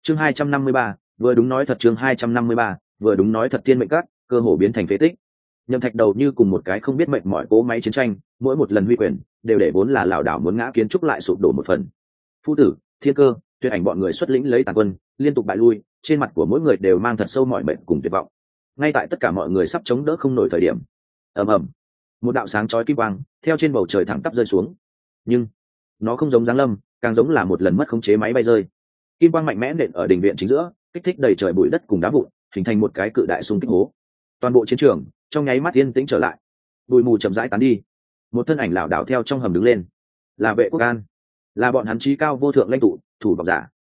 Chương 253, vừa đúng nói thật. Chương 253, vừa đúng nói thật. Thiên mệnh các cơ hồ biến thành phế tích. Nhậm Thạch Đầu như cùng một cái không biết mệt mỏi cỗ máy chiến tranh, mỗi một lần huy quyền đều để vốn là lảo đảo muốn ngã kiến trúc lại sụp đổ một phần. Phu tử, Thiên Cơ, Tuyệt Ảnh bọn người xuất lĩnh lấy tàn quân, liên tục bại lui, trên mặt của mỗi người đều mang thật sâu mỏi mệt cùng tuyệt vọng. Ngay tại tất cả mọi người sắp chống đỡ không nổi thời điểm, ầm ầm, một đạo sáng chói kim quang theo trên bầu trời thẳng tắp rơi xuống. Nhưng nó không giống giáng lâm, càng giống là một lần mất khống chế máy bay rơi. Kim quang mạnh mẽ nện ở đình viện chính giữa, kích thích đầy trời bụi đất cùng đá vụn, hình thành một cái cự đại xung kích hố. Toàn bộ chiến trường trong nháy mắt yên tĩnh trở lại, bụi mù chậm rãi tán đi. Một thân ảnh lảo đảo theo trong hầm đứng lên, là Vệ Quốc An, là bọn hắn chí cao vô thượng lãnh tụ, thủ vọng giả.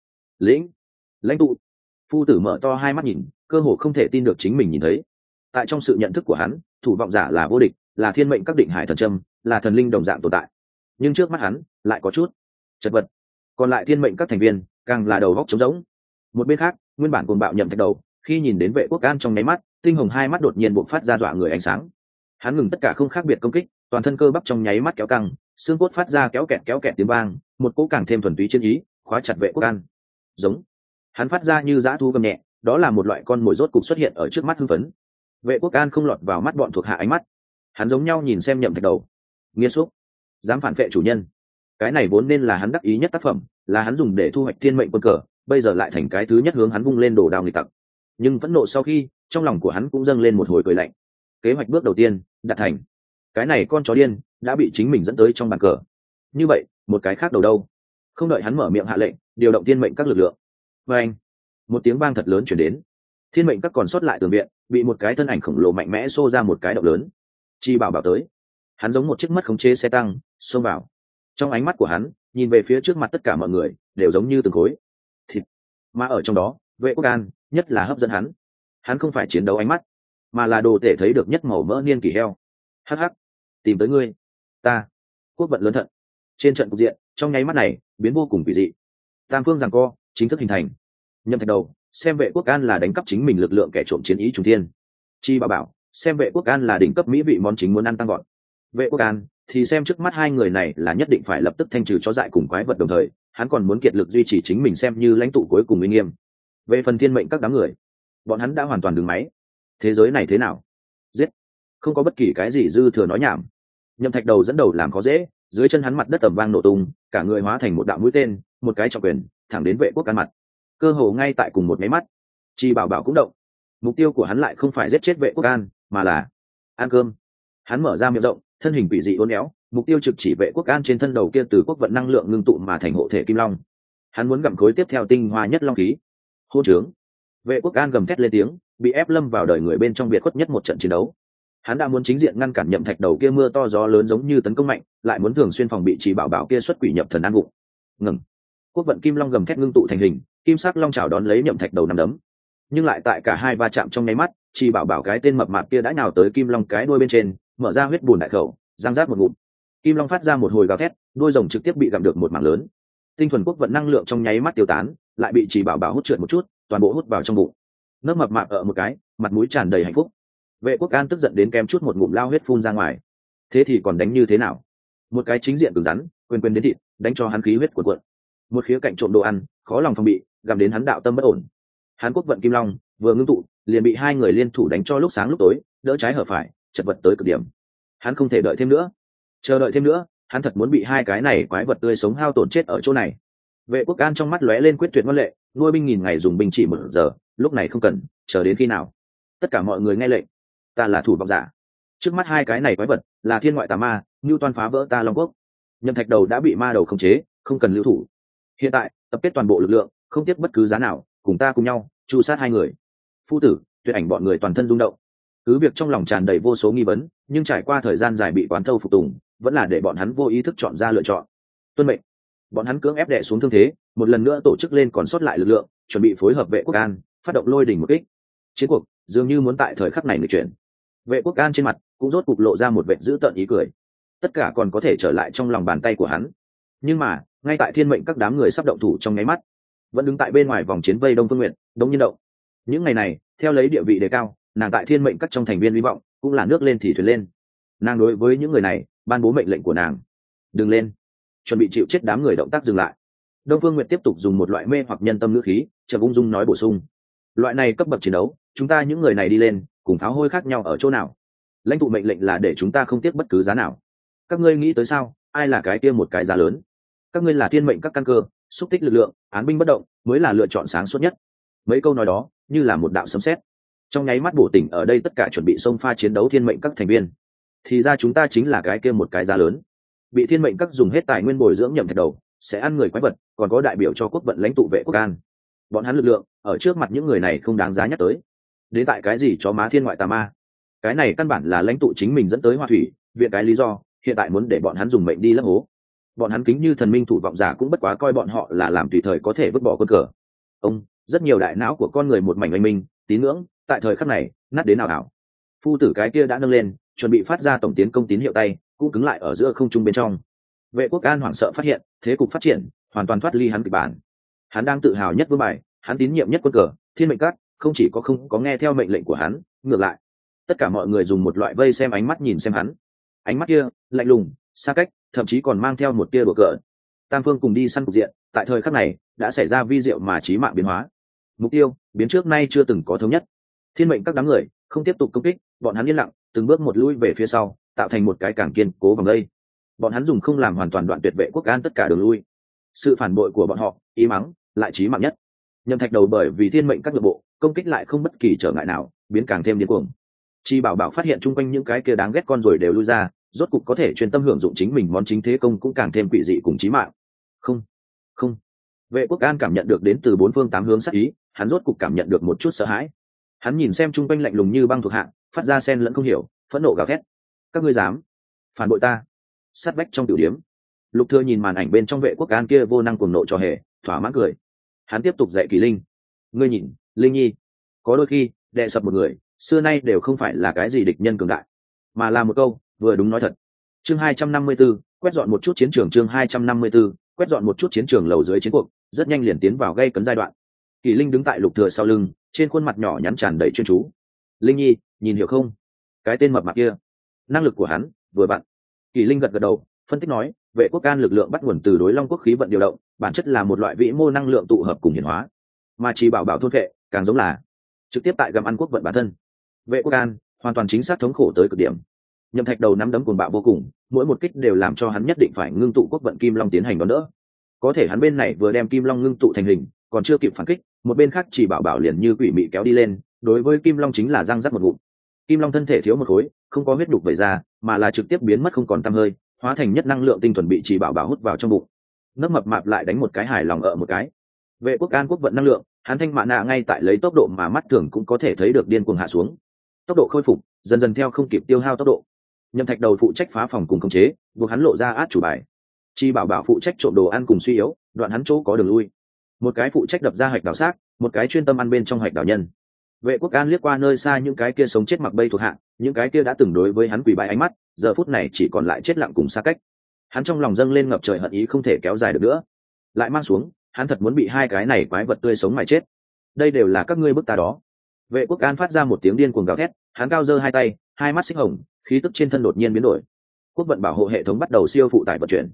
Lãnh tụ. Phu tử mở to hai mắt nhìn, cơ hồ không thể tin được chính mình nhìn thấy. Tại trong sự nhận thức của hắn, thủ vọng giả là vô địch, là thiên mệnh các định hải thần châm, là thần linh đồng dạng tồn tại. Nhưng trước mắt hắn lại có chút chật vật. Còn lại thiên mệnh các thành viên càng là đầu góc trống rỗng. Một bên khác, nguyên bản cuồng bạo Nhậm Thạch Đầu, khi nhìn đến Vệ Quốc An trong nháy mắt, tinh hồng hai mắt đột nhiên bộc phát ra dọa người ánh sáng. Hắn ngừng tất cả không khác biệt công kích, toàn thân cơ bắp trong nháy mắt kéo căng, xương cốt phát ra kéo kẹt tiếng vang, một cỗ càng thêm thuần túy chiến ý khóa chặt Vệ Quốc An. Giống. Hắn phát ra như dã thú gầm nhẹ, đó là một loại con mồi rốt cục xuất hiện ở trước mắt hưng phấn. Vệ Quốc An không lọt vào mắt bọn thuộc hạ ánh mắt, hắn giống nhau nhìn xem Nhậm Thạch Đầu. Nghiệt xúc, dám phản vệ chủ nhân. Cái này vốn nên là hắn đắc ý nhất tác phẩm, là hắn dùng để thu hoạch thiên mệnh quân cờ, bây giờ lại thành cái thứ nhất hướng hắn vung lên đồ đao nghịch tặc. Nhưng phẫn nộ sau khi, trong lòng của hắn cũng dâng lên một hồi cười lạnh. Kế hoạch bước đầu tiên đạt thành. Cái này con chó điên đã bị chính mình dẫn tới trong bàn cờ. Như vậy, một cái khác đầu đâu? Không đợi hắn mở miệng hạ lệnh, điều động thiên mệnh các lực lượng. Và anh, một tiếng vang thật lớn chuyển đến. Thiên mệnh các còn sót lại tường viện bị một cái thân ảnh khổng lồ mạnh mẽ xô ra một cái động lớn. Chi Bảo tới. Hắn giống một chiếc mất khống chế xe tăng xông vào. Trong ánh mắt của hắn nhìn về phía trước mặt tất cả mọi người đều giống như từng khối thịt, mà ở trong đó Vệ Quốc An nhất là hấp dẫn hắn. Hắn không phải chiến đấu ánh mắt, mà là đồ thể thấy được nhất màu mỡ niên kỷ heo. Hắc hắc, tìm tới ngươi. Ta quốc vận lớn thận. Trên trận cục diện trong nháy mắt này biến vô cùng kỳ dị. Tam phương giằng co chính thức hình thành. Nhậm Thạch Đầu xem Vệ Quốc An là đánh cắp chính mình lực lượng kẻ trộm chiến ý trùng thiên. Chi Bảo xem Vệ Quốc An là đỉnh cấp mỹ vị món chính muốn ăn tăng gọn. Vệ Quốc An thì xem trước mắt hai người này là nhất định phải lập tức thanh trừ chó dại cùng quái vật, đồng thời hắn còn muốn kiệt lực duy trì chính mình xem như lãnh tụ cuối cùng uy nghiêm. Về phần thiên mệnh các đám người, bọn hắn đã hoàn toàn đứng máy. Thế giới này thế nào? Giết. Không có bất kỳ cái gì dư thừa nói nhảm. Nhậm Thạch Đầu dẫn đầu làm khó dễ, dưới chân hắn mặt đất tầm vang nổ tung, cả người hóa thành một đạo mũi tên, một cái trọng quyền thẳng đến Vệ Quốc An mặt. Cơ hồ ngay tại cùng một máy mắt, Chi Bảo cũng động. Mục tiêu của hắn lại không phải giết chết Vệ Quốc An, mà là ăn cơm. Hắn mở ra miệng rộng, thân hình quỷ dị uốn éo, mục tiêu trực chỉ Vệ Quốc An trên thân đầu kia từ quốc vận năng lượng ngưng tụ mà thành hộ thể kim long. Hắn muốn gặm khối tiếp theo tinh hoa nhất long khí. Hô trướng. Vệ Quốc An gầm thét lên tiếng, bị ép lâm vào đời người bên trong biệt khuất nhất một trận chiến đấu. Hắn đã muốn chính diện ngăn cản Nhậm Thạch Đầu kia mưa to gió lớn giống như tấn công mạnh, lại muốn thường xuyên phòng bị Chỉ Bảo kia xuất quỷ nhập thần an bụng. Ngừng. Quốc vận kim long gầm thét ngưng tụ thành hình, kim sắc long chảo đón lấy Nhậm Thạch Đầu nắm đấm. Nhưng lại tại cả hai va chạm trong nháy mắt, Chỉ Bảo cái tên mập mạp kia đã nhào tới kim long cái đuôi bên trên, mở ra huyết bùn đại khẩu, giang rác một ngụm. Kim long phát ra một hồi gào thét, đuôi rồng trực tiếp bị gặm được một mảng lớn. Tinh thuần quốc vận năng lượng trong nháy mắt tiêu tán, lại bị Chỉ Bảo hút trượt một chút, toàn bộ hút vào trong bụng. Nấc mập mạp ở một cái, mặt mũi tràn đầy hạnh phúc. Vệ Quốc An tức giận đến kém chút một ngụm lao huyết phun ra ngoài. Thế thì còn đánh như thế nào? Một cái chính diện cứng rắn, quyền đến thịt, đánh cho hắn khí huyết cuộn cuộn. Một khía cạnh trộm đồ ăn, khó lòng phòng bị, gặm đến hắn đạo tâm bất ổn. Hắn quốc vận kim long vừa ngưng tụ, liền bị hai người liên thủ đánh cho lúc sáng lúc tối, đỡ trái hở phải, chật vật tới cực điểm. Hắn không thể đợi thêm nữa, chờ đợi thêm nữa, hắn thật muốn bị hai cái này quái vật tươi sống hao tổn chết ở chỗ này. Vệ Quốc An trong mắt lóe lên quyết tuyệt ngoan lệ, nuôi binh nghìn ngày dùng binh chỉ 1 giờ, lúc này không cần, chờ đến khi nào? Tất cả mọi người nghe lệnh. Ta là thủ vọng giả. Trước mắt hai cái này quái vật là thiên ngoại tà ma, Nưu Toan phá vỡ ta Long Quốc. Nhậm Thạch Đầu đã bị ma đầu khống chế, không cần lưu thủ. Hiện tại, tập kết toàn bộ lực lượng, không tiếc bất cứ giá nào, cùng ta cùng nhau tru sát hai người. Phu tử, Tuyệt Ảnh bọn người toàn thân rung động. Cứ việc trong lòng tràn đầy vô số nghi vấn, nhưng trải qua thời gian dài bị quán thâu phục tùng, vẫn là để bọn hắn vô ý thức chọn ra lựa chọn. Tuân mệnh. Bọn hắn cưỡng ép đè xuống thương thế, một lần nữa tổ chức lên còn sót lại lực lượng, chuẩn bị phối hợp Vệ Quốc An, phát động lôi đỉnh một kích. Chiến cuộc dường như muốn tại thời khắc này nghịch chuyển. Vệ Quốc An trên mặt cũng rốt cục lộ ra một vẻ dữ tợn ý cười. Tất cả còn có thể trở lại trong lòng bàn tay của hắn. Nhưng mà, ngay tại thiên mệnh các đám người sắp động thủ trong nháy mắt, vẫn đứng tại bên ngoài vòng chiến vây Đông Phương Nguyệt, Đông Nhiên Động. Những ngày này, theo lấy địa vị đề cao, nàng tại thiên mệnh các trong thành viên hy vọng, cũng là nước lên thì thuyền lên. Nàng đối với những người này ban bố mệnh lệnh của nàng: đừng lên. Chuẩn bị chịu chết đám người động tác dừng lại. Đông Phương Nguyệt tiếp tục dùng một loại mê hoặc nhân tâm ngữ khí chợt ung dung nói bổ sung, loại này cấp bậc chiến đấu chúng ta những người này đi lên cùng pháo hôi khác nhau ở chỗ nào? Lãnh tụ mệnh lệnh là để chúng ta không tiếc bất cứ giá nào. Các ngươi nghĩ tới sao, ai là cái kia một cái giá lớn? Các ngươi là thiên mệnh các căn cơ, xúc tích lực lượng, án binh bất động mới là lựa chọn sáng suốt nhất. Mấy câu nói đó như là một đạo sấm sét, trong nháy mắt bổ tỉnh ở đây tất cả chuẩn bị xông pha chiến đấu thiên mệnh các thành viên. Thì ra chúng ta chính là cái kia một cái giá lớn, bị thiên mệnh các dùng hết tài nguyên bồi dưỡng nhậm thạch đầu, sẽ ăn người quái vật, còn có đại biểu cho quốc vận lãnh tụ vệ quốc an. Bọn hắn lực lượng ở trước mặt những người này không đáng giá nhắc tới. Đến tại cái gì chó má thiên ngoại tà ma, cái này căn bản là lãnh tụ chính mình dẫn tới Hoa Thủy viện cái lý do, hiện tại muốn để bọn hắn dùng mệnh đi lấp hố. Bọn hắn kính như thần minh thủ vọng giả cũng bất quá coi bọn họ là làm tùy thời có thể vứt bỏ quân cờ. Rất nhiều đại não của con người một mảnh oanh minh tín ngưỡng tại thời khắc này nát đến nào ảo. Phu tử cái kia đã nâng lên chuẩn bị phát ra tổng tiến công tín hiệu tay cũng cứng lại ở giữa không trung bên trong. Vệ quốc an hoảng sợ phát hiện thế cục phát triển hoàn toàn thoát ly hắn kịch bản. Hắn đang tự hào nhất vương bài, hắn tín nhiệm nhất quân cờ thiên mệnh các không chỉ có không có nghe theo mệnh lệnh của hắn, ngược lại tất cả mọi người dùng một loại vây xem ánh mắt nhìn xem hắn. Ánh mắt kia lạnh lùng xa cách, thậm chí còn mang theo một tia đùa cợt. Tam phương cùng đi săn cục diện tại thời khắc này đã xảy ra vi diệu mà chí mạng biến hóa. Mục tiêu biến trước nay chưa từng có thống nhất. Thiên mệnh các đám người không tiếp tục công kích, bọn hắn yên lặng từng bước một lui về phía sau, tạo thành một cái càng kiên cố vòng đây. Bọn hắn dùng không làm hoàn toàn đoạn tuyệt vệ quốc an tất cả đường lui. Sự phản bội của bọn họ ý mắng lại chí mạng nhất. Nhậm thạch đầu bởi vì thiên mệnh các nội bộ công kích lại không bất kỳ trở ngại nào, biến càng thêm điên cuồng. Chi bảo bảo phát hiện chung quanh những cái kia đáng ghét con rồi đều lui ra, rốt cục có thể chuyên tâm hưởng dụng chính mình món chính thế công cũng càng thêm quỷ dị cùng chí mạng. Không. Vệ quốc an cảm nhận được đến từ bốn phương tám hướng sát ý, hắn rốt cục cảm nhận được một chút sợ hãi. Hắn nhìn xem chung quanh lạnh lùng như băng thuộc hạ, phát ra sen lẫn không hiểu, phẫn nộ gào thét. Các ngươi dám phản bội ta? Sát vách trong tiểu điếm, Lục Thừa nhìn màn ảnh bên trong vệ quốc an kia vô năng cuồng nộ trò hề, thỏa mãn cười. Hắn tiếp tục dạy Kỳ Linh. Ngươi nhìn, Linh Nhi, có đôi khi đè sập một người, xưa nay đều không phải là cái gì địch nhân cường đại, mà là một câu vừa đúng nói thật. Chương 254, quét dọn một chút chiến trường. Chương 254, quét dọn một chút chiến trường. Lầu dưới chiến cuộc rất nhanh liền tiến vào gây cấn giai đoạn. Kỳ Linh đứng tại Lục Thừa sau lưng, trên khuôn mặt nhỏ nhắn tràn đầy chuyên chú. Linh Nhi, nhìn hiểu không? Cái tên mập mạp kia, năng lực của hắn vừa vặn. Kỳ Linh gật gật đầu, phân tích nói, vệ quốc an lực lượng bắt nguồn từ đối long quốc khí vận điều động, bản chất là một loại vĩ mô năng lượng tụ hợp cùng hiển hóa, mà chỉ bảo bảo thôn vệ càng giống là trực tiếp tại gặm ăn quốc vận bản thân. Vệ quốc an hoàn toàn chính xác thống khổ tới cực điểm. Nhậm thạch đầu nắm đấm cuồng bạo vô cùng, mỗi một kích đều làm cho hắn nhất định phải ngưng tụ quốc vận kim long tiến hành đón đỡ. Có thể hắn bên này vừa đem kim long ngưng tụ thành hình, còn chưa kịp phản kích, một bên khác chỉ bảo bảo liền như quỷ mị kéo đi lên, đối với kim long chính là răng rắc một ngụm. Kim long thân thể thiếu một khối, không có huyết đục vẩy ra, mà là trực tiếp biến mất không còn tăm hơi, hóa thành nhất năng lượng tinh thuần bị chỉ bảo bảo hút vào trong bụng. Nấc mập mạp lại đánh một cái hài lòng ở một cái. Vệ quốc an quốc vận năng lượng, hắn thanh mạ nạ ngay tại lấy tốc độ mà mắt thường cũng có thể thấy được điên cuồng hạ xuống. Tốc độ khôi phục dần dần theo không kịp tiêu hao tốc độ. Nhậm thạch đầu phụ trách phá phòng cùng khống chế, buộc hắn lộ ra át chủ bài. Chi bảo bảo phụ trách trộm đồ ăn cùng suy yếu, đoạn hắn chỗ có đường lui. Một cái phụ trách đập ra hạch đào xác, một cái chuyên tâm ăn bên trong hạch đào nhân. Vệ quốc an liếc qua nơi xa những cái kia sống chết mặc bây thuộc hạ, những cái kia đã từng đối với hắn quỳ bái ánh mắt, giờ phút này chỉ còn lại chết lặng cùng xa cách. Hắn trong lòng dâng lên ngập trời hận ý không thể kéo dài được nữa, lại mang xuống, hắn thật muốn bị hai cái này quái vật tươi sống mà chết. Đây đều là các ngươi bức ta đó. Vệ quốc an phát ra một tiếng điên cuồng gào thét, hắn cao giơ hai tay, hai mắt xích hồng, khí tức trên thân đột nhiên biến đổi. Quốc vận bảo hộ hệ thống bắt đầu siêu phụ tải vận chuyển.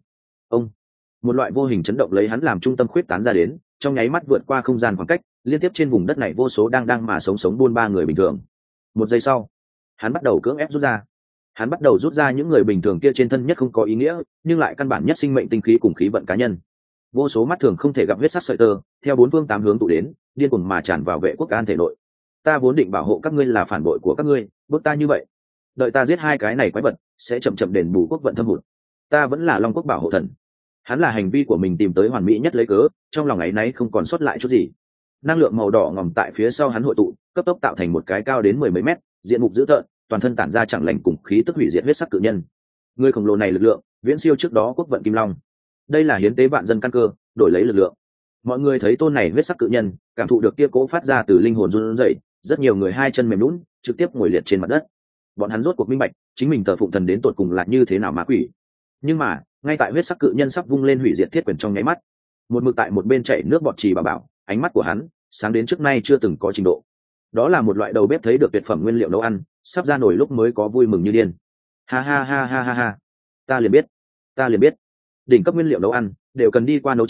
Một loại vô hình chấn động lấy hắn làm trung tâm khuyết tán ra đến, trong nháy mắt vượt qua không gian khoảng cách, liên tiếp trên vùng đất này vô số đang mà sống buôn ba người bình thường. Một giây sau, hắn bắt đầu cưỡng ép rút ra. Hắn bắt đầu rút ra những người bình thường kia trên thân nhất không có ý nghĩa, nhưng lại căn bản nhất sinh mệnh tinh khí cùng khí vận cá nhân. Vô số mắt thường không thể gặp huyết sắc sợi tơ, theo bốn phương tám hướng tụ đến, điên cuồng mà tràn vào vệ quốc an thể nội. Ta vốn định bảo hộ các ngươi là phản bội của các ngươi, bước ta như vậy, đợi ta giết hai cái này quái vật, sẽ chậm chậm đền bù quốc vận thâm hụt. Ta vẫn là long quốc bảo hộ thần. Hắn là hành vi của mình tìm tới hoàn mỹ nhất lấy cớ, trong lòng ấy nấy không còn sót lại chút gì. Năng lượng màu đỏ ngòm tại phía sau hắn hội tụ, cấp tốc tạo thành một cái cao đến 10 mấy mét, diện mục dữ tợn, toàn thân tản ra chẳng lành cùng khí tức hủy diệt huyết sắc cự nhân. Người khổng lồ này lực lượng viễn siêu trước đó quốc vận kim long. Đây là hiến tế vạn dân căn cơ, đổi lấy lực lượng. Mọi người thấy tôn này huyết sắc cự nhân, cảm thụ được kia cố phát ra từ linh hồn run rẩy, rất nhiều người hai chân mềm nhũn, trực tiếp ngồi liệt trên mặt đất. Bọn hắn rốt cuộc minh bạch, chính mình thờ phụng thần đến tột cùng là như thế nào ma quỷ. Nhưng mà, ngay tại huyết sắc cự nhân sắp vung lên hủy diệt thiết quyền trong nháy mắt, một mực tại một bên chảy nước bọt trì bảo, ánh mắt của hắn sáng đến trước nay chưa từng có trình độ. Đó là một loại đầu bếp thấy được tuyệt phẩm nguyên liệu nấu ăn, sắp ra nổi lúc mới có vui mừng như điên. Ha ha ta liền biết, đỉnh cấp nguyên liệu nấu ăn đều cần đi qua nấu chín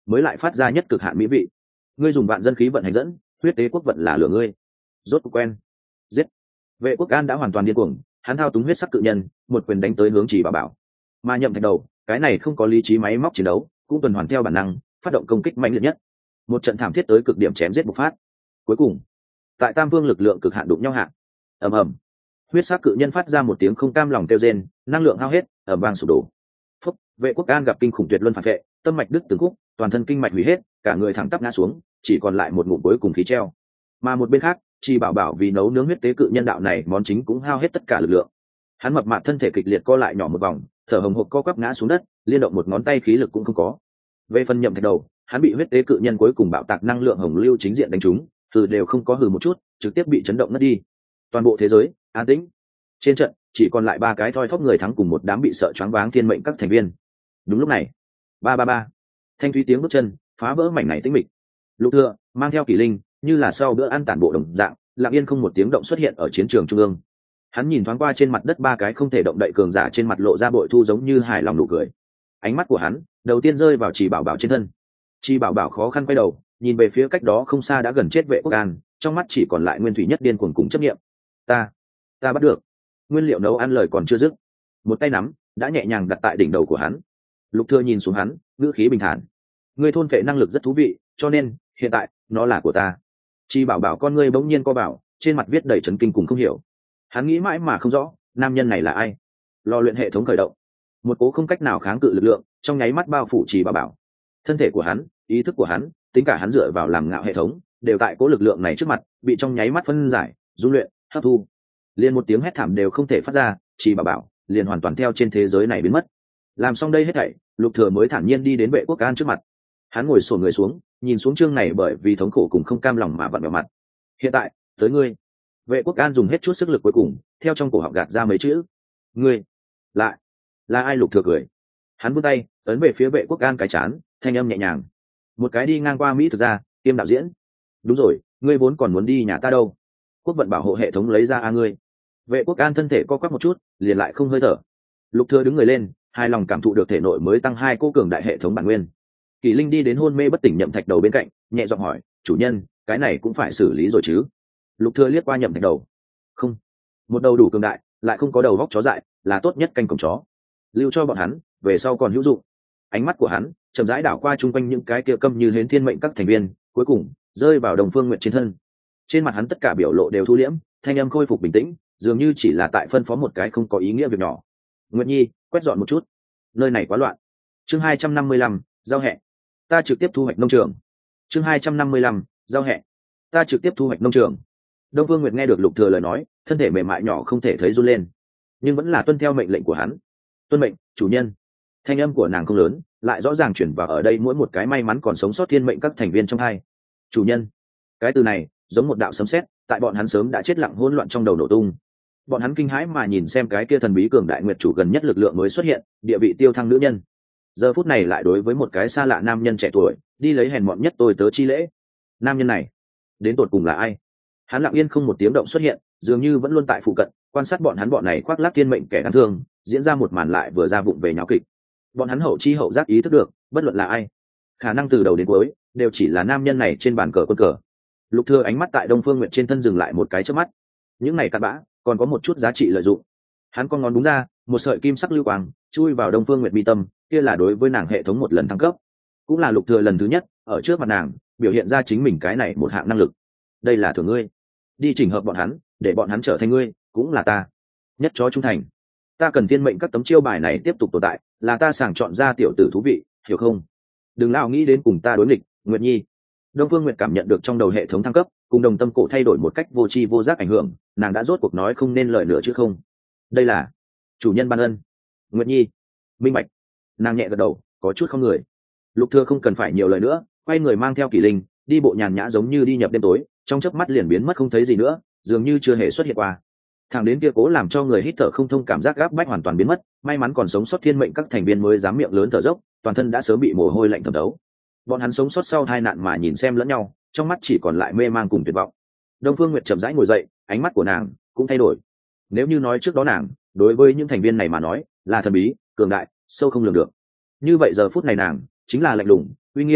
mới lại phát ra nhất cực hạn mỹ vị. Ngươi dùng vạn dân khí vận hành dẫn, huyết tế quốc vận là lửa ngươi. Rốt cuộc quen. Giết. Vệ Quốc An đã hoàn toàn điên cuồng, hắn thao túng huyết sắc cự nhân, một quyền đánh tới hướng Chỉ Bảo Bảo. Mà Nhậm Thạch Đầu, cái này không có lý trí máy móc chiến đấu, cũng tuần hoàn theo bản năng, phát động công kích mạnh liệt nhất. Một trận thảm thiết tới cực điểm chém giết bộc phát. Cuối cùng, tại Tam Vương lực lượng cực hạn đụng nhau hạ. Ầm ầm. Huyết sắc cự nhân phát ra một tiếng không cam lòng kêu rên, năng lượng hao hết, ầm vang sụp đổ. Phúc, Vệ Quốc An gặp kinh khủng tuyệt luân phản vệ, tâm mạch đứt từng khúc, toàn thân kinh mạch hủy hết, cả người thẳng tắp ngã xuống, chỉ còn lại một ngụm cuối cùng khí treo. Mà một bên khác, Chỉ Bảo Bảo vì nấu nướng huyết tế cự nhân đạo này món chính cũng hao hết tất cả lực lượng. Hắn mập mạp thân thể kịch liệt co lại nhỏ một vòng, thở hồng hộc co quắp ngã xuống đất, liên động một ngón tay khí lực cũng không có. Về phần Nhậm Thạch Đầu, hắn bị huyết tế cự nhân cuối cùng bạo tạc năng lượng hồng lưu chính diện đánh trúng, từ đều không có hừ một chút, trực tiếp bị chấn động ngất đi. Toàn bộ thế giới an tĩnh. Trên trận chỉ còn lại 3 cái thoi thóp người thắng cùng một đám bị sợ choáng váng thiên mệnh các thành viên. Đúng lúc này, ba ba ba, thanh thúy tiếng bước chân phá vỡ mảnh này tĩnh mịch. Lục Thừa mang theo Kỷ Linh, như là sau bữa ăn tản bộ đồng dạng, lặng yên không một tiếng động xuất hiện ở chiến trường trung ương. Hắn nhìn thoáng qua trên mặt đất 3 cái không thể động đậy cường giả, trên mặt lộ ra bội thu giống như hài lòng nụ cười. Ánh mắt của hắn đầu tiên rơi vào Chỉ Bảo Bảo trên thân. Chỉ Bảo Bảo khó khăn quay đầu, nhìn về phía cách đó không xa đã gần chết Vệ Quốc An, trong mắt chỉ còn lại nguyên thủy nhất điên cuồng cùng chấp niệm. Ta bắt được. Nguyên liệu nấu ăn lời còn chưa dứt, một tay nắm đã nhẹ nhàng đặt tại đỉnh đầu của hắn. Lục Thừa nhìn xuống hắn, ngữ khí bình thản: ngươi thôn phệ năng lực rất thú vị, cho nên hiện tại nó là của ta. Chỉ Bảo Bảo con ngươi bỗng nhiên co vào, trên mặt viết đầy chấn kinh cùng không hiểu. Hắn nghĩ mãi mà không rõ, nam nhân này là ai. Lò luyện hệ thống khởi động, một cố không cách nào kháng cự lực lượng trong nháy mắt bao phủ Chỉ Bảo Bảo. Thân thể của hắn, ý thức của hắn, tính cả hắn dựa vào làm ngạo hệ thống, đều tại cố lực lượng này trước mặt bị trong nháy mắt phân giải, dung luyện, hấp thu. Liền một tiếng hét thảm đều không thể phát ra, Chỉ Bảo Bảo liền hoàn toàn theo trên thế giới này biến mất. Làm xong đây hết thảy, Lục Thừa mới thản nhiên đi đến Vệ Quốc An trước mặt. Hắn ngồi xổm người xuống, nhìn xuống chương này bởi vì thống khổ cùng không cam lòng mà vặn vẹo mặt. Hiện tại, tới ngươi. Vệ Quốc An dùng hết chút sức lực cuối cùng, theo trong cổ họng gạt ra mấy chữ. Ngươi, lại là ai? Lục Thừa cười. Hắn vươn tay, ấn về phía Vệ Quốc An cái chán, thanh âm nhẹ nhàng. Một cái đi ngang qua Mỹ thực ra, kiêm đạo diễn. Đúng rồi, ngươi vốn còn muốn đi nhà ta đâu. Quốc vận bảo hộ hệ thống lấy ra ngươi. Vệ Quốc An thân thể co quắp một chút, liền lại không hơi thở. Lục Thừa đứng người lên, hài lòng cảm thụ được thể nội mới tăng 2 cô cường đại hệ thống bản nguyên. Kỷ Linh đi đến hôn mê bất tỉnh Nhậm Thạch Đầu bên cạnh, nhẹ giọng hỏi: chủ nhân, cái này cũng phải xử lý rồi chứ? Lục Thừa liếc qua Nhậm Thạch Đầu: không, một đầu đủ cường đại, lại không có đầu vóc chó dại, là tốt nhất canh cổng chó. Lưu cho bọn hắn, về sau còn hữu dụng. Ánh mắt của hắn chậm rãi đảo qua chung quanh những cái kia câm như hến thiên mệnh các thành viên, cuối cùng rơi vào Đồng Phương Nguyệt trên thân. Trên mặt hắn tất cả biểu lộ đều thu liễm, thanh âm khôi phục bình tĩnh, dường như chỉ là tại phân phó một cái không có ý nghĩa việc nhỏ. Nguyệt Nhi, quét dọn một chút, nơi này quá loạn. Chương 255, giao hẹ. Ta trực tiếp thu hoạch nông trường. Chương 255, giao hẹ. Ta trực tiếp thu hoạch nông trường. Đông Phương Nguyệt nghe được Lục Thừa lời nói, thân thể mềm mại nhỏ không thể thấy run lên, nhưng vẫn là tuân theo mệnh lệnh của hắn. Tuân mệnh, chủ nhân. Thanh âm của nàng không lớn, lại rõ ràng chuyển vào ở đây mỗi một cái may mắn còn sống sót thiên mệnh các thành viên trong hai. Chủ nhân. Cái từ này giống một đạo sấm sét, tại bọn hắn sớm đã chết lặng hỗn loạn trong đầu nổ tung. Bọn hắn kinh hãi mà nhìn xem cái kia thần bí cường đại nguyệt chủ gần nhất lực lượng mới xuất hiện, địa vị tiêu thăng nữ nhân. Giờ phút này lại đối với một cái xa lạ nam nhân trẻ tuổi, đi lấy hèn mọn nhất tôi tớ chi lễ. Nam nhân này, đến tột cùng là ai? Hắn lặng yên không một tiếng động xuất hiện, dường như vẫn luôn tại phụ cận, quan sát bọn hắn này khoác lác thiên mệnh kẻ đáng thương, diễn ra một màn lại vừa ra vụng về nháo kịch. Bọn hắn hậu chi hậu giác ý thức được, bất luận là ai, khả năng từ đầu đến cuối đều chỉ là nam nhân này trên bàn cờ quân cờ. Lục Thừa ánh mắt tại Đông Phương Nguyệt trên thân dừng lại một cái chớp mắt. Những này cặn bã, còn có một chút giá trị lợi dụng. Hắn con ngón đúng ra, một sợi kim sắc lưu quang chui vào Đông Phương Nguyệt mi tâm, kia là đối với nàng hệ thống một lần thăng cấp, cũng là Lục Thừa lần thứ nhất ở trước mặt nàng biểu hiện ra chính mình cái này một hạng năng lực. Đây là thưởng ngươi, đi chỉnh hợp bọn hắn, để bọn hắn trở thành ngươi, cũng là ta nhất chó trung thành. Ta cần thiên mệnh các tấm chiêu bài này tiếp tục tồn tại, là ta sàng chọn ra tiểu tử thú vị, hiểu không? Đừng lao nghĩ đến cùng ta đối nghịch, Nguyệt Nhi. Đông Phương Nguyệt cảm nhận được trong đầu hệ thống thăng cấp, cùng đồng tâm cổ thay đổi một cách vô tri vô giác ảnh hưởng, nàng đã rốt cuộc nói không nên lời nữa chứ không. Đây là chủ nhân ban ân. Nguyệt Nhi minh bạch. Nàng nhẹ gật đầu, có chút không người. Lục Thừa không cần phải nhiều lời nữa, quay người mang theo Kỷ Linh, đi bộ nhàn nhã giống như đi nhập đêm tối, trong chớp mắt liền biến mất không thấy gì nữa, dường như chưa hề xuất hiện qua. Thẳng đến kia cố làm cho người hít thở không thông cảm giác gáp bách hoàn toàn biến mất, may mắn còn sống sót thiên mệnh các thành viên mới dám miệng lớn thở dốc, toàn thân đã sớm bị mồ hôi lạnh thấm thấu. Bọn hắn sống sót sau tai nạn mà nhìn xem lẫn nhau, trong mắt chỉ còn lại mê mang cùng tuyệt vọng. Đông Phương Nguyệt chậm rãi ngồi dậy, ánh mắt của nàng cũng thay đổi. Nếu như nói trước đó nàng đối với những thành viên này mà nói là thần bí, cường đại, sâu không lường được, như vậy giờ phút này nàng chính là lạnh lùng, uy nghiêm,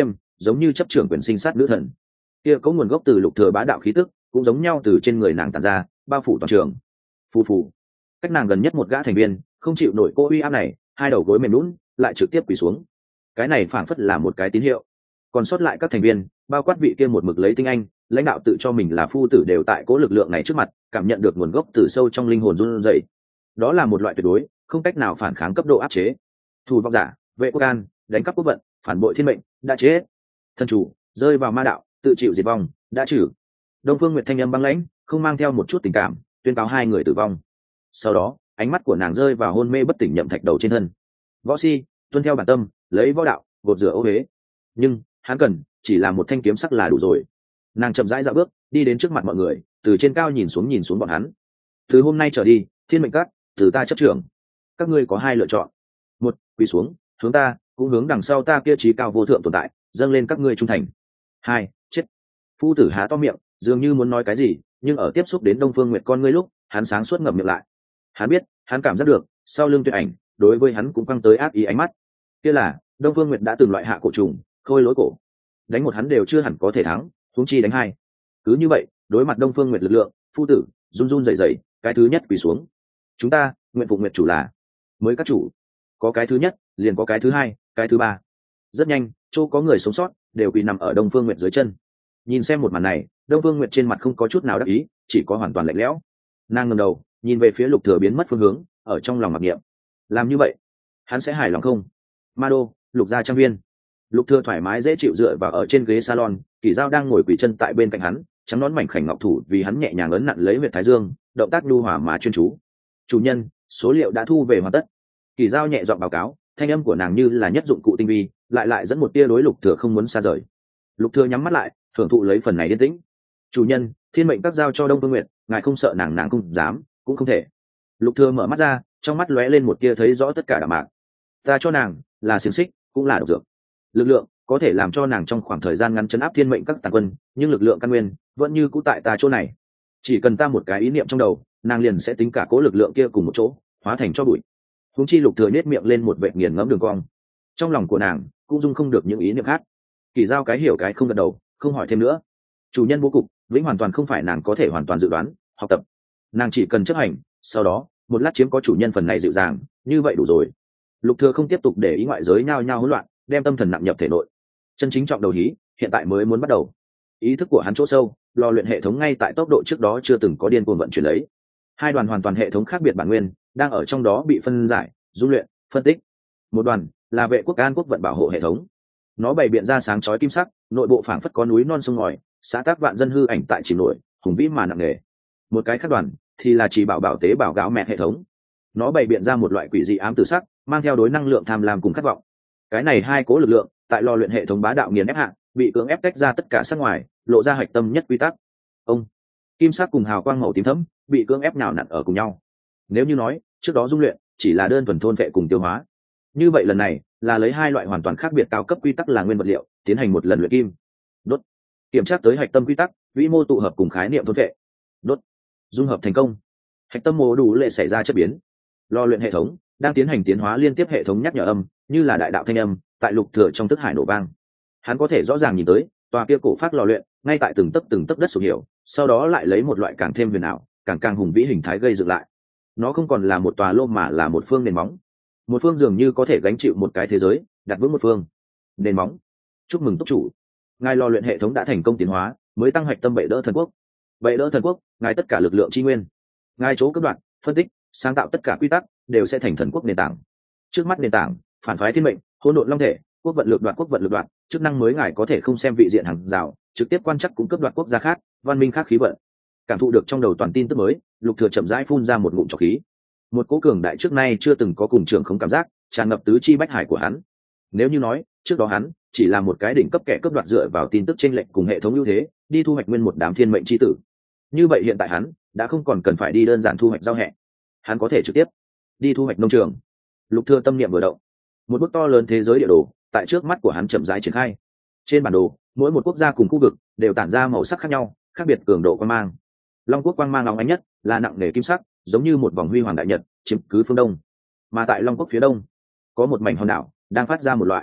giống như chấp trưởng quyền sinh sát nữ thần. Kia có nguồn gốc từ lục thừa bá đạo khí tức cũng giống nhau từ trên người nàng tản ra, bao phủ toàn trường. Phù phù. Cách nàng gần nhất một gã thành viên không chịu nổi cô uy áp này, hai đầu gối mềm nhũn, lại trực tiếp quỳ xuống. Cái này phảng phất là một cái tín hiệu. Còn sót lại các thành viên, bao quát vị kia một mực lấy tinh anh lãnh đạo tự cho mình là phu tử, đều tại cố lực lượng này trước mặt cảm nhận được nguồn gốc từ sâu trong linh hồn run rẩy. Đó là một loại tuyệt đối không cách nào phản kháng cấp độ áp chế. Thủ vọng giả, vệ quốc an, đánh cắp quốc vận, phản bội thiên mệnh, đã chết. Thân chủ rơi vào ma đạo, tự chịu diệt vong, đã trừ. Đông Phương Nguyệt thanh âm băng lãnh, không mang theo một chút tình cảm, tuyên cáo hai người tử vong. Sau đó ánh mắt của nàng rơi vào hôn mê bất tỉnh Nhậm Thạch đầu trên thân. Võ si tuân theo bản tâm, lấy võ đạo gột rửa ô huế, nhưng hắn cần chỉ là một thanh kiếm sắc là đủ rồi. Nàng chậm rãi dạo bước đi đến trước mặt mọi người, từ trên cao nhìn xuống bọn hắn. Từ hôm nay trở đi, thiên mệnh các từ ta chấp trưởng, các ngươi có hai lựa chọn: một, quỳ xuống hướng ta cũng hướng đằng sau ta kia trí cao vô thượng tồn tại dâng lên các ngươi trung thành; hai, chết. Phu tử há to miệng, dường như muốn nói cái gì, nhưng ở tiếp xúc đến Đông Phương Nguyệt con ngươi lúc, hắn sáng suốt ngậm miệng lại. Hắn biết, hắn cảm giác được sau lưng Tuyệt Ảnh đối với hắn cũng quăng tới ác ý ánh mắt. Kia là Đông Phương Nguyệt đã từng loại hạ cổ trùng, khôi lối cổ, đánh một hắn đều chưa hẳn có thể thắng, huống chi đánh hai. Cứ như vậy, đối mặt Đông Phương Nguyệt lực lượng, phu tử run run rẩy rẩy, cái thứ nhất quỳ xuống. Chúng ta nguyện phục Nguyệt chủ là mới các chủ, có cái thứ nhất liền có cái thứ hai, cái thứ ba. Rất nhanh, chỗ có người sống sót đều quỳ nằm ở Đông Phương Nguyệt dưới chân. Nhìn xem một màn này, Đông Phương Nguyệt trên mặt không có chút nào đắc ý, chỉ có hoàn toàn lạnh lẽo. Nàng ngẩng đầu nhìn về phía Lục Thừa biến mất phương hướng, ở trong lòng mặc niệm: làm như vậy hắn sẽ hài lòng không? Ma đô, Lục gia trang viên. Lục Thừa thoải mái dễ chịu dựa vào ở trên ghế salon, Kỷ Dao đang ngồi quỳ chân tại bên cạnh hắn, trắng nón mảnh khảnh ngọc thủ vì hắn nhẹ nhàng ấn nặn lấy huyệt thái dương, động tác nhu hòa mà chuyên chú. Chủ nhân, số liệu đã thu về hoàn tất. Kỷ Dao nhẹ giọng báo cáo, thanh âm của nàng như là nhất dụng cụ tinh vi, lại dẫn một tia đối Lục Thừa không muốn xa rời. Lục Thừa nhắm mắt lại, thưởng thụ lấy phần này yên tĩnh. Chủ nhân, thiên mệnh các giao cho Đông Phương Nguyệt, ngài không sợ nàng không dám, cũng không thể. Lục Thừa mở mắt ra, trong mắt lóe lên một tia thấy rõ tất cả đạm mạc. Ta cho nàng là xiềng xích, cũng là độc dược. Lực lượng có thể làm cho nàng trong khoảng thời gian ngắn chấn áp thiên mệnh các tàn quân, nhưng lực lượng căn nguyên vẫn như cũ tại ta chỗ này. Chỉ cần ta một cái ý niệm trong đầu, nàng liền sẽ tính cả cố lực lượng kia cùng một chỗ, hóa thành cho bụi. Huống chi Lục Thừa nhếch miệng lên một vệt nghiền ngẫm đường cong. Trong lòng của nàng cũng dung không được những ý niệm khác. Kỳ Giao cái hiểu cái không gật đầu, không hỏi thêm nữa. Chủ nhân bố cục vĩnh hoàn toàn không phải nàng có thể hoàn toàn dự đoán, học tập. Nàng chỉ cần chấp hành, sau đó một lát chiếm có chủ nhân phần này dịu dàng, như vậy đủ rồi. Lục Thừa không tiếp tục để ý ngoại giới nhao nhao hỗn loạn, đem tâm thần nặng nhập thể nội. Chân chính trọng đầu hí hiện tại mới muốn bắt đầu. Ý thức của hắn chỗ sâu, lò luyện hệ thống ngay tại tốc độ trước đó chưa từng có điên cuồng vận chuyển lấy. Hai đoàn hoàn toàn hệ thống khác biệt bản nguyên đang ở trong đó bị phân giải, dung luyện, phân tích. Một đoàn là vệ quốc an quốc vận bảo hộ hệ thống, nó bày biện ra sáng chói kim sắc, nội bộ phảng phất có núi non sông ngòi, xã tác vạn dân hư ảnh tại chìm nổi, hùng vĩ mà nặng nề. Một cái khác đoàn thì là chỉ bảo tế bào gạo mẹ hệ thống, nó bày biện ra một loại quỷ dị ám tử sắc, mang theo đối năng lượng tham lam cùng khát vọng. Cái này hai cố lực lượng tại lò luyện hệ thống bá đạo nghiền ép hạ, bị cưỡng ép tách ra tất cả sắc ngoài, lộ ra hạch tâm nhất quy tắc. Ông kim sắc cùng hào quang màu tím thẫm bị cưỡng ép nào nặn ở cùng nhau. Nếu như nói trước đó dung luyện chỉ là đơn thuần thôn vệ cùng tiêu hóa, như vậy lần này là lấy hai loại hoàn toàn khác biệt cao cấp quy tắc là nguyên vật liệu, tiến hành một lần luyện kim. Đốt kiểm tra tới hạch tâm quy tắc, vĩ mô tụ hợp cùng khái niệm thôn vệ. Đốt dung hợp thành công, hạch tâm mô đủ lệ xảy ra chất biến. Lò luyện hệ thống đang tiến hành tiến hóa liên tiếp, hệ thống nhắc nhở âm như là đại đạo thanh âm tại Lục Thừa trong thức hải nổ vang. Hắn có thể rõ ràng nhìn tới tòa kia cổ phát lò luyện ngay tại từng tấc đất sụp hiểu, sau đó lại lấy một loại càng thêm huyền ảo, càng hùng vĩ hình thái gây dựng lại. Nó không còn là một tòa lô mà là một phương nền móng, một phương dường như có thể gánh chịu một cái thế giới, đặt vững một phương nền móng. Chúc mừng túc chủ, ngài lò luyện hệ thống đã thành công tiến hóa, mới tăng hoạch tâm bệ đỡ thần quốc. Bệ đỡ thần quốc, ngài tất cả lực lượng chi nguyên, ngài chỗ cấp đoạn phân tích sáng tạo tất cả quy tắc đều sẽ thành thần quốc nền tảng. Trước mắt nền tảng phản phái thiên mệnh, hỗn độn long thể, quốc vận lược đoạt, quốc vận lược đoạt, chức năng mới ngài có thể không xem vị diện hàng rào, trực tiếp quan trắc cung cấp đoạt quốc gia khác, văn minh khác khí vận. Cảm thụ được trong đầu toàn tin tức mới, Lục Thừa chậm rãi phun ra một ngụm trọc khí. Một cỗ cường đại trước nay chưa từng có cùng trưởng không cảm giác tràn ngập tứ chi bách hải của hắn. Nếu như nói trước đó hắn chỉ là một cái đỉnh cấp kẻ cướp đoạt dựa vào tin tức chênh lệch cùng hệ thống ưu thế đi thu hoạch nguyên một đám thiên mệnh chi tử, như vậy hiện tại hắn đã không còn cần phải đi đơn giản thu hoạch giao hẹ, hắn có thể trực tiếp đi thu hoạch nông trường. Lục Thừa tâm niệm vừa động, một bức to lớn thế giới địa đồ tại trước mắt của hắn chậm rãi triển khai. Trên bản đồ, mỗi một quốc gia cùng khu vực đều tản ra màu sắc khác nhau, khác biệt cường độ quang mang. Long quốc quang mang óng ánh nhất là nặng nề kim sắc, giống như một vòng huy hoàng đại nhật chiếm cứ phương đông. Mà tại Long quốc phía đông có một mảnh hòn đảo đang phát ra một loại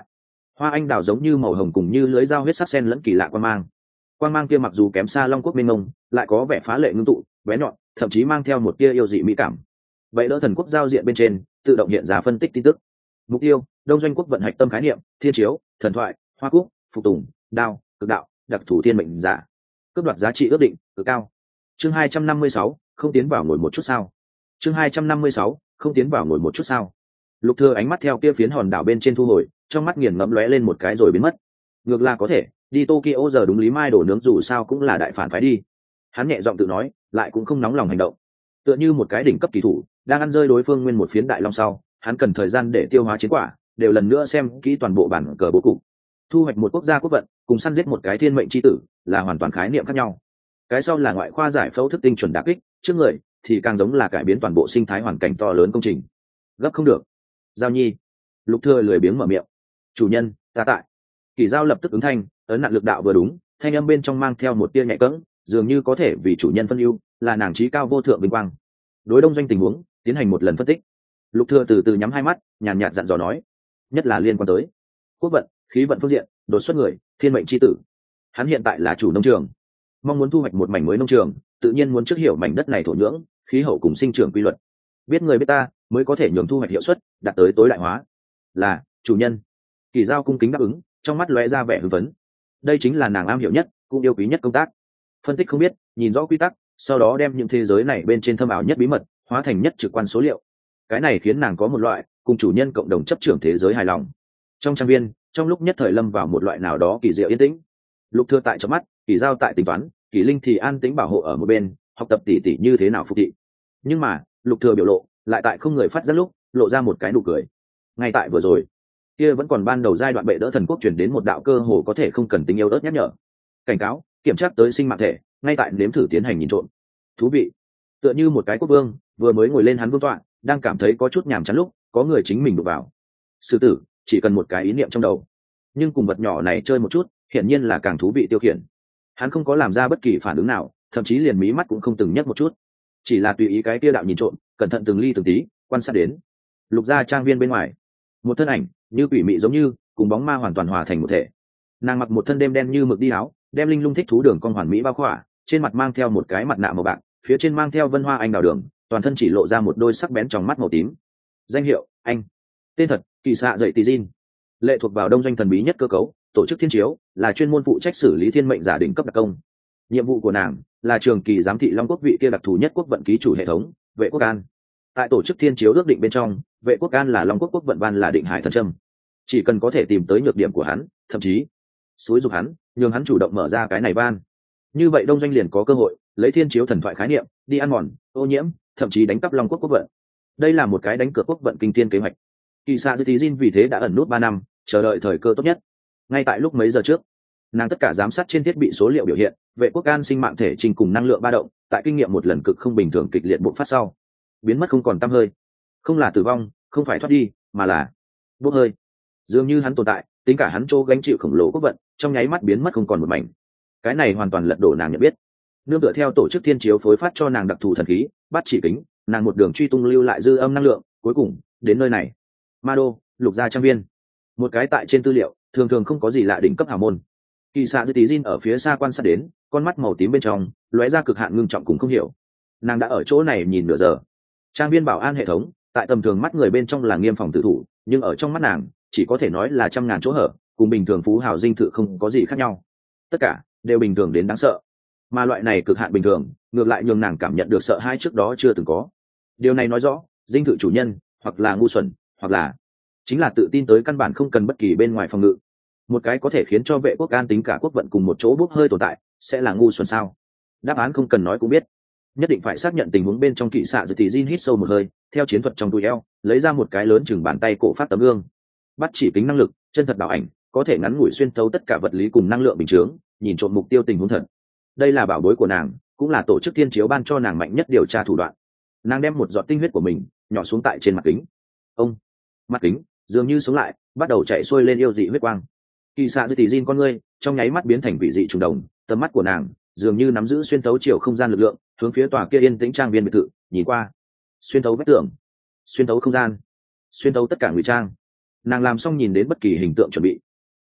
hoa anh đào giống như màu hồng cùng như lưới dao huyết sắc sen lẫn kỳ lạ quang mang kia mặc dù kém xa long quốc minh ngông, lại có vẻ phá lệ ngưng tụ bé nhọn, thậm chí mang theo một tia yêu dị mỹ cảm. Vậy đỡ thần quốc giao diện bên trên tự động hiện ra phân tích tin tức. Mục tiêu: đông doanh quốc vận hạch tâm khái niệm, thiên chiếu, thần thoại, hoa cúc, phục tùng, đao, cực đạo, đặc thù thiên mệnh giả. Cướp đoạt giá trị ước định cực cao. Chương 256, không tiến vào ngồi một chút sao. Chương 256, không tiến vào ngồi một chút sao. Lục Thừa ánh mắt theo kia phiến hòn đảo bên trên thu hồi, trong mắt nghiền ngẫm lóe lên một cái rồi biến mất. Ngược là có thể, đi Tokyo giờ đúng lý mai đổ nướng dù sao cũng là đại phản phái đi. Hắn nhẹ giọng tự nói, lại cũng không nóng lòng hành động. Tựa như một cái đỉnh cấp kỳ thủ, đang ăn rơi đối phương nguyên một phiến đại long sau, hắn cần thời gian để tiêu hóa chiến quả, đều lần nữa xem kỹ toàn bộ bản cờ bố cục. Thu hoạch một quốc gia quốc vận, cùng săn giết một cái thiên mệnh chi tử, là hoàn toàn khái niệm khác nhau. Cái sau là ngoại khoa giải phẫu thức tinh chuẩn đả kích, trước người thì càng giống là cải biến toàn bộ sinh thái hoàn cảnh to lớn công trình. Gấp không được. Giao Nhi. Lục Thừa lười biếng mở miệng. Chủ nhân, ta tại. Kỳ Giao lập tức ứng thanh, ấn nặng lực đạo vừa đúng, thanh âm bên trong mang theo một tia nhẹ cẫng, dường như có thể vì chủ nhân phân ưu, là nàng trí cao vô thượng vinh quang. Đối đông doanh tình huống, tiến hành một lần phân tích. Lục Thừa từ từ nhắm hai mắt, nhàn nhạt dặn dò nói, nhất là liên quan tới quốc vận, khí vận phương diện, đột xuất người, thiên mệnh chi tử. Hắn hiện tại là chủ nông trường, mong muốn thu hoạch một mảnh mới nông trường, tự nhiên muốn trước hiểu mảnh đất này thổ nhưỡng, khí hậu cùng sinh trưởng quy luật. Biết người biết ta, mới có thể nhường thu hoạch hiệu suất đạt tới tối đại hóa. Là chủ nhân. Kỳ Giao cung kính đáp ứng, trong mắt lóe ra vẻ hưng phấn. Đây chính là nàng am hiểu nhất, cũng yêu quý nhất công tác. Phân tích không biết, nhìn rõ quy tắc, sau đó đem những thế giới này bên trên thâm ảo nhất bí mật hóa thành nhất trực quan số liệu. Cái này khiến nàng có một loại cùng chủ nhân cộng đồng chấp trưởng thế giới hài lòng. Trong trang viên, trong lúc nhất thời lâm vào một loại nào đó kỳ diệu yên tĩnh. Lục Thừa tại trong mắt, Kỳ Giao tại tính toán, Kỳ Linh thì an tĩnh bảo hộ ở một bên, học tập tỉ tỉ như thế nào phục thị. Nhưng mà, Lục Thừa biểu lộ lại tại không người phát giác lúc lộ ra một cái nụ cười. Ngay tại vừa rồi, kia vẫn còn ban đầu giai đoạn bệ đỡ thần quốc truyền đến một đạo cơ hồ có thể không cần tình yêu ớt nhắc nhở, cảnh cáo, kiểm tra tới sinh mạng thể, ngay tại nếm thử tiến hành nhìn trộm. Thú vị. Tựa như một cái quốc vương vừa mới ngồi lên hắn vương tọa, đang cảm thấy có chút nhàm chán lúc có người chính mình đụng vào. Sư tử chỉ cần một cái ý niệm trong đầu, nhưng cùng vật nhỏ này chơi một chút, hiển nhiên là càng thú vị tiêu khiển. Hắn không có làm ra bất kỳ phản ứng nào, thậm chí liền mí mắt cũng không từng nhấc một chút, chỉ là tùy ý cái kia đạo nhìn trộm, cẩn thận từng ly từng tí quan sát đến. Lục gia trang viên bên ngoài, một thân ảnh như quỷ mị giống như cùng bóng ma hoàn toàn hòa thành một thể. Nàng mặc một thân đêm đen như mực đi áo, đem linh lung thích thú đường con hoàn mỹ bao khỏa, trên mặt mang theo một cái mặt nạ màu bạc, phía trên mang theo vân hoa anh đào đường, toàn thân chỉ lộ ra một đôi sắc bén trong mắt màu tím. Danh hiệu: anh. Tên thật: Kỳ Xạ Dậy Tỷ Jin. Lệ thuộc vào đông doanh thần bí nhất cơ cấu, tổ chức thiên chiếu, là chuyên môn phụ trách xử lý thiên mệnh giả đỉnh cấp đặc công. Nhiệm vụ của nàng là trường kỳ giám thị long quốc vị kia đặc thù nhất quốc vận ký chủ hệ thống, vệ quốc an. Tại tổ chức thiên chiếu ước định bên trong, vệ quốc an là long quốc quốc vận ban là định hải thần trâm. Chỉ cần có thể tìm tới nhược điểm của hắn, thậm chí xúi dục hắn, nhường hắn chủ động mở ra cái này ban, như vậy đông doanh liền có cơ hội lấy thiên chiếu thần thoại khái niệm đi ăn mòn, ô nhiễm, thậm chí đánh cắp long quốc quốc vận. Đây là một cái đánh cược quốc vận kinh thiên kế hoạch. Kỳ Xạ Dư Tí Jin vì thế đã ẩn nút 3 năm, chờ đợi thời cơ tốt nhất. Ngay tại lúc mấy giờ trước, nàng tất cả giám sát trên thiết bị số liệu biểu hiện, vệ quốc an sinh mạng thể trình cùng năng lượng ba động, tại kinh nghiệm một lần cực không bình thường kịch liệt bộc phát sau, biến mất không còn tăm hơi. Không là tử vong, không phải thoát đi, mà là bốc hơi. Dường như hắn tồn tại, tính cả hắn chỗ gánh chịu khổng lồ quốc vận, trong nháy mắt biến mất không còn một mảnh. Cái này hoàn toàn lật đổ nàng nhận biết. Nương tựa theo tổ chức thiên chiếu phối phát cho nàng đặc thù thần khí, bắt chỉ kính, nàng một đường truy tung lưu lại dư âm năng lượng, cuối cùng đến nơi này. Ma đô, Lục gia trang viên. Một cái tại trên tư liệu, thường thường không có gì lạ đỉnh cấp hào môn. Kỳ Xạ Dư Tí Jin ở phía xa quan sát đến, con mắt màu tím bên trong lóe ra cực hạn ngưng trọng cùng không hiểu. Nàng đã ở chỗ này nhìn nửa giờ. Trang viên bảo an hệ thống, tại tầm thường mắt người bên trong là nghiêm phòng tự thủ, nhưng ở trong mắt nàng, chỉ có thể nói là trăm ngàn chỗ hở, cùng bình thường phú hào dinh thự không có gì khác nhau. Tất cả đều bình thường đến đáng sợ, mà loại này cực hạn bình thường, ngược lại nhường nàng cảm nhận được sợ hãi trước đó chưa từng có. Điều này nói rõ, dinh thự chủ nhân, hoặc là ngu xuẩn, hoặc là chính là tự tin tới căn bản không cần bất kỳ bên ngoài phòng ngự. Một cái có thể khiến cho vệ quốc an tính cả quốc vận cùng một chỗ bốc hơi tồn tại, sẽ là ngu xuẩn sao? Đáp án không cần nói cũng biết. Nhất định phải xác nhận tình huống bên trong. Kỵ Xạ Dư Tí Jin hít sâu một hơi, theo chiến thuật trong túi eo lấy ra một cái lớn chừng bàn tay cổ phát tấm gương, bắt chỉ kính năng lực, chân thật bảo ảnh, có thể ngắn ngủi xuyên thấu tất cả vật lý cùng năng lượng bình chướng, nhìn trộm mục tiêu tình huống thật. Đây là bảo bối của nàng, cũng là tổ chức thiên chiếu ban cho nàng mạnh nhất điều tra thủ đoạn. Nàng đem một giọt tinh huyết của mình nhỏ xuống tại trên mặt kính. Ông, mặt kính dường như sống lại, bắt đầu chạy xuôi lên yêu dị huyết quang. Kỳ Xạ Dư Tỷ Jin con ngươi trong nháy mắt biến thành vị dị trùng đồng, tầm mắt của nàng dường như nắm giữ xuyên thấu chiều không gian lực lượng, hướng phía tòa kia yên tĩnh trang viên biệt thự nhìn qua. Xuyên thấu vách tường, xuyên thấu không gian, xuyên thấu tất cả ngụy trang. Nàng làm xong nhìn đến bất kỳ hình tượng chuẩn bị,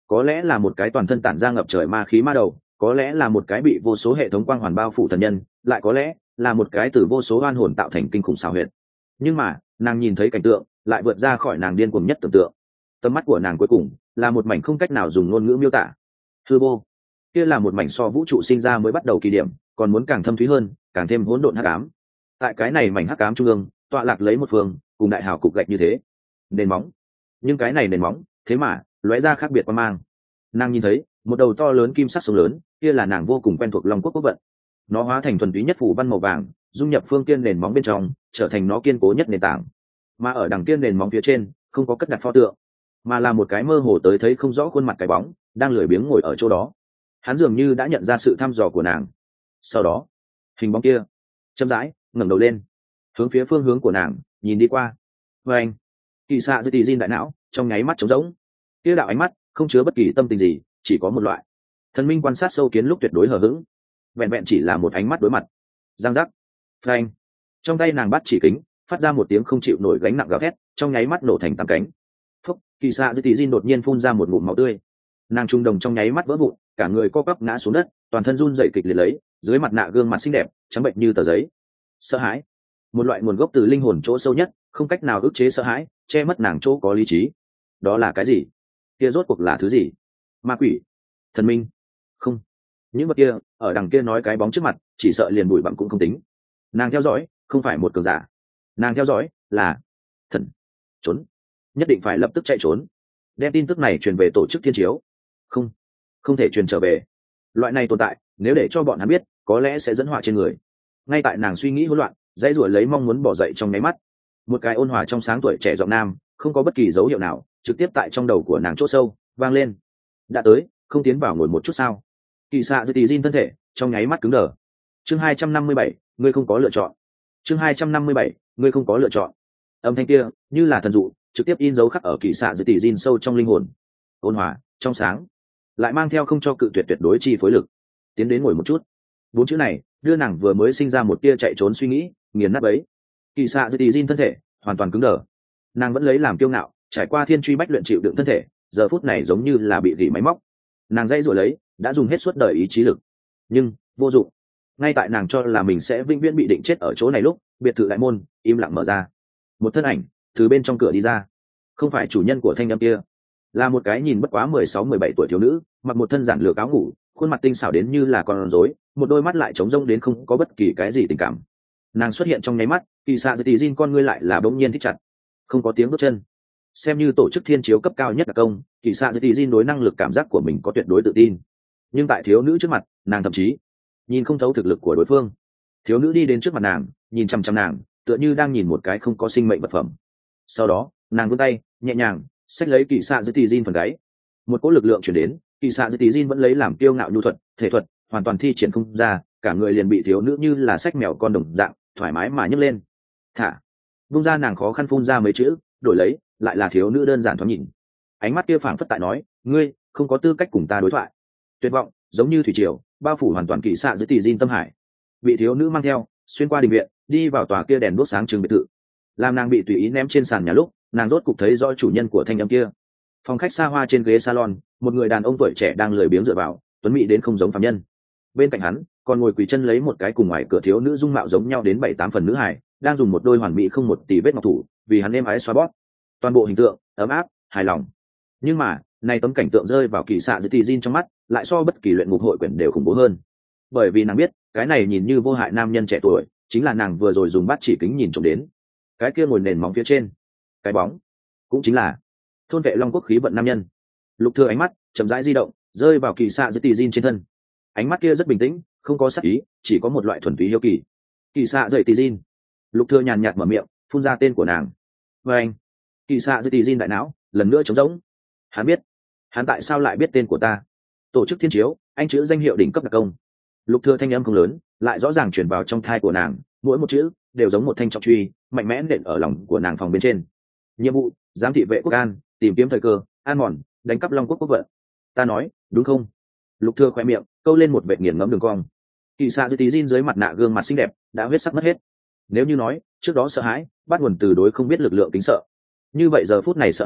có lẽ là một cái toàn thân tản ra ngập trời ma khí ma đầu, có lẽ là một cái bị vô số hệ thống quang hoàn bao phủ thần nhân, lại có lẽ là một cái từ vô số oan hồn tạo thành kinh khủng xảo huyệt. Nhưng mà nàng nhìn thấy cảnh tượng lại vượt ra khỏi nàng điên cuồng nhất tưởng tượng. Tầm mắt của nàng cuối cùng là một mảnh không cách nào dùng ngôn ngữ miêu tả. Hư vô, kia là một mảnh so vũ trụ sinh ra mới bắt đầu kỳ điểm còn muốn càng thâm thúy hơn, càng thêm hỗn độn hắc ám. Tại cái này mảnh hắc ám trung ương tọa lạc lấy một phương cùng đại hào cục gạch như thế nền móng, nhưng cái này nền móng thế mà lóe ra khác biệt qua mang. Nàng nhìn thấy một đầu to lớn kim sắc sống lớn, kia là nàng vô cùng quen thuộc Long Quốc quốc vận. Nó hóa thành thuần túy nhất phủ văn màu vàng, dung nhập phương kiên nền móng bên trong, trở thành nó kiên cố nhất nền tảng. Mà ở đằng kiên nền móng phía trên không có cất đặt pho tượng, mà là một cái mơ hồ tới thấy không rõ khuôn mặt cái bóng đang lười biếng ngồi ở chỗ đó. Hắn dường như đã nhận ra sự thăm dò của nàng. Sau đó hình bóng kia chậm rãi ngẩng đầu lên, hướng phía phương hướng của nàng nhìn đi qua. Và anh kỳ xạ dưới tì Jin đại não trong nháy mắt trống rỗng. Kia đạo ánh mắt không chứa bất kỳ tâm tình gì, chỉ có một loại thần minh quan sát sâu kiến lúc tuyệt đối hờ hững, vẹn vẹn chỉ là một ánh mắt đối mặt. Giang giác, phanh, trong tay nàng bắt chỉ kính phát ra một tiếng không chịu nổi gánh nặng gào thét, trong nháy mắt nổ thành tăm cánh. Phúc, kỳ xạ dưới tì Jin đột nhiên phun ra một ngụm máu tươi. Nàng trung đồng trong nháy mắt vỡ vụn, cả người co quắp ngã xuống đất, toàn thân run rẩy kịch liệt lấy, dưới mặt nạ gương mặt xinh đẹp trắng bệnh như tờ giấy. Sợ hãi, một loại nguồn gốc từ linh hồn chỗ sâu nhất, không cách nào ức chế sợ hãi, che mất nàng chỗ có lý trí. Đó là cái gì? Kia rốt cuộc là thứ gì? Ma quỷ, thần minh? Không, những vật kia ở đằng kia nói cái bóng trước mặt chỉ sợ liền bụi bặm cũng không tính. Nàng theo dõi không phải một cường giả, nàng theo dõi là thần. Trốn, nhất định phải lập tức chạy trốn, đem tin tức này truyền về tổ chức thiên chiếu. Không, không thể truyền trở về. Loại này tồn tại nếu để cho bọn hắn biết có lẽ sẽ dẫn họa trên người. Ngay tại nàng suy nghĩ hỗn loạn, dãy ruổi lấy mong muốn bỏ dậy trong nháy mắt, một cái ôn hòa trong sáng tuổi trẻ giọng nam không có bất kỳ dấu hiệu nào trực tiếp tại trong đầu của nàng chỗ sâu vang lên. Đã tới, không tiến vào ngồi một chút sao? Kỳ xạ dưới tì Jin thân thể trong nháy mắt cứng đờ. Chương 257, ngươi không có lựa chọn. Chương 257, ngươi không có lựa chọn. Âm thanh kia như là thần dụ, trực tiếp in dấu khắc ở kỳ xạ dưới tì Jin sâu trong linh hồn. Ôn hòa, trong sáng, lại mang theo không cho cự tuyệt tuyệt đối chi phối lực. Tiến đến ngồi một chút. Bốn chữ này đưa nàng vừa mới sinh ra một tia chạy trốn suy nghĩ nghiền nát ấy. Kỳ xạ dưới tì Jin thân thể hoàn toàn cứng đờ. Nàng vẫn lấy làm kiêu ngạo, trải qua thiên truy bách luyện chịu đựng thân thể, giờ phút này giống như là bị gỉ máy móc. Nàng dây rồi lấy đã dùng hết suốt đời ý chí lực, nhưng vô dụng. Ngay tại nàng cho là mình sẽ vĩnh viễn bị định chết ở chỗ này lúc, biệt thự đại môn im lặng mở ra, một thân ảnh từ bên trong cửa đi ra. Không phải chủ nhân của thanh âm kia, là một cái nhìn bất quá 16-17 tuổi thiếu nữ, mặc một thân giản lược áo ngủ, khuôn mặt tinh xảo đến như là con rối, một đôi mắt lại trống rỗng đến không có bất kỳ cái gì tình cảm. Nàng xuất hiện trong nháy mắt, kỳ xạ dưới tì Jin con ngươi lại là bỗng nhiên thích chặt, không có tiếng bước chân. Xem như tổ chức thiên chiếu cấp cao nhất là công, kỳ xạ dưới tì Jin đối năng lực cảm giác của mình có tuyệt đối tự tin, nhưng tại thiếu nữ trước mặt nàng thậm chí nhìn không thấu thực lực của đối phương. Thiếu nữ đi đến trước mặt nàng, nhìn chăm chăm nàng, tựa như đang nhìn một cái không có sinh mệnh vật phẩm. Sau đó nàng vươn tay nhẹ nhàng xách lấy kỳ xạ dưới tì Jin phần gáy. Một cỗ lực lượng chuyển đến, kỳ xạ dưới tì Jin vẫn lấy làm kiêu ngạo nhu thuật thể thuật hoàn toàn thi triển không ra, cả người liền bị thiếu nữ như là xách mèo con đồng dạng thoải mái mà nhấc lên. Thả, vung ra. Nàng khó khăn phun ra mấy chữ, đổi lấy lại là thiếu nữ đơn giản thoáng nhìn, ánh mắt kia phảng phất tại nói, ngươi không có tư cách cùng ta đối thoại. Tuyệt vọng giống như thủy triều bao phủ hoàn toàn kỳ xạ dưới tì Jin tâm hải. Bị thiếu nữ mang theo xuyên qua đình viện, đi vào tòa kia đèn đuốc sáng trưng biệt thự. Làm nàng bị tùy ý ném trên sàn nhà lúc, nàng rốt cục thấy rõ chủ nhân của thanh âm kia. Phòng khách xa hoa trên ghế salon, một người đàn ông tuổi trẻ đang lười biếng dựa vào, tuấn mỹ đến không giống phàm nhân. Bên cạnh hắn còn ngồi quỳ chân lấy một cái cùng ngoài cửa thiếu nữ dung mạo giống nhau đến 7-8 phần nữ hài, đang dùng một đôi hoàn mỹ không một tì vết ngọc thủ vì hắn êm ái xoa bóp. Toàn bộ hình tượng ấm áp hài lòng. Nhưng mà nay tấm cảnh tượng rơi vào kỳ xạ dưới tì Jin trong mắt lại so bất kỳ luyện ngục hội quyển đều khủng bố hơn, bởi vì nàng biết cái này nhìn như vô hại nam nhân trẻ tuổi chính là nàng vừa rồi dùng bát chỉ kính nhìn trộm đến. Cái kia ngồi nền móng phía trên cái bóng cũng chính là thôn vệ long quốc khí vận nam nhân. Lục Thừa ánh mắt chậm rãi di động, rơi vào kỳ xạ dưới tì Jin trên thân. Ánh mắt kia rất bình tĩnh, không có sát ý, chỉ có một loại thuần túy hiếu kỳ. Kỳ xạ dưới tì Jin. Lục Thừa nhàn nhạt mở miệng, phun ra tên của nàng. Và anh, kỳ xạ dưới tì Jin đại não lần nữa trống rỗng. Hắn biết, hắn tại sao lại biết tên của ta? Tổ chức thiên chiếu, anh chữ danh hiệu đỉnh cấp đặc công. Lục Thừa thanh âm không lớn, lại rõ ràng truyền vào trong thai của nàng, mỗi một chữ đều giống một thanh trọng truy, mạnh mẽ nện ở lòng của nàng phòng bên trên. Nhiệm vụ: giám thị vệ quốc an, tìm kiếm thời cơ, an mòn, đánh cắp long quốc quốc vận. Ta nói đúng không? Lục Thừa khẽ miệng câu lên một vệt nghiền ngẫm đường cong. Kỳ xạ dưới tí Jin dưới mặt nạ gương mặt xinh đẹp đã huyết sắc mất hết. Nếu như nói trước đó sợ hãi bắt nguồn từ đối không biết lực lượng kính sợ, như vậy giờ phút này sợ hãi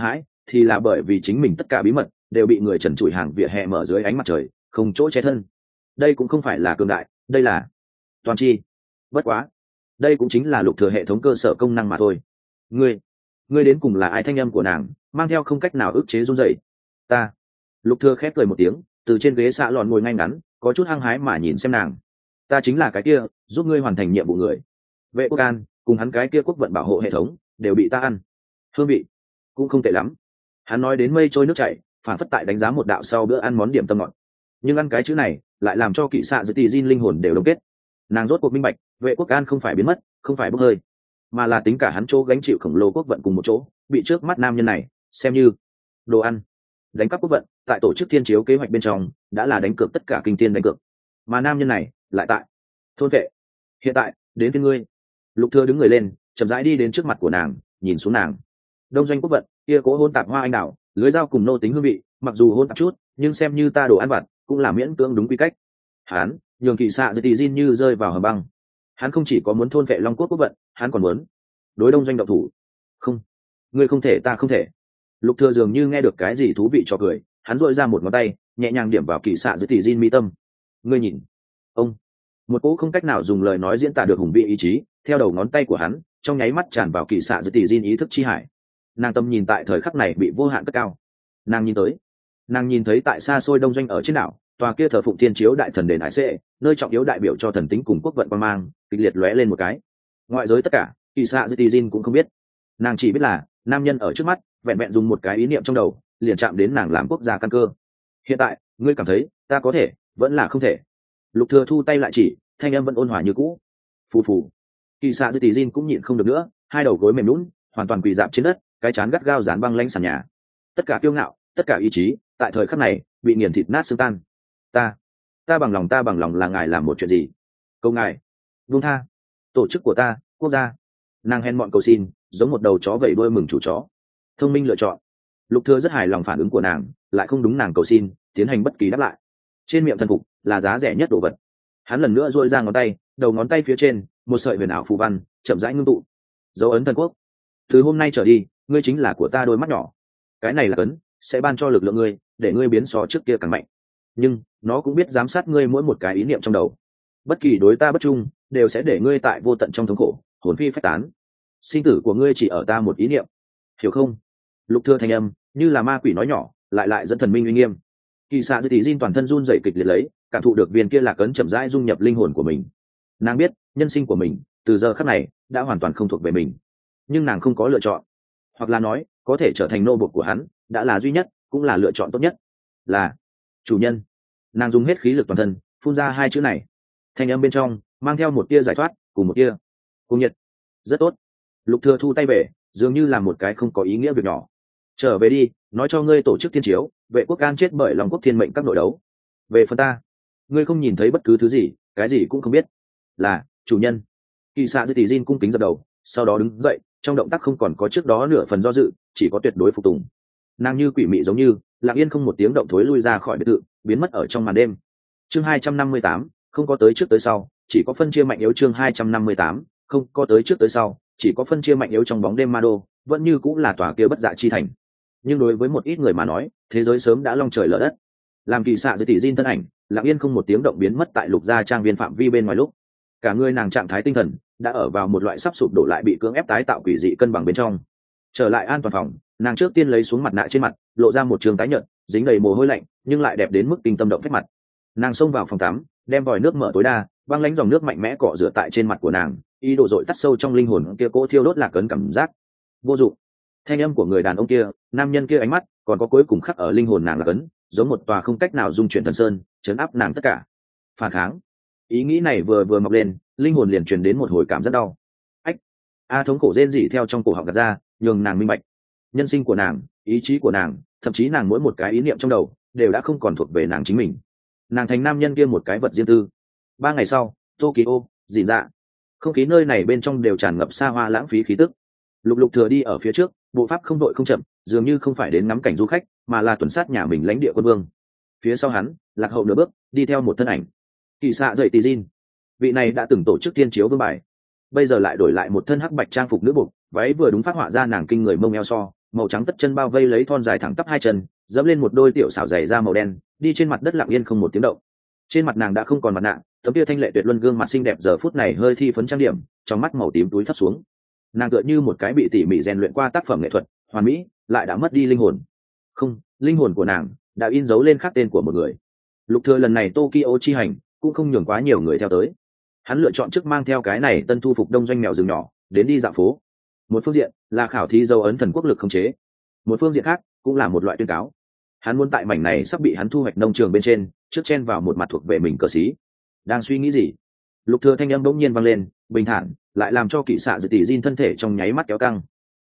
thì là bởi vì chính mình tất cả bí mật đều bị người trần trụi hàng vỉa hè mở dưới ánh mặt trời, không chỗ che thân. Đây cũng không phải là cường đại, đây là toàn chi. Bất quá, đây cũng chính là Lục Thừa hệ thống cơ sở công năng mà thôi. Ngươi đến cùng là ai? Thanh âm của nàng mang theo không cách nào ức chế run rẩy. Ta. Lục Thừa khép cười một tiếng, từ trên ghế xạ lòn ngồi ngay ngắn, có chút hăng hái mà nhìn xem nàng. Ta chính là cái kia giúp ngươi hoàn thành nhiệm vụ người. Vệ Quốc An cùng hắn cái kia quốc vận bảo hộ hệ thống đều bị ta ăn. Hương vị cũng không tệ lắm. Hắn nói đến mây trôi nước chảy, phản phất tại đánh giá một đạo sau bữa ăn món điểm tâm ngọt. Nhưng ăn cái chữ này lại làm cho kỵ xạ giữa tỷ Jin linh hồn đều đông kết. Nàng rốt cuộc minh bạch, Vệ Quốc An không phải biến mất, không phải bốc hơi, mà là tính cả hắn chỗ gánh chịu khổng lồ quốc vận cùng một chỗ, bị trước mắt nam nhân này xem như đồ ăn. Đánh cắp quốc vận tại tổ chức thiên chiếu kế hoạch bên trong đã là đánh cược tất cả kinh tiên đánh cược, mà nam nhân này lại tại thôn vệ. Hiện tại đến phía ngươi. Lục Thừa đứng người lên, chậm rãi đi đến trước mặt của nàng, nhìn xuống nàng. Đông doanh quốc vận kia cố hôn tạp hoa anh đào, lưới dao cùng nô tính hương vị, mặc dù hôn tạp chút, nhưng xem như ta đồ ăn vặt, cũng là miễn cưỡng đúng quy cách. Hắn nhường kỵ xạ dưới tỷ Jin như rơi vào hầm băng. Hắn không chỉ có muốn thôn vệ Long quốc quốc vận, hắn còn muốn đối đông doanh động thủ. Không, ngươi không thể, ta không thể. Lục Thừa dường như nghe được cái gì thú vị cho cười, hắn duỗi ra một ngón tay, nhẹ nhàng điểm vào kỵ xạ dưới tỷ Jin mi tâm. Ngươi nhìn, ông. Một cỗ không cách nào dùng lời nói diễn tả được hùng vĩ ý chí, theo đầu ngón tay của hắn, trong nháy mắt tràn vào kỵ xạ dưới tỷ Jin ý thức chi hải. Nàng tâm nhìn tại thời khắc này bị vô hạn cất cao. Nàng nhìn thấy tại xa xôi đông doanh ở trên đảo, tòa kia thờ phụng thiên chiếu đại thần đền hải xệ, nơi trọng yếu đại biểu cho thần tính cùng quốc vận quan mang kịch liệt lóe lên một cái. Ngoại giới tất cả kỳ xạ dư Jin cũng không biết, nàng chỉ biết là nam nhân ở trước mắt vẹn vẹn dùng một cái ý niệm trong đầu liền chạm đến nàng làm quốc gia căn cơ. Hiện tại ngươi cảm thấy ta có thể vẫn là không thể? Lục Thừa thu tay lại chỉ, thanh âm vẫn ôn hòa như cũ. Phù phù. Kỳ xạ dư Jin cũng nhịn không được nữa, hai đầu gối mềm nhũn, hoàn toàn quỳ rạp trên đất, cái chán gắt gao dán băng lãnh sàn nhà. Tất cả kiêu ngạo, tất cả ý chí tại thời khắc này bị nghiền thịt nát xương tan. Ta bằng lòng là ngài làm một chuyện gì? Cầu ngài buông tha tổ chức của ta, quốc gia. Nàng hèn mọn cầu xin, giống một đầu chó vẫy đuôi mừng chủ chó. Thông minh lựa chọn. Lục Thừa rất hài lòng phản ứng của nàng, lại không đúng nàng cầu xin tiến hành bất kỳ đáp lại. Trên miệng thần phục là giá rẻ nhất đồ vật. Hắn lần nữa duỗi ra ngón tay, đầu ngón tay phía trên một sợi huyền ảo phù văn chậm rãi ngưng tụ. Dấu ấn thần quốc. Từ hôm nay trở đi, ngươi chính là của ta đôi mắt nhỏ. Cái này là cấn, sẽ ban cho lực lượng ngươi, để ngươi biến so trước kia càng mạnh. Nhưng nó cũng biết giám sát ngươi mỗi một cái ý niệm trong đầu. Bất kỳ đối ta bất trung, đều sẽ để ngươi tại vô tận trong thống khổ, hồn phi phách tán. Sinh tử của ngươi chỉ ở ta một ý niệm, hiểu không? Lục Thừa thanh âm như là ma quỷ nói nhỏ, lại dẫn thần minh uy nghiêm. Kỳ xạ dư tỷ Jin toàn thân run rẩy kịch liệt lấy, cảm thụ được viên kia lạc ấn chậm rãi dung nhập linh hồn của mình. Nàng biết, nhân sinh của mình từ giờ khắc này đã hoàn toàn không thuộc về mình, nhưng nàng không có lựa chọn, hoặc là nói, có thể trở thành nô bộc của hắn, đã là duy nhất, cũng là lựa chọn tốt nhất. Là chủ nhân. Nàng dùng hết khí lực toàn thân, phun ra hai chữ này. Thanh âm bên trong mang theo một tia giải thoát, cùng một tia cùng nhiệt. Rất tốt. Lục Thừa thu tay về, dường như là một cái không có ý nghĩa việc nhỏ. Trở về đi, nói cho ngươi tổ chức thiên chiếu, Vệ Quốc An chết bởi Long quốc thiên mệnh các nội đấu. Về phần ta, ngươi không nhìn thấy bất cứ thứ gì, cái gì cũng không biết. Là chủ nhân. Kỳ xạ dư tỷ Jin cung kính dập đầu, sau đó đứng dậy, trong động tác không còn có trước đó nửa phần do dự, chỉ có tuyệt đối phục tùng. Nàng như quỷ mị giống như lặng yên không một tiếng động thối lui ra khỏi biệt thự, biến mất ở trong màn đêm. Chương 258, không có tới trước tới sau, chỉ có phân chia mạnh yếu. Chương 258, không có tới trước tới sau, chỉ có phân chia mạnh yếu. Trong bóng đêm ma đô vẫn như cũng là tòa kia bất dạ chi thành, nhưng đối với một ít người mà nói, thế giới sớm đã long trời lở đất. Làm kỳ xạ dưới tỷ Jin thân ảnh lặng yên không một tiếng động biến mất tại Lục gia trang viên phạm vi bên ngoài lúc, cả người nàng trạng thái tinh thần đã ở vào một loại sắp sụp đổ lại bị cưỡng ép tái tạo quỷ dị cân bằng bên trong. Trở lại an toàn phòng, nàng trước tiên lấy xuống mặt nạ trên mặt, lộ ra một trường tái nhợt, dính đầy mồ hôi lạnh, nhưng lại đẹp đến mức kinh tâm động phách mặt. Nàng xông vào phòng tắm, đem vòi nước mở tối đa, băng lãnh dòng nước mạnh mẽ cọ rửa tại trên mặt của nàng, ý đồ dội tắt sâu trong linh hồn kia cố thiêu đốt lạc ấn cảm giác. Vô dụng. Thanh âm của người đàn ông kia, nam nhân kia ánh mắt, còn có cuối cùng khắc ở linh hồn nàng lạc ấn, giống một tòa không cách nào dung chuyển thần sơn, chấn áp nàng tất cả. Phản kháng. Ý nghĩ này vừa mọc lên, linh hồn liền truyền đến một hồi cảm rất đau. Ách. Thống khổ rên rỉ theo trong cổ họng gạt ra, nhường nàng minh bạch. Nhân sinh của nàng, ý chí của nàng, thậm chí nàng mỗi một cái ý niệm trong đầu đều đã không còn thuộc về nàng chính mình. Nàng thành nam nhân kia một cái vật riêng tư. 3 ngày sau, Tokyo, dịn dạ. Không khí nơi này bên trong đều tràn ngập xa hoa lãng phí khí tức. Lục Thừa đi ở phía trước, bộ pháp không đội không chậm, dường như không phải đến ngắm cảnh du khách, mà là tuần sát nhà mình lãnh địa quân vương. Phía sau hắn, lạc hậu nửa bước, đi theo một thân ảnh. Kỳ xạ dậy tỷ Jin. Vị này đã từng tổ chức thiên chiếu vương bài, bây giờ lại đổi lại một thân hắc bạch trang phục nữ buộc, váy vừa đúng phát họa ra nàng kinh người mông eo so, màu trắng tất chân bao vây lấy thon dài thẳng tắp hai chân, dẫm lên một đôi tiểu xảo giày da màu đen, đi trên mặt đất lặng yên không một tiếng động. Trên mặt nàng đã không còn mặt nạ, tấm kia thanh lệ tuyệt luân gương mặt xinh đẹp giờ phút này hơi thi phấn trang điểm, trong mắt màu tím túi thấp xuống. Nàng tựa như một cái bị tỉ mỉ rèn luyện qua tác phẩm nghệ thuật, hoàn mỹ, lại đã mất đi linh hồn. Không, linh hồn của nàng đã in dấu lên khắc tên của một người. Lục Thừa lần này Tokyo chi hành cũng không nhường quá nhiều người theo tới. Hắn lựa chọn trước mang theo cái này tân thu phục đông doanh mèo rừng nhỏ đến đi dạo phố. Một phương diện là khảo thí dấu ấn thần quốc lực khống chế, một phương diện khác cũng là một loại tuyên cáo. Hắn muốn tại mảnh này sắp bị hắn thu hoạch nông trường bên trên trước chen vào một mặt thuộc về mình cờ xí. Đang suy nghĩ gì? Lục Thừa thanh âm bỗng nhiên vang lên, bình thản, lại làm cho kỵ xạ dự tỷ Jin thân thể trong nháy mắt kéo căng.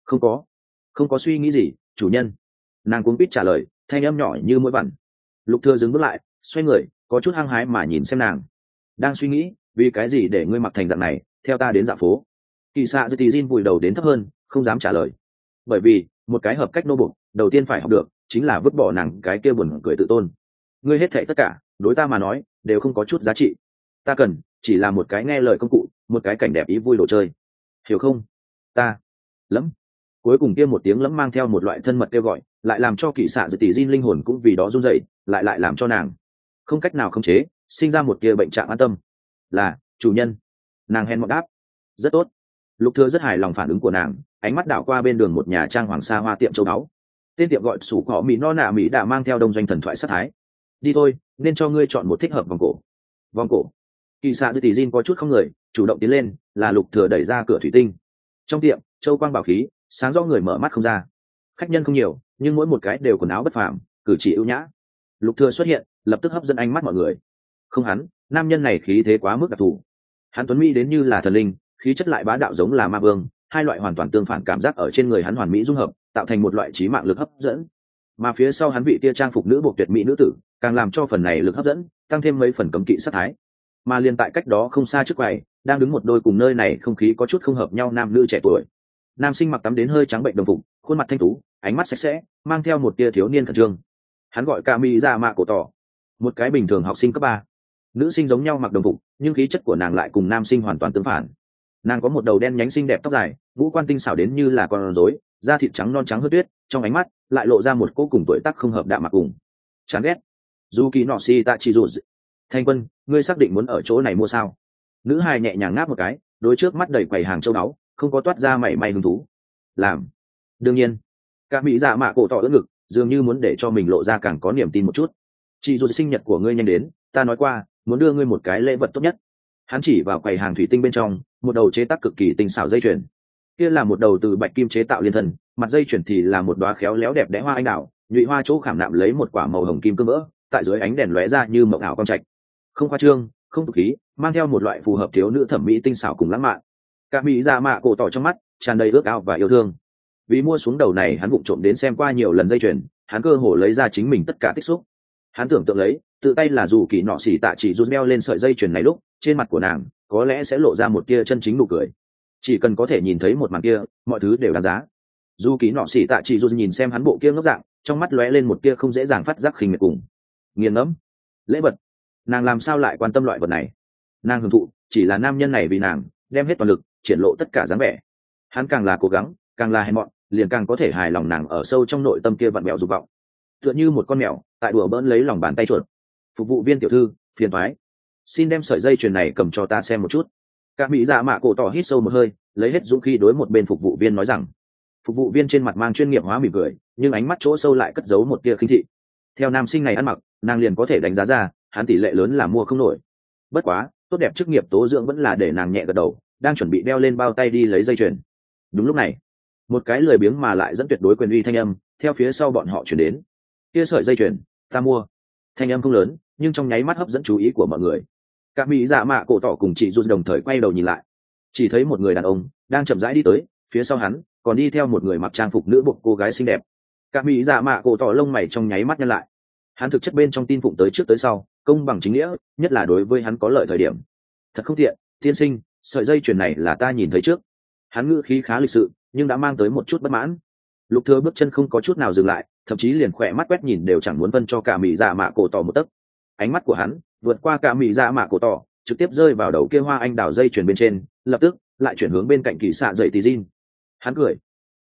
Không có suy nghĩ gì, chủ nhân. Nàng cuống quýt trả lời, thanh âm nhỏ như mũi vằn. Lục Thừa dừng bước lại, xoay người, có chút hăng hái mà nhìn xem nàng. Đang suy nghĩ, vì cái gì để ngươi mặc thành dạng này, theo ta đến dạo phố? Kỵ xạ dự tỷ Jin vùi đầu đến thấp hơn, không dám trả lời. Bởi vì, một cái hợp cách nô bộc, đầu tiên phải học được, chính là vứt bỏ nàng cái kia buồn cười tự tôn. Ngươi hết thảy tất cả, đối ta mà nói, đều không có chút giá trị. Ta cần chỉ là một cái nghe lời công cụ, một cái cảnh đẹp ý vui đồ chơi. Hiểu không? Ta lẫm. Cuối cùng kia một tiếng lẫm mang theo một loại thân mật kêu gọi, lại làm cho kỵ xạ dự tỷ Jin linh hồn cũng vì đó run rẩy, lại làm cho nàng không cách nào khống chế, sinh ra một tia bệnh trạng an tâm. Là chủ nhân. Nàng hèn mọn đáp. Rất tốt. Lục Thừa rất hài lòng phản ứng của nàng, ánh mắt đảo qua bên đường một nhà trang hoàng sa hoa tiệm châu báu. Tên tiệm gọi sủ cỏ mỹ no nạ mỹ đã mang theo đông doanh thần thoại sát thái. Đi thôi, nên cho ngươi chọn một thích hợp vòng cổ. Vòng cổ. Kỳ xạ dư tỷ Jin có chút không người, chủ động tiến lên, là Lục Thừa đẩy ra cửa thủy tinh. Trong tiệm, châu quang bảo khí, sáng rõ người mở mắt không ra. Khách nhân không nhiều, nhưng mỗi một cái đều quần áo bất phàm, cử chỉ ưu nhã. Lục Thừa xuất hiện, lập tức hấp dẫn ánh mắt mọi người. Không hắn, nam nhân này khí thế quá mức đặc thù. Hắn tuấn mỹ đến như là thần linh, khí chất lại bá đạo giống là ma vương, hai loại hoàn toàn tương phản cảm giác ở trên người hắn hoàn mỹ dung hợp, tạo thành một loại trí mạng lực hấp dẫn. Mà phía sau hắn vị tia trang phục nữ buộc tuyệt mỹ nữ tử, càng làm cho phần này lực hấp dẫn tăng thêm mấy phần cấm kỵ sát thái. Mà liền tại cách đó không xa trước quầy, đang đứng một đôi cùng nơi này không khí có chút không hợp nhau nam nữ trẻ tuổi. Nam sinh mặc tắm đến hơi trắng bệnh đồng phục, khuôn mặt thanh tú, ánh mắt sạch sẽ, mang theo một tia thiếu niên khẩn trương. Hắn gọi Kami ra mạ cổ tỏ, một cái bình thường học sinh cấp 3. Nữ sinh giống nhau mặc đồng phục, nhưng khí chất của nàng lại cùng nam sinh hoàn toàn tương phản. Nàng có một đầu đen nhánh xinh đẹp tóc dài, ngũ quan tinh xảo đến như là con rối, da thịt trắng non trắng hơn tuyết, trong ánh mắt lại lộ ra một cô cùng tuổi tác không hợp đạm mặc cùng chán ghét. Dù kỳ nọ si tạ chỉ dù Thanh Quân, ngươi xác định muốn ở chỗ này mua sao? Nữ hài nhẹ nhàng ngáp một cái, đối trước mắt đầy quầy hàng châu báu, không có toát ra mảy may hứng thú. Làm. Đương nhiên. Các mỹ dạ mạ cổ tỏ ưỡn ngực, dường như muốn để cho mình lộ ra càng có niềm tin một chút. Chị dù sinh nhật của ngươi nhanh đến, ta nói qua, muốn đưa ngươi một cái lễ vật tốt nhất. Hắn chỉ vào quầy hàng thủy tinh bên trong, một đầu chế tác cực kỳ tinh xảo dây chuyền. Kia là một đầu từ bạch kim chế tạo liên thân, mặt dây chuyền thì là một đóa khéo léo đẹp đẽ hoa anh đào, nhụy hoa chỗ khảm nạm lấy một quả màu hồng kim cương vỡ, tại dưới ánh đèn lóe ra như mộng ảo quang trạch. Không khoa trương, không tục khí, mang theo một loại phù hợp thiếu nữ thẩm mỹ tinh xảo cùng lãng mạn. Các mỹ dạ mạ cổ tỏ trong mắt tràn đầy ước ao và yêu thương. Vì mua xuống đầu này, hắn vụng trộm đến xem qua nhiều lần dây chuyền, hắn cơ hồ lấy ra chính mình tất cả tích xúc. Hắn tưởng tượng lấy, tự tay là dù kỳ nọ xỉ tạ chỉ rút đeo lên sợi dây chuyền này lúc, trên mặt của nàng có lẽ sẽ lộ ra một tia chân chính nụ cười. Chỉ cần có thể nhìn thấy một màn kia, mọi thứ đều đáng giá. Dù kỳ nọ xỉ tạ chỉ rút nhìn xem hắn bộ kia ngốc dạng, trong mắt lóe lên một tia không dễ dàng phát giác khinh miệt cùng nghiền ngẫm. Lễ vật, nàng làm sao lại quan tâm loại vật này? Nàng hưởng thụ chỉ là nam nhân này vì nàng đem hết toàn lực triển lộ tất cả dáng vẻ. Hắn càng là cố gắng, càng là hèn mọn, liền càng có thể hài lòng nàng ở sâu trong nội tâm kia vặn vẹo dục vọng, tựa như một con mèo tại đùa bỡn lấy lòng bàn tay chuột. Phục vụ viên tiểu thư, phiền thoái, xin đem sợi dây chuyền này cầm cho ta xem một chút. Các mỹ dạ mạ cổ tỏ hít sâu một hơi, lấy hết dũng khí đối một bên phục vụ viên nói rằng. Phục vụ viên trên mặt mang chuyên nghiệp hóa mỉm cười, nhưng ánh mắt chỗ sâu lại cất giấu một tia khinh thị. Theo nam sinh này ăn mặc, nàng liền có thể đánh giá ra hắn tỷ lệ lớn là mua không nổi. Bất quá tốt đẹp chức nghiệp tố dưỡng vẫn là để nàng nhẹ gật đầu, đang chuẩn bị đeo lên bao tay đi lấy dây chuyền. Đúng lúc này, một cái lười biếng mà lại dẫn tuyệt đối quyền uy thanh âm theo phía sau bọn họ chuyển đến. Kia sợi dây chuyền, ta mua. Thanh âm không lớn, nhưng trong nháy mắt hấp dẫn chú ý của mọi người. Các mỹ dạ mạ cổ tỏ cùng chị rút đồng thời quay đầu nhìn lại, chỉ thấy một người đàn ông đang chậm rãi đi tới, phía sau hắn còn đi theo một người mặc trang phục nữ buộc cô gái xinh đẹp. Các mỹ dạ mạ cổ tỏ lông mày trong nháy mắt nhăn lại. Hắn thực chất bên trong tin phụng tới trước tới sau, công bằng chính nghĩa, nhất là đối với hắn có lợi thời điểm. Thật không tiện, tiên sinh, sợi dây chuyền này là ta nhìn thấy trước. Hắn ngữ khí khá lịch sự, nhưng đã mang tới một chút bất mãn. Lục Thừa bước chân không có chút nào dừng lại, thậm chí liền khỏe mắt quét nhìn đều chẳng muốn phân cho cả mỹ dạ mạ cổ tỏ một tấc. Ánh mắt của hắn vượt qua cả mỹ dạ mạ cổ tỏ, trực tiếp rơi vào đầu kia hoa anh đào dây chuyền bên trên, lập tức lại chuyển hướng bên cạnh kỳ xạ dậy tí Jin. Hắn cười,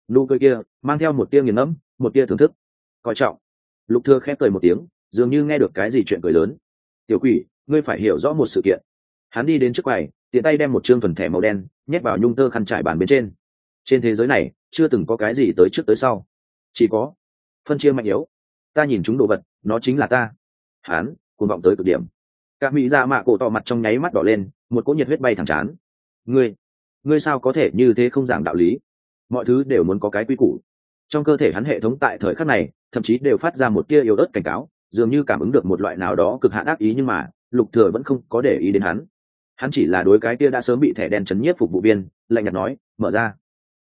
nụ cười kia mang theo một tia nghiền ngẫm, một tia thưởng thức, coi trọng. Lục Thừa khép cười một tiếng, dường như nghe được cái gì chuyện cười lớn. Tiểu quỷ, ngươi phải hiểu rõ một sự kiện. Hắn đi đến trước quầy, tiện tay đem một trương thuần thẻ màu đen nhét vào nhung tơ khăn trải bàn bên trên. Trên thế giới này chưa từng có cái gì tới trước tới sau, chỉ có phân chia mạnh yếu. Ta nhìn chúng đồ vật, nó chính là ta. Hắn cuồng vọng tới cực điểm. Cả mỹ dạ mạ cổ tỏ mặt trong nháy mắt đỏ lên, một cỗ nhiệt huyết bay thẳng chán. Ngươi sao có thể như thế không giảng đạo lý? Mọi thứ đều muốn có cái quy củ. Trong cơ thể hắn hệ thống tại thời khắc này thậm chí đều phát ra một tia yếu ớt cảnh cáo, dường như cảm ứng được một loại nào đó cực hạn ác ý, nhưng mà Lục Thừa vẫn không có để ý đến hắn. Hắn chỉ là đối cái kia đã sớm bị thẻ đen chấn nhiếp phục vụ viên lạnh nhạt nói, mở ra.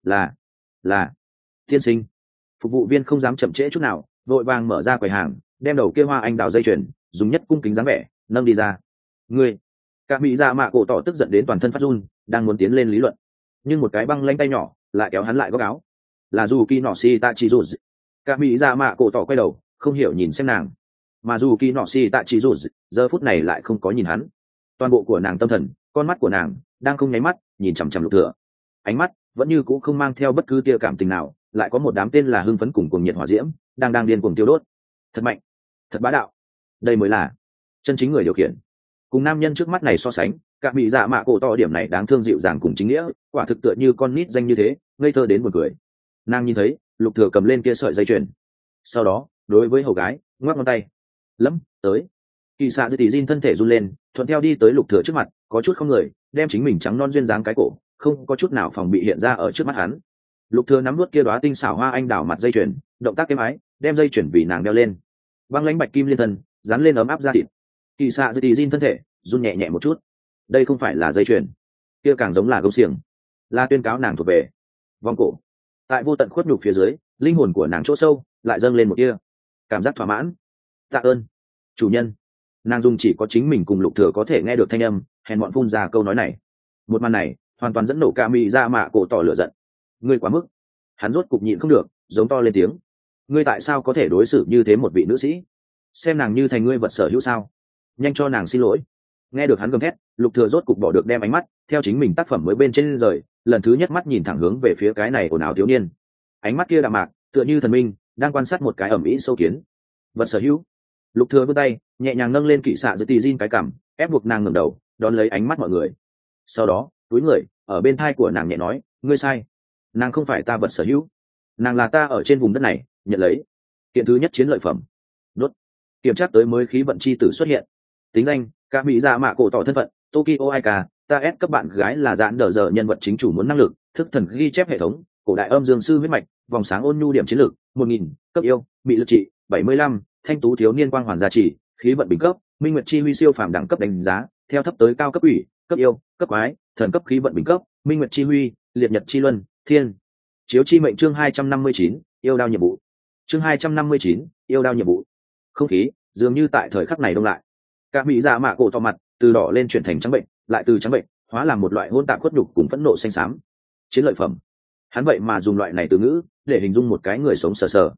Là tiên sinh. Phục vụ viên không dám chậm trễ chút nào, vội vàng mở ra quầy hàng, đem đầu kia hoa anh đào dây chuyền dùng nhất cung kính dáng vẻ nâng đi ra. Ngươi. Cả mỹ dạ mạ cổ tỏ tức giận đến toàn thân phát run, đang muốn tiến lên lý luận, nhưng một cái băng lanh tay nhỏ lại kéo hắn lại góc áo. Là dù kỳ nọ si tạ chỉ rụt. Cả mỹ dạ mạ cổ tỏ quay đầu không hiểu nhìn xem nàng, mà dù kỳ nọ si tạ chỉ rụt giờ phút này lại không có nhìn hắn. Toàn bộ của nàng tâm thần, con mắt của nàng đang không nháy mắt nhìn chằm chằm Lục Thừa. Ánh mắt vẫn như cũ không mang theo bất cứ tia cảm tình nào, lại có một đám tên là hưng phấn cùng cuồng nhiệt hỏa diễm đang điên cuồng tiêu đốt. Thật mạnh, thật bá đạo. Đây mới là chân chính người điều khiển. Cùng nam nhân trước mắt này so sánh, cả mỹ dạ mạ cổ tỏ điểm này đáng thương dịu dàng cùng chính nghĩa, quả thực tựa như con nít danh như thế, ngây thơ đến buồn cười. Nàng nhìn thấy Lục Thừa cầm lên kia sợi dây chuyền, sau đó đối với hầu gái ngoắc ngón tay, lẫm tới. Kỳ xạ dư tỷ Jin thân thể run lên, thuận theo đi tới Lục Thừa trước mặt, có chút không người, đem chính mình trắng non duyên dáng cái cổ không có chút nào phòng bị hiện ra ở trước mắt hắn. Lục Thừa nắm nuốt kia đóa tinh xảo hoa anh đào mặt dây chuyền, động tác êm ái đem dây chuyền vì nàng đeo lên. Băng lãnh bạch kim liên thân dán lên ấm áp da thịt. Kỳ xạ dư tỷ Jin thân thể run nhẹ nhẹ một chút. Đây không phải là dây chuyền, kia càng giống là gông xiềng, là tuyên cáo nàng thuộc về vòng cổ. Tại vô tận khuất nhục phía dưới, linh hồn của nàng chỗ sâu lại dâng lên một tia cảm giác thỏa mãn. Tạ ơn chủ nhân. Nàng dùng chỉ có chính mình cùng Lục Thừa có thể nghe được thanh âm hèn mọn phun ra câu nói này. Một màn này hoàn toàn dẫn nổ cả mỹ dạ mạ cổ tỏ lửa giận. Ngươi quá mức. Hắn rốt cục nhịn không được, giống to lên tiếng. Ngươi tại sao có thể đối xử như thế một vị nữ sĩ? Xem nàng như thành ngươi vật sở hữu sao? Nhanh cho nàng xin lỗi. Nghe được hắn gầm thét, Lục Thừa rốt cục bỏ được đem ánh mắt theo chính mình tác phẩm mới bên trên rời, lần thứ nhất mắt nhìn thẳng hướng về phía cái này ồn ào thiếu niên. Ánh mắt kia đạm mạc, tựa như thần minh đang quan sát một cái ẩm ĩ sâu kiến. Vật sở hữu. Lục Thừa vươn tay nhẹ nhàng nâng lên kỵ xạ dưới tì Jin cái cằm, ép buộc nàng ngẩng đầu đón lấy ánh mắt mọi người. Sau đó túi người ở bên tai của nàng nhẹ nói, ngươi sai. Nàng không phải ta vật sở hữu, nàng là ta ở trên vùng đất này nhận lấy kiện thứ nhất chiến lợi phẩm. Đốt. Kiểm tra tới mới khí vận chi tử xuất hiện. Tính danh cả mỹ dạ mạ cổ tỏ thân phận Tokyo Aika, ta ép các bạn gái là dạn đờ giờ nhân vật chính chủ muốn năng lực thức thần ghi chép hệ thống cổ đại âm dương sư huyết mạch vòng sáng ôn nhu điểm chiến lược 1000 cấp yêu mị lực trị 75 thanh tú thiếu niên quang hoàn gia trì khí vận bình cấp minh nguyệt chi huy siêu phàm đẳng cấp đánh giá theo thấp tới cao cấp ủy cấp yêu cấp quái thần cấp khí vận bình cấp minh nguyệt chi huy liệt nhật chi luân thiên chiếu chi mệnh chương 259, yêu đao nhiệm vụ chương 259, yêu đao nhiệm vụ. Không khí dường như tại thời khắc này đông lại. Cả mỹ dạ mạ cổ to mặt từ đỏ lên chuyển thành trắng bệnh, lại từ trắng bệnh hóa làm một loại hỗn tạp khuất nhục cùng phẫn nộ xanh xám. Chiến lợi phẩm. Hắn vậy mà dùng loại này từ ngữ để hình dung một cái người sống sờ sờ.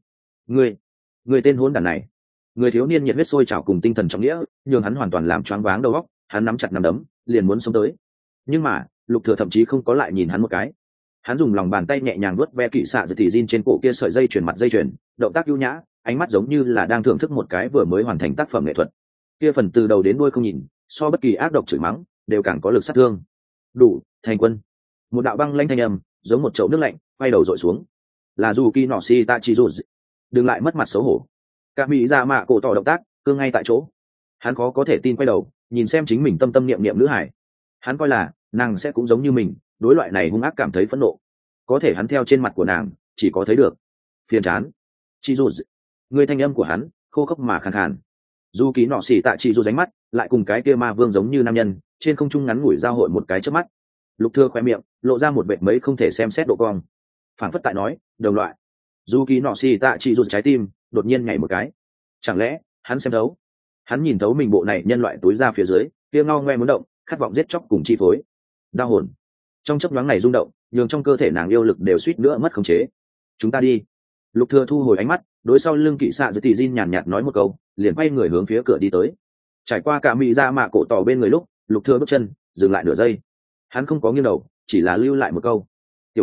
Người tên hỗn đản này. Người thiếu niên nhiệt huyết sôi trào cùng tinh thần trọng nghĩa, nhường hắn hoàn toàn làm choáng váng đầu óc, hắn nắm chặt nắm đấm, liền muốn xông tới. Nhưng mà, Lục Thừa thậm chí không có lại nhìn hắn một cái. Hắn dùng lòng bàn tay nhẹ nhàng vuốt ve kỵ xạ giật tỉ Jin trên cổ kia sợi dây chuyền mặt dây chuyền, động tác ưu nhã, ánh mắt giống như là đang thưởng thức một cái vừa mới hoàn thành tác phẩm nghệ thuật. Kia phần từ đầu đến đuôi không nhìn, so bất kỳ ác độc chửi mắng đều càng có lực sát thương. Đủ, thành quân. Một đạo băng lãnh thanh âm giống một chậu nước lạnh quay đầu dội xuống. Là dù kỳ nọ si ta chỉ dù đừng lại mất mặt xấu hổ. Cả mỹ dạ mạ cổ tỏ động tác cương ngay tại chỗ. Hắn khó có thể tin quay đầu nhìn xem chính mình tâm tâm niệm niệm nữ hải. Hắn coi là nàng sẽ cũng giống như mình đối loại này hung ác cảm thấy phẫn nộ, có thể hắn theo trên mặt của nàng chỉ có thấy được phiền chán. Chị dù người thanh âm của hắn khô khốc mà khàn khàn. Dù ký nọ xỉ tạ chị dù ránh mắt lại cùng cái kia ma vương giống như nam nhân trên không trung ngắn ngủi giao hội một cái trước mắt. Lục Thừa khoe miệng lộ ra một vệt mấy không thể xem xét độ cong, phảng phất tại nói đồng loại. Dù ký nọ xỉ tạ chị dù trái tim đột nhiên nhảy một cái. Chẳng lẽ hắn xem thấu? Hắn nhìn thấu mình bộ này nhân loại túi ra phía dưới kia ngao ngoe muốn động, khát vọng giết chóc cùng chi phối. Đau hồn trong chớp nhoáng này rung động, nhường trong cơ thể nàng yêu lực đều suýt nữa mất khống chế. Chúng ta đi. Lục Thừa thu hồi ánh mắt, đối sau lưng kỵ xạ dưới tỷ Jin nhàn nhạt nói một câu, liền quay người hướng phía cửa đi tới. Trải qua cả mỹ dạ mạ cổ tỏ bên người lúc, Lục Thừa bước chân dừng lại nửa giây. Hắn không có nghiêng đầu, chỉ là lưu lại một câu: "Tiểu quỷ,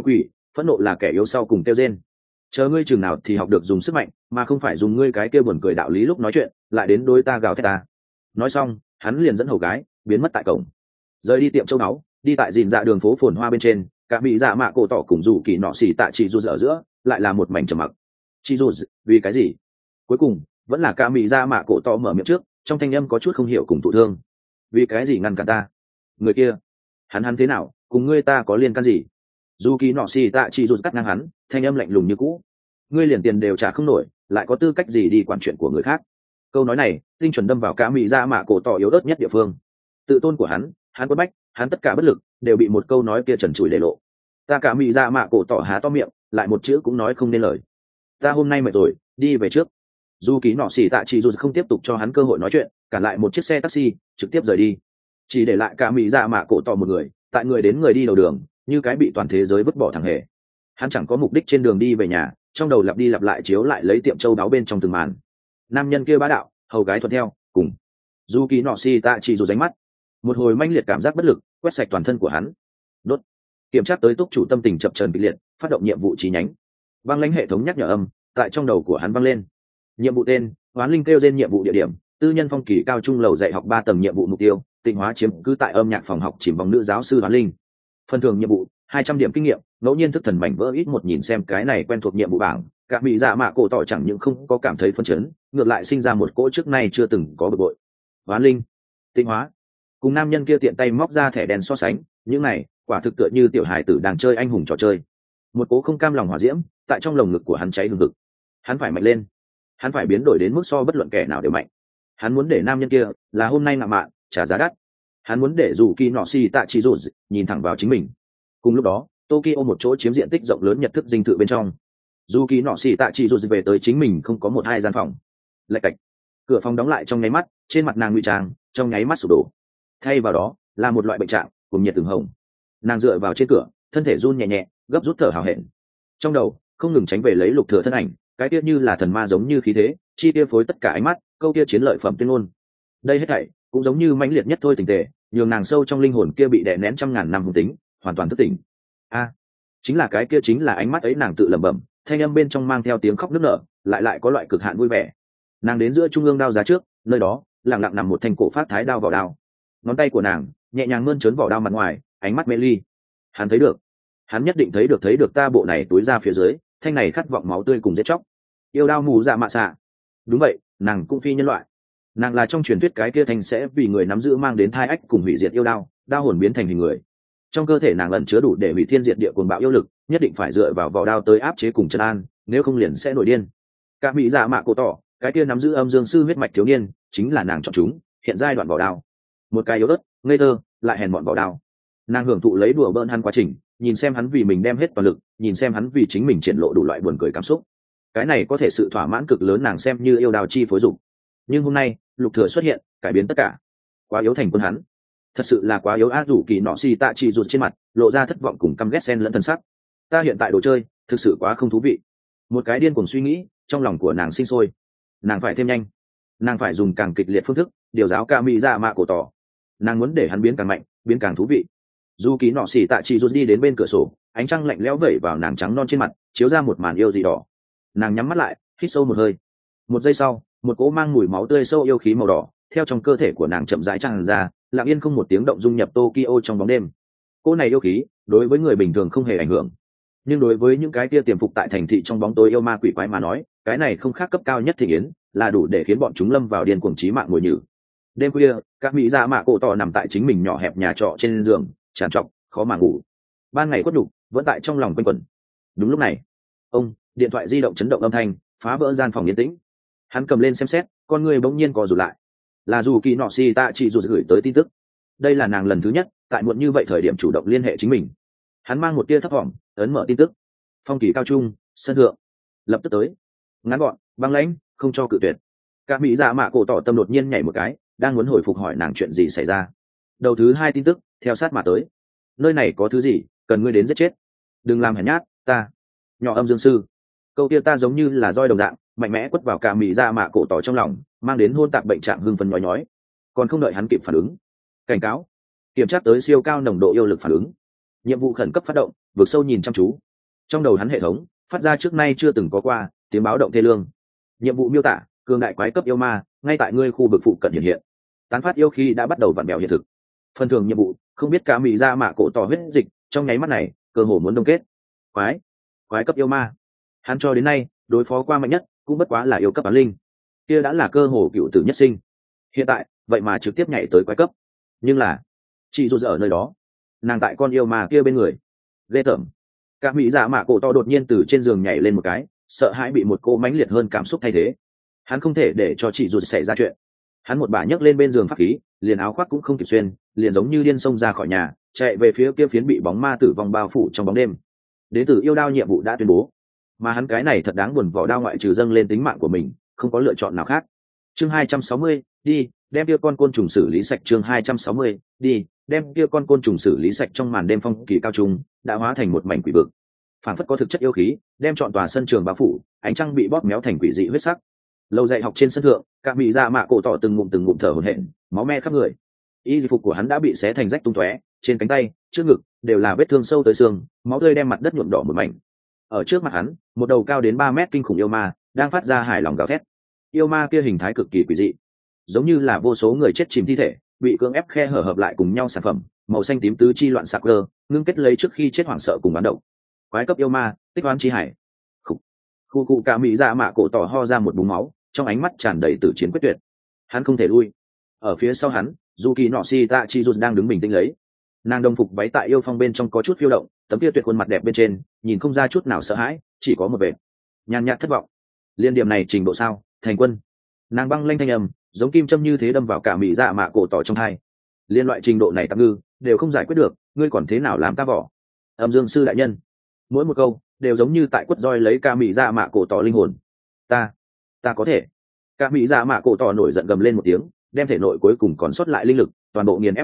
phẫn nộ là kẻ yếu sau cùng kêu rên. Chờ ngươi chừng nào thì học được dùng sức mạnh mà không phải dùng ngươi cái kia buồn cười đạo lý lúc nói chuyện lại đến đối ta gào thét ta. Nói xong hắn liền dẫn hầu gái biến mất tại cổng, rời đi tiệm châu báu, đi tại dìn dạ đường phố phồn hoa bên trên. Cả bị dạ mạ cổ tỏ cùng dù kỳ nọ xỉ tạ chị dù ở giữa lại là một mảnh trầm mặc. Chị dù vì cái gì? Cuối cùng vẫn là cả bị dạ mạ cổ tỏ mở miệng trước, trong thanh âm có chút không hiểu cùng thụ thương. Vì cái gì ngăn cản ta? Người kia hắn thế nào, cùng ngươi ta có liên can gì? Dù kỳ nọ xỉ tạ chị dù cắt ngang hắn, thanh âm lạnh lùng như cũ. Ngươi liền tiền đều trả không nổi, lại có tư cách gì đi quản chuyện của người khác? Câu nói này tinh chuẩn đâm vào cả mỹ dạ mạ cổ tỏ yếu ớt nhất địa phương. Tự tôn của hắn quất bách, hắn tất cả bất lực đều bị một câu nói kia trần trụi để lộ. Ta cả mỹ dạ mạ cổ tỏ há to miệng lại một chữ cũng nói không nên lời. Ta hôm nay mệt rồi, đi về trước. Dù ký nọ xỉ tạ chỉ dù không tiếp tục cho hắn cơ hội nói chuyện, cản lại một chiếc xe taxi trực tiếp rời đi, chỉ để lại cả mỹ dạ mạ cổ tỏ một người tại người đến người đi đầu đường, như cái bị toàn thế giới vứt bỏ thằng hề. Hắn chẳng có mục đích trên đường đi về nhà, trong đầu lặp đi lặp lại chiếu lại lấy tiệm châu đáo bên trong từng màn. Nam nhân kia bá đạo, hầu gái thuận theo cùng dù kỳ nọ xỉ tạ chỉ dù ránh mắt, một hồi manh liệt cảm giác bất lực quét sạch toàn thân của hắn. Đốt kiểm tra tới túc chủ tâm tình chập chờn kịch liệt, phát động nhiệm vụ chi nhánh. Vang lãnh hệ thống nhắc nhở âm tại trong đầu của hắn vang lên. Nhiệm vụ tên: hoán linh kêu trên. nhiệm vụ địa điểm: tư nhân phong kỳ cao trung lầu dạy học 3 tầng. nhiệm vụ mục tiêu: tịnh hóa chiếm cứ tại âm nhạc phòng học chìm vòng nữ giáo sư hoán linh. Phần thưởng nhiệm vụ: 200 điểm kinh nghiệm, ngẫu nhiên thức thần mảnh vỡ ít một. Nhìn xem cái này quen thuộc nhiệm vụ bảng, cả bị dạ mạ cổ tỏ chẳng những không có cảm thấy phấn chấn, ngược lại sinh ra một cỗ trước nay chưa từng có bực bội. Hoán linh, tịnh hóa, cùng nam nhân kia tiện tay móc ra thẻ đen so sánh, những này quả thực tựa như tiểu hài tử đang chơi anh hùng trò chơi. Một cố không cam lòng hỏa diễm tại trong lồng ngực của hắn cháy hừng hực. Hắn phải mạnh lên, hắn phải biến đổi đến mức so bất luận kẻ nào đều mạnh. Hắn muốn để nam nhân kia là hôm nay ngạo mạn trả giá đắt. Hắn muốn để dù kỳ nọ xì tạ chỉ dù nhìn thẳng vào chính mình. Cùng lúc đó Tokyo một chỗ chiếm diện tích rộng lớn nhật thức dinh thự bên trong, dù kỳ nọ xì tạ chỉ dù về tới chính mình không có một hai gian phòng. Lạch cạch, cửa phòng đóng lại trong nháy mắt, trên mặt nàng ngụy trang trong nháy mắt sụp đổ, thay vào đó là một loại bệnh trạng cùng nhiệt từng hồng. Nàng dựa vào trên cửa, thân thể run nhẹ nhẹ, gấp rút thở hào hẹn, trong đầu không ngừng tránh về lấy Lục Thừa thân ảnh, cái kia như là thần ma giống như khí thế chi tiêu phối tất cả ánh mắt, câu kia chiến lợi phẩm tuyên ngôn. Đây hết thảy cũng giống như mãnh liệt nhất thôi tình tề, nhường nàng sâu trong linh hồn kia bị đè nén trăm ngàn năm hung tính hoàn toàn thức tỉnh. Chính là cái kia, chính là ánh mắt ấy. Nàng tự lẩm bẩm, thanh âm bên trong mang theo tiếng khóc nức nở, lại có loại cực hạn vui vẻ. Nàng đến giữa trung ương đao giá trước, nơi đó lặng lặng nằm một thanh cổ phát thái đao vào đao. Ngón tay của nàng nhẹ nhàng mơn trớn vỏ đao mặt ngoài, ánh mắt mê ly. Hắn thấy được, hắn nhất định thấy được ta bộ này túi ra phía dưới, thanh này khát vọng máu tươi cùng giết chóc. Yêu đao mù dạ mạ xạ. Đúng vậy, nàng cũng phi nhân loại. Nàng là trong truyền thuyết cái kia thanh sẽ vì người nắm giữ mang đến thai ách cùng hủy diệt yêu đao, đao hồn biến thành hình người. Trong cơ thể nàng ẩn chứa đủ để hủy thiên diệt địa cuồng bạo yêu lực, nhất định phải dựa vào vỏ đao tới áp chế cùng trấn an, nếu không liền sẽ nổi điên. Cả mỹ dạ mạ cổ tỏ, cái kia nắm giữ âm dương sư huyết mạch thiếu niên, chính là nàng chọn chúng, hiện giai đoạn vỏ đao. Một cái yếu ớt, ngây thơ, lại hèn mọn vỏ đao. Nàng hưởng thụ lấy đùa bỡn hắn quá trình, nhìn xem hắn vì mình đem hết toàn lực, nhìn xem hắn vì chính mình triển lộ đủ loại buồn cười cảm xúc. Cái này có thể sự thỏa mãn cực lớn nàng xem như yêu đao chi phối dụng. Nhưng hôm nay Lục Thừa xuất hiện, cải biến tất cả. Quá yếu thành quân hắn, thật sự là quá yếu. Rủ kỳ nọ xì tạ chỉ rụt trên mặt lộ ra thất vọng cùng căm ghét xen lẫn thân sắc. Ta hiện tại đồ chơi thực sự quá không thú vị. Một cái điên cuồng suy nghĩ trong lòng của nàng sinh sôi. Nàng phải thêm nhanh, nàng phải dùng càng kịch liệt phương thức điều giáo ca mỹ dạ mạ cổ tỏ. Nàng muốn để hắn biến càng mạnh, biến càng thú vị. Dù ký nọ xỉ tạ chỉ rút đi đến bên cửa sổ, ánh trăng lạnh lẽo vẩy vào nàng trắng non trên mặt, chiếu ra một màn yêu dị đỏ. Nàng nhắm mắt lại, hít sâu một hơi. Một giây sau, một cỗ mang mùi máu tươi sâu yêu khí màu đỏ theo trong cơ thể của nàng chậm rãi tràn ra, lặng yên không một tiếng động dung nhập Tokyo trong bóng đêm. Cỗ này yêu khí đối với người bình thường không hề ảnh hưởng, nhưng đối với những cái kia tiềm phục tại thành thị trong bóng tối yêu ma quỷ quái mà nói, cái này không khác cấp cao nhất thị yến, là đủ để khiến bọn chúng lâm vào điên cuồng chí mạng ngồi nhử. Đêm khuya, các mỹ dạ mạ cổ tỏ nằm tại chính mình nhỏ hẹp nhà trọ trên giường, tràn trọc khó mà ngủ. Ban ngày quất nhục vẫn tại trong lòng quanh quẩn. Đúng lúc này, điện thoại di động chấn động âm thanh phá vỡ gian phòng yên tĩnh. Hắn cầm lên xem xét, con người bỗng nhiên co rụt lại. Là dù kỳ nọ xì tạ chỉ dù gửi tới tin tức. Đây là nàng lần thứ nhất tại muộn như vậy thời điểm chủ động liên hệ chính mình. Hắn mang một tia thấp thỏm ấn mở tin tức. Phong kỳ cao trung sân thượng, lập tức tới. Ngắn gọn băng lãnh, không cho cự tuyệt. Các mỹ dạ mạ cổ tỏ tâm đột nhiên nhảy một cái, đang muốn hồi phục hỏi nàng chuyện gì xảy ra. Đầu thứ 2 tin tức theo sát mà tới. Nơi này có thứ gì cần ngươi đến giết chết? Đừng làm hèn nhát, ta nhỏ âm dương sư. Câu kia ta giống như là roi đồng dạng mạnh mẽ quất vào cả mỹ dạ mạ cổ tỏ trong lòng, mang đến hôn tạc bệnh trạng hưng phấn nhói nhói. Còn không đợi hắn kịp phản ứng, cảnh cáo, kiểm tra tới siêu cao nồng độ yêu lực phản ứng, nhiệm vụ khẩn cấp phát động, vượt sâu nhìn chăm chú. Trong đầu hắn hệ thống phát ra trước nay chưa từng có qua tiếng báo động thê lương. Nhiệm vụ miêu tả: cường đại quái cấp yêu ma ngay tại ngươi khu vực phụ cận hiện hiện, tán phát yêu khí đã bắt đầu vặn vẹo hiện thực. Phần thưởng nhiệm vụ: không biết cả mỹ ra mạ cổ tỏ huyết dịch, trong nháy mắt này cơ hồ muốn đông kết. Quái cấp yêu ma, hắn cho đến nay đối phó qua mạnh nhất cũng bất quá là yêu cấp bán linh, kia đã là cơ hồ cựu tử nhất sinh. Hiện tại vậy mà trực tiếp nhảy tới quái cấp. Nhưng là chị rụt ở nơi đó, nàng tại con yêu ma kia bên người. Ghê tởm. Cả mỹ dạ mạ cổ to đột nhiên từ trên giường nhảy lên một cái, sợ hãi bị một cô mãnh liệt hơn cảm xúc thay thế. Hắn không thể để cho chị rụt xảy ra chuyện. Hắn một bà nhấc lên bên giường pháp khí, liền áo khoác cũng không kịp xuyên, liền giống như điên xông ra khỏi nhà, chạy về phía kia phiến bị bóng ma tử vong bao phủ trong bóng đêm. Đến từ yêu đao nhiệm vụ đã tuyên bố, mà hắn cái này thật đáng buồn, vỏ đao ngoại trừ dâng lên tính mạng của mình, không có lựa chọn nào khác. Chương 260, đi, đem kia con côn trùng xử lý sạch. Chương 260, đi, đem kia con côn trùng xử lý sạch. Trong màn đêm phong kỳ cao trung đã hóa thành một mảnh quỷ vực, phản phất có thực chất yêu khí đem trọn tòa sân trường bao phủ, ánh trăng bị bóp méo thành quỷ dị huyết sắc. Lâu dạy học trên sân thượng, các mỹ dạ mạ cổ tỏ từng ngụm thở hổn hển, máu me khắp người. Y phục của hắn đã bị xé thành rách tung tóe, trên cánh tay, trước ngực đều là vết thương sâu tới xương, máu tươi đem mặt đất nhuộm đỏ một mảnh. Ở trước mặt hắn, một đầu cao đến 3 mét kinh khủng yêu ma đang phát ra hài lòng gào thét. Yêu ma kia hình thái cực kỳ quỷ dị, giống như là vô số người chết chìm thi thể bị cưỡng ép khe hở hợp lại cùng nhau sản phẩm, màu xanh tím tứ chi loạn sạc cơ ngưng kết lấy trước khi chết hoảng sợ cùng bán động. Quái cấp yêu ma, tích oán chi hải. Khu cụ cả mỹ dạ mạ cổ tỏ ho ra một búng máu, trong ánh mắt tràn đầy tử chiến quyết tuyệt. Hắn không thể lui. Ở phía sau hắn, Yuki nọ si tạ chi đang đứng bình tĩnh lấy. Nàng đồng phục váy tại yêu phong bên trong có chút phiêu động, tấm kia tuyệt khuôn mặt đẹp bên trên nhìn không ra chút nào sợ hãi, chỉ có một vẻ nhàn nhạt thất vọng. Liên điểm này trình độ sao, thành quân? Nàng băng lanh thanh âm giống kim châm như thế đâm vào cả mỹ dạ mạ cổ tỏ trong hai. Liên loại trình độ này tạm ngư đều không giải quyết được, ngươi còn thế nào làm ta vỏ? Âm dương sư đại nhân, mỗi một câu đều giống như tại quất roi lấy cả mỹ dạ mạ cổ tỏ linh hồn. Ta có thể. Cả mỹ dạ mạ cổ tỏ nổi giận gầm lên một tiếng, đem thể nội cuối cùng còn sót lại linh lực toàn bộ nghiền ép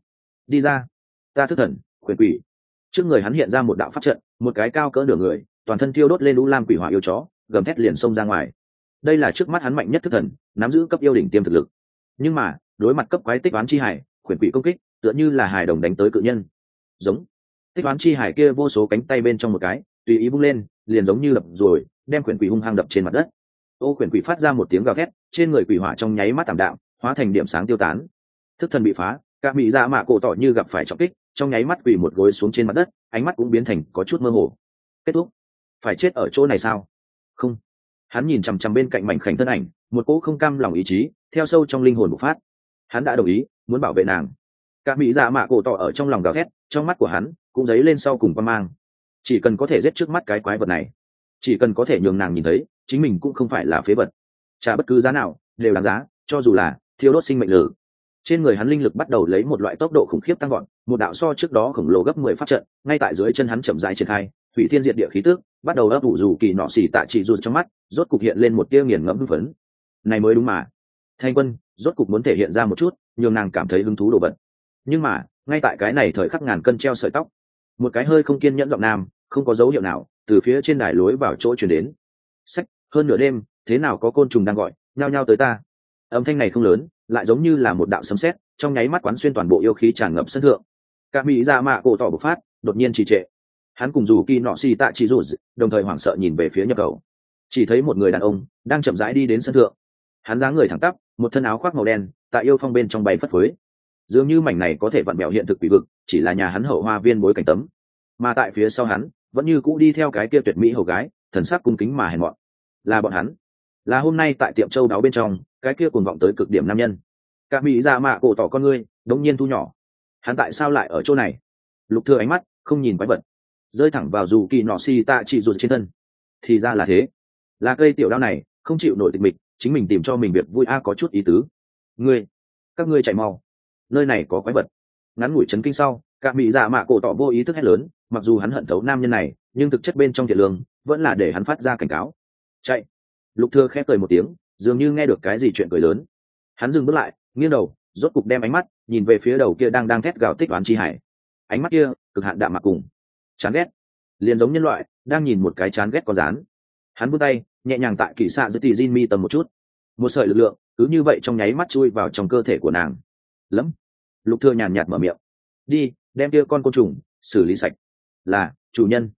đi ra. Ta thức thần quyền quỷ. Trước người hắn hiện ra một đạo pháp trận, một cái cao cỡ nửa người, toàn thân thiêu đốt lên lũ lam quỷ hỏa yêu chó, gầm thét liền xông ra ngoài. Đây là trước mắt hắn mạnh nhất thức thần, nắm giữ cấp yêu đỉnh tiêm thực lực. Nhưng mà đối mặt cấp quái tích oán chi hải, quyền quỷ công kích tựa như là hài đồng đánh tới cự nhân. Giống tích oán chi hải kia vô số cánh tay bên trong một cái tùy ý vung lên, liền giống như lập rồi đem quyền quỷ hung hăng đập trên mặt đất. Quyền quỷ phát ra một tiếng gào thét, trên người quỷ hỏa trong nháy mắt tạm đạm, hóa thành điểm sáng tiêu tán. Thức thần bị phá, các mỹ dạ mạ cổ tỏ như gặp phải trọng kích, trong nháy mắt quỳ một gối xuống trên mặt đất, ánh mắt cũng biến thành có chút mơ hồ. Kết thúc? Phải chết ở chỗ này sao? Không. Hắn nhìn chằm chằm bên cạnh mảnh khảnh thân ảnh, một cỗ không cam lòng ý chí theo sâu trong linh hồn bộc phát. Hắn đã đồng ý muốn bảo vệ nàng. Các mỹ dạ mạ cổ tỏ ở trong lòng gào thét, trong mắt của hắn cũng dấy lên sau cùng quan mang. Chỉ cần có thể giết trước mắt cái quái vật này, chỉ cần có thể nhường nàng nhìn thấy chính mình cũng không phải là phế vật, trả bất cứ giá nào đều đáng giá, cho dù là thiêu đốt sinh mệnh lử. Trên người hắn linh lực bắt đầu lấy một loại tốc độ khủng khiếp tăng gọn, một đạo so trước đó khổng lồ gấp 10 pháp trận ngay tại dưới chân hắn chậm rãi triển khai, hủy thiên diệt địa khí tức bắt đầu ấp ủ dù kỳ nọ xỉ tạ chỉ rụt trong mắt rốt cục hiện lên một tia nghiền ngẫm hưng phấn. Này mới đúng mà. Thanh quân rốt cục muốn thể hiện ra một chút nhường nàng cảm thấy hứng thú đồ vật. Nhưng mà ngay tại cái này thời khắc ngàn cân treo sợi tóc, một cái hơi không kiên nhẫn giọng nam không có dấu hiệu nào từ phía trên đài lối vào chỗ truyền đến. Sách, hơn nửa đêm thế nào có côn trùng đang gọi nhao nhao tới ta. Âm thanh này không lớn, lại giống như là một đạo sấm sét trong nháy mắt quán xuyên toàn bộ yêu khí tràn ngập sân thượng. Cả mỹ dạ mạ cổ tỏ bộc phát đột nhiên trì trệ. Hắn cùng dù kỳ nọ xì tạ chỉ rụt đồng thời hoảng sợ nhìn về phía nhập khẩu, chỉ thấy một người đàn ông đang chậm rãi đi đến sân thượng. Hắn dáng người thẳng tắp, một thân áo khoác màu đen tại yêu phong bên trong bay phất phới, dường như mảnh này có thể vặn bẹo hiện thực quỷ vực chỉ là nhà hắn hậu hoa viên bối cảnh tấm, mà tại phía sau hắn vẫn như cũ đi theo cái kia tuyệt mỹ hầu gái, thần sắc cung kính mà hèn mọn. Là bọn hắn, là hôm nay tại tiệm châu đáo bên trong cái kia cuồng vọng tới cực điểm nam nhân. Cả mỹ dạ mạ cổ tỏ con ngươi đống nhiên thu nhỏ. Hắn tại sao lại ở chỗ này? Lục Thừa ánh mắt không nhìn quái vật, rơi thẳng vào dù kỳ nọ xì tạ chỉ rụt trên thân. Thì ra là thế, là cây tiểu đao này không chịu nổi tịch mịch, chính mình tìm cho mình việc vui có chút ý tứ. Các ngươi chạy mau, nơi này có quái vật. Ngắn ngủi chấn kinh sau, cả mỹ dạ mạ cổ tỏ vô ý thức hét lớn, mặc dù hắn hận thấu nam nhân này nhưng thực chất bên trong thiện lương vẫn là để hắn phát ra cảnh cáo. Chạy. Lục Thừa khẽ cười một tiếng, dường như nghe được cái gì chuyện cười lớn. Hắn dừng bước lại, nghiêng đầu, rốt cục đem ánh mắt nhìn về phía đầu kia đang thét gào tích oán chi hải. Ánh mắt kia cực hạn đạm mạc cùng chán ghét, liền giống nhân loại đang nhìn một cái chán ghét con rán. Hắn vươn tay nhẹ nhàng tại kỳ xạ giữa tì Jin mi tầm một chút, một sợi lực lượng cứ như vậy trong nháy mắt chui vào trong cơ thể của nàng. Lắm. Lục Thừa nhàn nhạt mở miệng, đi đem kia con côn trùng xử lý sạch. Là chủ nhân.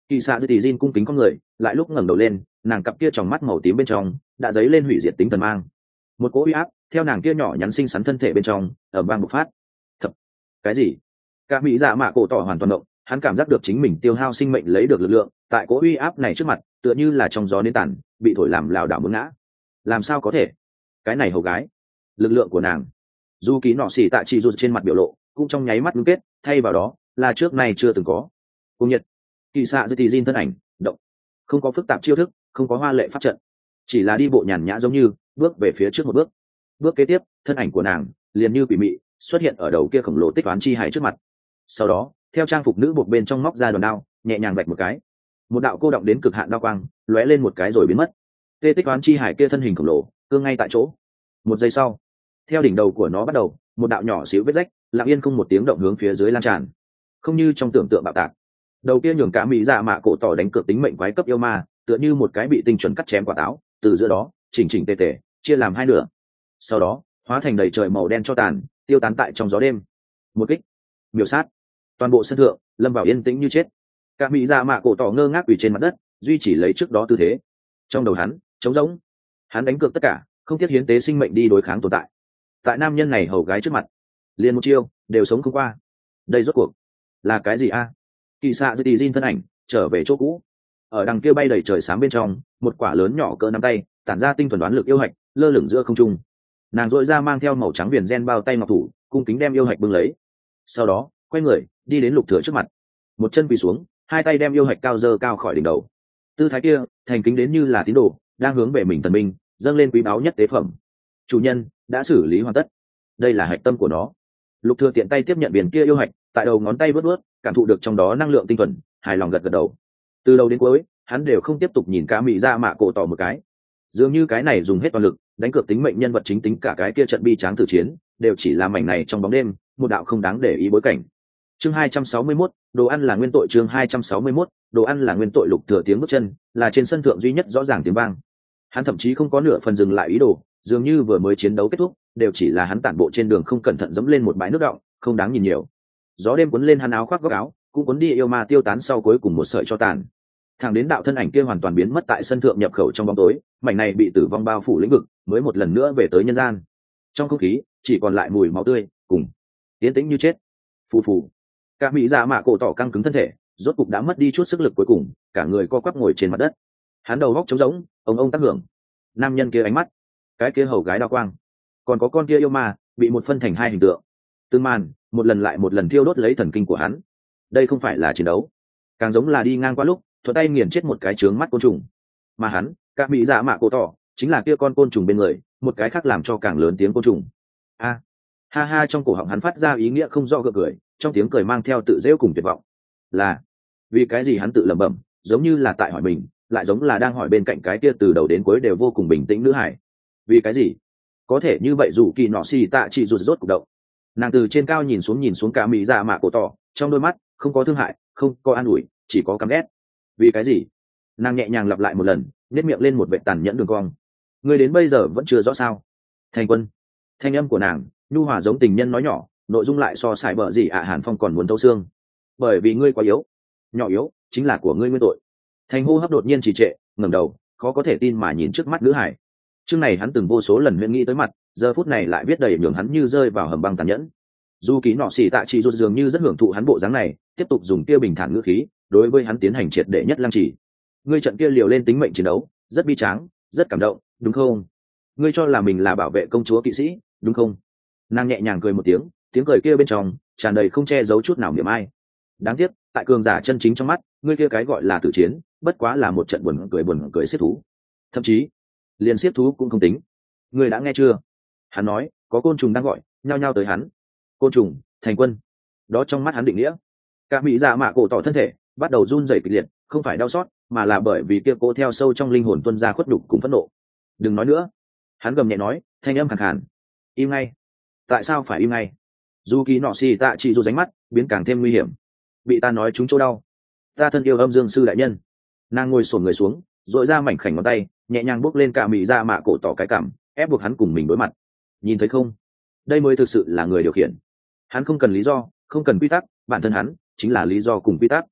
Kỳ xạ dư tỷ Jin cung kính con người, lại lúc ngẩng đầu lên, nàng cặp kia tròng mắt màu tím bên trong đã dấy lên hủy diệt tính thần mang. Một cỗ uy áp theo nàng kia nhỏ nhắn xinh xắn thân thể bên trong ở vang bộc phát. Thật, cái gì? Cả mỹ dạ mạ cổ tỏ hoàn toàn động, hắn cảm giác được chính mình tiêu hao sinh mệnh lấy được lực lượng, tại cỗ uy áp này trước mặt, tựa như là trong gió nến tàn, bị thổi làm lảo đảo muốn ngã. Làm sao có thể? Cái này hầu gái, lực lượng của nàng. Dù ký nọ xỉ tạ chỉ rụt trên mặt biểu lộ, cũng trong nháy mắt ngưng kết, thay vào đó là trước nay chưa từng có. Cùng nhật, kỳ xạ dư tỷ Jin thân ảnh động, không có phức tạp chiêu thức, không có hoa lệ pháp trận, chỉ là đi bộ nhàn nhã giống như bước về phía trước một bước. Bước kế tiếp, thân ảnh của nàng liền như quỷ mị xuất hiện ở đầu kia khổng lồ tích toán chi hải trước mặt. Sau đó, theo trang phục nữ buộc bên trong móc ra đòn đao, nhẹ nhàng vạch một cái, một đạo cô động đến cực hạn đao quang lóe lên một cái rồi biến mất. Tê tích toán chi hải kia thân hình khổng lồ cương ngay tại chỗ. Một giây sau, theo đỉnh đầu của nó bắt đầu một đạo nhỏ xíu vết rách, lặng yên không một tiếng động hướng phía dưới lan tràn, không như trong tưởng tượng bạo tạc. Đầu kia nhường cả mỹ dạ mạ cổ tỏ đánh cược tính mệnh quái cấp yêu ma, tựa như một cái bị tinh chuẩn cắt chém quả táo, từ giữa đó chỉnh chỉnh tề tề chia làm hai nửa, sau đó hóa thành đầy trời màu đen cho tàn, tiêu tán tại trong gió đêm. Một kích miểu sát, toàn bộ sân thượng lâm vào yên tĩnh như chết. Cả mỹ dạ mạ cổ tỏ ngơ ngác quỳ trên mặt đất, duy chỉ lấy trước đó tư thế. Trong đầu hắn trống rỗng, hắn đánh cược tất cả, không tiếc hiến tế sinh mệnh đi đối kháng tồn tại. Tại nam nhân này hầu gái trước mặt, liền một chiêu đều sống không qua. Đây rốt cuộc là cái gì a? Kỳ xạ dư tỷ Jin thân ảnh trở về chỗ cũ. Ở đằng kia bay đầy trời sáng bên trong, một quả lớn nhỏ cỡ nắm tay tản ra tinh thuần đoán lực yêu hạch lơ lửng giữa không trung. Nàng dội ra mang theo màu trắng viền gen bao tay ngọc thủ, cung kính đem yêu hạch bưng lấy, sau đó quay người đi đến Lục Thừa trước mặt, một chân quỳ xuống, hai tay đem yêu hạch cao dơ cao khỏi đỉnh đầu. Tư thái kia thành kính đến như là tín đồ đang hướng về mình thần minh dâng lên quý báu nhất tế phẩm. Chủ nhân đã xử lý hoàn tất, đây là hạch tâm của nó. Lục Thừa tiện tay tiếp nhận viền kia yêu hạch, tại đầu ngón tay vớt vớt, cảm thụ được trong đó năng lượng tinh thuần, hài lòng gật gật đầu. Từ đầu đến cuối hắn đều không tiếp tục nhìn cả mỹ dạ mạ cổ tỏ một cái, dường như cái này dùng hết toàn lực đánh cược tính mệnh nhân vật chính tính cả cái kia trận bi tráng tử chiến đều chỉ là mảnh này trong bóng đêm, một đạo không đáng để ý bối cảnh. Chương 261, đồ ăn là nguyên tội. Chương 261, đồ ăn là nguyên tội. Lục Thừa tiếng bước chân là trên sân thượng duy nhất rõ ràng tiếng vang. Hắn thậm chí không có nửa phần dừng lại ý đồ, dường như vừa mới chiến đấu kết thúc, đều chỉ là hắn tản bộ trên đường không cẩn thận dẫm lên một bãi nước đọng, không đáng nhìn nhiều. Gió đêm cuốn lên hắn áo khoác góc áo, cũng cuốn đi yêu ma tiêu tán sau cuối cùng một sợi cho tàn. Thẳng đến đạo thân ảnh kia hoàn toàn biến mất tại sân thượng nhập khẩu trong bóng tối, mảnh này bị tử vong bao phủ lĩnh vực mới một lần nữa về tới nhân gian. Trong không khí chỉ còn lại mùi máu tươi cùng yên tĩnh như chết. Phù phù. Cả mỹ dạ mạ cổ tỏ căng cứng thân thể, rốt cục đã mất đi chút sức lực cuối cùng, cả người co quắp ngồi trên mặt đất. Hắn đầu góc trống rỗng, ông tác hưởng. Nam nhân kia ánh mắt, cái kia hầu gái đao quang, còn có con kia yêu ma bị một phân thành hai hình tượng. Tương màn một lần lại một lần thiêu đốt lấy thần kinh của hắn. Đây không phải là chiến đấu, càng giống là đi ngang qua lúc thuận tay nghiền chết một cái trướng mắt côn trùng. Mà hắn, các mỹ dạ mạ cổ tỏ, chính là kia con côn trùng bên người, một cái khác làm cho càng lớn tiếng côn trùng. A, ha ha, trong cổ họng hắn phát ra ý nghĩa không rõ gượng cười, trong tiếng cười mang theo tự giễu cùng tuyệt vọng. Là vì cái gì? Hắn tự lẩm bẩm, giống như là tại hỏi mình, lại giống là đang hỏi bên cạnh cái kia từ đầu đến cuối đều vô cùng bình tĩnh nữ hải. Vì cái gì có thể như vậy? Dù kỳ nọ xì tạ chỉ rụt rốt cục động. Nàng từ trên cao nhìn xuống cả mỹ dạ mạ cổ tỏ, trong đôi mắt không có thương hại, không có an ủi, chỉ có căm ghét. Vì cái gì? Nàng nhẹ nhàng lặp lại một lần, nếp miệng lên một vệ tàn nhẫn đường cong. Ngươi đến bây giờ vẫn chưa rõ sao? Thành Quân. Thanh âm của nàng nhu hòa giống tình nhân nói nhỏ, nội dung lại so sải bờ gì Hàn Phong còn muốn thấu xương. Bởi vì ngươi quá yếu, nhỏ yếu chính là của ngươi nguyên tội. Thành hô hấp đột nhiên trì trệ, ngẩng đầu, khó có thể tin mà nhìn trước mắt nữ hải. Chương này hắn từng vô số lần huyễn nghĩ tới mặt, giờ phút này lại biết đầy nhường hắn như rơi vào hầm băng tàn nhẫn. Dù ký nọ xỉ tạ chỉ rụt dường như rất hưởng thụ hắn bộ dáng này, tiếp tục dùng kia bình thản ngữ khí đối với hắn tiến hành triệt để nhất lăng trì. Ngươi trận kia liều lên tính mệnh chiến đấu, rất bi tráng, rất cảm động, đúng không? Ngươi cho là mình là bảo vệ công chúa kỵ sĩ, đúng không? Nàng nhẹ nhàng cười một tiếng, tiếng cười kia bên trong tràn đầy không che giấu chút nào niềm ai. Đáng tiếc, tại cường giả chân chính trong mắt, ngươi kia cái gọi là tử chiến, bất quá là một trận buồn cười xếp thú. Thậm chí, liền xếp thú cũng không tính. Ngươi đã nghe chưa? Hắn nói, có côn trùng đang gọi, nhao nhao tới hắn. Côn trùng, Thành Quân. Đó trong mắt hắn định nghĩa. Cả mỹ dạ mạ cổ tỏ thân thể bắt đầu run rẩy kịch liệt, không phải đau xót, mà là bởi vì kia cô theo sâu trong linh hồn tuôn ra khuất nhục cùng phẫn nộ. Đừng nói nữa. Hắn gầm nhẹ nói, thanh âm khàn khàn. Im ngay. Tại sao phải im ngay? Dù kỳ nọ xì tạ chỉ dù ránh mắt biến càng thêm nguy hiểm. Bị ta nói trúng chỗ đau. Ta thân yêu âm dương sư đại nhân. Nàng ngồi xổm người xuống, dội ra mảnh khảnh ngón tay, nhẹ nhàng bước lên cả mỹ dạ mạ cổ tỏ cái cảm, ép buộc hắn cùng mình đối mặt. Nhìn thấy không? Đây mới thực sự là người điều khiển. Hắn không cần lý do, không cần quy tắc, bản thân hắn chính là lý do cùng quy tắc.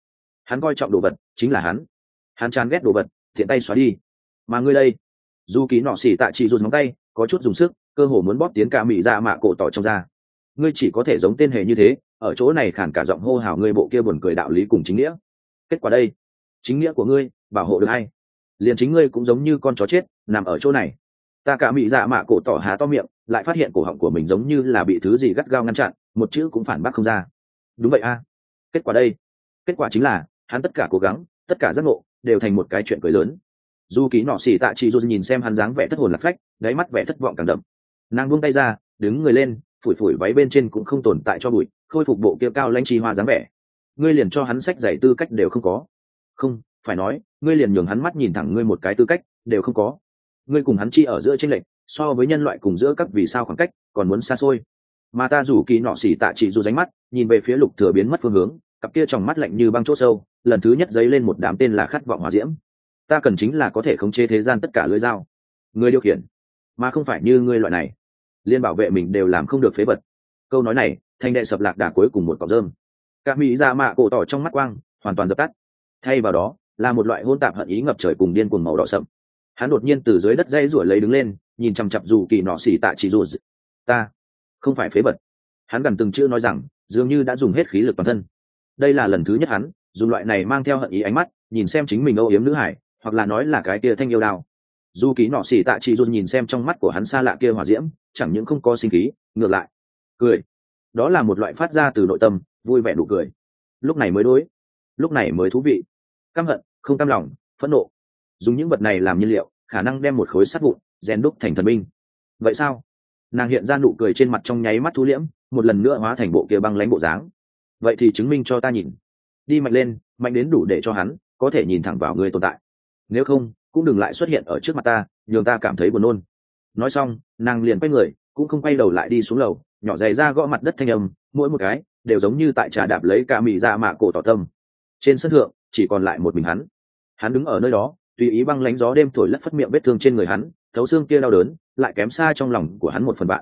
Hắn coi trọng đồ vật chính là hắn chán ghét đồ vật thiện tay xóa đi. Mà ngươi đây? Dù ký nọ xỉ tạ chỉ rụt móng tay có chút dùng sức, cơ hồ muốn bóp tiến cả mỹ dạ mạ cổ tỏ trong da. Ngươi chỉ có thể giống tên hề như thế, ở chỗ này khản cả giọng hô hào ngươi bộ kia buồn cười đạo lý cùng chính nghĩa. Kết quả đây, chính nghĩa của ngươi bảo hộ được hay? Liền chính ngươi cũng giống như con chó chết nằm ở chỗ này. Ta cả mỹ dạ mạ cổ tỏ há to miệng, lại phát hiện cổ họng của mình giống như là bị thứ gì gắt gao ngăn chặn, một chữ cũng phản bác không ra. Đúng vậy a. Kết quả đây, kết quả chính là hắn tất cả cố gắng, tất cả giác ngộ đều thành một cái chuyện cười lớn. Dù ký nọ xỉ tạ chị dù nhìn xem hắn dáng vẻ thất hồn lạc phách, đáy mắt vẻ thất vọng càng đậm. Nàng buông tay ra, đứng người lên, phủi phủi váy bên trên cũng không tồn tại cho bụi, khôi phục bộ kia cao lãnh chi hoa dáng vẻ. Ngươi liền cho hắn sách giày tư cách đều không có. Không, phải nói, ngươi liền nhường hắn mắt nhìn thẳng ngươi một cái tư cách đều không có. Ngươi cùng hắn chi ở giữa chênh lệch, so với nhân loại cùng giữa các vì sao khoảng cách còn muốn xa xôi. Mà ta rủ kỳ nọ xỉ tạ chị dù ránh mắt, nhìn về phía Lục Thừa biến mất phương hướng, cặp kia tròng mắt lạnh như băng chỗ sâu, lần thứ nhất dấy lên một đám tên là khát vọng hỏa diễm. Ta cần chính là có thể khống chế thế gian tất cả lưỡi dao, người điều khiển, mà không phải như ngươi loại này liên bảo vệ mình đều làm không được phế vật. Câu nói này thành đệ sập lạc đà cuối cùng một cọng rơm. Cả mỹ dạ mạ cổ tỏ trong mắt quang hoàn toàn dập tắt, thay vào đó là một loại hỗn tạp hận ý ngập trời cùng điên cuồng màu đỏ sậm. Hắn đột nhiên từ dưới đất dây rủa lấy đứng lên, nhìn chằm chằm dù kỳ nọ xỉ tạ chỉ dù. Ta không phải phế vật. Hắn gần từng chữ nói rằng, dường như đã dùng hết khí lực toàn thân. Đây là lần thứ nhất hắn dùng loại này mang theo hận ý ánh mắt nhìn xem chính mình âu yếm nữ hải, hoặc là nói là cái kia thanh yêu đao. Dù ký nọ xỉ tạ chỉ dù nhìn xem trong mắt của hắn xa lạ kia hỏa diễm, chẳng những không có sinh khí, ngược lại cười. Đó là một loại phát ra từ nội tâm vui vẻ nụ cười. Lúc này mới đối, lúc này mới thú vị. Căm hận, không cam lòng, phẫn nộ, dùng những vật này làm nhiên liệu, khả năng đem một khối sắt vụn rèn đúc thành thần binh. Vậy sao? Nàng hiện ra nụ cười trên mặt trong nháy mắt thu liễm, một lần nữa hóa thành bộ kia băng lãnh bộ dáng. Vậy thì chứng minh cho ta nhìn. Đi mạnh lên, mạnh đến đủ để cho hắn có thể nhìn thẳng vào người tồn tại. Nếu không, cũng đừng lại xuất hiện ở trước mặt ta, nhường ta cảm thấy buồn nôn. Nói xong, nàng liền quay người, cũng không quay đầu lại đi xuống lầu, nhỏ giày ra gõ mặt đất thanh âm, mỗi một cái đều giống như tại trà đạp lấy cả mị dạ mạ cổ tỏ tâm. Trên sân thượng chỉ còn lại một mình hắn đứng ở nơi đó, tùy ý băng lánh gió đêm thổi lất phất miệng vết thương trên người hắn, thấu xương kia đau đớn lại kém xa trong lòng của hắn một phần bạn.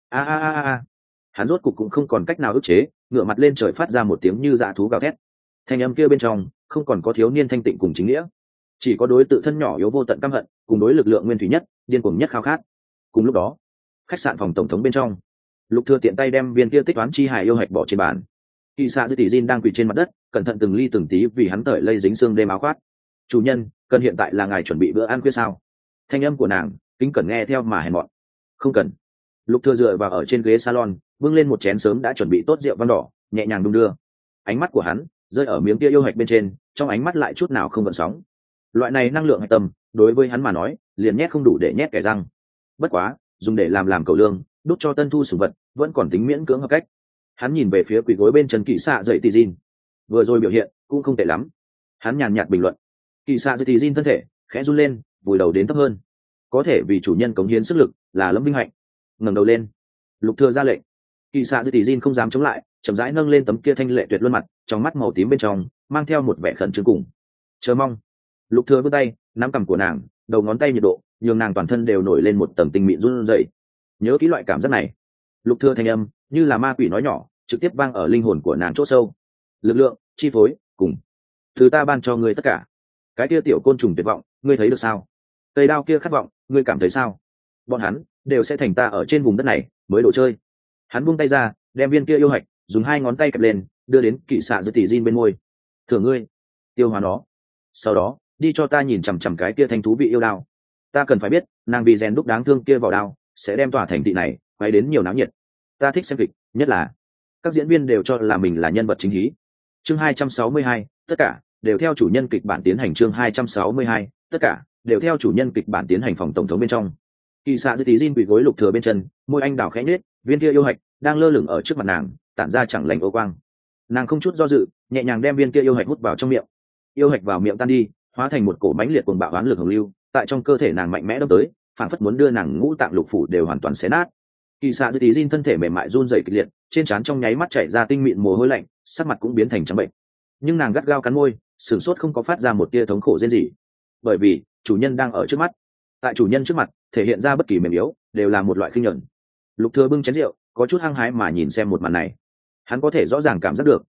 A. Hắn rốt cục cũng không còn cách nào ức chế, ngửa mặt lên trời phát ra một tiếng như dã thú gào thét. Thanh âm kia bên trong không còn có thiếu niên thanh tịnh cùng chính nghĩa, chỉ có đối tự thân nhỏ yếu vô tận căm hận, cùng đối lực lượng nguyên thủy nhất điên cuồng nhất khao khát. Cùng lúc đó, khách sạn phòng tổng thống bên trong, Lục Thừa tiện tay đem viên kia tích toán chi hài yêu hạch bỏ trên bàn. Kỳ xạ dư tỷ Jin đang quỳ trên mặt đất, cẩn thận từng ly từng tí vì hắn tởi lây dính xương đêm áo khoác. Chủ nhân, cần hiện tại là ngài chuẩn bị bữa ăn khuya sao? Thanh âm của nàng kính cẩn nghe theo mà hèn mọn. Không cần. Lục Thừa dựa vào ở trên ghế salon, bưng lên một chén sớm đã chuẩn bị tốt rượu vang đỏ, nhẹ nhàng đung đưa. Ánh mắt của hắn rơi ở miếng kia yêu hạch bên trên, trong ánh mắt lại chút nào không gợn sóng. Loại này năng lượng hạch tâm, đối với hắn mà nói, liền nhét không đủ để nhét kẻ răng. Bất quá, dùng để làm cầu lương, đút cho tân thu sủng vật, vẫn còn tính miễn cưỡng hợp cách. Hắn nhìn về phía quỳ gối bên chân Kỳ xạ dậy tỷ Jin, vừa rồi biểu hiện cũng không tệ lắm. Hắn nhàn nhạt bình luận. Kỳ xạ dậy tỷ Jin thân thể khẽ run lên, vùi đầu đến thấp hơn. Có thể vì chủ nhân cống hiến sức lực là lẫm vinh hạnh. Ngẩng đầu lên, Lục Thừa ra lệnh. Kỳ xạ dậy tỷ Jin không dám chống lại, chậm rãi nâng lên tấm kia thanh lệ tuyệt luân mặt, trong mắt màu tím bên trong mang theo một vẻ khẩn trương cùng chờ mong. Lục Thừa vươn tay nắm cằm của nàng, đầu ngón tay nhiệt độ nhường nàng toàn thân đều nổi lên một tầng tinh mịn run rẩy. Nhớ kỹ loại cảm giác này. Lục Thừa thanh âm như là ma quỷ nói nhỏ, trực tiếp vang ở linh hồn của nàng chỗ sâu. Lực lượng chi phối cùng thứ ta ban cho ngươi tất cả. Cái kia tiểu côn trùng tuyệt vọng, ngươi thấy được sao? Cây đao kia khát vọng, ngươi cảm thấy sao? Bọn hắn đều sẽ thành ta ở trên vùng đất này mới đồ chơi. Hắn buông tay ra, đem viên kia yêu hạch dùng hai ngón tay kẹp lên, đưa đến Kỵ xạ giữa tỷ Jin bên môi. Thưởng ngươi, tiêu hóa nó. Sau đó đi cho ta nhìn chằm chằm cái kia thanh thú vị yêu đao. Ta cần phải biết, nàng vì rèn đúc đáng thương kia vào đao, sẽ đem tòa thành thị này quay đến nhiều náo nhiệt. Ta thích xem kịch, nhất là các diễn viên đều cho là mình là nhân vật chính hí. Chương 262, tất cả đều theo chủ nhân kịch bản tiến hành. Chương 262, tất cả đều theo chủ nhân kịch bản tiến hành. Phòng tổng thống bên trong, Kỳ xạ dư tí Jin quỳ gối Lục Thừa bên chân, môi anh đào khẽ nhếch, viên kia yêu hạch đang lơ lửng ở trước mặt nàng, tản ra chẳng lành ô quang. Nàng không chút do dự, nhẹ nhàng đem viên kia yêu hạch hút vào trong miệng. Yêu hạch vào miệng tan đi, hóa thành một cổ mãnh liệt cuồng bạo oán lực hồng lưu, tại trong cơ thể nàng mạnh mẽ đâm tới, phảng phất muốn đưa nàng ngũ tạng lục phủ đều hoàn toàn xé nát. Kỳ xạ dư tí Jin thân thể mềm mại run rẩy kịch liệt, trên trán trong nháy mắt chảy ra tinh mịn mồ hôi lạnh, sắc mặt cũng biến thành trắng bệnh. Nhưng nàng gắt gao cắn môi, sửng sốt không có phát ra một tia thống khổ rên rỉ, bởi vì chủ nhân đang ở trước mắt. Tại chủ nhân trước mặt, thể hiện ra bất kỳ mềm yếu đều là một loại khinh nhẫn. Lục Thừa bưng chén rượu, có chút hăng hái mà nhìn xem một màn này. Hắn có thể rõ ràng cảm giác được,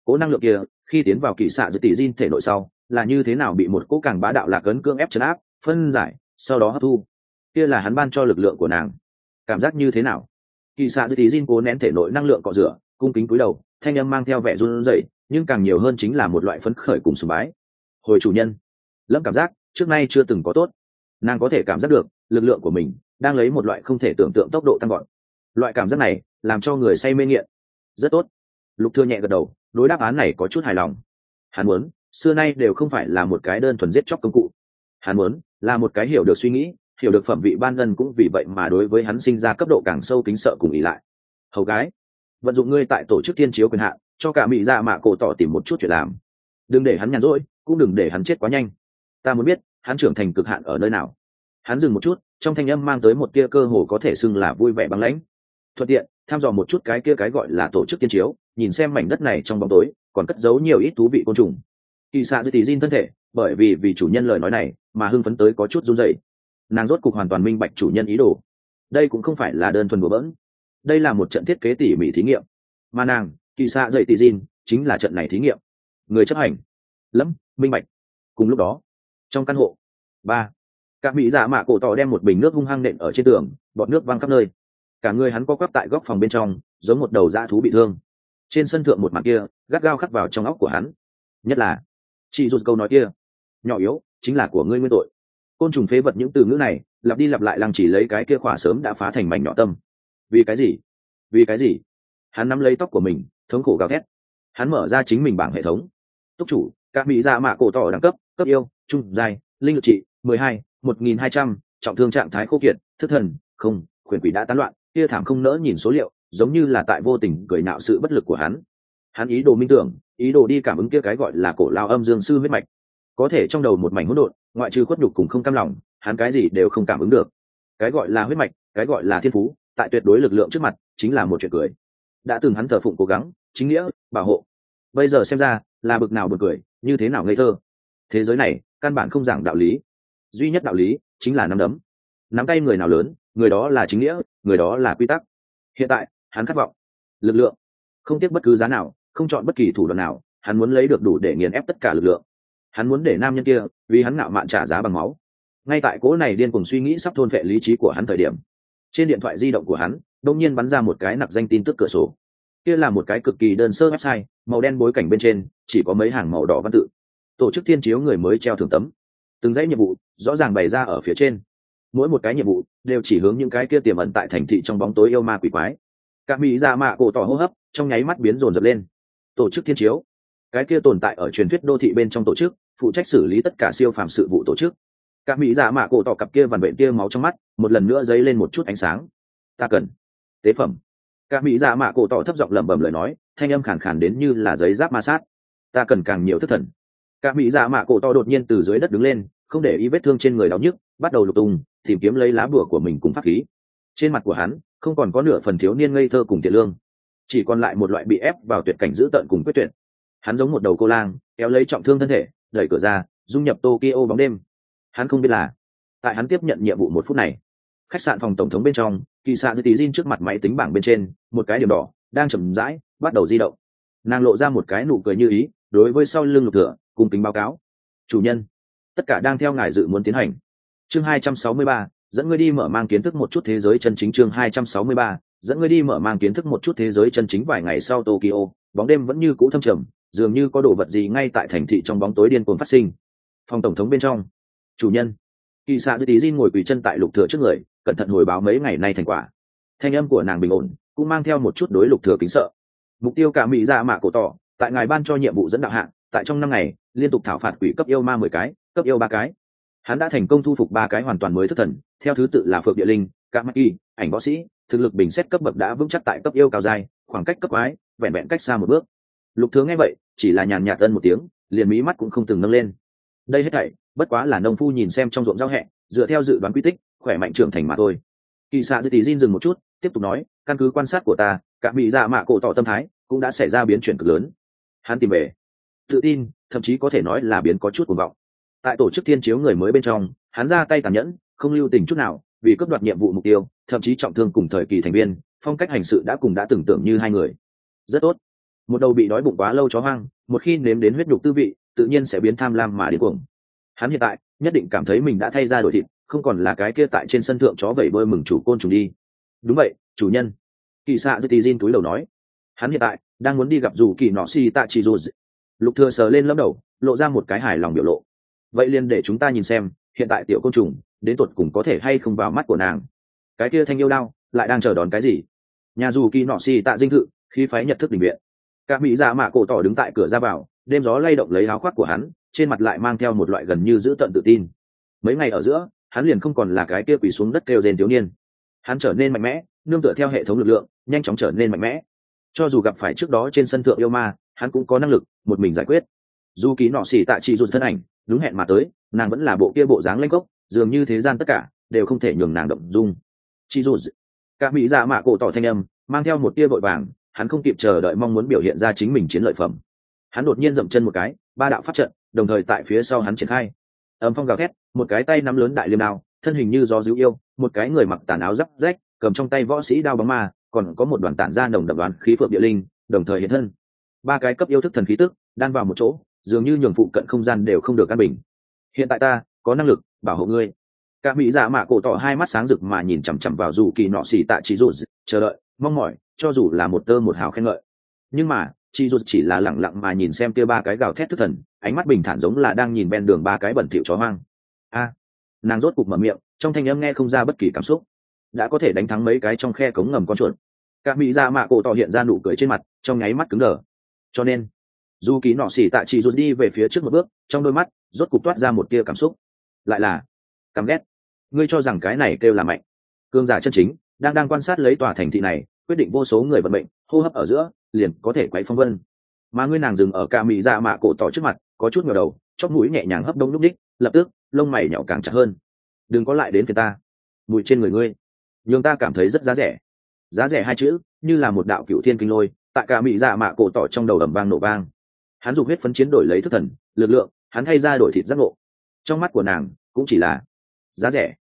cố năng lượng kia khi tiến vào kỳ xạ dự tỷ Jin thể nội sau là như thế nào bị một cỗ càng bá đạo lạc ấn cưỡng ép chấn áp phân giải sau đó hấp thu, kia là hắn ban cho lực lượng của nàng. Cảm giác như thế nào? Kỳ xạ dự tỷ Jin cố nén thể nội năng lượng cọ rửa, cung kính cúi đầu, thanh âm mang theo vẻ run rẩy, nhưng càng nhiều hơn chính là một loại phấn khởi cùng sùng bái. Hồi chủ nhân, lâm cảm giác trước nay chưa từng có tốt. Nàng có thể cảm giác được lực lượng của mình đang lấy một loại không thể tưởng tượng tốc độ tăng gọn. Loại cảm giác này làm cho người say mê nghiện. Rất tốt. Lục Thừa nhẹ gật đầu, đối đáp án này có chút hài lòng. Hắn muốn xưa nay đều không phải là một cái đơn thuần giết chóc công cụ. Hắn muốn là một cái hiểu được suy nghĩ, hiểu được phẩm vị ban ân, cũng vì vậy mà đối với hắn sinh ra cấp độ càng sâu kính sợ cùng ý lại. Hầu gái, vận dụng ngươi tại tổ chức thiên chiếu quyền hạn, cho cả mỹ dạ mạ cổ tỏ tìm một chút chuyện làm. Đừng để hắn nhàn rỗi, cũng đừng để hắn chết quá nhanh. Ta muốn biết hắn trưởng thành cực hạn ở nơi nào. Hắn dừng một chút, trong thanh âm mang tới một tia cơ hồ có thể xưng là vui vẻ băng lãnh. Thuận tiện thăm dò một chút cái kia cái gọi là tổ chức tiên chiếu, nhìn xem mảnh đất này trong bóng tối còn cất giấu nhiều ít thú vị côn trùng. Kỳ xạ dư tỷ Jin thân thể bởi vì chủ nhân lời nói này mà hưng phấn tới có chút run rẩy. Nàng rốt cục hoàn toàn minh bạch chủ nhân ý đồ. Đây cũng không phải là đơn thuần đùa bỡn, đây là một trận thiết kế tỉ mỉ thí nghiệm, mà nàng kỳ xạ dậy tỷ Jin chính là trận này thí nghiệm người chấp hành. Lẫm minh bạch. Cùng lúc đó trong căn hộ các mỹ dạ mạ cổ tỏ đem một bình nước hung hăng nện ở trên tường, bọt nước văng khắp nơi. Cả người hắn co quắp tại góc phòng bên trong, giống một đầu dã thú bị thương. Trên sân thượng một màn kia gắt gao khắc vào trong óc của hắn, nhất là chị rụt câu nói kia, nhỏ yếu chính là của ngươi nguyên tội. Côn trùng phế vật, những từ ngữ này lặp đi lặp lại lăng chỉ lấy cái kia khỏa sớm đã phá thành mảnh nhỏ tâm. Vì cái gì? Vì cái gì? Hắn nắm lấy tóc của mình, thống khổ gào thét. Hắn mở ra chính mình bảng hệ thống. Túc chủ các mỹ dạ mạ cổ tỏ đẳng cấp cấp yêu trung giai linh lực trị 12 1200, trọng thương trạng thái khô kiệt, thức thần không, quyền quỷ đã tán loạn. Kia thảm không nỡ nhìn số liệu, giống như là tại vô tình cười nạo sự bất lực của hắn. Hắn ý đồ minh tưởng, ý đồ đi cảm ứng kia cái gọi là cổ lao âm dương sư huyết mạch, có thể trong đầu một mảnh hỗn độn, ngoại trừ khuất nhục cùng không cam lòng, hắn cái gì đều không cảm ứng được. Cái gọi là huyết mạch, cái gọi là thiên phú, tại tuyệt đối lực lượng trước mặt chính là một chuyện cười. Đã từng hắn thờ phụng cố gắng, chính nghĩa, bảo hộ, bây giờ xem ra là bực nào buồn cười, như thế nào ngây thơ. Thế giới này căn bản không giảng đạo lý, duy nhất đạo lý chính là nắm đấm. Nắm tay người nào lớn, người đó là chính nghĩa, người đó là quy tắc. Hiện tại hắn khát vọng lực lượng, không tiếc bất cứ giá nào, không chọn bất kỳ thủ đoạn nào, hắn muốn lấy được đủ để nghiền ép tất cả lực lượng. Hắn muốn để nam nhân kia vì hắn ngạo mạn trả giá bằng máu. Ngay tại cỗ này điên cuồng suy nghĩ sắp thôn phệ lý trí của hắn thời điểm, trên điện thoại di động của hắn đột nhiên bắn ra một cái nặc danh tin tức cửa sổ. Kia là một cái cực kỳ đơn sơ website, màu đen bối cảnh bên trên chỉ có mấy hàng màu đỏ văn tự. Tổ chức thiên chiếu người mới treo thưởng tấm, từng dãy nhiệm vụ rõ ràng bày ra ở phía trên. Mỗi một cái nhiệm vụ đều chỉ hướng những cái kia tiềm ẩn tại thành thị trong bóng tối yêu ma quỷ quái. Các mỹ dạ mạ cổ tỏ hô hấp trong nháy mắt biến dồn dập lên. Tổ chức thiên chiếu, cái kia tồn tại ở truyền thuyết đô thị bên trong tổ chức, phụ trách xử lý tất cả siêu phàm sự vụ tổ chức. Các mỹ dạ mạ cổ tỏ cặp kia vằn vện kia máu trong mắt một lần nữa dấy lên một chút ánh sáng. Ta cần tế phẩm. Các mỹ dạ mạ cổ tỏ thấp giọng lẩm bẩm lời nói, thanh âm khàn khàn đến như là giấy giáp ma sát. Ta cần càng nhiều thức thần. Các mỹ dạ mạ cổ tỏ đột nhiên từ dưới đất đứng lên, không để ý vết thương trên người đau nhức, bắt đầu lục tung tìm kiếm lấy lá bùa của mình cùng pháp khí. Trên mặt của hắn không còn có nửa phần thiếu niên ngây thơ cùng thiện lương, chỉ còn lại một loại bị ép vào tuyệt cảnh dữ tợn cùng quyết tuyệt. Hắn giống một đầu cô lang kéo lấy trọng thương thân thể, đẩy cửa ra dung nhập Tokyo bóng đêm. Hắn không biết là tại hắn tiếp nhận nhiệm vụ một phút này, khách sạn phòng tổng thống bên trong, kỳ xạ dư tí Jin trước mặt máy tính bảng bên trên một cái điểm đỏ đang chậm rãi bắt đầu di động. Nàng lộ ra một cái nụ cười như ý, đối với sau lưng Lục Thừa cùng kính báo cáo: chủ nhân, tất cả đang theo ngài dự muốn tiến hành. Chương 263, dẫn ngươi đi mở mang kiến thức một chút thế giới chân chính. Chương 263, dẫn ngươi đi mở mang kiến thức một chút thế giới chân chính. Vài ngày sau Tokyo, bóng đêm vẫn như cũ thâm trầm, dường như có đồ vật gì ngay tại thành thị trong bóng tối điên cuồng phát sinh. Phòng tổng thống bên trong, chủ nhân kỳ xạ dư tí Jin ngồi quỳ chân tại Lục Thừa trước người, cẩn thận hồi báo mấy ngày nay thành quả. Thanh âm của nàng bình ổn, cũng mang theo một chút đối Lục Thừa kính sợ. Mục tiêu cả mỹ dạ mạ cổ tỏ, tại ngài ban cho nhiệm vụ dẫn đạo hạng, tại trong 5 ngày liên tục thảo phạt quỷ cấp yêu ma 10 cái, cấp yêu 3 cái. Hắn đã thành công thu phục 3 cái hoàn toàn mới thức thần, theo thứ tự là Phượng Địa Linh, Cạm Mắc Y, ảnh võ sĩ, thực lực bình xét cấp bậc đã vững chắc tại cấp yêu cao giai, khoảng cách cấp quái vẹn vẹn cách xa một bước. Lục Thừa nghe vậy, chỉ là nhàn nhạt ân một tiếng, liền mí mắt cũng không từng nâng lên. Đây hết thảy bất quá là nông phu nhìn xem trong ruộng rau hẹ, dựa theo dự đoán quy tích, khỏe mạnh trưởng thành mà thôi. Kỳ xạ dư tí Jin dừng một chút, tiếp tục nói, căn cứ quan sát của ta, cả mỹ dạ mạ cổ tỏ tâm thái cũng đã xảy ra biến chuyển cực lớn. Hắn tìm về tự tin, thậm chí có thể nói là biến có chút cuồng vọng. Tại tổ chức thiên chiếu người mới bên trong, hắn ra tay tàn nhẫn, không lưu tình chút nào, vì cướp đoạt nhiệm vụ mục tiêu, thậm chí trọng thương cùng thời kỳ thành viên, phong cách hành sự đã từng tưởng như hai người. Rất tốt. Một đầu bị đói bụng quá lâu chó hoang, một khi nếm đến huyết nhục tư vị, tự nhiên sẽ biến tham lam mà điên cuồng. Hắn hiện tại nhất định cảm thấy mình đã thay ra đổi thịt, không còn là cái kia tại trên sân thượng chó vẩy bơi mừng chủ côn trùng đi. Đúng vậy, chủ nhân. Kỳ xạ dư tì Jin túi đầu nói. Hắn hiện tại đang muốn đi gặp dù kỳ nọ si tạ chỉ dù. Lục Thừa sờ lên lâm đầu, lộ ra một cái hài lòng biểu lộ. Vậy liền để chúng ta nhìn xem, hiện tại tiểu côn trùng đến tột cùng có thể hay không vào mắt của nàng. Cái kia thanh yêu đao lại đang chờ đón cái gì? Nhà dù kỳ nọ si tạ dinh thự, khí phái nhật thức đình viện. Các mỹ dạ mạ cổ tỏ đứng tại cửa ra vào, đêm gió lay động lấy áo khoác của hắn, trên mặt lại mang theo một loại gần như giữ tận tự tin. Mấy ngày ở giữa, hắn liền không còn là cái kia quỳ xuống đất kêu rên thiếu niên. Hắn trở nên mạnh mẽ, nương tựa theo hệ thống lực lượng, nhanh chóng trở nên mạnh mẽ. Cho dù gặp phải trước đó trên sân thượng yêu ma, hắn cũng có năng lực một mình giải quyết. Dù ký nọ xỉ tạ chỉ rụt thân ảnh, đúng hẹn mà tới, nàng vẫn là bộ kia bộ dáng lanh gốc, dường như thế gian tất cả đều không thể nhường nàng động dung. Chỉ rụt, các mỹ dạ mạ cổ tỏ thanh âm, mang theo một tia vội vàng, hắn không kịp chờ đợi mong muốn biểu hiện ra chính mình chiến lợi phẩm. Hắn đột nhiên dậm chân một cái, ba đạo pháp trận đồng thời tại phía sau hắn triển khai. Ầm phong gào thét, một cái tay nắm lớn đại liêm đao, thân hình như gió dữ yêu, một cái người mặc tàn áo rách rách, cầm trong tay võ sĩ đao bóng ma, còn có một đoàn tản ra nồng đậm đoán khí phượng địa linh, đồng thời hiện thân. Ba cái cấp yêu thức thần khí tức đan vào một chỗ, dường như nhường phụ cận không gian đều không được an bình. Hiện tại ta có năng lực bảo hộ ngươi. Cả mỹ dạ mạ cổ tỏ hai mắt sáng rực mà nhìn chằm chằm vào dù kỳ nọ xỉ tạ chỉ rụt, chờ đợi, mong mỏi, cho dù là một tơ một hào khen ngợi. Nhưng mà chỉ rụt chỉ là lặng lặng mà nhìn xem kia ba cái gào thét thức thần, ánh mắt bình thản giống là đang nhìn ven đường ba cái bẩn thỉu chó hoang. A, nàng rốt cục mở miệng, trong thanh âm nghe không ra bất kỳ cảm xúc. Đã có thể đánh thắng mấy cái trong khe cống ngầm con chuột. Cả mỹ dạ mạ cổ tỏ hiện ra nụ cười trên mặt, trong nháy mắt cứng đờ. Cho nên dù ký nọ xỉ tạ chỉ rụt đi về phía trước một bước, trong đôi mắt rốt cục toát ra một tia cảm xúc, lại là căm ghét. Ngươi cho rằng cái này kêu là mạnh? Cương giả chân chính đang quan sát lấy tòa thành thị này, quyết định vô số người vận mệnh, hô hấp ở giữa liền có thể quấy phong vân. Mà ngươi nàng dừng ở cả mỹ dạ mạ cổ tỏ trước mặt, có chút ngửa đầu, chóp mũi nhẹ nhàng hấp đông lúc đích, lập tức lông mày nhỏ càng chặt hơn. Đừng có lại đến phía ta, mùi trên người ngươi nhưng ta cảm thấy rất giá rẻ. Giá rẻ hai chữ như là một đạo cựu thiên kinh lôi tại cả mỹ dạ mạ cổ tỏ trong đầu ầm vang nổ vang. Hắn dùng huyết phấn chiến đổi lấy thức thần lực lượng, hắn thay ra đổi thịt giác ngộ. Trong mắt của nàng cũng chỉ là giá rẻ.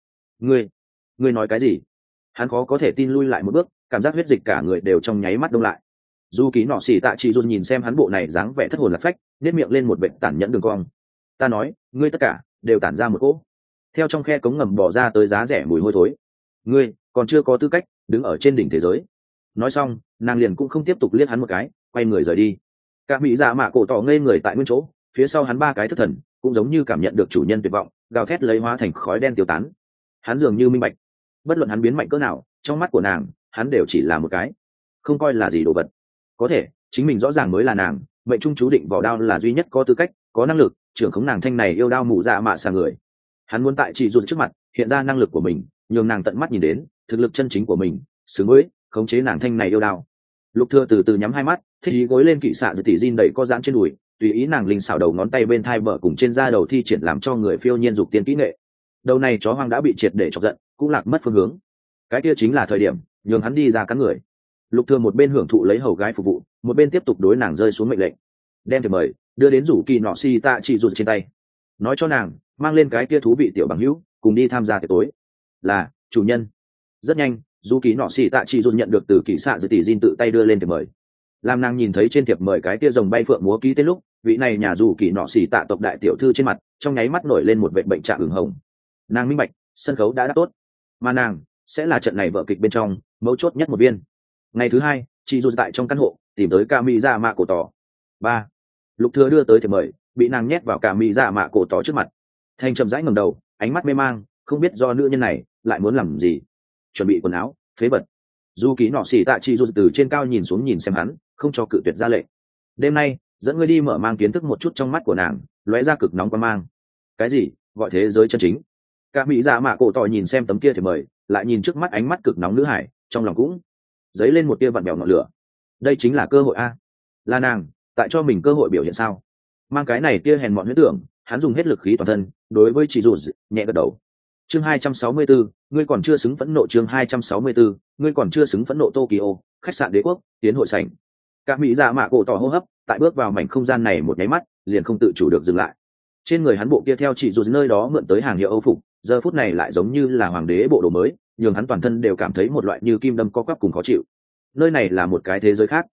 Ngươi nói cái gì? Hắn khó có thể tin lui lại một bước, cảm giác huyết dịch cả người đều trong nháy mắt đông lại. Dù ký nọ xỉ tạ chỉ rụt nhìn xem hắn bộ này dáng vẻ thất hồn lạc phách, nếp miệng lên một vệt tàn nhẫn đường cong. Ta nói, ngươi tất cả đều tản ra một cỗ theo trong khe cống ngầm bỏ ra tới giá rẻ mùi hôi thối. Ngươi còn chưa có tư cách đứng ở trên đỉnh thế giới. Nói xong, nàng liền cũng không tiếp tục liếc hắn một cái, quay người rời đi. Cả mỹ dạ mạ cổ tỏ ngây người tại nguyên chỗ, phía sau hắn ba cái thất thần cũng giống như cảm nhận được chủ nhân tuyệt vọng, gào thét lấy hóa thành khói đen tiêu tán. Hắn dường như minh bạch, bất luận hắn biến mạnh cỡ nào, trong mắt của nàng hắn đều chỉ là một cái không coi là gì đồ vật. Có thể chính mình rõ ràng mới là nàng mệnh trung chú định vỏ đao là duy nhất có tư cách, có năng lực trưởng khống nàng thanh này yêu đao mù dạ mạ xà người. Hắn muốn tại chỉ rụt trước mặt hiện ra năng lực của mình, nhường nàng tận mắt nhìn đến thực lực chân chính của mình, xứng với khống chế nàng thanh này yêu đao. Lục Thừa từ từ nhắm hai mắt, thích ý gối lên kỵ xạ giật tỷ Jin đẩy co giãn trên đùi, tùy ý nàng linh xảo đầu ngón tay bên thai bờ cùng trên da đầu thi triển làm cho người phiêu nhiên dục tiên kỹ nghệ. Đầu này chó hoang đã bị triệt để chọc giận, cũng lạc mất phương hướng. Cái kia chính là thời điểm nhường hắn đi ra cắn người. Lục Thừa một bên hưởng thụ lấy hầu gái phục vụ, một bên tiếp tục đối nàng rơi xuống mệnh lệnh, đem thiệp mời đưa đến rủ kỳ nọ si tạ chỉ rụt trên tay, nói cho nàng mang lên cái kia thú vị tiểu bằng hữu cùng đi tham gia tiệc tối. Là chủ nhân. Rất nhanh, dù kỳ nọ xỉ tạ chỉ rụt nhận được từ kỵ xạ dưới tỷ Jin tự tay đưa lên thiệp mời. Làm nàng nhìn thấy trên thiệp mời cái kia rồng bay phượng múa ký tên lúc, vị này nhà dù kỳ nọ xỉ tạ tộc đại tiểu thư trên mặt trong nháy mắt nổi lên một vệt bệnh trạng ửng hồng. Nàng minh bạch, sân khấu đã đáp tốt, mà nàng sẽ là trận này vở kịch bên trong mấu chốt nhất một viên. Ngày thứ hai, chị dù tại trong căn hộ tìm tới ca mỹ dạ mạ cổ tỏ. Ba, Lục Thừa đưa tới thiệp mời, bị nàng nhét vào ca mỹ dạ mạ cổ tỏ trước mặt. Thanh trầm rãi ngẩng đầu, ánh mắt mê mang, không biết do nữ nhân này lại muốn làm gì. Chuẩn bị quần áo, phế vật. Dù ký nọ xỉ tạ chị dù từ trên cao nhìn xuống nhìn xem hắn, không cho cự tuyệt ra lệnh. Đêm nay dẫn ngươi đi mở mang kiến thức một chút. Trong mắt của nàng lóe ra cực nóng quan mang. Cái gì gọi thế giới chân chính? Cả mỹ dạ mạ cổ tỏ nhìn xem tấm kia thì mời, lại nhìn trước mắt ánh mắt cực nóng nữ hải, trong lòng cũng dấy lên một tia vặn bèo ngọn lửa. Đây chính là cơ hội a. Là nàng tại cho mình cơ hội biểu hiện sao? Mang cái này tia hèn mọn huyết tưởng, hắn dùng hết lực khí toàn thân đối với chị dù nhẹ gật đầu. Chương 264, ngươi còn chưa xứng phẫn nộ. Chương 264, ngươi còn chưa xứng phẫn nộ. Tokyo, khách sạn Đế quốc, tiến hội sảnh. Các mỹ dạ mạ cổ tỏ hô hấp, tại bước vào mảnh không gian này một nháy mắt, liền không tự chủ được dừng lại. Trên người hắn bộ kia theo chỉ dù nơi đó mượn tới hàng hiệu Âu phục, giờ phút này lại giống như là hoàng đế bộ đồ mới, nhường hắn toàn thân đều cảm thấy một loại như kim đâm co quắp cùng khó chịu. Nơi này là một cái thế giới khác,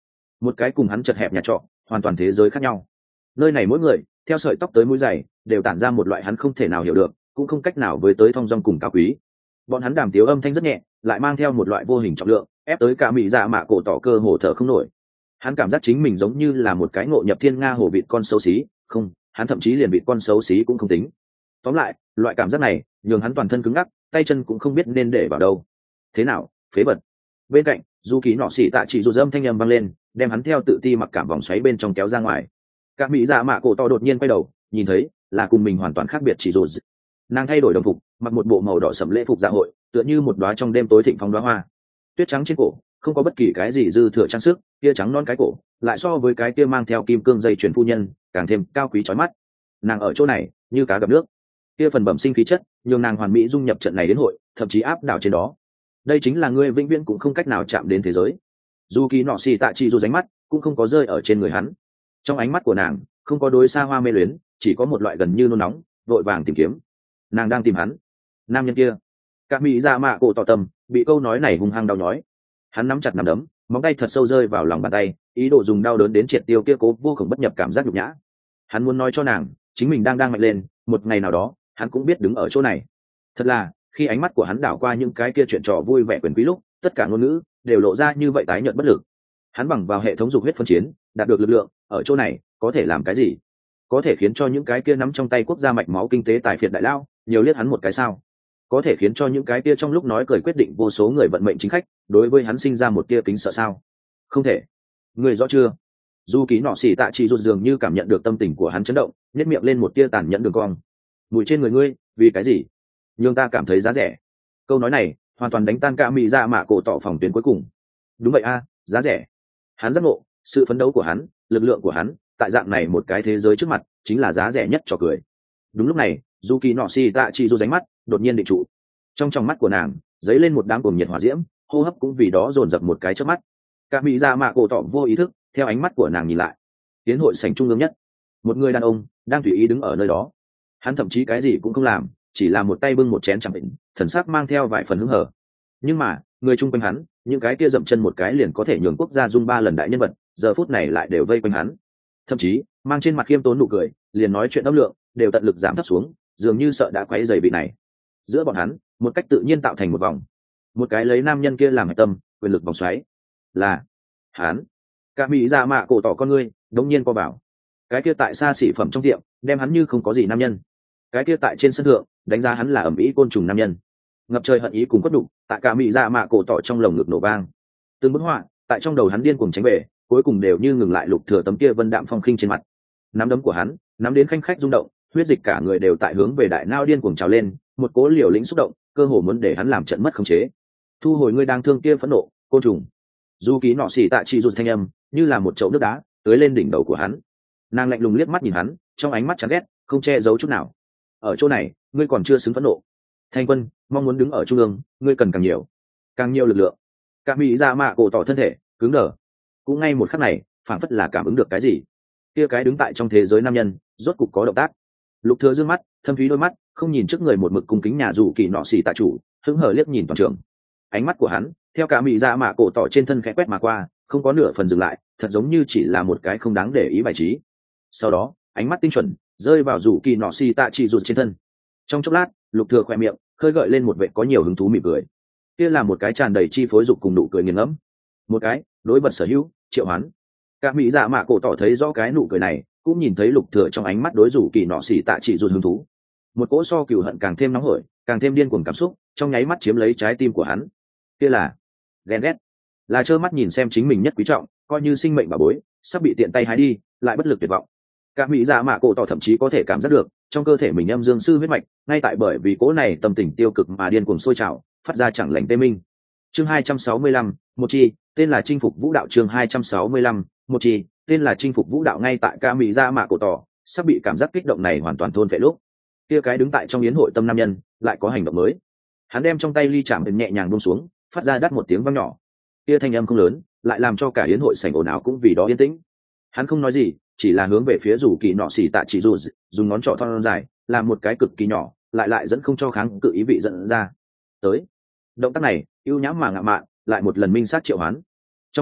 một cái cùng hắn chật hẹp nhà trọ, hoàn toàn thế giới khác nhau. Nơi này mỗi người theo sợi tóc tới mũi giày đều tản ra một loại hắn không thể nào hiểu được, cũng không cách nào với tới thong dong cùng cao quý. Bọn hắn đàm tiếu âm thanh rất nhẹ, lại mang theo một loại vô hình trọng lượng, ép tới cả mỹ dạ mạ cổ tỏ cơ hồ thở không nổi. Hắn cảm giác chính mình giống như là một cái ngộ nhập thiên nga hồ vịt con xấu xí, không, hắn thậm chí liền vịt con xấu xí cũng không tính. Tóm lại, loại cảm giác này nhường hắn toàn thân cứng ngắc, tay chân cũng không biết nên để vào đâu. Thế nào, phế vật. Bên cạnh, du ký nọ xỉ tạ chỉ dù dâm thanh âm vang lên, đem hắn theo tự ti mặc cảm vòng xoáy bên trong kéo ra ngoài. Các mỹ dạ mạ cổ to đột nhiên quay đầu, nhìn thấy là cùng mình hoàn toàn khác biệt chỉ dù. Nàng thay đổi đồng phục, mặc một bộ màu đỏ sẫm lễ phục dạ hội, tựa như một đóa trong đêm tối thịnh phong đóa hoa. Tuyết trắng trên cổ, không có bất kỳ cái gì dư thừa trang sức, kia trắng non cái cổ, lại so với cái kia mang theo kim cương dây chuyền phu nhân, càng thêm cao quý chói mắt. Nàng ở chỗ này, như cá gặp nước. Kia phần bẩm sinh khí chất, nhường nàng hoàn mỹ dung nhập trận này đến hội, thậm chí áp đảo trên đó. Đây chính là người vĩnh viễn cũng không cách nào chạm đến thế giới. Dù kỳ nọ xì tạ chi dù ránh mắt, cũng không có rơi ở trên người hắn. Trong ánh mắt của nàng, không có đối xa hoa mê luyến, chỉ có một loại gần như nôn nóng, vội vàng tìm kiếm. Nàng đang tìm hắn. Nam nhân kia. Các mỹ dạ mạ cổ tỏ tâm, bị câu nói này hung hăng đau nhói. Hắn nắm chặt nắm đấm, móng tay thật sâu rơi vào lòng bàn tay, ý đồ dùng đau đớn đến triệt tiêu kia cố vô cùng bất nhập cảm giác nhục nhã. Hắn muốn nói cho nàng, chính mình đang mạnh lên, một ngày nào đó, hắn cũng biết đứng ở chỗ này. Thật là, khi ánh mắt của hắn đảo qua những cái kia chuyện trò vui vẻ quyền quý lúc, tất cả ngôn ngữ đều lộ ra như vậy tái nhợt bất lực. Hắn bằng vào hệ thống dục huyết phân chiến, đạt được lực lượng, ở chỗ này, có thể làm cái gì? Có thể khiến cho những cái kia nắm trong tay quốc gia mạch máu kinh tế tài phiệt đại lao, nhiều liếc hắn một cái sao? Có thể khiến cho những cái kia trong lúc nói cười quyết định vô số người vận mệnh chính khách, đối với hắn sinh ra một tia kính sợ sao? Không thể. Người rõ chưa? Du ký nọ xỉ tạ chỉ rụt dường như cảm nhận được tâm tình của hắn chấn động, nhếch miệng lên một tia tàn nhẫn đường cong. Mùi trên người ngươi, vì cái gì? Nhưng ta cảm thấy giá rẻ. Câu nói này hoàn toàn đánh tan cả mỹ dạ mạ cổ tỏ phòng tuyến cuối cùng. Đúng vậy a, giá rẻ. Hắn giác ngộ, sự phấn đấu của hắn, lực lượng của hắn, tại dạng này một cái thế giới trước mặt, chính là giá rẻ nhất cho cười. Đúng lúc này, du kỳ nọ xì tạ chỉ dù ránh mắt, đột nhiên định trụ. Trong mắt của nàng dấy lên một đám cuồng nhiệt hỏa diễm, hô hấp cũng vì đó dồn dập một cái chớp mắt. Cả mỹ dạ mạ cổ tỏ vô ý thức theo ánh mắt của nàng nhìn lại. Tiến hội sảnh trung ương nhất, một người đàn ông đang tùy ý đứng ở nơi đó. Hắn thậm chí cái gì cũng không làm, chỉ là một tay bưng một chén chẳng định, thần sắc mang theo vài phần hứng hở. Nhưng mà người chung quanh hắn, những cái kia dậm chân một cái liền có thể nhường quốc gia rung 3 lần đại nhân vật, giờ phút này lại đều vây quanh hắn, thậm chí mang trên mặt khiêm tốn nụ cười, liền nói chuyện âm lượng đều tận lực giảm thấp xuống, dường như sợ đã quấy rầy vị này. Giữa bọn hắn, một cách tự nhiên tạo thành một vòng, một cái lấy nam nhân kia làm hệ tâm, quyền lực vòng xoáy. Là hắn. Cả mỹ dạ mạ cổ tỏ con ngươi đống nhiên co vào. Cái kia tại xa xỉ phẩm trong tiệm, đem hắn như không có gì nam nhân. Cái kia tại trên sân thượng, đánh giá hắn là ẩm ý côn trùng nam nhân. Ngập trời hận ý cùng quất đục, tại cả mỹ dạ mạ cổ tỏ trong lồng ngực nổ vang. Từng bức họa tại trong đầu hắn điên cuồng tránh về, cuối cùng đều như ngừng lại lục thừa tấm kia vân đạm phong khinh trên mặt. Nắm đấm của hắn nắm đến khanh khách rung động, huyết dịch cả người đều tại hướng về đại nao điên cuồng trào lên, một cố liều lĩnh xúc động, cơ hồ muốn để hắn làm trận mất khống chế. Thu hồi ngươi đang thương kia phẫn nộ, côn trùng. Du ký nọ xỉ tạ chỉ rụt thanh âm như là một chậu nước đá tưới lên đỉnh đầu của hắn. Nàng lạnh lùng liếc mắt nhìn hắn, trong ánh mắt chán ghét không che giấu chút nào. Ở chỗ này ngươi còn chưa xứng phẫn nộ. Thanh quân mong muốn đứng ở trung ương, ngươi cần càng nhiều lực lượng. Cả mỹ dạ mạ cổ tỏ thân thể cứng đờ. Cũng ngay một khắc này, phảng phất là cảm ứng được cái gì, kia cái đứng tại trong thế giới nam nhân rốt cục có động tác. Lục thừa dương mắt thâm thúy đôi mắt không nhìn trước người một mực cung kính nhà dù kỳ nọ xỉ tạ chủ, hứng hờ liếc nhìn toàn trường. Ánh mắt của hắn theo cả mỹ dạ mạ cổ tỏ trên thân khẽ quét mà qua, không có nửa phần dừng lại, thật giống như chỉ là một cái không đáng để ý bài trí. Sau đó ánh mắt tinh chuẩn rơi vào dù kỳ nọ xỉ tạ chỉ rụt trên thân. Trong chốc lát, lục thừa khoe miệng khơi gợi lên một vẻ có nhiều hứng thú mỉm cười. Kia là một cái tràn đầy chi phối dục cùng nụ cười nghiền ngẫm. Một cái đối vật sở hữu triệu hoán. Cả mỹ dạ mạ cổ tỏ thấy rõ cái nụ cười này, cũng nhìn thấy lục thừa trong ánh mắt đối rủ kỳ nọ xỉ tạ chỉ rụt hứng thú. Một cỗ so cừu hận càng thêm nóng hổi, càng thêm điên cuồng cảm xúc, trong nháy mắt chiếm lấy trái tim của hắn. Kia là ghen ghét, là trơ mắt nhìn xem chính mình nhất quý trọng, coi như sinh mệnh bà bối, sắp bị tiện tay hái đi, lại bất lực tuyệt vọng. Cả mỹ dạ mạ cổ tỏ thậm chí có thể cảm giác được, trong cơ thể mình âm dương sư huyết mạch, ngay tại bởi vì cỗ này tâm tình tiêu cực mà điên cuồng sôi trào, phát ra chẳng lành tê minh. Chương 265, một chi, tên là chinh phục vũ đạo. Chương 265, một chi, tên là chinh phục vũ đạo. Ngay tại ca mỹ ra mạ cổ tỏ sắp bị cảm giác kích động này hoàn toàn thôn phệ lúc, kia cái đứng tại trong yến hội tâm nam nhân lại có hành động mới. Hắn đem trong tay ly chạm nhẹ nhàng buông xuống, phát ra đắt một tiếng vang nhỏ. Kia thanh âm không lớn, lại làm cho cả yến hội sảnh ồn ào cũng vì đó yên tĩnh. Hắn không nói gì, chỉ là hướng về phía rủ kỳ nọ xỉ tạ chỉ rụt, dùng ngón trỏ thon dài làm một cái cực kỳ nhỏ, lại dẫn không cho kháng cự ý vị dẫn ra. Tới. Động tác này ưu nhãm mà ngạo mạn, lại một lần minh sát triệu hoán. Trong chốc lát,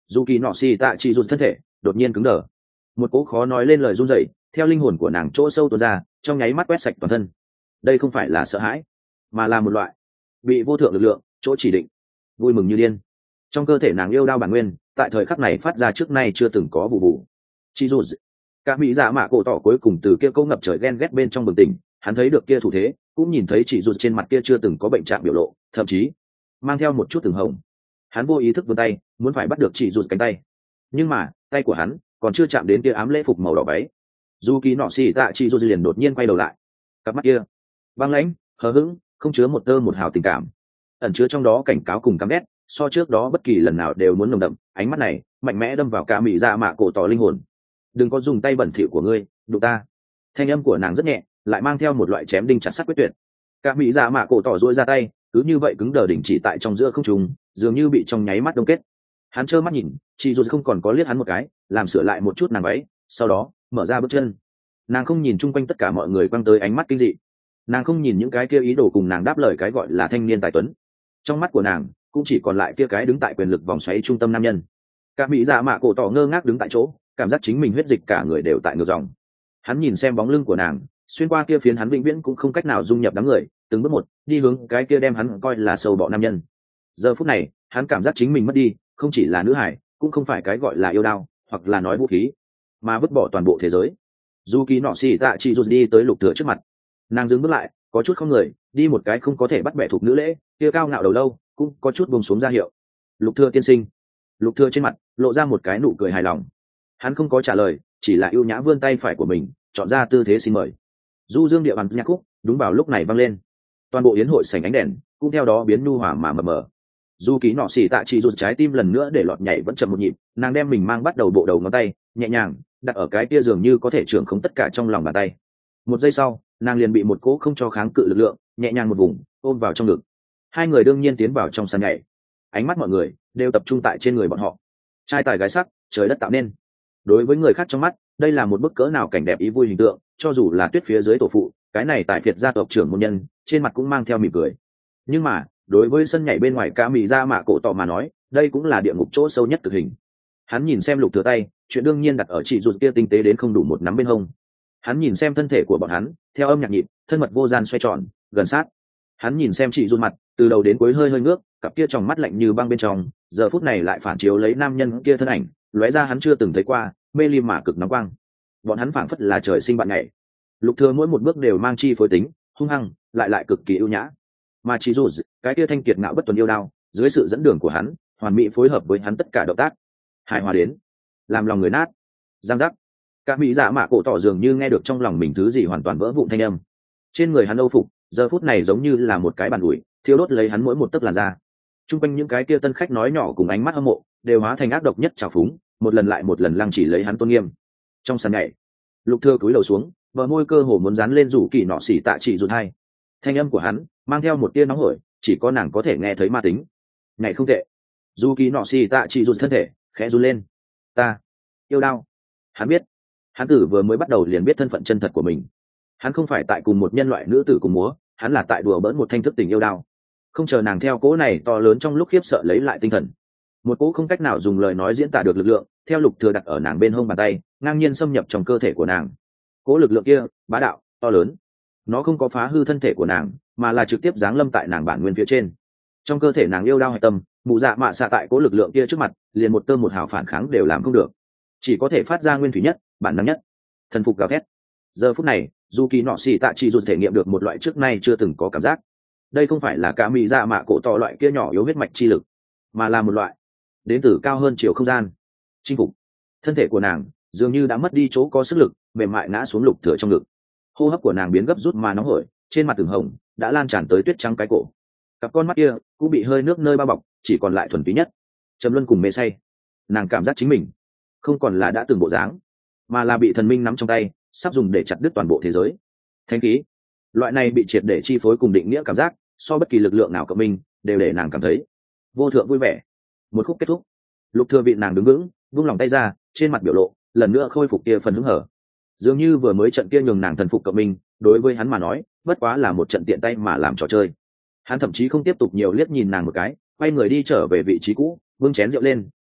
dù kỳ nọ xì tạ chỉ rụt thân thể đột nhiên cứng đờ, một cỗ khó nói lên lời run rẩy theo linh hồn của nàng chỗ sâu tuôn ra, trong nháy mắt quét sạch toàn thân. Đây không phải là sợ hãi, mà là một loại bị vô thượng lực lượng chỗ chỉ định, vui mừng như điên. Trong cơ thể nàng yêu đao bản nguyên tại thời khắc này phát ra trước nay chưa từng có vụ vụ. Chỉ dù cả mỹ dạ mạ cổ tỏ cuối cùng từ kia câu ngập trời ghen ghét bên trong bừng tỉnh, hắn thấy được kia thủ thế, cũng nhìn thấy chỉ dù trên mặt kia chưa từng có bệnh trạng biểu lộ, thậm chí mang theo một chút từng hồng. Hắn vô ý thức vươn tay muốn phải bắt được chỉ dù cánh tay, nhưng mà tay của hắn còn chưa chạm đến kia ám lễ phục màu đỏ váy. Dù kỳ nọ xì tạ chỉ dù liền đột nhiên quay đầu lại, cặp mắt kia băng lãnh hờ hững, không chứa một tơ một hào tình cảm, ẩn chứa trong đó cảnh cáo cùng căm ghét, so trước đó bất kỳ lần nào đều muốn nồng đậm. Ánh mắt này mạnh mẽ đâm vào cả mỹ dạ mạ cổ tỏ linh hồn. Đừng có dùng tay bẩn thỉu của ngươi đụng ta. Thanh âm của nàng rất nhẹ, lại mang theo một loại chém đinh chặt sắt quyết tuyệt. Cả mỹ dạ mạ cổ tỏ duỗi ra tay, cứ như vậy cứng đờ đỉnh chỉ tại trong giữa không trung, dường như bị trong nháy mắt đông kết. Hắn trơ mắt nhìn chị dù không còn có liếc hắn một cái, làm sửa lại một chút nàng váy, sau đó mở ra bước chân. Nàng không nhìn chung quanh tất cả mọi người quăng tới ánh mắt kinh dị, nàng không nhìn những cái kia ý đồ cùng nàng đáp lời cái gọi là thanh niên tài tuấn. Trong mắt của nàng cũng chỉ còn lại kia cái đứng tại quyền lực vòng xoáy trung tâm nam nhân. Cả mỹ dạ mạ cổ tỏ ngơ ngác đứng tại chỗ, cảm giác chính mình huyết dịch cả người đều tại ngược dòng. Hắn nhìn xem bóng lưng của nàng xuyên qua kia phiến hắn vĩnh viễn cũng không cách nào dung nhập đám người, từng bước một đi hướng cái kia đem hắn coi là sâu bọ nam nhân. Giờ phút này hắn cảm giác chính mình mất đi không chỉ là nữ hải, cũng không phải cái gọi là yêu đao hoặc là nói vũ khí, mà vứt bỏ toàn bộ thế giới. Dù kỳ nọ xì tạ chị rụt đi tới Lục Thừa trước mặt, nàng dừng bước lại, có chút không người, đi một cái không có thể bắt bẻ thuộc nữ lễ, kia cao ngạo đầu lâu cũng có chút buông xuống ra hiệu. Lục Thừa tiên sinh. Lục Thừa trên mặt lộ ra một cái nụ cười hài lòng. Hắn không có trả lời, chỉ là ưu nhã vươn tay phải của mình chọn ra tư thế xin mời. Du dương địa bàn nhạc khúc đúng vào lúc này vang lên, toàn bộ yến hội sảnh ánh đèn cũng theo đó biến nhu hòa mà mờ mờ. Du ký nọ xỉ tạ chỉ rụt trái tim lần nữa để lọt nhảy vẫn chậm một nhịp, nàng đem mình mang bắt đầu bộ đầu ngón tay nhẹ nhàng đặt ở cái kia dường như có thể trưởng khống tất cả trong lòng bàn tay. Một giây sau nàng liền bị một cỗ không cho kháng cự lực lượng nhẹ nhàng một vùng ôm vào trong ngực. Hai người đương nhiên tiến vào trong sàn nhảy, ánh mắt mọi người đều tập trung tại trên người bọn họ. Trai tài gái sắc, trời đất tạo nên. Đối với người khác trong mắt đây là một bức cỡ nào cảnh đẹp ý vui hình tượng, cho dù là Tuyết phía dưới tổ phụ cái này tại Việt gia tộc trưởng môn nhân trên mặt cũng mang theo mỉm cười. Nhưng mà đối với sân nhảy bên ngoài cá mì ra mạ cổ tỏ mà nói, đây cũng là địa ngục chỗ sâu nhất cực hình. Hắn nhìn xem Lục Thừa tay, chuyện đương nhiên đặt ở chị ruột kia tinh tế đến không đủ một nắm bên hông. Hắn nhìn xem thân thể của bọn hắn theo âm nhạc nhịp thân mật vô gian xoay tròn gần sát. Hắn nhìn xem chị ruột mặt từ đầu đến cuối hơi hơi ngước, cặp kia tròng mắt lạnh như băng bên trong giờ phút này lại phản chiếu lấy nam nhân kia thân ảnh lóe ra hắn chưa từng thấy qua mê ly mà cực nóng quang. Bọn hắn phảng phất là trời sinh bạn nhảy. Lục Thừa mỗi một bước đều mang chi phối tính hung hăng, lại cực kỳ ưu nhã. Mà chỉ dù cái kia thanh kiệt ngạo bất tuần yêu đao dưới sự dẫn đường của hắn hoàn mỹ phối hợp với hắn tất cả động tác hài hòa đến làm lòng người nát. Giang giác. Các mỹ dạ mạ cổ tỏ dường như nghe được trong lòng mình thứ gì hoàn toàn vỡ vụn thanh âm. Trên người hắn âu phục giờ phút này giống như là một cái bàn ủi thiêu đốt lấy hắn mỗi một tấc làn da. Trung quanh những cái kia tân khách nói nhỏ cùng ánh mắt hâm mộ đều hóa thành ác độc nhất trào phúng, một lần lại một lần lăng chỉ lấy hắn tôn nghiêm. Trong sàn nhảy, Lục Thừa cúi đầu xuống, bờ môi cơ hồ muốn dán lên rủ kỳ nọ xỉ tạ chỉ rụt hai. Thanh âm của hắn mang theo một tia nóng hổi, chỉ có nàng có thể nghe thấy ma tính. Ngày không tệ. Dù kỳ nọ xỉ tạ chỉ rụt thân thể khẽ run lên. Ta yêu đao. Hắn biết, hắn tử vừa mới bắt đầu liền biết thân phận chân thật của mình. Hắn không phải tại cùng một nhân loại nữ tử cùng múa, hắn là tại đùa bỡn một thanh thức tình yêu đao. Không chờ nàng theo cỗ này to lớn trong lúc khiếp sợ lấy lại tinh thần, một cỗ không cách nào dùng lời nói diễn tả được lực lượng theo Lục Thừa đặt ở nàng bên hông bàn tay ngang nhiên xâm nhập trong cơ thể của nàng. Cỗ lực lượng kia bá đạo to lớn, nó không có phá hư thân thể của nàng mà là trực tiếp giáng lâm tại nàng bản nguyên phía trên. Trong cơ thể nàng yêu đao hạch tâm mụ dạ mạ xạ tại cỗ lực lượng kia trước mặt liền một tơ một hào phản kháng đều làm không được, chỉ có thể phát ra nguyên thủy nhất bản năng nhất thần phục gào thét. Giờ phút này dù kỳ nọ xì tạ chỉ dù thể nghiệm được một loại trước nay chưa từng có cảm giác. Đây không phải là cả mỹ dạ mạ cổ tỏ loại kia nhỏ yếu huyết mạch chi lực, mà là một loại đến từ cao hơn chiều không gian chinh phục. Thân thể của nàng dường như đã mất đi chỗ có sức lực, mềm mại ngã xuống Lục Thừa trong ngực. Hô hấp của nàng biến gấp rút mà nóng hổi, trên mặt từng hồng đã lan tràn tới tuyết trắng cái cổ. Cặp con mắt kia cũng bị hơi nước nơi bao bọc, chỉ còn lại thuần túy nhất trầm luân cùng mê say. Nàng cảm giác chính mình không còn là đã từng bộ dáng, mà là bị thần minh nắm trong tay, sắp dùng để chặt đứt toàn bộ thế giới. Thánh khí, loại này bị triệt để chi phối cùng định nghĩa cảm giác, so bất kỳ lực lượng nào cộng minh đều để nàng cảm thấy vô thượng vui vẻ. Một khúc kết thúc, Lục Thừa vị nàng đứng vững, vung lòng tay ra, trên mặt biểu lộ lần nữa khôi phục kia phần hứng hở. Dường như vừa mới trận kia nhường nàng thần phục cộng minh, đối với hắn mà nói bất quá là một trận tiện tay mà làm trò chơi. Hắn thậm chí không tiếp tục nhiều liếc nhìn nàng một cái, quay người đi trở về vị trí cũ, bưng chén rượu lên,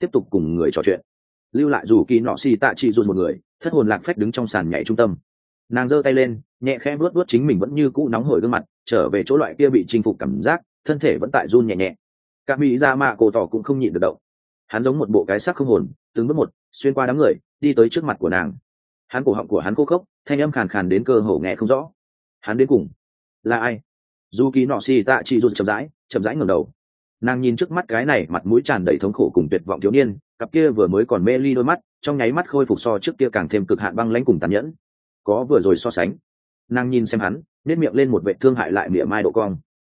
tiếp tục cùng người trò chuyện, lưu lại dù kỳ nọ xì tạ chỉ rụt một người thất hồn lạc phách đứng trong sàn nhảy trung tâm. Nàng giơ tay lên nhẹ khẽ vuốt vuốt chính mình vẫn như cũ nóng hổi gương mặt, trở về chỗ loại kia bị chinh phục cảm giác, thân thể vẫn tại run nhẹ nhẹ. Cả mỹ ra mạ cổ tỏ cũng không nhịn được động, hắn giống một bộ cái xác không hồn, từng bước một xuyên qua đám người đi tới trước mặt của nàng. Hắn cổ họng của hắn khô khốc, thanh âm khàn khàn đến cơ hồ nghe không rõ. Hắn đến cùng là ai? Dù kỳ nọ xì tạ chỉ rụt chậm rãi ngẩng đầu. Nàng nhìn trước mắt cái này mặt mũi tràn đầy thống khổ cùng tuyệt vọng thiếu niên, cặp kia vừa mới còn mê ly đôi mắt trong nháy mắt khôi phục so trước kia càng thêm cực hạn băng lãnh cùng tàn nhẫn. Có vừa rồi so sánh, nàng nhìn xem hắn nét miệng lên một vệ thương hại lại mỉa mai độ cong.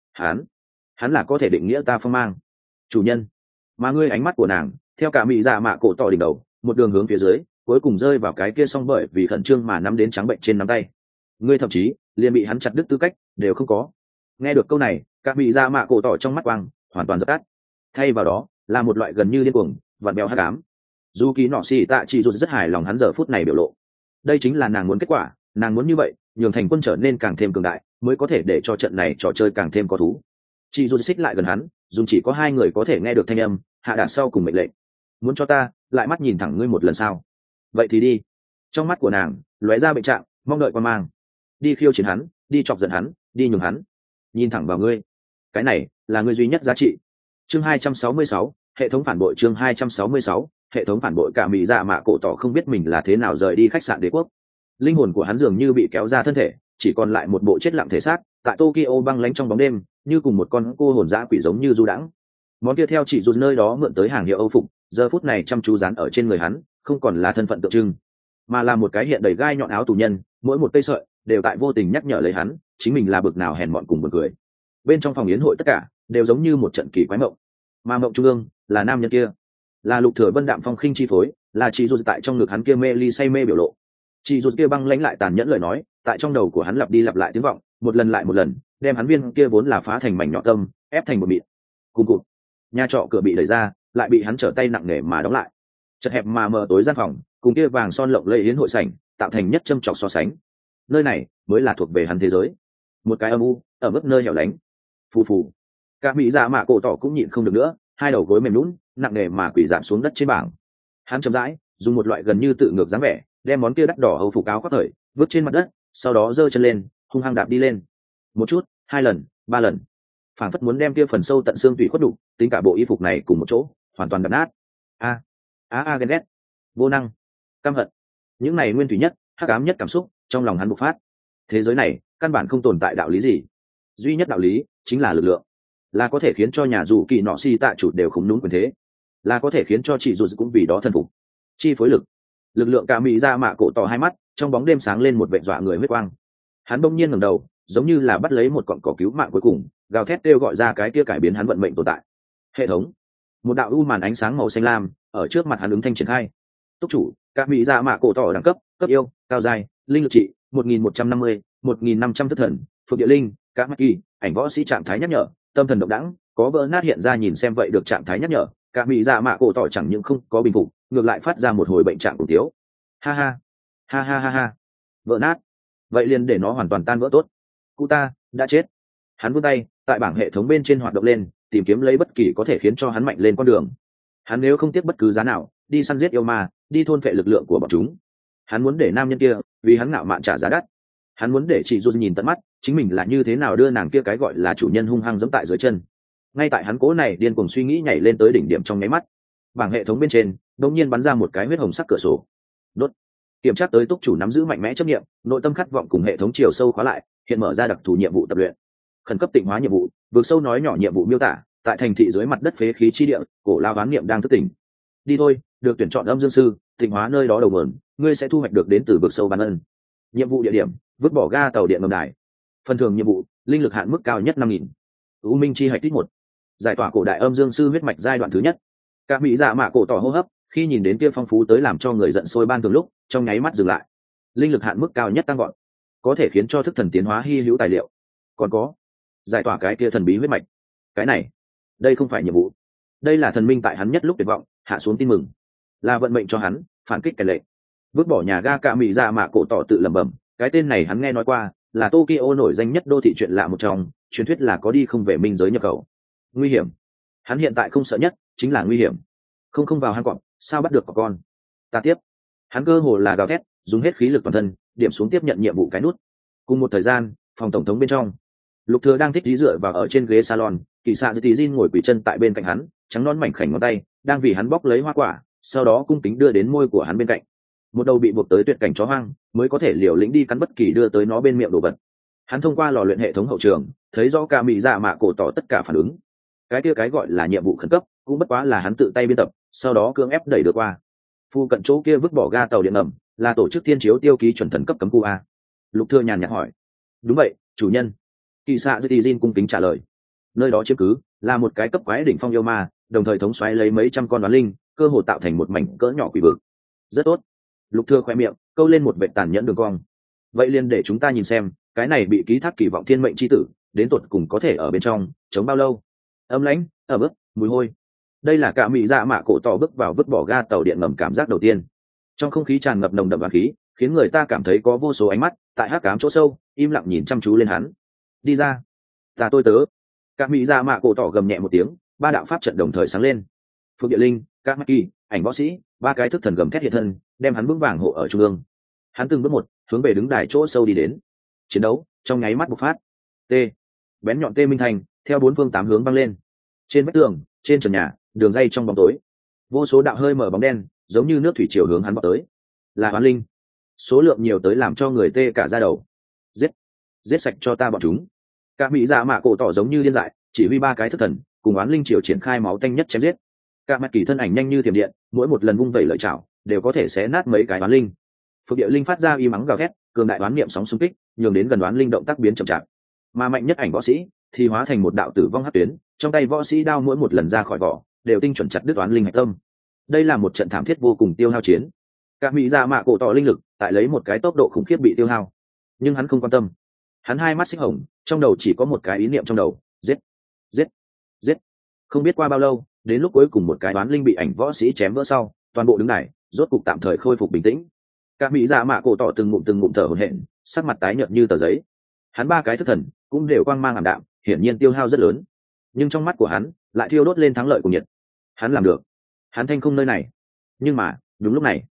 Hắn là có thể định nghĩa ta phong mang chủ nhân, mà ngươi. Ánh mắt của nàng theo cả mỹ dạ mạ cổ tỏ đỉnh đầu một đường hướng phía dưới, cuối cùng rơi vào cái kia xong bởi vì khẩn trương mà nắm đến trắng bệnh trên nắm tay. Ngươi thậm chí liền bị hắn chặt đứt tư cách đều không có. Nghe được câu này, cả mỹ dạ mạ cổ tỏ trong mắt quang hoàn toàn dập tắt, thay vào đó là một loại gần như điên cuồng vặn bèo hắc ám. Dù kỳ nọ xì tạ chỉ rụt rất hài lòng hắn giờ phút này biểu lộ, đây chính là nàng muốn kết quả. Nàng muốn như vậy nhường thành quân trở nên càng thêm cường đại, mới có thể để cho trận này trò chơi càng thêm có thú. Chị rụt xích lại gần hắn, dùng chỉ có hai người có thể nghe được thanh âm hạ đạt sau cùng mệnh lệnh. Muốn cho ta lại mắt nhìn thẳng ngươi một lần sao? Vậy thì đi. Trong mắt của nàng lóe ra bệnh trạng mong đợi quan mang. Đi khiêu chiến hắn, đi chọc giận hắn, đi nhường hắn nhìn thẳng vào ngươi. Cái này là ngươi duy nhất giá trị. Chương 266, hệ thống phản bội. Chương 266, hệ thống phản bội. Cả mỹ dạ mạ cổ tỏ không biết mình là thế nào rời đi khách sạn đế quốc. Linh hồn của hắn dường như bị kéo ra thân thể, chỉ còn lại một bộ chết lặng thể xác tại Tokyo băng lánh trong bóng đêm, như cùng một con cô hồn dã quỷ giống như du đãng. Món kia theo chỉ rụt nơi đó mượn tới hàng hiệu Âu phục, giờ phút này chăm chú dán ở trên người hắn, không còn là thân phận tượng trưng, mà là một cái hiện đầy gai nhọn áo tù nhân, mỗi một cây sợi đều tại vô tình nhắc nhở lấy hắn, chính mình là bực nào hèn mọn cùng buồn cười. Bên trong phòng yến hội tất cả đều giống như một trận kỳ quái mộng, mà mộng trung ương là nam nhân kia, là Lục Thừa Vân đạm phong khinh chi phối, là chỉ rụt tại trong ngực hắn kia mê ly say mê biểu lộ. Chỉ rụt kia băng lãnh lại tàn nhẫn lời nói, tại trong đầu của hắn lặp đi lặp lại tiếng vọng, một lần lại một lần, đem hắn viên kia vốn là phá thành mảnh nhỏ tâm, ép thành một mịn. Cùng cụt, nhà trọ cửa bị đẩy ra, lại bị hắn trở tay nặng nề mà đóng lại. Chật hẹp mà mờ tối gian phòng, cùng kia vàng son lộng lẫy yến hội sảnh, tạo thành nhất châm chọc so sánh. Nơi này mới là thuộc về hắn thế giới, một cái âm u, ở mức nơi hẻo lánh. Phù phù. Cả mỹ dạ mạ cổ tỏ cũng nhịn không được nữa, hai đầu gối mềm nhũn, nặng nề mà quỳ giảm xuống đất trên bảng. Hắn chậm rãi, dùng một loại gần như tự ngược dáng vẻ, đem món kia đắt đỏ hầu phục áo khoác thời vứt trên mặt đất, sau đó giơ chân lên hung hăng đạp đi lên. Một chút, hai lần, ba lần, phảng phất muốn đem kia phần sâu tận xương tủy khuất đủ, tính cả bộ y phục này cùng một chỗ hoàn toàn đập nát. Ghen ghét, vô năng, căm hận, những này nguyên thủy nhất hắc ám nhất cảm xúc trong lòng hắn bộc phát. Thế giới này căn bản không tồn tại đạo lý gì, duy nhất đạo lý chính là lực lượng, là có thể khiến cho nhà dù kỳ nọ si tạ chủ đều không đúng quyền thế, là có thể khiến cho chị dù cũng vì đó thần phục. Chi phối lực lượng. Cả mỹ ra mạ cổ tỏ hai mắt trong bóng đêm sáng lên một vệ dọa người huyết quang. Hắn bỗng nhiên ngẩng đầu, giống như là bắt lấy một cọng cỏ cứu mạng cuối cùng, gào thét kêu gọi ra cái kia cải biến hắn vận mệnh tồn tại. Hệ thống. Một đạo u màn ánh sáng màu xanh lam ở trước mặt hắn ứng thanh triển khai. Túc chủ, cả mỹ ra mạ cổ tỏ đẳng cấp yêu, cao giai, linh lực trị 1150, 1500 thất thần, phượng địa linh, các mắc kỳ, ảnh võ sĩ trạng thái nhắc nhở, tâm thần động đãng, có vỡ nát hiện ra nhìn xem vậy được trạng thái nhắc nhở. Cả mỹ dạ mạ cổ tỏ chẳng những không có bình phục, ngược lại phát ra một hồi bệnh trạng cổ tiếu. Ha, vỡ nát, vậy liền để nó hoàn toàn tan vỡ tốt. Cụ ta đã chết. Hắn vươn tay tại bảng hệ thống bên trên hoạt động lên, tìm kiếm lấy bất kỳ có thể khiến cho hắn mạnh lên con đường. Hắn nếu không tiếc bất cứ giá nào đi săn giết yêu ma, đi thôn phệ lực lượng của bọn chúng. Hắn muốn để nam nhân kia vì hắn ngạo mạn trả giá đắt. Hắn muốn để chị Du nhìn tận mắt chính mình là như thế nào đưa nàng kia cái gọi là chủ nhân hung hăng giẫm tại dưới chân. Ngay tại hắn cố này điên cuồng suy nghĩ nhảy lên tới đỉnh điểm trong nháy mắt, bảng hệ thống bên trên đột nhiên bắn ra một cái huyết hồng sắc cửa sổ. Đốt. Kiểm tra tới túc chủ nắm giữ mạnh mẽ chấp niệm, nội tâm khát vọng cùng hệ thống chiều sâu khóa lại, hiện mở ra đặc thù nhiệm vụ tập luyện. Khẩn cấp tịnh hóa nhiệm vụ, vượt sâu nói nhỏ nhiệm vụ miêu tả, tại thành thị dưới mặt đất phế khí chi địa, cổ lao ván niệm đang thức tỉnh. Đi thôi, được tuyển chọn âm dương sư, tịnh hóa nơi đó đầu nguồn, ngươi sẽ thu hoạch được đến từ vực sâu ban ân. Nhiệm vụ địa điểm, vứt bỏ ga tàu điện ngầm đài. Phần thưởng nhiệm vụ, linh lực hạn mức cao nhất 5000. U minh chi hạch tích 1. Giải tỏa cổ đại âm dương sư huyết mạch giai đoạn thứ nhất. Các mỹ dạ mạ cổ tỏ hô hấp, khi nhìn đến kia phong phú tới làm cho người giận sôi ban thường lúc, trong nháy mắt dừng lại. Linh lực hạn mức cao nhất tăng gọn, có thể khiến cho thức thần tiến hóa hi hữu tài liệu. Còn có, giải tỏa cái kia thần bí huyết mạch. Cái này, đây không phải nhiệm vụ, đây là thần minh tại hắn nhất lúc tuyệt vọng hạ xuống tin mừng, là vận mệnh cho hắn phản kích cái lệ. Vứt bỏ nhà ga cả mỹ dạ mạ cổ tỏ tự lẩm bẩm, cái tên này hắn nghe nói qua, là Tokyo nổi danh nhất đô thị chuyện lạ một trong, truyền thuyết là có đi không về minh giới nhập khẩu. Nguy hiểm, hắn hiện tại không sợ nhất chính là nguy hiểm. Không vào hang cọp, sao bắt được cọp con? Ta tiếp. Hắn cơ hồ là gào thét, dùng hết khí lực toàn thân, điểm xuống tiếp nhận nhiệm vụ cái nút. Cùng một thời gian, phòng tổng thống bên trong, Lục Thừa đang thích dí dựa vào ở trên ghế salon, Kỳ Sạ Dư Jin ngồi quỳ chân tại bên cạnh hắn, trắng nón mảnh khảnh ngón tay, đang vì hắn bóc lấy hoa quả, sau đó cung kính đưa đến môi của hắn bên cạnh. Một đầu bị buộc tới tuyệt cảnh chó hoang, mới có thể liều lĩnh đi cắn bất kỳ đưa tới nó bên miệng đồ vật. Hắn thông qua lò luyện hệ thống hậu trường, thấy rõ cả mỹ dạ mạ cổ tỏ tất cả phản ứng. Cái kia cái gọi là nhiệm vụ khẩn cấp, cũng bất quá là hắn tự tay biên tập, sau đó cưỡng ép đẩy được qua. Phu cận chỗ kia vứt bỏ ga tàu điện ngầm, là tổ chức thiên chiếu tiêu ký chuẩn thần cấp cấm khu a. Lục Thừa nhàn nhạt hỏi. Đúng vậy, chủ nhân. Kỳ Sạ Dư Jin cung kính trả lời. Nơi đó chiếm cứ là một cái cấp quái đỉnh phong yêu ma, đồng thời thống soái lấy mấy trăm con đoán linh, cơ hồ tạo thành một mảnh cỡ nhỏ quỷ vực. Rất tốt. Lục Thừa khoe miệng câu lên một vệt tàn nhẫn đường cong. Vậy liền để chúng ta nhìn xem, cái này bị ký thác kỳ vọng thiên mệnh chi tử, đến tột cùng có thể ở bên trong chống bao lâu. Âm lãnh, ẩm ướt, mùi hôi. Đây là cả mỹ dạ mạ cổ tỏ bước vào vứt bỏ ga tàu điện ngầm cảm giác đầu tiên. Trong không khí tràn ngập nồng đậm oán khí, khiến người ta cảm thấy có vô số ánh mắt tại hắc ám chỗ sâu im lặng nhìn chăm chú lên hắn. Đi ra, ta tôi tớ. Cả mỹ dạ mạ cổ tỏ gầm nhẹ một tiếng, ba đạo pháp trận đồng thời sáng lên. Phượng địa linh, các mắc kỳ, ảnh võ sĩ, ba cái thức thần gầm thét hiện thân, đem hắn vững vàng hộ ở trung ương. Hắn từng bước một hướng về đứng đài chỗ sâu đi đến. Chiến đấu trong nháy mắt bộc phát. T, bén nhọn tê minh thành theo bốn phương tám hướng văng lên. Trên vách tường, trên trần nhà, đường dây trong bóng tối, vô số đạo hơi mở bóng đen giống như nước thủy triều hướng hắn vọt tới. Là oán linh, số lượng nhiều tới làm cho người tê cả da đầu. Giết sạch cho ta bọn chúng. Cả mỹ dạ mạ cổ tỏ giống như điên dại, chỉ huy ba cái thức thần cùng oán linh triều triển khai máu tanh nhất chém giết. Cả mặt kỳ thân ảnh nhanh như thiểm điện, mỗi một lần vung vẩy lợi chảo đều có thể xé nát mấy cái oán linh. Phượng địa linh phát ra y mắng gào thét, cường đại oán niệm sóng xung kích, nhường đến gần oán linh động tác biến chậm chạp. Mà mạnh nhất ảnh võ sĩ thì hóa thành một đạo tử vong hắc tuyến, trong tay võ sĩ đao mỗi một lần ra khỏi vỏ đều tinh chuẩn chặt đứt oán linh hạch tâm. Đây là một trận thảm thiết vô cùng tiêu hao chiến. Cả mỹ dạ mạ cổ tỏ linh lực tại lấy một cái tốc độ khủng khiếp bị tiêu hao, nhưng hắn không quan tâm. Hắn hai mắt xích hồng, trong đầu chỉ có một cái ý niệm trong đầu: giết, giết, giết. Không biết qua bao lâu, đến lúc cuối cùng một cái oán linh bị ảnh võ sĩ chém vỡ sau, toàn bộ đứng đài rốt cục tạm thời khôi phục bình tĩnh. Cả mỹ dạ mạ cổ tỏ từng ngụm thở hổn hển, sắc mặt tái nhợt như tờ giấy. Hắn ba cái thức thần cũng đều quang mang ảm đạm, hiển nhiên tiêu hao rất lớn, nhưng trong mắt của hắn lại thiêu đốt lên thắng lợi của nhiệt. Hắn làm được, hắn thanh không nơi này. Nhưng mà đúng lúc này,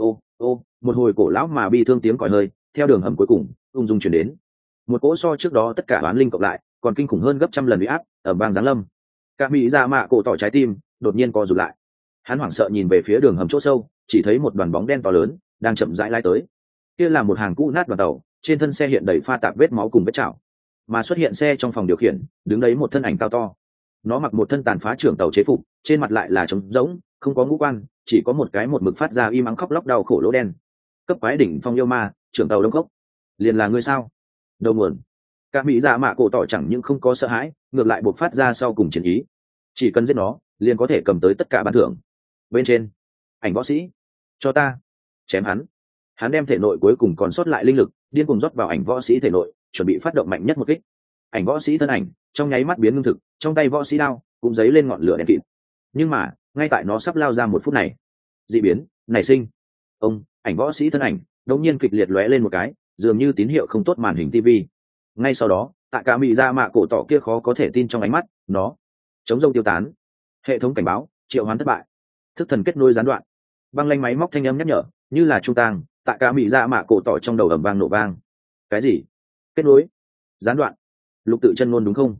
một hồi cổ lão mà bi thương tiếng còi hơi theo đường hầm cuối cùng ung dung chuyển đến. Một cỗ so trước đó tất cả oán linh cộng lại còn kinh khủng hơn gấp trăm lần uy áp ở bang giáng lâm. Cả mỹ dạ mạ cổ tỏ trái tim đột nhiên co rụt lại. Hắn hoảng sợ nhìn về phía đường hầm chỗ sâu, chỉ thấy một đoàn bóng đen to lớn đang chậm rãi lái tới. Kia là một hàng cũ nát đoàn tàu, trên thân xe hiện đầy pha tạp vết máu cùng vết chảo. Mà xuất hiện xe trong phòng điều khiển, đứng đấy một thân ảnh cao to. Nó mặc một thân tàn phá trưởng tàu chế phục, trên mặt lại là trống rỗng, không có ngũ quan, chỉ có một cái một mực phát ra y mắng khóc lóc đau khổ lỗ đen. Cấp quái đỉnh phong yêu ma, trưởng tàu đông cốc. Liền là ngươi sao? Đầu nguồn. Các mỹ dạ mạ cổ tỏ chẳng những không có sợ hãi, ngược lại buộc phát ra sau cùng chiến ý. Chỉ cần giết nó, liền có thể cầm tới tất cả ban thưởng. Bên trên, ảnh võ sĩ, cho ta chém hắn. Hắn đem thể nội cuối cùng còn sót lại linh lực điên cuồng rót vào ảnh võ sĩ thể nội, chuẩn bị phát động mạnh nhất một kích. Ảnh võ sĩ thân ảnh trong nháy mắt biến ngưng thực, trong tay võ sĩ đao cũng dấy lên ngọn lửa đen kịt. Nhưng mà ngay tại nó sắp lao ra một phút này, dị biến nảy sinh. Ảnh võ sĩ thân ảnh đột nhiên kịch liệt lóe lên một cái, dường như tín hiệu không tốt màn hình TV. Ngay sau đó, tại cả mỹ dạ mạ cổ tỏ kia khó có thể tin trong ánh mắt, nó chống rông tiêu tán. Hệ thống cảnh báo triệu hoán thất bại, thức thần kết nối gián đoạn. Băng lanh máy móc thanh âm nhắc nhở như là trung tang tại cả mỹ dạ mạ cổ tỏ trong đầu ầm vang nổ vang. Cái gì? Kết nối gián đoạn? Lục tự chân ngôn đúng không?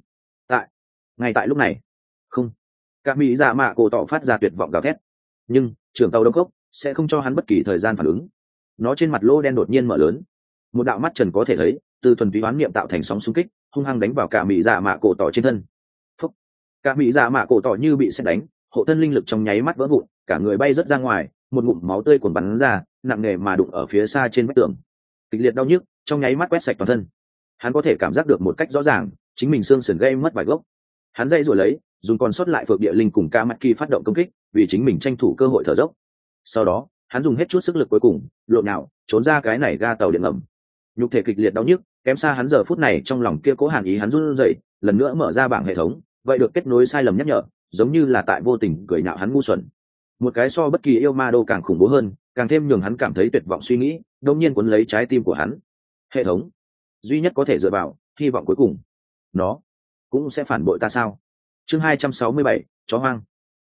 Ngay tại lúc này, không, cả mỹ dạ mạ cổ tỏ phát ra tuyệt vọng gào thét. Nhưng trưởng tàu đông cốc sẽ không cho hắn bất kỳ thời gian phản ứng. Nó trên mặt lỗ đen đột nhiên mở lớn, một đạo mắt trần có thể thấy từ thuần túy oán niệm tạo thành sóng xung kích hung hăng đánh vào cả mỹ dạ mạ cổ tỏ trên thân. Phúc. Cả mỹ dạ mạ cổ tỏ như bị sét đánh, hộ thân linh lực trong nháy mắt vỡ vụn, cả người bay rớt ra ngoài, một ngụm máu tươi cuồn bắn ra, nặng nề mà đụng ở phía xa trên vách tường. Kịch liệt đau nhức trong nháy mắt quét sạch toàn thân. Hắn có thể cảm giác được một cách rõ ràng, chính mình xương sườn gây mất vài gốc. Hắn dây rồi lấy, dùng còn sót lại phược địa linh cùng ca mắc kỳ phát động công kích, vì chính mình tranh thủ cơ hội thở dốc. Sau đó, hắn dùng hết chút sức lực cuối cùng, lộn nhào trốn ra cái này ga tàu điện ngầm. Nhục thể kịch liệt đau nhức, kém xa hắn giờ phút này trong lòng kia cố hàn ý, hắn run rẩy, lần nữa mở ra bảng hệ thống, vậy được kết nối sai lầm nhắc nhở, giống như là tại vô tình cười nhạo hắn ngu xuẩn. Một cái so bất kỳ yêu ma đô càng khủng bố hơn, càng thêm nhường hắn cảm thấy tuyệt vọng suy nghĩ, đột nhiên cuốn lấy trái tim của hắn. Hệ thống duy nhất có thể dựa vào, hy vọng cuối cùng, nó cũng sẽ phản bội ta sao? Chương 267, chó hoang.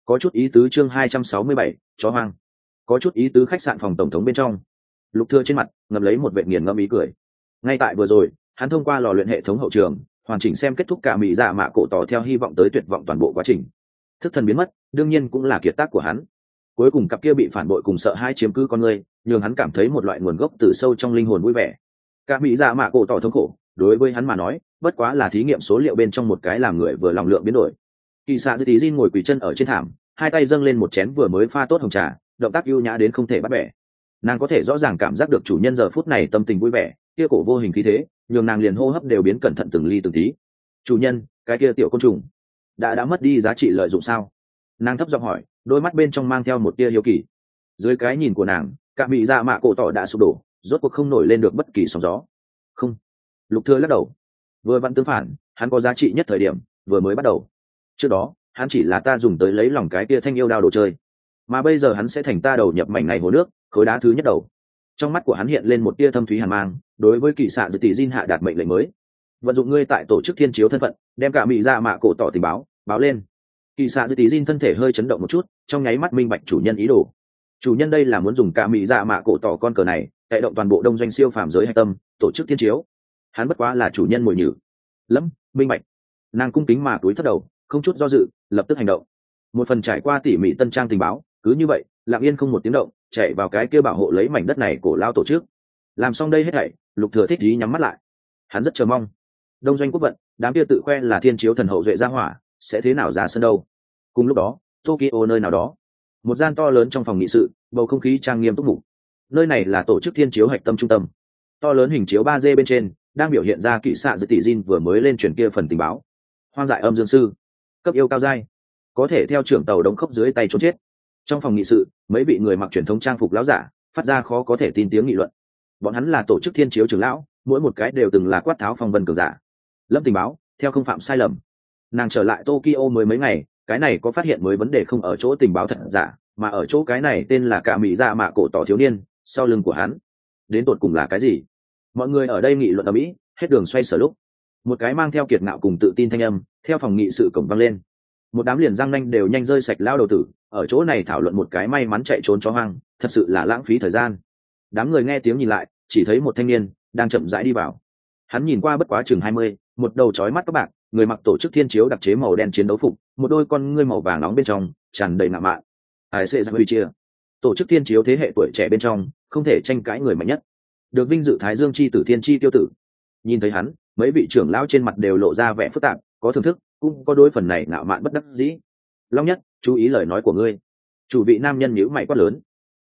Có chút ý tứ. Chương 267, chó hoang. Có chút ý tứ. Khách sạn phòng tổng thống bên trong, Lục Thừa trên mặt ngậm lấy một vệt nghiền ngẫm ý cười. Ngay tại vừa rồi, hắn thông qua lò luyện hệ thống hậu trường hoàn chỉnh xem kết thúc cả mỹ dạ mạ cổ tỏ theo hy vọng tới tuyệt vọng toàn bộ quá trình. Thức thần biến mất đương nhiên cũng là kiệt tác của hắn. Cuối cùng cặp kia bị phản bội cùng sợ hãi chiếm cứ con người, nhường hắn cảm thấy một loại nguồn gốc từ sâu trong linh hồn vui vẻ. Cả mỹ dạ mạ cổ tỏ thống khổ đối với hắn mà nói bất quá là thí nghiệm số liệu bên trong một cái làm người vừa lòng lượng biến đổi. Kỳ xạ dư tí Jin ngồi quỳ chân ở trên thảm, hai tay dâng lên một chén vừa mới pha tốt hồng trà, động tác ưu nhã đến không thể bắt bẻ. Nàng có thể rõ ràng cảm giác được chủ nhân giờ phút này tâm tình vui vẻ, kia cổ vô hình khí thế nhường nàng liền hô hấp đều biến cẩn thận từng ly từng tí. Chủ nhân, cái kia tiểu côn trùng đã mất đi giá trị lợi dụng sao? Nàng thấp giọng hỏi, đôi mắt bên trong mang theo một tia hiếu kỳ. Dưới cái nhìn của nàng, cả mỹ dạ mạ cổ tỏ đã sụp đổ, rốt cuộc không nổi lên được bất kỳ sóng gió. Không. Lục Thừa lắc đầu. Vừa vặn tương phản, hắn có giá trị nhất thời điểm vừa mới bắt đầu. Trước đó hắn chỉ là ta dùng tới lấy lòng cái kia thanh yêu đao đồ chơi, mà bây giờ hắn sẽ thành ta đầu nhập mảnh này hồ nước, khối đá thứ nhất đầu. Trong mắt của hắn hiện lên một tia thâm thúy hàn mang, đối với kỳ xạ dư tỷ Jin hạ đạt mệnh lệnh mới. Vận dụng ngươi tại tổ chức thiên chiếu thân phận, đem cả mỹ dạ mạ cổ tỏ tình báo lên. Kỳ xạ dư tỷ Jin thân thể hơi chấn động một chút, trong nháy mắt minh bạch chủ nhân ý đồ. Chủ nhân đây là muốn dùng cả mỹ dạ mạ cổ tỏ con cờ này带động toàn bộ đông doanh siêu phàm giới hạch tâm tổ chức thiên chiếu. Hắn bất quá là chủ nhân mồi nhử. Lẫm minh bạch. Nàng cung kính mà túi thấp đầu, không chút do dự lập tức hành động. Một phần trải qua tỉ mỉ tân trang tình báo cứ như vậy lặng yên không một tiếng động chạy vào cái kia bảo hộ lấy mảnh đất này cổ lao tổ chức. Làm xong đây hết thảy, Lục Thừa thích ý nhắm mắt lại. Hắn rất chờ mong đông doanh quốc vận, đám kia tự khoe là thiên chiếu thần hậu duệ gia hỏa sẽ thế nào ra sân đâu. Cùng lúc đó Tokyo nơi nào đó, một gian to lớn trong phòng nghị sự, bầu không khí trang nghiêm túc mục. Nơi này là tổ chức thiên chiếu hạch tâm trung tâm. To lớn hình chiếu 3D bên trên đang biểu hiện ra kỹ xạ dư tỷ Jin vừa mới lên truyền kia phần tình báo. Hoang dại âm dương sư, cấp yêu cao giai, có thể theo trưởng tàu đống khốc dưới tay trốn chết. Trong phòng nghị sự, mấy vị người mặc truyền thống trang phục lão giả phát ra khó có thể tin tiếng nghị luận. Bọn hắn là tổ chức thiên chiếu trưởng lão, mỗi một cái đều từng là quát tháo phong vân cường giả. Lâm tình báo theo không phạm sai lầm. Nàng trở lại Tokyo mới mấy ngày, cái này có phát hiện mới vấn đề không ở chỗ tình báo thật giả, mà ở chỗ cái này tên là cả mỹ dạ mạ cổ tỏ thiếu niên sau lưng của hắn đến tột cùng là cái gì. Mọi người ở đây nghị luận ở mỹ hết đường xoay sở lúc, một cái mang theo kiệt ngạo cùng tự tin thanh âm theo phòng nghị sự cổng vang lên. Một đám liền răng nanh đều nhanh rơi sạch lao đầu tử ở chỗ này thảo luận một cái may mắn chạy trốn chó hoang, thật sự là lãng phí thời gian. Đám người nghe tiếng nhìn lại, chỉ thấy một thanh niên đang chậm rãi đi vào. Hắn nhìn qua bất quá chừng 20, một đầu chói mắt các bạn, người mặc tổ chức thiên chiếu đặc chế màu đen chiến đấu phục, một đôi con ngươi màu vàng nóng bên trong tràn đầy ngạo mạn. Ai sẽ ra huy chia, tổ chức thiên chiếu thế hệ tuổi trẻ bên trong không thể tranh cãi người mạnh nhất, được vinh dự Thái Dương chi tử thiên chi tiêu tử. Nhìn thấy hắn, mấy vị trưởng lão trên mặt đều lộ ra vẻ phức tạp, có thưởng thức cũng có đối phần này ngạo mạn bất đắc dĩ. Long Nhất, chú ý lời nói của ngươi. Chủ vị nam nhân nhíu mày quát lớn.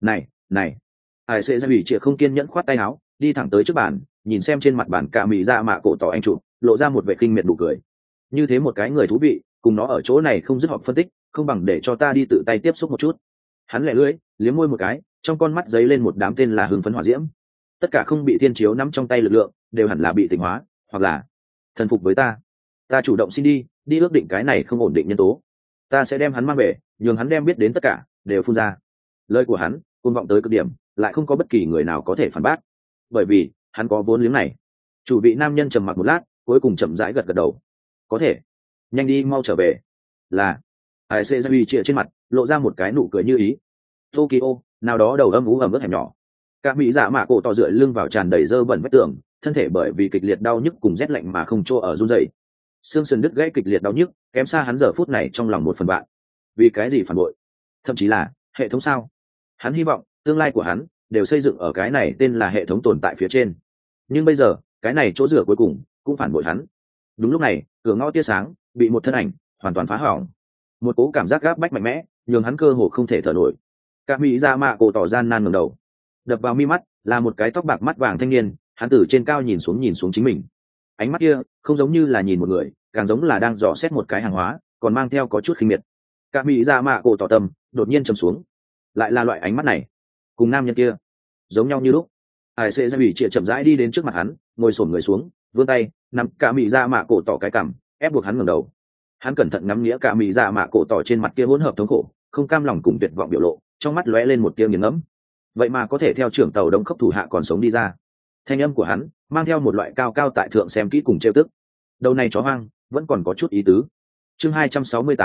Này, ai sẽ ra ủy chia không kiên nhẫn khoát tay áo, đi thẳng tới trước bàn, nhìn xem trên mặt bàn cả mỹ dạ mạ cổ tỏ anh chủ, lộ ra một vẻ kinh miệt nụ cười. Như thế một cái người thú vị, cùng nó ở chỗ này không dứt họp phân tích, không bằng để cho ta đi tự tay tiếp xúc một chút. Hắn lẻ lưỡi liếm môi một cái, trong con mắt giấy lên một đám tên là hưng phấn hỏa diễm. Tất cả không bị thiên chiếu nắm trong tay lực lượng đều hẳn là bị tỉnh hóa, hoặc là thần phục với ta. Ta chủ động xin đi ước định cái này không ổn định nhân tố. Ta sẽ đem hắn mang về, nhường hắn đem biết đến tất cả đều phun ra. Lời của hắn côn vọng tới cực điểm, lại không có bất kỳ người nào có thể phản bác, bởi vì hắn có vốn liếng này. Chủ vị nam nhân trầm mặc một lát, cuối cùng chậm rãi gật đầu. Có thể, nhanh đi mau trở về. Là ai sẽ ra uy chia trên mặt lộ ra một cái nụ cười như ý. Tokyo nào đó đầu âm ú ẩm ướt hẻm nhỏ, các mỹ dạ mạ cổ tỏ dựa lưng vào tràn đầy dơ bẩn vách tường, thân thể bởi vì kịch liệt đau nhức cùng rét lạnh mà không chỗ ở run rẩy. Xương sườn đứt gãy kịch liệt đau nhức kém xa hắn giờ phút này trong lòng một phần bạn. Vì cái gì phản bội, thậm chí là hệ thống sao? Hắn hy vọng tương lai của hắn đều xây dựng ở cái này tên là hệ thống tồn tại phía trên, nhưng bây giờ cái này chỗ dựa cuối cùng cũng phản bội hắn. Đúng lúc này, cửa ngõ tia sáng bị một thân ảnh hoàn toàn phá hỏng. Một cố cảm giác gáp bách mạnh mẽ nhường hắn cơ hồ không thể thở nổi. Các mỹ dạ mạ cổ tỏ gian nan ngẩng đầu, đập vào mi mắt là một cái tóc bạc mắt vàng thanh niên. Hắn từ trên cao nhìn xuống chính mình, ánh mắt kia không giống như là nhìn một người, càng giống là đang dò xét một cái hàng hóa, còn mang theo có chút khinh miệt. Các mỹ dạ mạ cổ tỏ tâm đột nhiên trầm xuống. Lại là loại ánh mắt này, cùng nam nhân kia giống nhau như lúc. Ai sẽ ra bị chĩa chậm rãi đi đến trước mặt hắn, ngồi xổm người xuống, vươn tay nắm cả mỹ dạ mạ cổ tỏ cái cằm, ép buộc hắn ngẩng đầu. Hắn cẩn thận ngắm nghĩa cả mỹ dạ mạ cổ tỏ trên mặt kia hỗn hợp thống khổ, không cam lòng cùng tuyệt vọng biểu lộ, trong mắt lóe lên một tia nghiền ngẫm. Vậy mà có thể theo trưởng tàu đông khốc thủ hạ còn sống đi ra. Thanh âm của hắn mang theo một loại cao cao tại thượng xem kỹ cùng trêu tức. Đầu này chó hoang vẫn còn có chút ý tứ. Chương 268,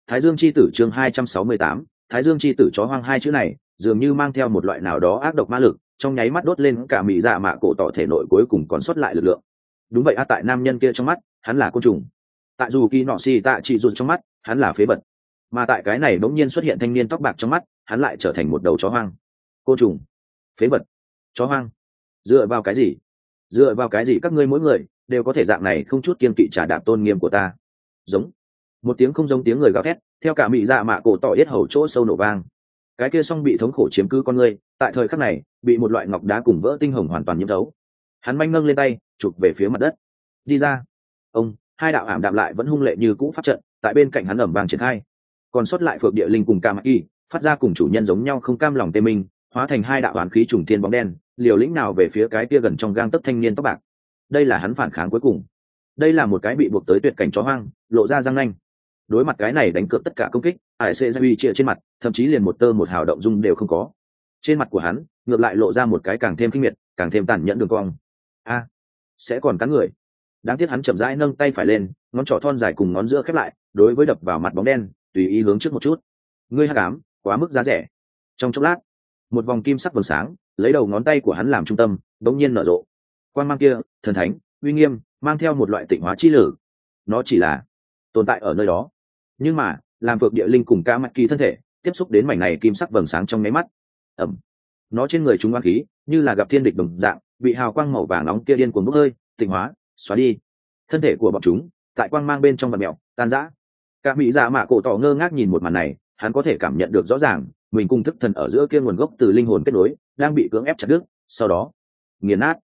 Thái Dương chi tử chương 268, Thái Dương chi tử chó hoang hai chữ này dường như mang theo một loại nào đó ác độc ma lực, trong nháy mắt đốt lên cả mị dạ mạ cổ tỏ thể nội cuối cùng còn sót lại lực lượng. Đúng vậy tại nam nhân kia trong mắt, hắn là côn trùng. Tại dù kỳ nọ xì tạ chỉ rụt trong mắt, hắn là phế vật. Mà tại cái này bỗng nhiên xuất hiện thanh niên tóc bạc trong mắt, hắn lại trở thành một đầu chó hoang. Côn trùng, phế vật, chó hoang. Dựa vào cái gì? Dựa vào cái gì các ngươi mỗi người đều có thể dạng này không chút kiêng kỵ trả đạp tôn nghiêm của ta? Giống. Một tiếng không giống tiếng người gào thét, theo cả mị dạ mạ cổ tỏ yết hầu chỗ sâu nổ vang. Cái kia song bị thống khổ chiếm cứ con người, tại thời khắc này bị một loại ngọc đá cùng vỡ tinh hồng hoàn toàn nhiễm thấu. Hắn manh nâng lên tay chụp về phía mặt đất. Đi ra. Ông, hai đạo ảm đạm lại vẫn hung lệ như cũ pháp trận tại bên cạnh hắn ẩm vàng triển khai. Còn sót lại phược địa linh cùng ca mạc y phát ra cùng chủ nhân giống nhau không cam lòng tê minh, hóa thành hai đạo oán khí trùng thiên bóng đen, liều lĩnh nào về phía cái kia gần trong gang tấc thanh niên tóc bạc. Đây là hắn phản kháng cuối cùng. Đây là một cái bị buộc tới tuyệt cảnh chó hoang, lộ ra răng nanh. Đối mặt cái này đánh cược tất cả công kích, ải xê ra uy trịa trên mặt thậm chí liền một tơ một hào động dung đều không có. Trên mặt của hắn ngược lại lộ ra một cái càng thêm khinh miệt, càng thêm tàn nhẫn đường cong. Sẽ còn cắn người. Đáng tiếc hắn chậm rãi nâng tay phải lên, ngón trỏ thon dài cùng ngón giữa khép lại, đối với đập vào mặt bóng đen tùy ý hướng trước một chút. Ngươi hắc ám, quá mức giá rẻ. Trong chốc lát, một vòng kim sắc vầng sáng lấy đầu ngón tay của hắn làm trung tâm, đống nhiên nở rộ. Quang mang kia, thần thánh, uy nghiêm, mang theo một loại tịnh hóa chi lử. Nó chỉ là tồn tại ở nơi đó, nhưng mà làm vượt địa linh cùng ca mạch kỳ thân thể tiếp xúc đến mảnh này kim sắc vầng sáng trong nháy mắt, nó trên người chúng oán khí như là gặp thiên địch đồng dạng, bị hào quang màu vàng nóng kia điên cuồng bốc hơi, tịnh hóa, xóa đi. Thân thể của bọn chúng tại quang mang bên trong vạt mèo tan rã. Cả mỹ dạ mạ cổ tỏ ngơ ngác nhìn một màn này, hắn có thể cảm nhận được rõ ràng mình cùng thức thần ở giữa kia nguồn gốc từ linh hồn kết nối đang bị cưỡng ép chặt đứt, sau đó nghiền nát.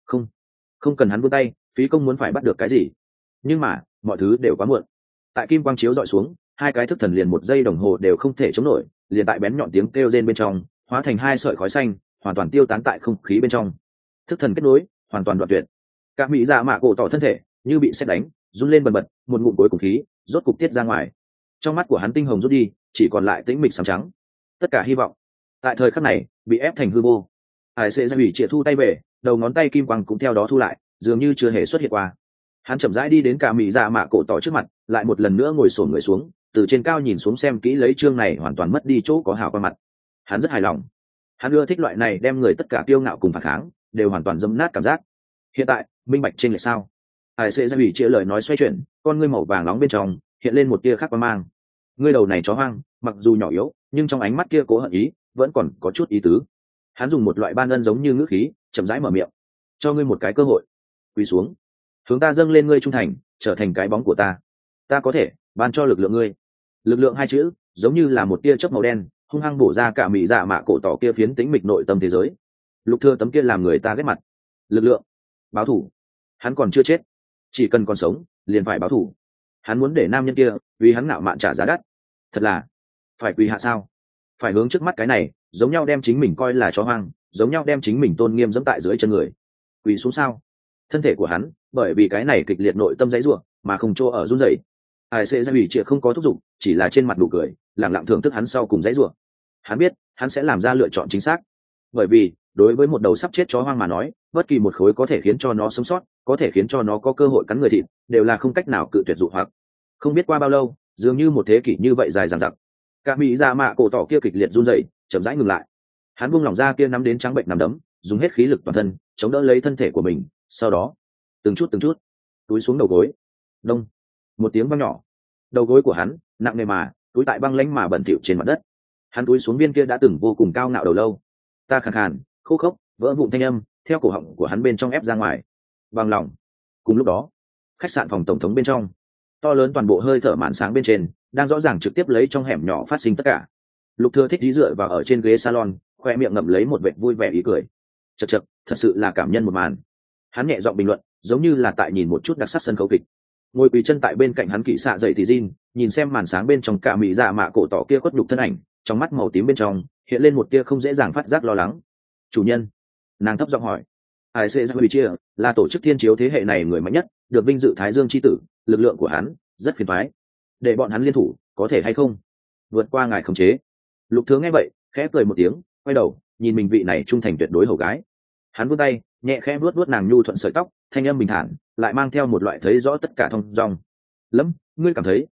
Không cần hắn vươn tay phí công muốn phải bắt được cái gì, nhưng mà mọi thứ đều quá muộn. Tại kim quang chiếu dọi xuống, hai cái thức thần liền một giây đồng hồ đều không thể chống nổi, liền tại bén nhọn tiếng kêu rên bên trong hóa thành hai sợi khói xanh, hoàn toàn tiêu tán tại không khí bên trong. Thức thần kết nối hoàn toàn đoạn tuyệt. Cả mỹ dạ mạ cổ tỏ thân thể như bị sét đánh, run lên bần bật, một ngụm cuối cùng khí rốt cục tiết ra ngoài. Trong mắt của hắn tinh hồng rút đi, chỉ còn lại tĩnh mịch sám trắng. Tất cả hy vọng tại thời khắc này bị ép thành hư vô. Hải sẽ ra bị triệt thu tay về, đầu ngón tay kim quang cũng theo đó thu lại, dường như chưa hề xuất hiện qua. Hắn chậm rãi đi đến cả mỹ dạ mạ cổ tỏ trước mặt, lại một lần nữa ngồi xổm người xuống, từ trên cao nhìn xuống xem kỹ lấy chương này hoàn toàn mất đi chỗ có hào quang mặt. Hắn rất hài lòng. Hắn ưa thích loại này đem người tất cả kiêu ngạo cùng phản kháng đều hoàn toàn dẫm nát cảm giác. Hiện tại minh bạch trên lệch sao? Hải sẽ ra bị triệt lời nói xoay chuyển, con ngươi màu vàng nóng bên trong hiện lên một tia khác quang mang. Ngươi đầu này chó hoang, mặc dù nhỏ yếu, nhưng trong ánh mắt kia cố hận ý vẫn còn có chút ý tứ. Hắn dùng một loại ban ân giống như ngữ khí chậm rãi mở miệng, cho ngươi một cái cơ hội, quỳ xuống, hướng ta dâng lên ngươi trung thành, trở thành cái bóng của ta. Ta có thể ban cho lực lượng ngươi. Lực lượng hai chữ giống như là một tia chớp màu đen hung hăng bổ ra cả mỹ dạ mạ cổ tỏ kia phiến tĩnh mịch nội tâm thế giới. Lục Thừa tấm kia làm người ta ghét mặt. Lực lượng, báo thủ. Hắn còn chưa chết, chỉ cần còn sống liền phải báo thủ. Hắn muốn để nam nhân kia vì hắn ngạo mạn trả giá đắt. Thật là phải quỳ hạ sao? Phải hướng trước mắt cái này giống nhau đem chính mình coi là chó hoang, giống nhau đem chính mình tôn nghiêm dẫm tại dưới chân người. Quỳ xuống sao? Thân thể của hắn bởi vì cái này kịch liệt nội tâm dãy rủa mà không chỗ ở run rẩy. Ai sẽ ra ủy trịa không có thúc giục, chỉ là trên mặt đủ cười, lặng lặng thưởng thức hắn sau cùng dãy rủa. Hắn biết hắn sẽ làm ra lựa chọn chính xác, bởi vì đối với một đầu sắp chết chó hoang mà nói, bất kỳ một khối có thể khiến cho nó sống sót, có thể khiến cho nó có cơ hội cắn người thịt, đều là không cách nào cự tuyệt dụ hoặc. Không biết qua bao lâu, dường như một thế kỷ như vậy dài dằng dặc, cả mỹ dạ mạ cổ tỏ kia kịch liệt run rẩy, chậm rãi ngừng lại. Hắn buông lỏng ra kia nắm đến trắng bệnh nắm đấm, dùng hết khí lực toàn thân chống đỡ lấy thân thể của mình, sau đó từng chút túi xuống đầu gối. Đông, một tiếng vang nhỏ, đầu gối của hắn nặng nề mà túi tại băng lãnh mà bẩn thỉu trên mặt đất. Hắn túi xuống viên kia đã từng vô cùng cao ngạo đầu lâu. Ta khàn khàn khô khốc vỡ vụn thanh âm theo cổ họng của hắn bên trong ép ra ngoài. Bằng lòng. Cùng lúc đó, khách sạn phòng tổng thống bên trong, to lớn toàn bộ hơi thở màn sáng bên trên đang rõ ràng trực tiếp lấy trong hẻm nhỏ phát sinh tất cả. Lục Thừa thích dí dựa vào ở trên ghế salon, khoe miệng ngậm lấy một vệt vui vẻ ý cười. Chậc chậc, thật sự là cảm nhân một màn. Hắn nhẹ giọng bình luận, giống như là tại nhìn một chút đặc sắc sân khấu kịch. Ngồi quỳ chân tại bên cạnh hắn kỵ xạ dậy thì Jin, nhìn xem màn sáng bên trong cả mỹ dạ mạ cổ tỏ kia khuất nhục thân ảnh, trong mắt màu tím bên trong hiện lên một tia không dễ dàng phát giác lo lắng. Chủ nhân, nàng thấp giọng hỏi. Ai sẽ ra chia là tổ chức thiên chiếu thế hệ này người mạnh nhất, được vinh dự Thái Dương chi tử, lực lượng của hắn rất phiền toái. Để bọn hắn liên thủ, có thể hay không? Vượt qua ngài khống chế. Lục Thừa nghe vậy, khẽ cười một tiếng, quay đầu, nhìn mình vị này trung thành tuyệt đối hầu gái. Hắn vươn tay, nhẹ khẽ vuốt nàng nhu thuận sợi tóc, thanh âm bình thản, lại mang theo một loại thấy rõ tất cả thông dong. Lẫm, ngươi cảm thấy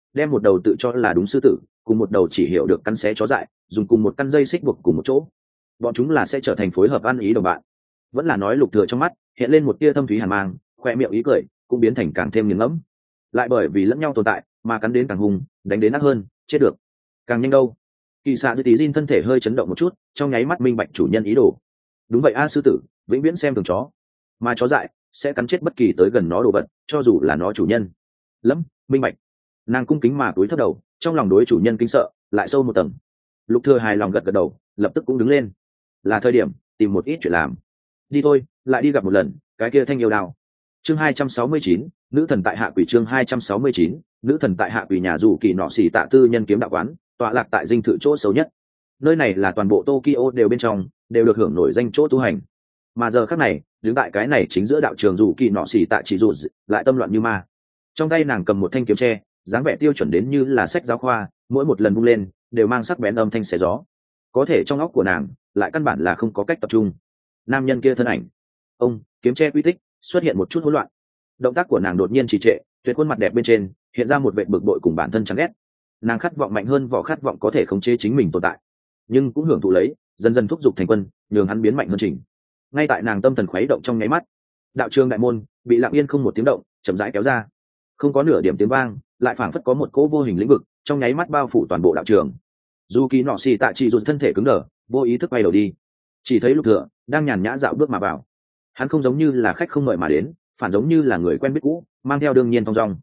đem một đầu tự cho là đúng sư tử cùng một đầu chỉ hiểu được cắn xé chó dại dùng cùng một căn dây xích buộc cùng một chỗ. Bọn chúng là sẽ trở thành phối hợp ăn ý đồng bạn. Vẫn là nói Lục Thừa trong mắt hiện lên một tia thâm thúy hàn mang, khoe miệng ý cười cũng biến thành càng thêm nghiền ngẫm. Lại bởi vì lẫn nhau tồn tại mà cắn đến càng hung, đánh đến ác hơn, chết được càng nhanh đâu. Kỳ xạ dư tí Jin thân thể hơi chấn động một chút, trong nháy mắt minh bạch chủ nhân ý đồ. Đúng vậy a, sư tử vĩnh viễn xem thường chó, mà chó dại sẽ cắn chết bất kỳ tới gần nó đồ vật, cho dù là nó chủ nhân. Lẫm, minh bạch. Nàng cung kính mà cúi thấp đầu, trong lòng đối chủ nhân kinh sợ lại sâu một tầng. Lục Thừa hài lòng gật gật đầu, lập tức cũng đứng lên. Là thời điểm tìm một ít chuyện làm. Đi thôi, lại đi gặp một lần cái kia thanh yêu đao. Chương 269, nữ thần tại hạ quỷ. Chương 269, nữ thần tại hạ quỷ. Nhà dù kỳ nọ xỉ tạ tư nhân kiếm đạo quán tọa lạc tại dinh thự chỗ xấu nhất. Nơi này là toàn bộ Tokyo đều bên trong đều được hưởng nổi danh chỗ tu hành, mà giờ khắc này đứng tại cái này chính giữa đạo trường dù kỳ nọ xỉ tạ chỉ dù lại tâm loạn như ma. Trong tay nàng cầm một thanh kiếm tre, dáng vẻ tiêu chuẩn đến như là sách giáo khoa, mỗi một lần vung lên đều mang sắc bén âm thanh xé gió. Có thể trong óc của nàng lại căn bản là không có cách tập trung. Nam nhân kia thân ảnh, ông kiếm tre quy tích xuất hiện một chút hỗn loạn. Động tác của nàng đột nhiên trì trệ, tuyệt khuôn mặt đẹp bên trên hiện ra một vẻ bực bội cùng bản thân chán ghét. Nàng khát vọng mạnh hơn vỏ khát vọng có thể khống chế chính mình tồn tại, nhưng cũng hưởng thụ lấy dần dần thúc giục thành quân, nhường hắn biến mạnh hơn trình. Ngay tại nàng tâm thần khuấy động trong nháy mắt, đạo trường đại môn bị lặng yên không một tiếng động chậm rãi kéo ra, không có nửa điểm tiếng vang, lại phảng phất có một cỗ vô hình lĩnh vực trong nháy mắt bao phủ toàn bộ đạo trường. Dù kỳ nọ xì tạ chỉ dù thân thể cứng đờ, vô ý thức quay đầu đi, chỉ thấy Lục Thừa đang nhàn nhã dạo bước mà vào. Hắn không giống như là khách không mời mà đến, phản giống như là người quen biết cũ, mang theo đương nhiên thong dong.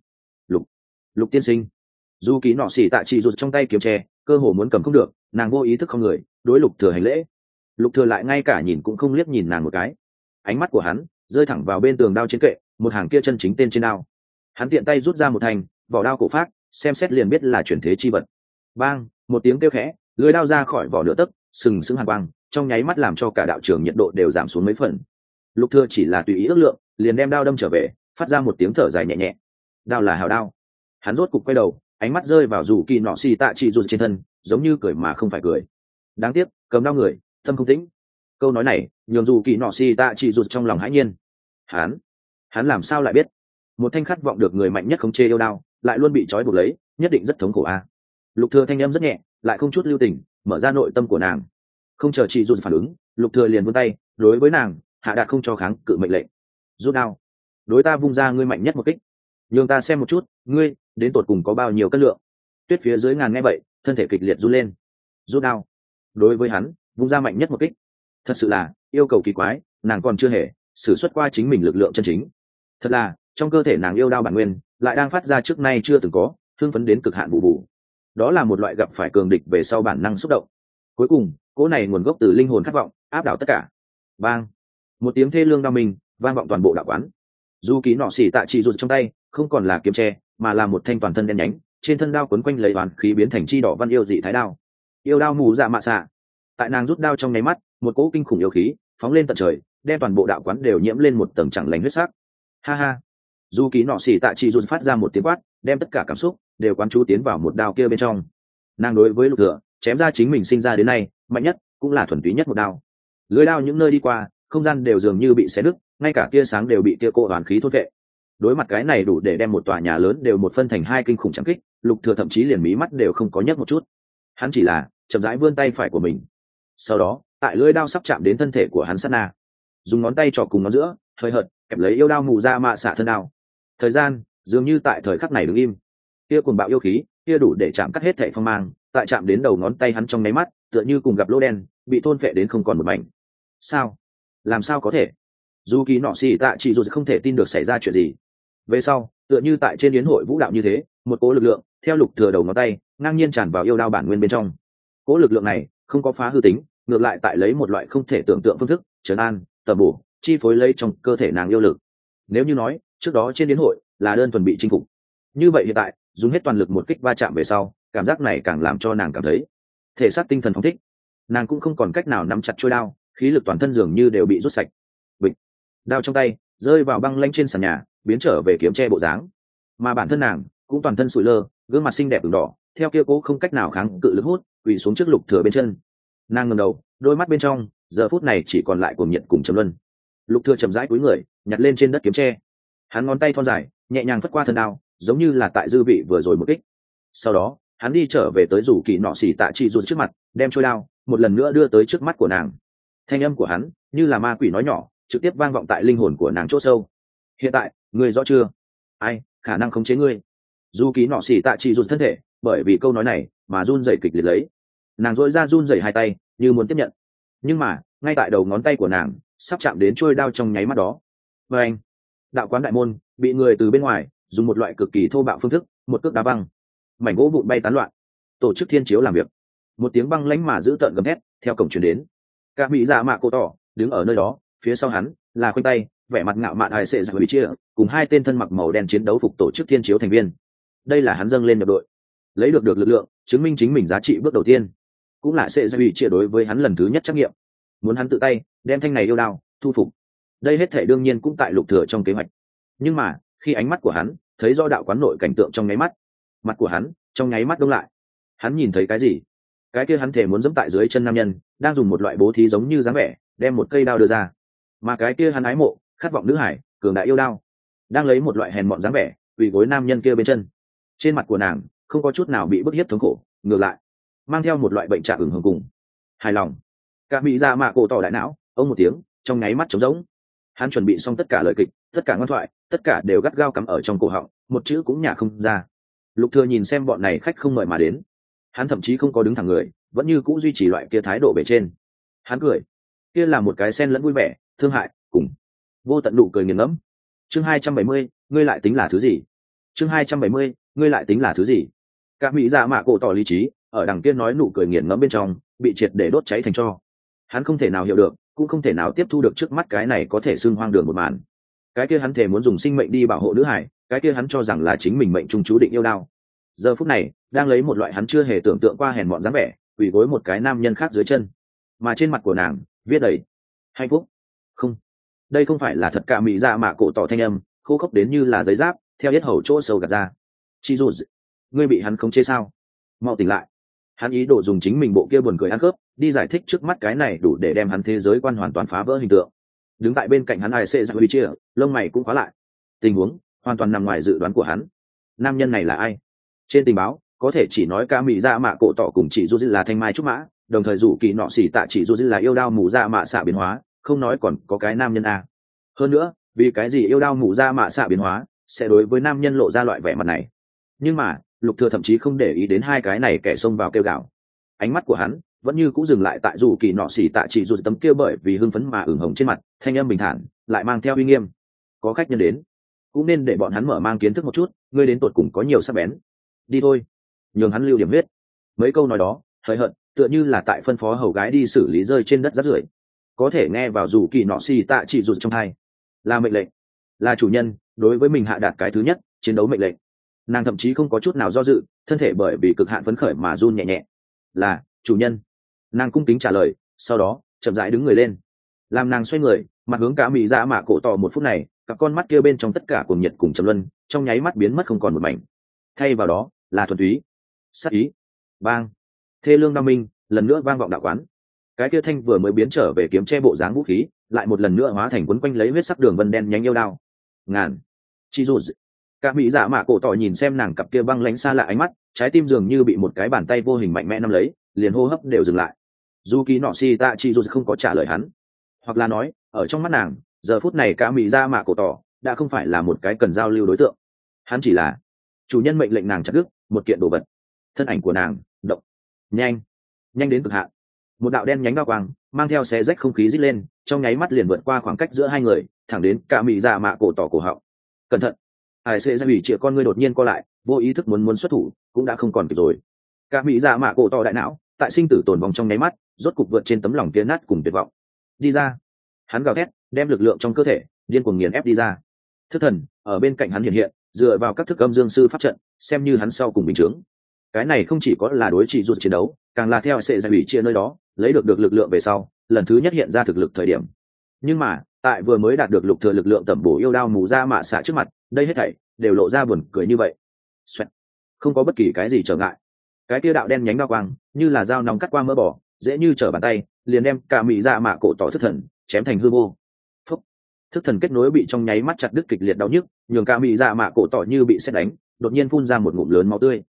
Lục tiên sinh. Dù kỳ nọ xì tạ chỉ dù trong tay kiếm tre cơ hồ muốn cầm không được, nàng vô ý thức không người đối Lục Thừa hành lễ. Lục Thừa lại ngay cả nhìn cũng không liếc nhìn nàng một cái, ánh mắt của hắn rơi thẳng vào bên tường đao trên kệ, một hàng kia chân chính tên trên đao. Hắn tiện tay rút ra một thanh vỏ đao cổ phác, xem xét liền biết là chuyển thế chi vật. Bang, một tiếng kêu khẽ, lưỡi đao ra khỏi vỏ nửa tấc, sừng sững hàn quang, trong nháy mắt làm cho cả đạo trường nhiệt độ đều giảm xuống mấy phần. Lục Thừa chỉ là tùy ý ước lượng, liền đem đao đâm trở về, phát ra một tiếng thở dài nhẹ nhẹ. Đao là hào đao. Hắn rốt cục quay đầu, ánh mắt rơi vào dù kỳ nọ xì tạ chỉ dù trên thân, giống như cười mà không phải cười. Đáng tiếc, cầm đao người tâm không tĩnh. Câu nói này nhường dù kỳ nọ xì tạ chỉ dù trong lòng hãi nhiên. Hắn làm sao lại biết một thanh khát vọng được người mạnh nhất khống chế yêu đao lại luôn bị trói buộc lấy, nhất định rất thống khổ a. Lục Thừa thanh âm rất nhẹ, lại không chút lưu tình mở ra nội tâm của nàng. Không chờ chị dù phản ứng, Lục Thừa liền vươn tay đối với nàng hạ đạt không cho kháng cự mệnh lệnh. Rút đao, đối ta vung ra ngươi mạnh nhất một kích, nhường ta xem một chút ngươi đến tột cùng có bao nhiêu cân lượng. Tuyết phía dưới ngàn nghe vậy, thân thể kịch liệt run lên. Rút đao, đối với hắn vung ra mạnh nhất một kích, thật sự là yêu cầu kỳ quái, nàng còn chưa hề sử xuất qua chính mình lực lượng chân chính. Thật là trong cơ thể nàng yêu đao bản nguyên lại đang phát ra trước nay chưa từng có, hưng phấn đến cực hạn bù bù. Đó là một loại gặp phải cường địch về sau bản năng xúc động. Cuối cùng cỗ này nguồn gốc từ linh hồn khát vọng áp đảo tất cả. Bang, một tiếng thê lương đau mình vang vọng toàn bộ đạo quán. Dù ký nọ xỉ tạ chỉ rụt trong tay không còn là kiếm tre, mà là một thanh toàn thân đen nhánh, trên thân đao quấn quanh lấy oán khí biến thành chi đỏ văn yêu dị thái đao. Yêu đao mù dạ mạ xạ. Tại nàng rút đao trong nháy mắt, một cỗ kinh khủng yêu khí phóng lên tận trời, đem toàn bộ đạo quán đều nhiễm lên một tầng chẳng lành huyết sắc. Ha ha. Dù ký nọ xỉ tạ chỉ rụt phát ra một tiếng quát, đem tất cả cảm xúc đều quán chú tiến vào một đao kia bên trong. Nàng đối với Lục Thừa chém ra chính mình sinh ra đến nay mạnh nhất cũng là thuần túy nhất một đao. Lưỡi đao những nơi đi qua, không gian đều dường như bị xé nứt, ngay cả tia sáng đều bị tia cỗ oán khí thôn vệ. Đối mặt cái này đủ để đem một tòa nhà lớn đều một phân thành hai kinh khủng chẳng kích, Lục Thừa thậm chí liền mí mắt đều không có nhấc một chút. Hắn chỉ là chậm rãi vươn tay phải của mình. Sau đó, tại lưỡi đao sắp chạm đến thân thể của hắn sát na, dùng ngón tay trỏ cùng ngón giữa, hơi hợt kẹp lấy yêu đao mù ra mạ xạ thân đao. Thời gian dường như tại thời khắc này đứng im. Kia cuồng bạo yêu khí, kia đủ để chạm cắt hết thảy phong mang, tại chạm đến đầu ngón tay hắn trong nháy mắt, tựa như cùng gặp lỗ đen, bị thôn phệ đến không còn một mảnh. Sao? Làm sao có thể? Dù kỳ nọ xì tạ chỉ dù không thể tin được xảy ra chuyện gì. Về sau, tựa như tại trên yến hội vũ đạo như thế, một cỗ lực lượng theo Lục Thừa đầu ngón tay ngang nhiên tràn vào yêu đao bản nguyên bên trong. Cỗ lực lượng này không có phá hư tính, ngược lại tại lấy một loại không thể tưởng tượng phương thức trấn an, tầm bổ, chi phối lấy trong cơ thể nàng yêu lực. Nếu như nói trước đó trên yến hội là đơn thuần bị chinh phục, như vậy hiện tại dùng hết toàn lực một kích va chạm về sau, cảm giác này càng làm cho nàng cảm thấy thể xác tinh thần phóng thích. Nàng cũng không còn cách nào nắm chặt chuôi đao, khí lực toàn thân dường như đều bị rút sạch. Bịch, đao trong tay rơi vào băng lanh trên sàn nhà, biến trở về kiếm tre bộ dáng. Mà bản thân nàng cũng toàn thân sụi lơ, gương mặt xinh đẹp ửng đỏ, theo kia cố không cách nào kháng cự lực hút, quỳ xuống trước Lục Thừa bên chân. Nàng ngẩng đầu, đôi mắt bên trong giờ phút này chỉ còn lại cuồng nhiệt cùng trầm luân. Lục Thừa chậm rãi cúi người, nhặt lên trên đất kiếm tre. Hắn ngón tay thon dài, nhẹ nhàng phất qua thân đao, giống như là tại dư vị vừa rồi một kích. sau đó hắn đi trở về tới rủ kỳ nọ xỉ tạ chị rụt trước mặt, đem trôi đao một lần nữa đưa tới trước mắt của nàng. Thanh âm của hắn như là ma quỷ nói nhỏ, trực tiếp vang vọng tại linh hồn của nàng chỗ sâu. Hiện tại ngươi rõ chưa, ai khả năng khống chế ngươi? Dù kỳ nọ xỉ tạ chị rụt thân thể bởi vì câu nói này mà run rẩy kịch liệt lấy, nàng dội ra run rẩy hai tay như muốn tiếp nhận, nhưng mà ngay tại đầu ngón tay của nàng sắp chạm đến trôi đao trong nháy mắt đó, và anh, đạo quán đại môn bị người từ bên ngoài dùng một loại cực kỳ thô bạo phương thức một cước đá văng, mảnh gỗ vụn bay tán loạn. Tổ chức thiên chiếu làm việc, một tiếng băng lãnh mà giữ tợn gầm hét theo cổng truyền đến. Cả mỹ dạ mạ cổ tỏ đứng ở nơi đó, phía sau hắn là khoanh tay vẻ mặt ngạo mạn hài sệ dạ bị chia cùng hai tên thân mặc màu đen chiến đấu phục tổ chức thiên chiếu thành viên. Đây là hắn dâng lên nhập đội, lấy được lực lượng, chứng minh chính mình giá trị bước đầu tiên, cũng là sệ dạ bị chia đối với hắn lần thứ nhất trắc nghiệm, muốn hắn tự tay đem thanh này yêu đao thu phục. Đây hết thể đương nhiên cũng tại Lục Thừa trong kế hoạch, nhưng mà khi ánh mắt của hắn thấy do đạo quán nội cảnh tượng trong nháy mắt, mặt của hắn trong nháy mắt đông lại. Hắn nhìn thấy cái gì? Cái kia hắn thể muốn giẫm tại dưới chân nam nhân đang dùng một loại bố thí giống như dáng vẻ đem một cây đao đưa ra, mà cái kia hắn ái mộ khát vọng nữ hải cường đại yêu đao đang lấy một loại hèn mọn dáng vẻ quỳ gối nam nhân kia bên chân. Trên mặt của nàng không có chút nào bị bức hiếp thống khổ, ngược lại mang theo một loại bệnh trạng ửng hồng cùng hài lòng. Cả mỹ dạ mạ cổ tỏ đại não ông một tiếng trong nháy mắt trống rỗng. Hắn chuẩn bị xong tất cả lời kịch, tất cả ngoan thoại, tất cả đều gắt gao cắm ở trong cổ họng, một chữ cũng nhả không ra. Lục Thừa nhìn xem bọn này khách không mời mà đến, hắn thậm chí không có đứng thẳng người, vẫn như cũ duy trì loại kia thái độ bề trên. Hắn cười, kia là một cái xen lẫn vui vẻ, thương hại cùng vô tận nụ cười nghiền ngẫm. Chương 270, ngươi lại tính là thứ gì? Chương 270, ngươi lại tính là thứ gì? Các mỹ dạ mạ cổ tỏ lý trí ở đằng kia nói nụ cười nghiền ngẫm bên trong bị triệt để đốt cháy thành tro. Hắn không thể nào hiểu được, cũng không thể nào tiếp thu được trước mắt cái này có thể xưng hoang đường một màn. Cái kia hắn thể muốn dùng sinh mệnh đi bảo hộ nữ hải, cái kia hắn cho rằng là chính mình mệnh trung chú định yêu đao, giờ phút này đang lấy một loại hắn chưa hề tưởng tượng qua hèn mọn dáng vẻ quỳ gối một cái nam nhân khác dưới chân, mà trên mặt của nàng viết đầy hạnh phúc. Không, đây không phải là thật. Cả mỹ dạ mạ cổ tỏ thanh âm khô khốc đến như là giấy giáp theo yết hầu chỗ sâu gạt ra. Chị dù ngươi bị hắn khống chế sao? Mau tỉnh lại. Hắn ý đồ dùng chính mình bộ kia buồn cười ăn cướp đi giải thích trước mắt cái này đủ để đem hắn thế giới quan hoàn toàn phá vỡ hình tượng. Đứng tại bên cạnh hắn ai xê ra huy chia lông mày cũng khóa lại, tình huống hoàn toàn nằm ngoài dự đoán của hắn. Nam nhân này là ai? Trên tình báo có thể chỉ nói cả mỹ dạ mạ cổ tỏ cùng chị du là thanh mai trúc mã, đồng thời rủ kỳ nọ xỉ tạ chị du là yêu đao mù dạ mạ xạ biến hóa, không nói còn có cái nam nhân a. Hơn nữa vì cái gì yêu đao mù dạ mạ xạ biến hóa sẽ đối với nam nhân lộ ra loại vẻ mặt này? Nhưng mà Lục Thừa thậm chí không để ý đến hai cái này kẻ xông vào kêu gào. Ánh mắt của hắn vẫn như cũ dừng lại tại rủ kỳ nọ xỉ tạ chị du tấm kia bởi vì hưng phấn mà ửng hồng trên mặt, thanh âm bình thản lại mang theo uy nghiêm. Có khách nhân đến, cũng nên để bọn hắn mở mang kiến thức một chút, ngươi đến tột cùng có nhiều sắc bén. Đi thôi, nhường hắn lưu điểm huyết. Mấy câu nói đó hời hợt tựa như là tại phân phó hầu gái đi xử lý rơi trên đất rác rưởi, có thể nghe vào rủ kỳ nọ xì tạ chỉ rụt trong tai là mệnh lệnh, là chủ nhân đối với mình hạ đạt cái thứ nhất chiến đấu mệnh lệnh. Nàng thậm chí không có chút nào do dự, thân thể bởi vì cực hạn phấn khởi mà run nhẹ nhẹ. Là chủ nhân. Nàng cung kính trả lời, sau đó chậm rãi đứng người lên. Làm nàng xoay người mặt hướng cả mỹ dạ mạ cổ tỏ, một phút này các con mắt kia bên trong tất cả cuồng nhiệt cùng trầm luân trong nháy mắt biến mất không còn một mảnh, thay vào đó là thuần túy sát ý. Bang, thê lương đao minh lần nữa vang vọng đạo quán. Cái kia thanh vừa mới biến trở về kiếm che bộ dáng vũ khí lại một lần nữa hóa thành quấn quanh lấy huyết sắc đường vân đen nhánh yêu đao. Ngàn chi dù cả mỹ dạ mạ cổ tỏ nhìn xem nàng cặp kia băng lãnh xa lạ ánh mắt, trái tim dường như bị một cái bàn tay vô hình mạnh mẽ nắm lấy, liền hô hấp đều dừng lại. Dù kỳ nọ si tạ chi dù không có trả lời hắn, hoặc là nói ở trong mắt nàng giờ phút này cả mỹ dạ mạ cổ tỏ đã không phải là một cái cần giao lưu đối tượng, hắn chỉ là chủ nhân mệnh lệnh nàng chặt đứt một kiện đồ vật. Thân ảnh của nàng động nhanh, nhanh đến cực hạn. Một đạo đen nhánh bao quang mang theo xé rách không khí rít lên, trong nháy mắt liền vượt qua khoảng cách giữa hai người, thẳng đến cả mỹ dạ mạ cổ tỏ cổ họng. Cẩn thận! Hải xê ra bị chĩa con ngươi đột nhiên co lại, vô ý thức muốn xuất thủ cũng đã không còn kịp rồi. Cả mỹ dạ mạ cổ tỏ đại não tại sinh tử tồn vong trong nháy mắt rốt cục vượt trên tấm lòng kia nát cùng tuyệt vọng. Đi ra! Hắn gào thét, đem lực lượng trong cơ thể điên cuồng nghiền ép đi ra. Thức thần ở bên cạnh hắn hiện hiện, dựa vào các thức âm dương sư pháp trận xem như hắn sau cùng bình chướng. Cái này không chỉ có là đối trị rụt chiến đấu, càng là theo sệ giải bị chia nơi đó lấy được lực lượng về sau lần thứ nhất hiện ra thực lực thời điểm. Nhưng mà tại vừa mới đạt được Lục Thừa lực lượng tẩm bổ yêu đao mù ra mạ xạ trước mặt, đây hết thảy đều lộ ra buồn cười như vậy. Xoẹt. Không có bất kỳ cái gì trở ngại. Cái kia đạo đen nhánh đao quang như là dao nóng cắt qua mỡ bò, dễ như trở bàn tay liền đem cả mỹ dạ mạ cổ tỏ thức thần chém thành hư vô. Phúc. Thức thần kết nối bị trong nháy mắt chặt đứt kịch liệt đau nhức, nhường cả mỹ dạ mạ cổ tỏ như bị sét đánh, đột nhiên phun ra một ngụm lớn máu tươi.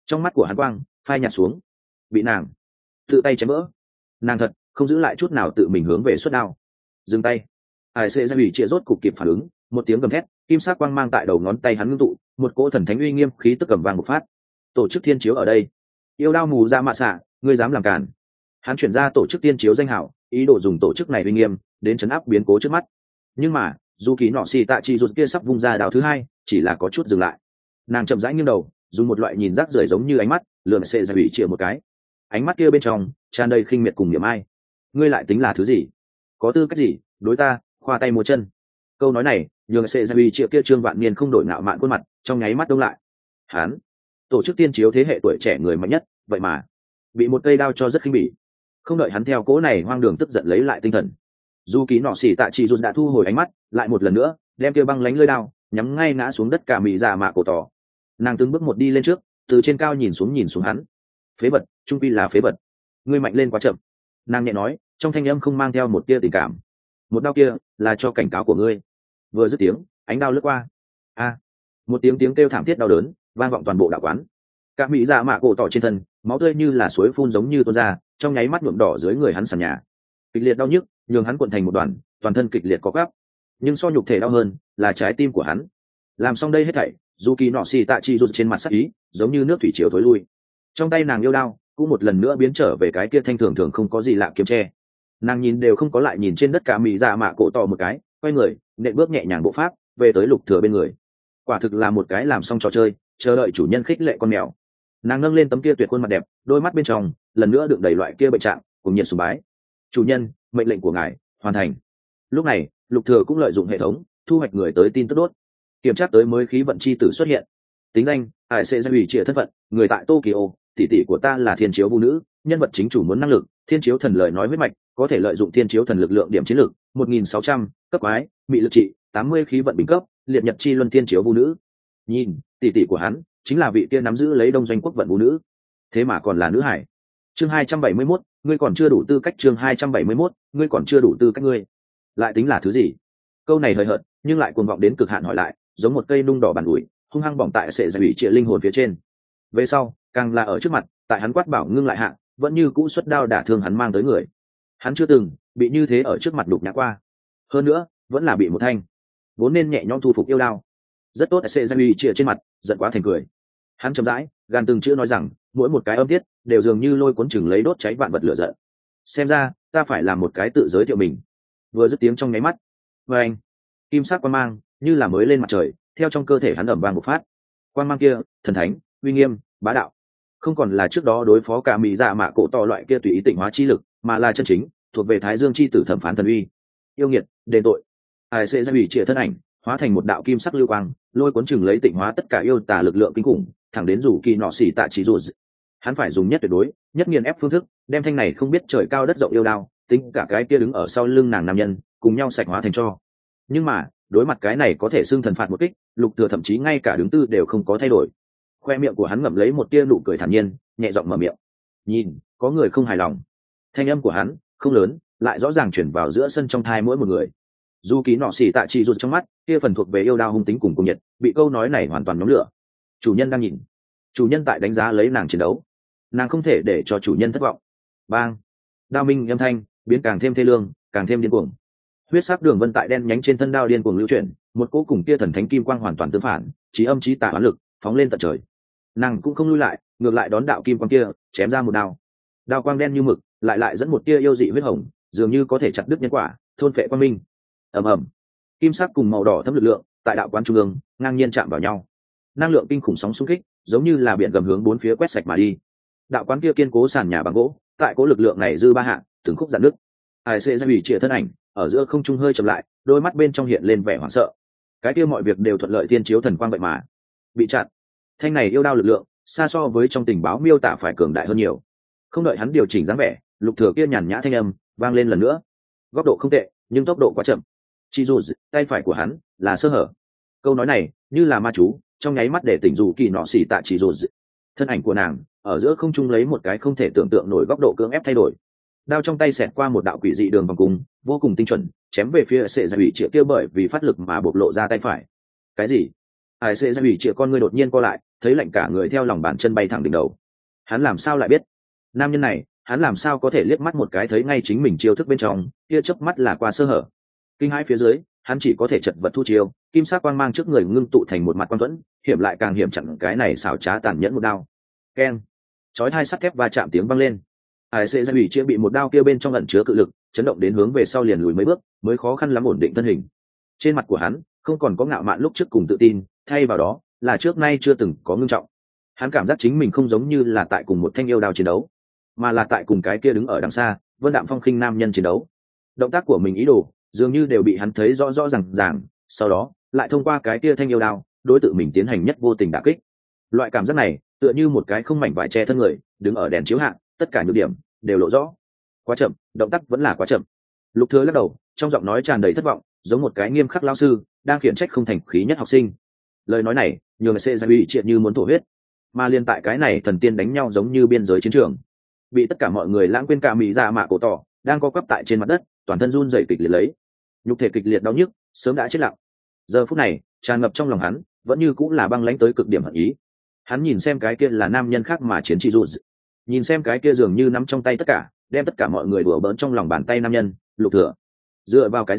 Trong mắt của hắn quang phai nhạt xuống, bị nàng tự tay chém vỡ. Nàng thật không giữ lại chút nào tự mình hướng về xuất đao. Dừng tay. Ai sẽ ra bị chia rốt cục kịp phản ứng, một tiếng gầm thét, kim sắc quang mang tại đầu ngón tay hắn ngưng tụ, một cỗ thần thánh uy nghiêm khí tức cầm vang một phát. Tổ chức thiên chiếu ở đây. Yêu đao mù ra mạ xạ, ngươi dám làm cản? Hắn chuyển ra tổ chức tiên chiếu danh hảo, ý đồ dùng tổ chức này uy nghiêm đến chấn áp biến cố trước mắt. Nhưng mà dù kỳ nọ xì tạ chi rụt kia sắp vung ra đao thứ hai, chỉ là có chút dừng lại. Nàng chậm rãi nghiêng đầu, dùng một loại nhìn rác rưởi giống như ánh mắt lườm sệ ra bị chia một cái. Ánh mắt kia bên trong tràn đầy khinh miệt cùng niềm ai. Ngươi lại tính là thứ gì? Có tư cách gì đối ta khoa tay múa chân? Câu nói này nhường sệ ra bị chia kia trương vạn niên không đổi ngạo mạn khuôn mặt trong nháy mắt đông lại. Hắn tổ chức tiên chiếu thế hệ tuổi trẻ người mạnh nhất, vậy mà bị một cây đao cho rất khinh bỉ. Không đợi hắn theo cỗ này hoang đường tức giận lấy lại tinh thần, dù ký nọ xỉ tạ chỉ rụt đã thu hồi ánh mắt, lại một lần nữa đem kia băng lánh lưỡi đao nhắm ngay ngã xuống đất cả mị dạ mạ cổ tỏ. Nàng từng bước một đi lên trước, từ trên cao nhìn xuống hắn. Phế vật, trung quy là phế vật. Ngươi mạnh lên quá chậm. Nàng nhẹ nói, trong thanh âm không mang theo một tia tình cảm. Một đao kia là cho cảnh cáo của ngươi. Vừa dứt tiếng, ánh đao lướt qua. Một tiếng kêu thảm thiết đau đớn vang vọng toàn bộ đạo quán. Cả mỹ dạ mạ cổ tỏ trên thân máu tươi như là suối phun giống như tuôn ra, trong nháy mắt nhuộm đỏ dưới người hắn sàn nhà. Kịch liệt đau nhức nhường hắn cuộn thành một đoàn, toàn thân kịch liệt co quắp. Nhưng so nhục thể đau hơn là trái tim của hắn. Làm xong đây hết thảy, dù kỳ nọ xì tạ chi rụt trên mặt sắc ý giống như nước thủy triều thối lui. Trong tay nàng yêu đao cũng một lần nữa biến trở về cái kia thanh thường thường không có gì lạ kiếm tre. Nàng nhìn đều không có lại nhìn trên đất cả mỹ dạ mạ cổ tỏ một cái, quay người nện bước nhẹ nhàng bộ pháp về tới Lục Thừa bên người. Quả thực là một cái làm xong trò chơi chờ đợi chủ nhân khích lệ con mèo. Nàng nâng lên tấm kia tuyệt khuôn mặt đẹp, đôi mắt bên trong lần nữa đựng đầy loại kia bệnh trạng cùng nhiệt sùng bái. Chủ nhân, mệnh lệnh của ngài hoàn thành. Lúc này Lục Thừa cũng lợi dụng hệ thống thu hoạch người tới tin tức đốt, kiểm tra tới mới khí vận chi tử xuất hiện. Tính danh Hải sẽ ra hủy trịa thân phận, người tại Tokyo, tỷ tỷ của ta là thiên chiếu vũ nữ, nhân vật chính chủ muốn năng lực thiên chiếu thần lời nói huyết mạch, có thể lợi dụng thiên chiếu thần lực lượng điểm chiến lược 1600, cấp quái mị lực trị 80 khí vận bình cấp, liệt nhật chi luân thiên chiếu vũ nữ. Nhìn tỷ tỷ của hắn chính là vị kia nắm giữ lấy đông doanh quốc vận vũ nữ, thế mà còn là nữ hải. Chương 271, ngươi còn chưa đủ tư cách. Chương 271, ngươi còn chưa đủ tư cách. Ngươi lại tính là thứ gì? Câu này hời hợt nhưng lại cuồng vọng đến cực hạn hỏi lại, giống một cây nung đỏ bàn ủi hung hăng bỏng tại sệ giải ủy trịa linh hồn phía trên. Về sau càng là ở trước mặt, tại hắn quát bảo ngưng lại hạ, vẫn như cũ xuất đao đả thương hắn mang tới người. Hắn chưa từng bị như thế ở trước mặt đục nhã qua, hơn nữa vẫn là bị một thanh vốn nên nhẹ nhõm thu phục yêu đao. Rất tốt. Sệ giải ủy trịa trên mặt giận quá thành cười. Hắn chậm rãi gàn từng chữ nói rằng, mỗi một cái âm tiết đều dường như lôi cuốn chừng lấy đốt cháy vạn vật lửa giận. Xem ra ta phải làm một cái tự giới thiệu mình. Vừa dứt tiếng trong nháy mắt, và anh kim sắc quang mang như là mới lên mặt trời theo trong cơ thể hắn ẩm vang một phát. Quang mang kia thần thánh uy nghiêm bá đạo, không còn là trước đó đối phó cả mỹ dạ mạ cổ to loại kia tùy ý tịnh hóa chi lực, mà là chân chính thuộc về thái dương chi tử thẩm phán thần uy. Yêu nghiệt đền tội. Ai sẽ ra bị trịa thân ảnh hóa thành một đạo kim sắc lưu quang, lôi cuốn chừng lấy tịnh hóa tất cả yêu tà lực lượng kinh khủng, thẳng đến rủ kỳ nọ xỉ tạ chỉ rụt. Hắn phải dùng nhất tuyệt đối nhất nghiền ép phương thức đem thanh này không biết trời cao đất rộng yêu đao, tính cả cái kia đứng ở sau lưng nàng nam nhân cùng nhau sạch hóa thành cho. Nhưng mà đối mặt cái này có thể xưng thần phạt một kích, Lục Thừa thậm chí ngay cả đứng tư đều không có thay đổi. Khoe miệng của hắn ngậm lấy một tia nụ cười thản nhiên, nhẹ giọng mở miệng. Nhìn, có người không hài lòng. Thanh âm của hắn không lớn, lại rõ ràng truyền vào giữa sân trong thai mỗi một người. Dù ký nọ xỉ tạ chỉ rụt trong mắt kia phần thuộc về yêu đao hung tính cùng nhiệt bị câu nói này hoàn toàn nhóm lửa. Chủ nhân đang nhìn, chủ nhân tại đánh giá lấy nàng chiến đấu, nàng không thể để cho chủ nhân thất vọng. Bang, đao minh âm thanh biến càng thêm thê lương, càng thêm điên cuồng. Huyết sắc đường vân tại đen nhánh trên thân đao điên cuồng lưu chuyển, một cỗ cùng kia thần thánh kim quang hoàn toàn tương phản, chí âm chí tà oán lực phóng lên tận trời. Nàng cũng không lui lại, ngược lại đón đạo kim quang kia chém ra một đao. Đao quang đen như mực, lại dẫn một tia yêu dị huyết hồng, dường như có thể chặt đứt nhân quả, thôn phệ quang minh. Ầm ầm, kim sắc cùng màu đỏ thấm lực lượng tại đạo quán trung ương ngang nhiên chạm vào nhau. Năng lượng kinh khủng sóng xung kích, giống như là biển gầm hướng bốn phía quét sạch mà đi. Đạo quán kia kiên cố sàn nhà bằng gỗ, tại cỗ lực lượng này dư ba hạ, từng khúc dạn nứt. Ai sẽ ra bị trịa thân ảnh ở giữa không trung hơi chậm lại, đôi mắt bên trong hiện lên vẻ hoảng sợ. Cái kia mọi việc đều thuận lợi, thiên chiếu thần quang vậy mà bị chặn. Thanh này yêu đao lực lượng xa so với trong tình báo miêu tả phải cường đại hơn nhiều. Không đợi hắn điều chỉnh dáng vẻ, Lục Thừa kia nhàn nhã thanh âm vang lên lần nữa. Góc độ không tệ, nhưng tốc độ quá chậm. Chỉ dù tay phải của hắn là sơ hở. Câu nói này như là ma chú, trong nháy mắt để tỉnh dù kỳ nọ xỉ tạ chỉ dù. Thân ảnh của nàng ở giữa không trung lấy một cái không thể tưởng tượng nổi góc độ cưỡng ép thay đổi. Đao trong tay xẹt qua một đạo quỷ dị đường vòng cung, vô cùng tinh chuẩn, chém về phía sệ giải ủy trịa kia bởi vì phát lực mà bộc lộ ra tay phải. Cái gì? Ai sệ giải ủy trịa con ngươi đột nhiên co lại, thấy lạnh cả người theo lòng bàn chân bay thẳng đỉnh đầu. Hắn làm sao lại biết? Nam nhân này, hắn làm sao có thể liếc mắt một cái thấy ngay chính mình chiêu thức bên trong, kia chớp mắt là qua sơ hở. Kinh hãi phía dưới, hắn chỉ có thể chật vật thu chiêu, kim sắc quang mang trước người ngưng tụ thành một mặt quang thuẫn, hiểm lại càng hiểm chặn cái này xảo trá tàn nhẫn một đao. Keng, chói hai sắt thép va chạm tiếng vang lên. Hải Sệ Gia Hủy chia bị một đao kia bên trong ẩn chứa cự lực, chấn động đến hướng về sau liền lùi mấy bước, mới khó khăn lắm ổn định thân hình. Trên mặt của hắn không còn có ngạo mạn lúc trước cùng tự tin, thay vào đó là trước nay chưa từng có ngưng trọng. Hắn cảm giác chính mình không giống như là tại cùng một thanh yêu đao chiến đấu, mà là tại cùng cái kia đứng ở đằng xa vân đạm phong khinh nam nhân chiến đấu. Động tác của mình ý đồ dường như đều bị hắn thấy rõ rõ ràng, sau đó lại thông qua cái kia thanh yêu đao đối tượng mình tiến hành nhất vô tình đả kích. Loại cảm giác này tựa như một cái không mảnh vải che thân người đứng ở đèn chiếu hạng, tất cả nhược điểm đều lộ rõ. Quá chậm, động tác vẫn là quá chậm. Lục Thừa lắc đầu, trong giọng nói tràn đầy thất vọng, giống một cái nghiêm khắc lão sư đang khiển trách không thành khí nhất học sinh. Lời nói này nhường Sệ Gia Uy triệt như muốn thổ huyết. Mà liên tại cái này thần tiên đánh nhau giống như biên giới chiến trường, bị tất cả mọi người lãng quên cả mỹ dạ mạ cổ tỏ đang co quắp tại trên mặt đất, toàn thân run rẩy kịch liệt lấy, nhục thể kịch liệt đau nhức, sớm đã chết lặng. Giờ phút này tràn ngập trong lòng hắn vẫn như cũng là băng lãnh tới cực điểm hận ý. Hắn nhìn xem cái kia là nam nhân khác mà chiến trị rụt, nhìn xem cái kia dường như nắm trong tay tất cả, đem tất cả mọi người đùa bỡn trong lòng bàn tay nam nhân. Lục Thừa dựa vào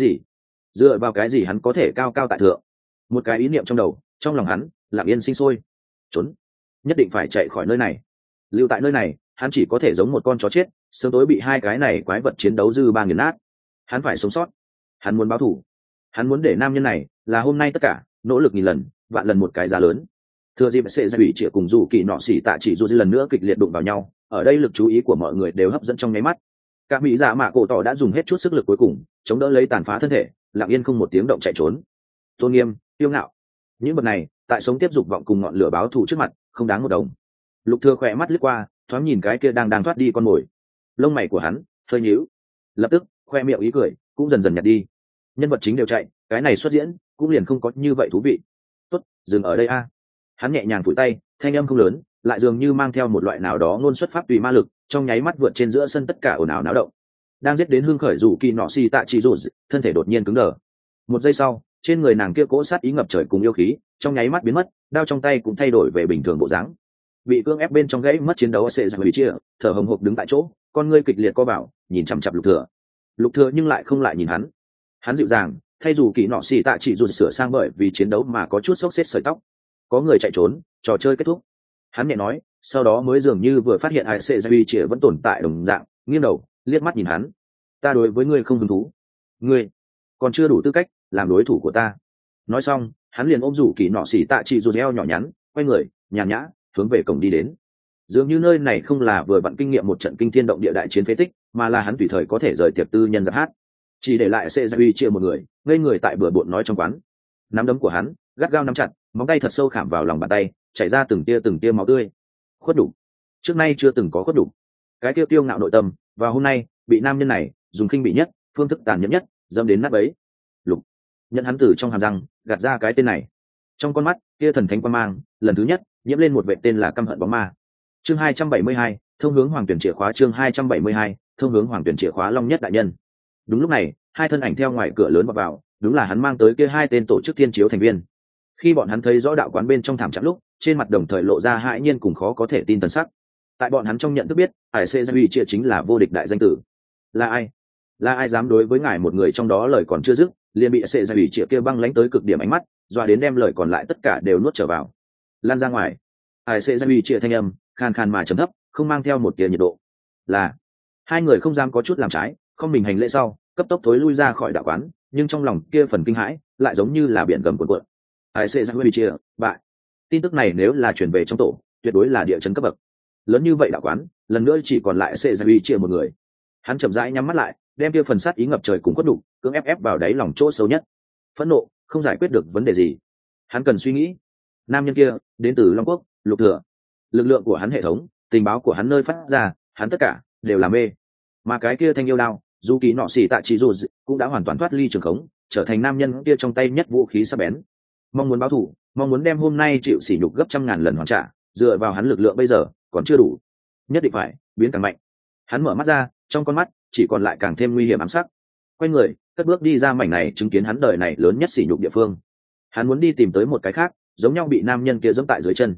cái gì hắn có thể cao cao tại thượng? Một cái ý niệm trong đầu, trong lòng hắn lặng yên sinh sôi. Trốn, nhất định phải chạy khỏi nơi này. Lưu tại nơi này hắn chỉ có thể giống một con chó chết, sớm tối bị hai cái này quái vật chiến đấu dư ba nghiền nát. Hắn phải sống sót, hắn muốn báo thù, hắn muốn để nam nhân này là hôm nay tất cả, nỗ lực nghìn lần vạn lần một cái giá lớn. Thừa dịp Sệ Gia Hủy Triệt cùng dù kỳ nọ xỉ tạ chỉ dù lần nữa kịch liệt đụng vào nhau, ở đây lực chú ý của mọi người đều hấp dẫn trong nháy mắt. Cả mỹ dạ mạ cổ tỏ đã dùng hết chút sức lực cuối cùng chống đỡ lấy tàn phá thân thể, lặng yên không một tiếng động chạy trốn. Tôn nghiêm, tiêu ngạo, những vật này tại sống tiếp dục vọng cùng ngọn lửa báo thù trước mặt không đáng một đồng. Lục Thừa khỏe mắt lướt qua, thoáng nhìn cái kia đang thoát đi con mồi, lông mày của hắn hơi nhíu, lập tức khoe miệng ý cười cũng dần dần nhạt đi. Nhân vật chính đều chạy, cái này xuất diễn cũng liền không có như vậy thú vị. Tốt, dừng ở đây a. Hắn nhẹ nhàng phủi tay, thanh âm không lớn, lại dường như mang theo một loại nào đó ngôn xuất pháp tùy ma lực, trong nháy mắt vượt trên giữa sân tất cả ồn ào náo động. Đang giết đến hương khởi dù kỳ nọ xì tạ chỉ rụt, thân thể đột nhiên cứng đờ. Một giây sau, trên người nàng kia cỗ sát ý ngập trời cùng yêu khí trong nháy mắt biến mất, đao trong tay cũng thay đổi về bình thường bộ dáng. Bị cưỡng ép bên trong gãy mất chiến đấu Sệ Gia Hủy Chia, thở hổn hộc đứng tại chỗ, con ngươi kịch liệt co vào, nhìn chằm chằm Lục Thừa. Lục Thừa nhưng lại không lại nhìn hắn. Hắn dịu dàng thay dù kỳ nọ xì tạ chỉ rụt sửa sang bởi vì chiến đấu mà có chút xốc xếp sợi tóc. Có người chạy trốn, trò chơi kết thúc. Hắn nhẹ nói, sau đó mới dường như vừa phát hiện ai Sệ Gia Hủy Chia vẫn tồn tại đồng dạng, nghiêng đầu liếc mắt nhìn hắn. Ta đối với ngươi không hứng thú, ngươi còn chưa đủ tư cách làm đối thủ của ta. Nói xong, hắn liền ôm rủ kỳ nọ xỉ tạ chỉ rụt eo nhỏ nhắn, quay người nhàn nhã hướng về cổng đi đến. Dường như nơi này không là vừa vặn kinh nghiệm một trận kinh thiên động địa đại chiến phế tích, mà là hắn tùy thời có thể rời tiệc tư nhân giáp hát, chỉ để lại Sệ Gia Uy chia một người ngây người tại bừa bộn nói trong quán. Nắm đấm của hắn gắt gao nắm chặt, móng tay thật sâu khảm vào lòng bàn tay, chảy ra từng tia máu tươi. Khuất đủ, trước nay chưa từng có khuất đủ. Cái tiêu tiêu ngạo nội tâm và hôm nay bị nam nhân này dùng khinh bị nhất, phương thức tàn nhẫn nhất dâm đến nát bấy. Lục nhận hắn từ trong hàm răng gạt ra cái tên này, trong con mắt kia thần thánh quan mang lần thứ nhất nhiễm lên một vệ tên là căm hận bóng ma. Chương 272, thông hướng hoàng tuyển chìa khóa. Chương 272, thông hướng hoàng tuyển chìa khóa Long Nhất đại nhân. Đúng lúc này, hai thân ảnh theo ngoài cửa lớn vào, đúng là hắn mang tới kia hai tên tổ chức thiên chiếu thành viên. Khi bọn hắn thấy rõ đạo quán bên trong thảm trạng lúc, trên mặt đồng thời lộ ra hãi nhiên cùng khó có thể tin thần sắc. Tại bọn hắn trong nhận thức biết, Hải Sệ Gia Uy Triệt chính là vô địch đại danh tử. Là ai? Là ai dám đối với ngài một người trong đó lời còn chưa dứt, liền bị Sệ Gia Uy Triệt kia băng lãnh tới cực điểm ánh mắt, dọa đến đem lời còn lại tất cả đều nuốt trở vào. Lan ra ngoài. Hải Sệ Gia Uy Triệt thanh âm khan khan mà trầm thấp, không mang theo một tia nhiệt độ. Là hai người không dám có chút làm trái, không mình hành lễ sau, cấp tốc thối lui ra khỏi đạo quán, nhưng trong lòng kia phần kinh hãi lại giống như là biển gầm cuộn cuộn. Hải Sệ Gia Uy Triệt bại. Tin tức này nếu là truyền về trong tổ, tuyệt đối là địa chấn cấp bậc. Lớn như vậy đạo quán, lần nữa chỉ còn lại Sệ Gia Uy Triệt một người. Hắn chậm rãi nhắm mắt lại, đem kia phần sát ý ngập trời cùng quất đủ cưỡng ép vào đáy lòng chỗ sâu nhất. Phẫn nộ không giải quyết được vấn đề gì, hắn cần suy nghĩ. Nam nhân kia đến từ Long Quốc, Lục Thừa. Lực lượng của hắn, hệ thống tình báo của hắn nơi phát ra, hắn tất cả đều là mê. Mà cái kia thanh yêu đao, dù kỳ nọ xỉ tạ chỉ dù cũng đã hoàn toàn thoát ly trường khống, trở thành nam nhân kia trong tay nhất vũ khí sắc bén. Mong muốn báo thù, mong muốn đem hôm nay chịu sỉ nhục gấp trăm ngàn lần hoàn trả, dựa vào hắn lực lượng bây giờ còn chưa đủ, nhất định phải biến càng mạnh. Hắn mở mắt ra, trong con mắt chỉ còn lại càng thêm nguy hiểm ám sắc. Quay người cất bước đi ra mảnh này chứng kiến hắn đời này lớn nhất sỉ nhục địa phương. Hắn muốn đi tìm tới một cái khác giống nhau bị nam nhân kia giẫm tại dưới chân.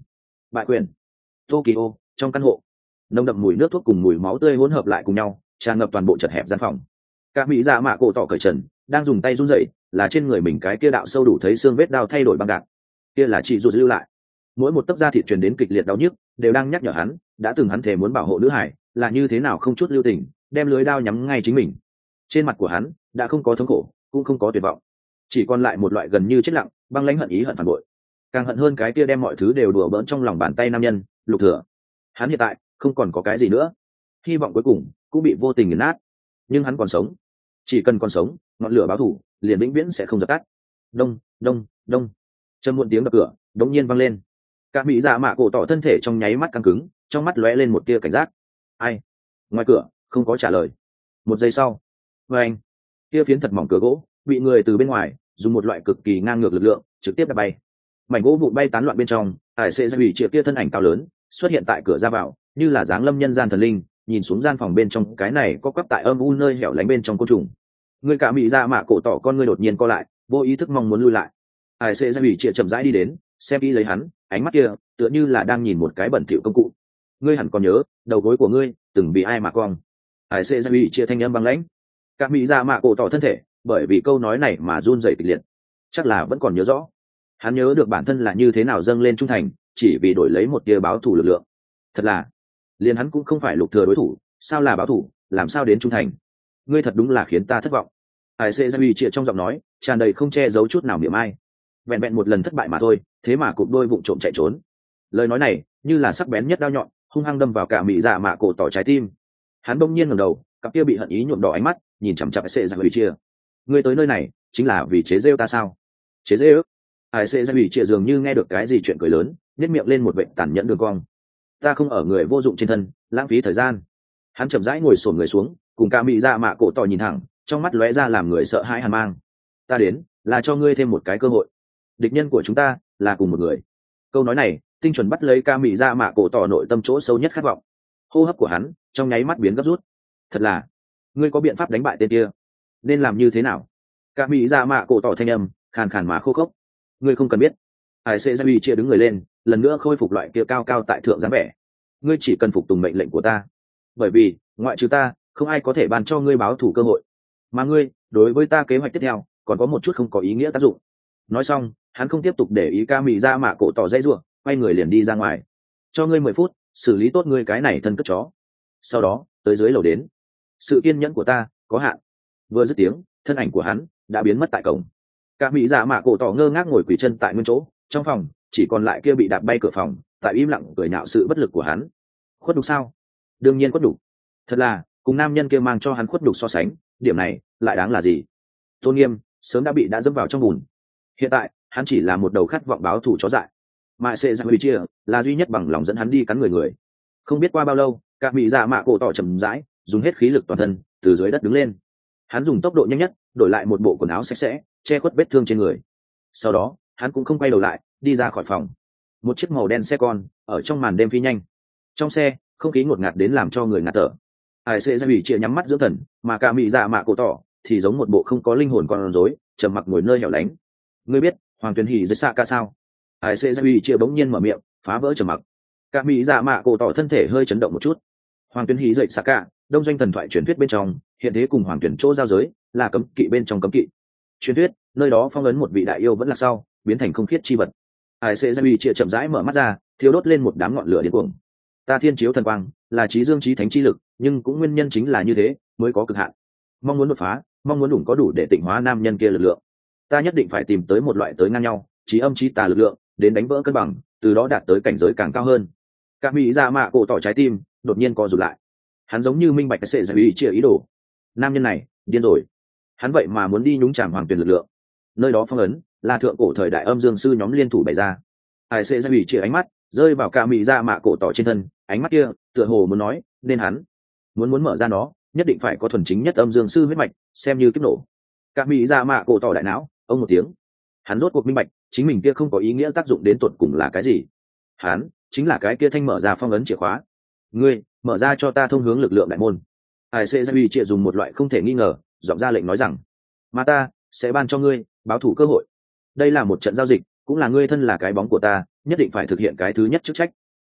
Bại quyền. Tokyo, trong căn hộ, nồng đậm mùi nước thuốc cùng mùi máu tươi hỗn hợp lại cùng nhau, tràn ngập toàn bộ chật hẹp gian phòng. Cả mỹ dạ mạ cổ tỏ cởi trần, đang dùng tay run rẩy, là trên người mình cái kia đạo sâu đủ thấy xương vết đao thay đổi băng gạc. Kia là chị dù lưu lại. Mỗi một tấc da thịt truyền đến kịch liệt đau nhức, đều đang nhắc nhở hắn, đã từng hắn thề muốn bảo hộ nữ hải, là như thế nào không chút lưu tình, đem lưới đao nhắm ngay chính mình. Trên mặt của hắn đã không có thống khổ, cũng không có tuyệt vọng, chỉ còn lại một loại gần như chết lặng, băng lãnh hận ý hận phản bội. Càng hận hơn cái kia đem mọi thứ đều đùa bỡn trong lòng bàn tay nam nhân, Lục Thừa. Hắn hiện tại không còn có cái gì nữa, hy vọng cuối cùng cũng bị vô tình nghiền nát, nhưng hắn còn sống, chỉ cần còn sống, ngọn lửa báo thù liền vĩnh viễn sẽ không dập tắt. Đông đông đông, trầm muộn tiếng đập cửa đống nhiên vang lên. Cả mỹ dạ mạ cổ tỏ thân thể trong nháy mắt căng cứng, trong mắt lóe lên một tia cảnh giác. Ai? Ngoài cửa không có trả lời. Một giây sau, anh, kia phiến thật mỏng cửa gỗ bị người từ bên ngoài dùng một loại cực kỳ ngang ngược lực lượng trực tiếp đập bay. Mảnh gỗ vụn bay tán loạn bên trong, ải xệ ra hủy triệu kia thân ảnh cao lớn xuất hiện tại cửa ra vào, như là dáng lâm nhân gian thần linh, nhìn xuống gian phòng bên trong cái này có quắp tại âm u nơi hẻo lánh bên trong côn trùng. Người cả mỹ dạ mạ cổ tỏ con ngươi đột nhiên co lại, vô ý thức mong muốn lui lại. Ải xệ ra hủy triệu chậm rãi đi đến, xem kỹ lấy hắn, ánh mắt kia tựa như là đang nhìn một cái bẩn thỉu công cụ. Ngươi hẳn còn nhớ, đầu gối của ngươi từng bị ai mà cong. Ải xệ ra hủy triệu thanh âm băng lãnh. Cả mỹ dạ mạ cổ tỏ thân thể bởi vì câu nói này mà run rẩy kịch liệt, chắc là vẫn còn nhớ rõ. Hắn nhớ được bản thân là như thế nào dâng lên trung thành, chỉ vì đổi lấy một tia báo thù lực lượng. Thật là, liền hắn cũng không phải Lục Thừa đối thủ, sao là báo thù, làm sao đến trung thành? Ngươi thật đúng là khiến ta thất vọng. Hải Sệ Giai Trịa trong giọng nói tràn đầy không che giấu chút nào mỉa mai. Vẹn vẹn một lần thất bại mà thôi, thế mà cụp đôi vụng trộm chạy trốn. Lời nói này như là sắc bén nhất đao nhọn, hung hăng đâm vào cả mỹ dạ mạ cổ tỏ trái tim. Hắn bỗng nhiên ngẩng đầu, cặp kia bị hận ý nhuộm đỏ ánh mắt, nhìn chằm chằm Hải Sệ Giai Trịa. Ngươi tới nơi này chính là vì chế giễu ta sao? Chế giễu? Hải Sệ Giai Trịa dường như nghe được cái gì chuyện cười lớn, nhếch miệng lên một vệt tàn nhẫn đường cong. Ta không ở người vô dụng trên thân, lãng phí thời gian. Hắn chậm rãi ngồi xổm người xuống, cùng cả mỹ dạ mạ cổ tỏ nhìn thẳng, trong mắt lóe ra làm người sợ hãi hàn mang. Ta đến là cho ngươi thêm một cái cơ hội. Địch nhân của chúng ta là cùng một người. Câu nói này tinh chuẩn bắt lấy ca mỹ dạ mạ cổ tỏ nội tâm chỗ sâu nhất khát vọng. Hô hấp của hắn trong nháy mắt biến gấp rút. Thật là, ngươi có biện pháp đánh bại tên kia? Nên làm như thế nào? Ca mỹ dạ mạ cổ tỏ thanh âm khàn khàn mà khô khốc. Ngươi không cần biết. Hải Sệ Giai chia đứng người lên, lần nữa khôi phục loại kia cao cao tại thượng dáng vẻ. Ngươi chỉ cần phục tùng mệnh lệnh của ta, bởi vì ngoại trừ ta không ai có thể ban cho ngươi báo thù cơ hội, mà ngươi đối với ta kế hoạch tiếp theo còn có một chút không có ý nghĩa tác dụng. Nói xong hắn không tiếp tục để ý ca mỹ ra mạ cổ tỏ dây ruộng, quay người liền đi ra ngoài. Cho ngươi 10 phút xử lý tốt ngươi cái này thân cất chó, sau đó tới dưới lầu đến. Sự kiên nhẫn của ta có hạn. Vừa dứt tiếng, thân ảnh của hắn đã biến mất tại cổng. Ca mỹ dạ mạ cổ tỏ ngơ ngác ngồi quỳ chân tại nguyên chỗ, trong phòng chỉ còn lại kia bị đạp bay cửa phòng, tại im lặng cười nhạo sự bất lực của hắn. Khuất đục sao? Đương nhiên khuất đục. Thật là, cùng nam nhân kia mang cho hắn khuất đục so sánh, điểm này lại đáng là gì? Tôn nghiêm sớm đã bị dẫm vào trong bùn. Hiện tại hắn chỉ là một đầu khát vọng báo thù chó dại, mà Sệ Giai chia là duy nhất bằng lòng dẫn hắn đi cắn người. Không biết qua bao lâu, cả mỹ dạ mạ cổ tỏ chậm rãi dùng hết khí lực toàn thân từ dưới đất đứng lên. Hắn dùng tốc độ nhanh nhất đổi lại một bộ quần áo sạch sẽ che khuất vết thương trên người. Sau đó hắn cũng không quay đầu lại, đi ra khỏi phòng. Một chiếc màu đen xe con ở trong màn đêm phi nhanh. Trong xe không khí ngột ngạt đến làm cho người ngạt thở. Hải Sệ Giai chia nhắm mắt dưỡng thần, mà cả mỹ dạ mạ cổ tỏ thì giống một bộ không có linh hồn con rối, trầm mặc ngồi nơi hẻo lánh. Ngươi biết Hoàng Tuyền Hỉ dưới xạ ca sao? Hải Sệ Giai chia bỗng nhiên mở miệng, phá vỡ trầm mặc. Cả mỹ dạ mạ cổ tỏ thân thể hơi chấn động một chút. Hoàng Tuyền Hỉ dậy xạ ca, đông doanh thần thoại truyền thuyết bên trong, hiện thế cùng Hoàng Tuyền chỗ giao giới, là cấm kỵ bên trong cấm kỵ. Truyền thuyết nơi đó phong ấn một vị đại yêu vẫn là sau biến thành không khiết chi vật. Hải Sệ Giai chia chậm rãi mở mắt ra, thiêu đốt lên một đám ngọn lửa điên cuồng. Ta thiên chiếu thần quang là trí dương trí thánh chi lực, nhưng cũng nguyên nhân chính là như thế mới có cực hạn. Mong muốn đột phá, mong muốn đủ có đủ để tịnh hóa nam nhân kia lực lượng, ta nhất định phải tìm tới một loại tới ngang nhau trí âm trí tà lực lượng, đến đánh vỡ cân bằng, từ đó đạt tới cảnh giới càng cao hơn. Cả mỹ dạ mạ cổ tỏ trái tim đột nhiên co rụt lại. Hắn giống như minh bạch Sệ Giai chia ý đồ. Nam nhân này điên rồi, hắn vậy mà muốn đi nhúng chàm Hoàng Tuyền lực lượng. Nơi đó phong ấn là thượng cổ thời đại âm dương sư nhóm liên thủ bày ra. Hải Sệ Giai chia ánh mắt rơi vào cả mỹ dạ mạ cổ tỏ trên thân, ánh mắt kia tựa hồ muốn nói, nên hắn muốn mở ra nó, nhất định phải có thuần chính nhất âm dương sư huyết mạch, xem như kiếp nổ. Cả mỹ dạ mạ cổ tỏ đại não ông một tiếng, hắn rốt cuộc minh bạch chính mình kia không có ý nghĩa tác dụng đến tột cùng là cái gì. Hắn chính là cái kia thanh mở ra phong ấn chìa khóa. Ngươi mở ra cho ta thông hướng lực lượng đại môn. Hải Sệ Giai chia dùng một loại không thể nghi ngờ giọng ra lệnh nói rằng, mà ta sẽ ban cho ngươi báo thủ cơ hội. Đây là một trận giao dịch, cũng là ngươi thân là cái bóng của ta, nhất định phải thực hiện cái thứ nhất chức trách.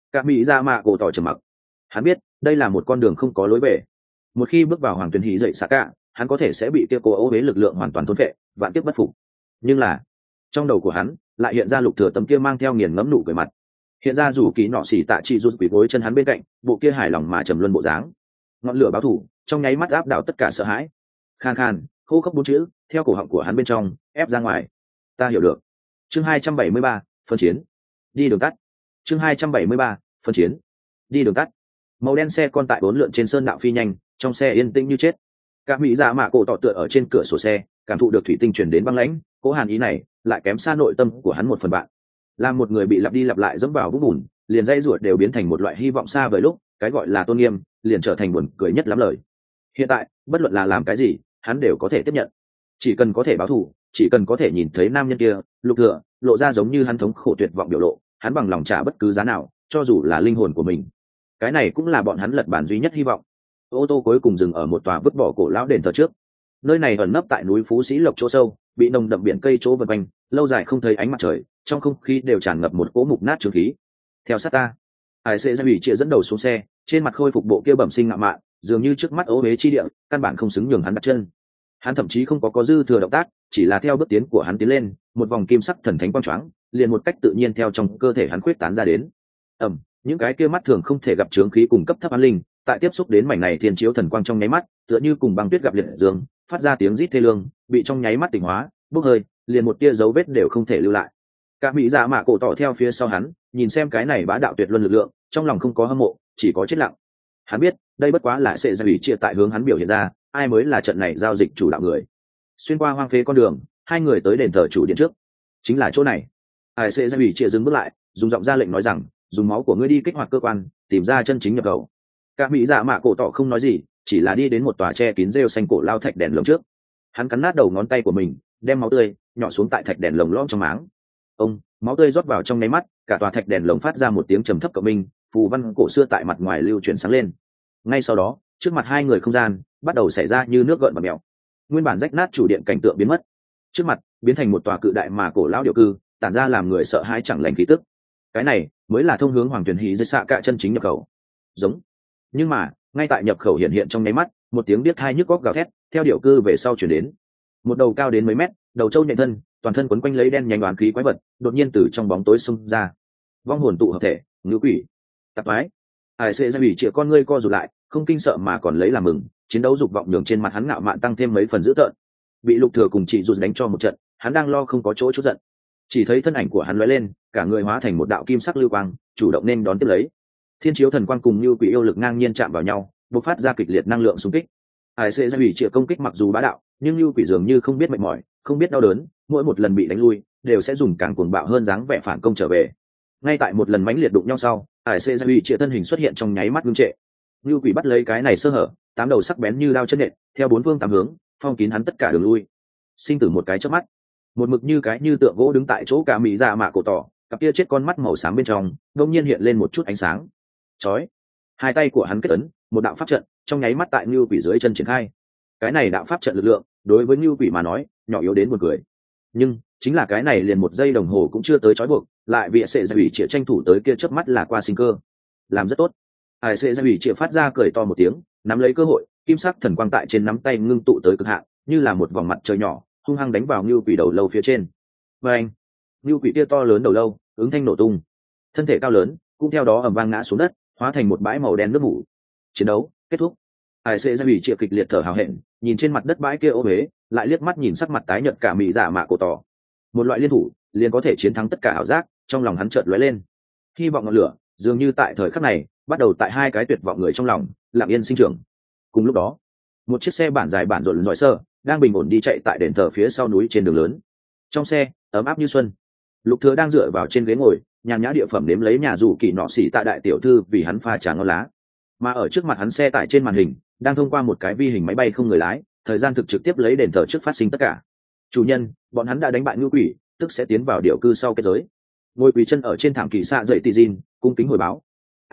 Cả mỹ dạ mạ cổ tỏ trầm mặc. Hắn biết đây là một con đường không có lối về. Một khi bước vào hoàng tuyển hí dậy xạ cả, hắn có thể sẽ bị kia cô ố huế lực lượng hoàn toàn thôn phệ, vạn kiếp bất phục. Nhưng là trong đầu của hắn lại hiện ra Lục Thừa tấm kia mang theo nghiền ngẫm nụ cười mặt, hiện ra rủ ký nọ xỉ tạ trị rút quỳ gối chân hắn bên cạnh, bộ kia hài lòng mà trầm luân bộ dáng. Ngọn lửa báo thủ trong nháy mắt áp đảo tất cả sợ hãi. Khan khan khô khốc bốn chữ theo cổ họng của hắn bên trong ép ra ngoài. Ta hiểu được. Chương 273, phân chiến. Đi đường tắt. Chương 273, phân chiến. Đi đường tắt. Màu đen xe con tại bốn lượn trên sơn đạo phi nhanh, trong xe yên tĩnh như chết. Các mỹ dạ mạ cổ tỏ tựa ở trên cửa sổ xe, cảm thụ được thủy tinh truyền đến băng lãnh, cố hàn ý này lại kém xa nội tâm của hắn một phần bạn. Làm một người bị lặp đi lặp lại dẫm vào vũng bùn, liền dây ruột đều biến thành một loại hy vọng xa vời lúc, cái gọi là tôn nghiêm liền trở thành buồn cười nhất lắm lời. Hiện tại bất luận là làm cái gì hắn đều có thể tiếp nhận, chỉ cần có thể báo thù, chỉ cần có thể nhìn thấy nam nhân kia Lục Thừa lộ ra giống như hắn thống khổ tuyệt vọng biểu lộ, hắn bằng lòng trả bất cứ giá nào, cho dù là linh hồn của mình. Cái này cũng là bọn hắn lật bản duy nhất hy vọng. Ô tô cuối cùng dừng ở một tòa vứt bỏ cổ lão đền thờ trước. Nơi này ẩn nấp tại núi Phú Sĩ Lộc chỗ sâu, bị nồng đậm biển cây chỗ vần quanh, lâu dài không thấy ánh mặt trời, trong không khí đều tràn ngập một cỗ mục nát trường khí. Theo sát ta. Hải Sệ Gia Bỉ Trịa dẫn đầu xuống xe, trên mặt khôi phục bộ kia bẩm sinh ngạo mạn, dường như trước mắt ố huế chi địa, căn bản không xứng nhường hắn đặt chân. Hắn thậm chí không có dư thừa động tác, chỉ là theo bước tiến của hắn tiến lên, một vòng kim sắc thần thánh quang choáng, liền một cách tự nhiên theo trong cơ thể hắn khuyết tán ra đến. Những cái kia mắt thường không thể gặp chướng khí cùng cấp thấp an linh, tại tiếp xúc đến mảnh này thiên chiếu thần quang trong nháy mắt, tựa như cùng băng tuyết gặp liệt dương, phát ra tiếng rít thê lương, bị trong nháy mắt tỉnh hóa, bốc hơi, liền một tia dấu vết đều không thể lưu lại. Cả mỹ dạ mạ cổ tỏ theo phía sau hắn, nhìn xem cái này bá đạo tuyệt luân lực lượng, trong lòng không có hâm mộ, chỉ có chết lặng. Hắn biết, đây bất quá là sẽ ra ủy chia tại hướng hắn biểu hiện ra, ai mới là trận này giao dịch chủ đạo người. Xuyên qua hoang phế con đường, hai người tới đền thờ chủ điện trước. Chính là chỗ này. Ai sẽ ra ủy chia dừng bước lại, dùng giọng ra lệnh nói rằng, dùng máu của ngươi đi kích hoạt cơ quan, tìm ra chân chính nhập khẩu. Cả mỹ dạ mạ cổ tỏ không nói gì, chỉ là đi đến một tòa che kín rêu xanh cổ lao thạch đèn lồng trước. Hắn cắn nát đầu ngón tay của mình, đem máu tươi nhỏ xuống tại thạch đèn lồng lõm trong máng. Máu tươi rót vào trong nháy mắt, cả tòa thạch đèn lồng phát ra một tiếng trầm thấp cộng minh, phù văn cổ xưa tại mặt ngoài lưu chuyển sáng lên. Ngay sau đó, trước mặt hai người không gian bắt đầu xảy ra như nước gợn và mèo. Nguyên bản rách nát chủ điện cảnh tượng biến mất, trước mặt biến thành một tòa cự đại mà cổ lão điệu cư, tản ra làm người sợ hãi chẳng lành khí tức. Cái này mới là thông hướng hoàng tuyển hí dưới xạ cạ chân chính nhập khẩu. Giống. Nhưng mà ngay tại nhập khẩu hiện trong nháy mắt, một tiếng điếc tai nhức óc gào thét theo điệu cư về sau chuyển đến. Một đầu cao đến mấy mét, đầu trâu nhện thân, toàn thân quấn quanh lấy đen nhánh đoán khí quái vật, đột nhiên từ trong bóng tối xông ra. Vong hồn tụ hợp thể, ngữ quỷ. Tạp ái. Hải sẽ ra bị chĩa con ngươi co rụt lại, không kinh sợ mà còn lấy làm mừng, chiến đấu dục vọng nhường trên mặt hắn ngạo mạn tăng thêm mấy phần dữ tợn. Bị Lục Thừa cùng chị rụt đánh cho một trận, hắn đang lo không có chỗ chút giận. Chỉ thấy thân ảnh của hắn lóe lên, cả người hóa thành một đạo kim sắc lưu quang, chủ động nên đón tiếp lấy. Thiên chiếu thần quang cùng như quỷ yêu lực ngang nhiên chạm vào nhau, bộc phát ra kịch liệt năng lượng xung kích. Hải sẽ ra bị chĩa công kích mặc dù bá đạo, nhưng như quỷ dường như không biết mệt mỏi, không biết đau đớn, mỗi một lần bị đánh lui đều sẽ dùng càng cuồng bạo hơn dáng vẻ phản công trở về. Ngay tại một lần mãnh liệt đụng nhau sau, Hải Sệ Gia Uy chia thân hình xuất hiện trong nháy mắt ngưng trệ. Như quỷ bắt lấy cái này sơ hở, tám đầu sắc bén như đao chân nện, theo bốn phương tám hướng, phong kín hắn tất cả đường lui. Sinh tử một cái chớp mắt, một mực như cái như tượng gỗ đứng tại chỗ cả mỹ dạ mạ cổ tỏ, cặp kia chết con mắt màu xám bên trong, đột nhiên hiện lên một chút ánh sáng. Chói. Hai tay của hắn kết ấn, một đạo pháp trận trong nháy mắt tại Như quỷ dưới chân triển khai. Cái này đạo pháp trận lực lượng, đối với Như quỷ mà nói, nhỏ yếu đến một người. Nhưng chính là cái này liền một giây đồng hồ cũng chưa tới trói buộc, lại bị Sệ Gia Uy chia tranh thủ tới kia chớp mắt là qua sinh cơ. Làm rất tốt. Hải Sệ Gia Uy chia phát ra cười to một tiếng, nắm lấy cơ hội, kim sắc thần quang tại trên nắm tay ngưng tụ tới cực hạn, như là một vòng mặt trời nhỏ, hung hăng đánh vào Như quỷ đầu lâu phía trên. Và anh, Như quỷ kia to lớn đầu lâu, ứng thanh nổ tung, thân thể cao lớn cũng theo đó ầm vang ngã xuống đất, hóa thành một bãi màu đen nước mủ. Chiến đấu kết thúc. Hải Sệ Gia Uy chia kịch liệt thở hào hẹn, nhìn trên mặt đất bãi kia ô uế, lại liếc mắt nhìn sắc mặt tái nhợt cả mỹ dạ mạ cổ tỏ. Một loại liên thủ liền có thể chiến thắng tất cả ảo giác, trong lòng hắn chợt lóe lên. Hy vọng ngọn lửa dường như tại thời khắc này bắt đầu tại hai cái tuyệt vọng người trong lòng lặng yên sinh trưởng. Cùng lúc đó, một chiếc xe bản dài bản rộn rọi sơ đang bình ổn đi chạy tại đền thờ phía sau núi trên đường lớn. Trong xe ấm áp như xuân, Lục Thừa đang dựa vào trên ghế ngồi, nhàn nhã địa phẩm nếm lấy nhà rủ kỳ nọ xỉ tại đại tiểu thư vì hắn pha trà ngon lá. Mà ở trước mặt hắn xe tải trên màn hình đang thông qua một cái vi hình máy bay không người lái, thời gian thực trực tiếp lấy đền thờ trước phát sinh tất cả. Chủ nhân, bọn hắn đã đánh bại ngư quỷ, tức sẽ tiến vào điệu cư sau kết giới. Ngồi quỳ chân ở trên thảm kỳ xạ dậy tì Jin, cung kính hồi báo.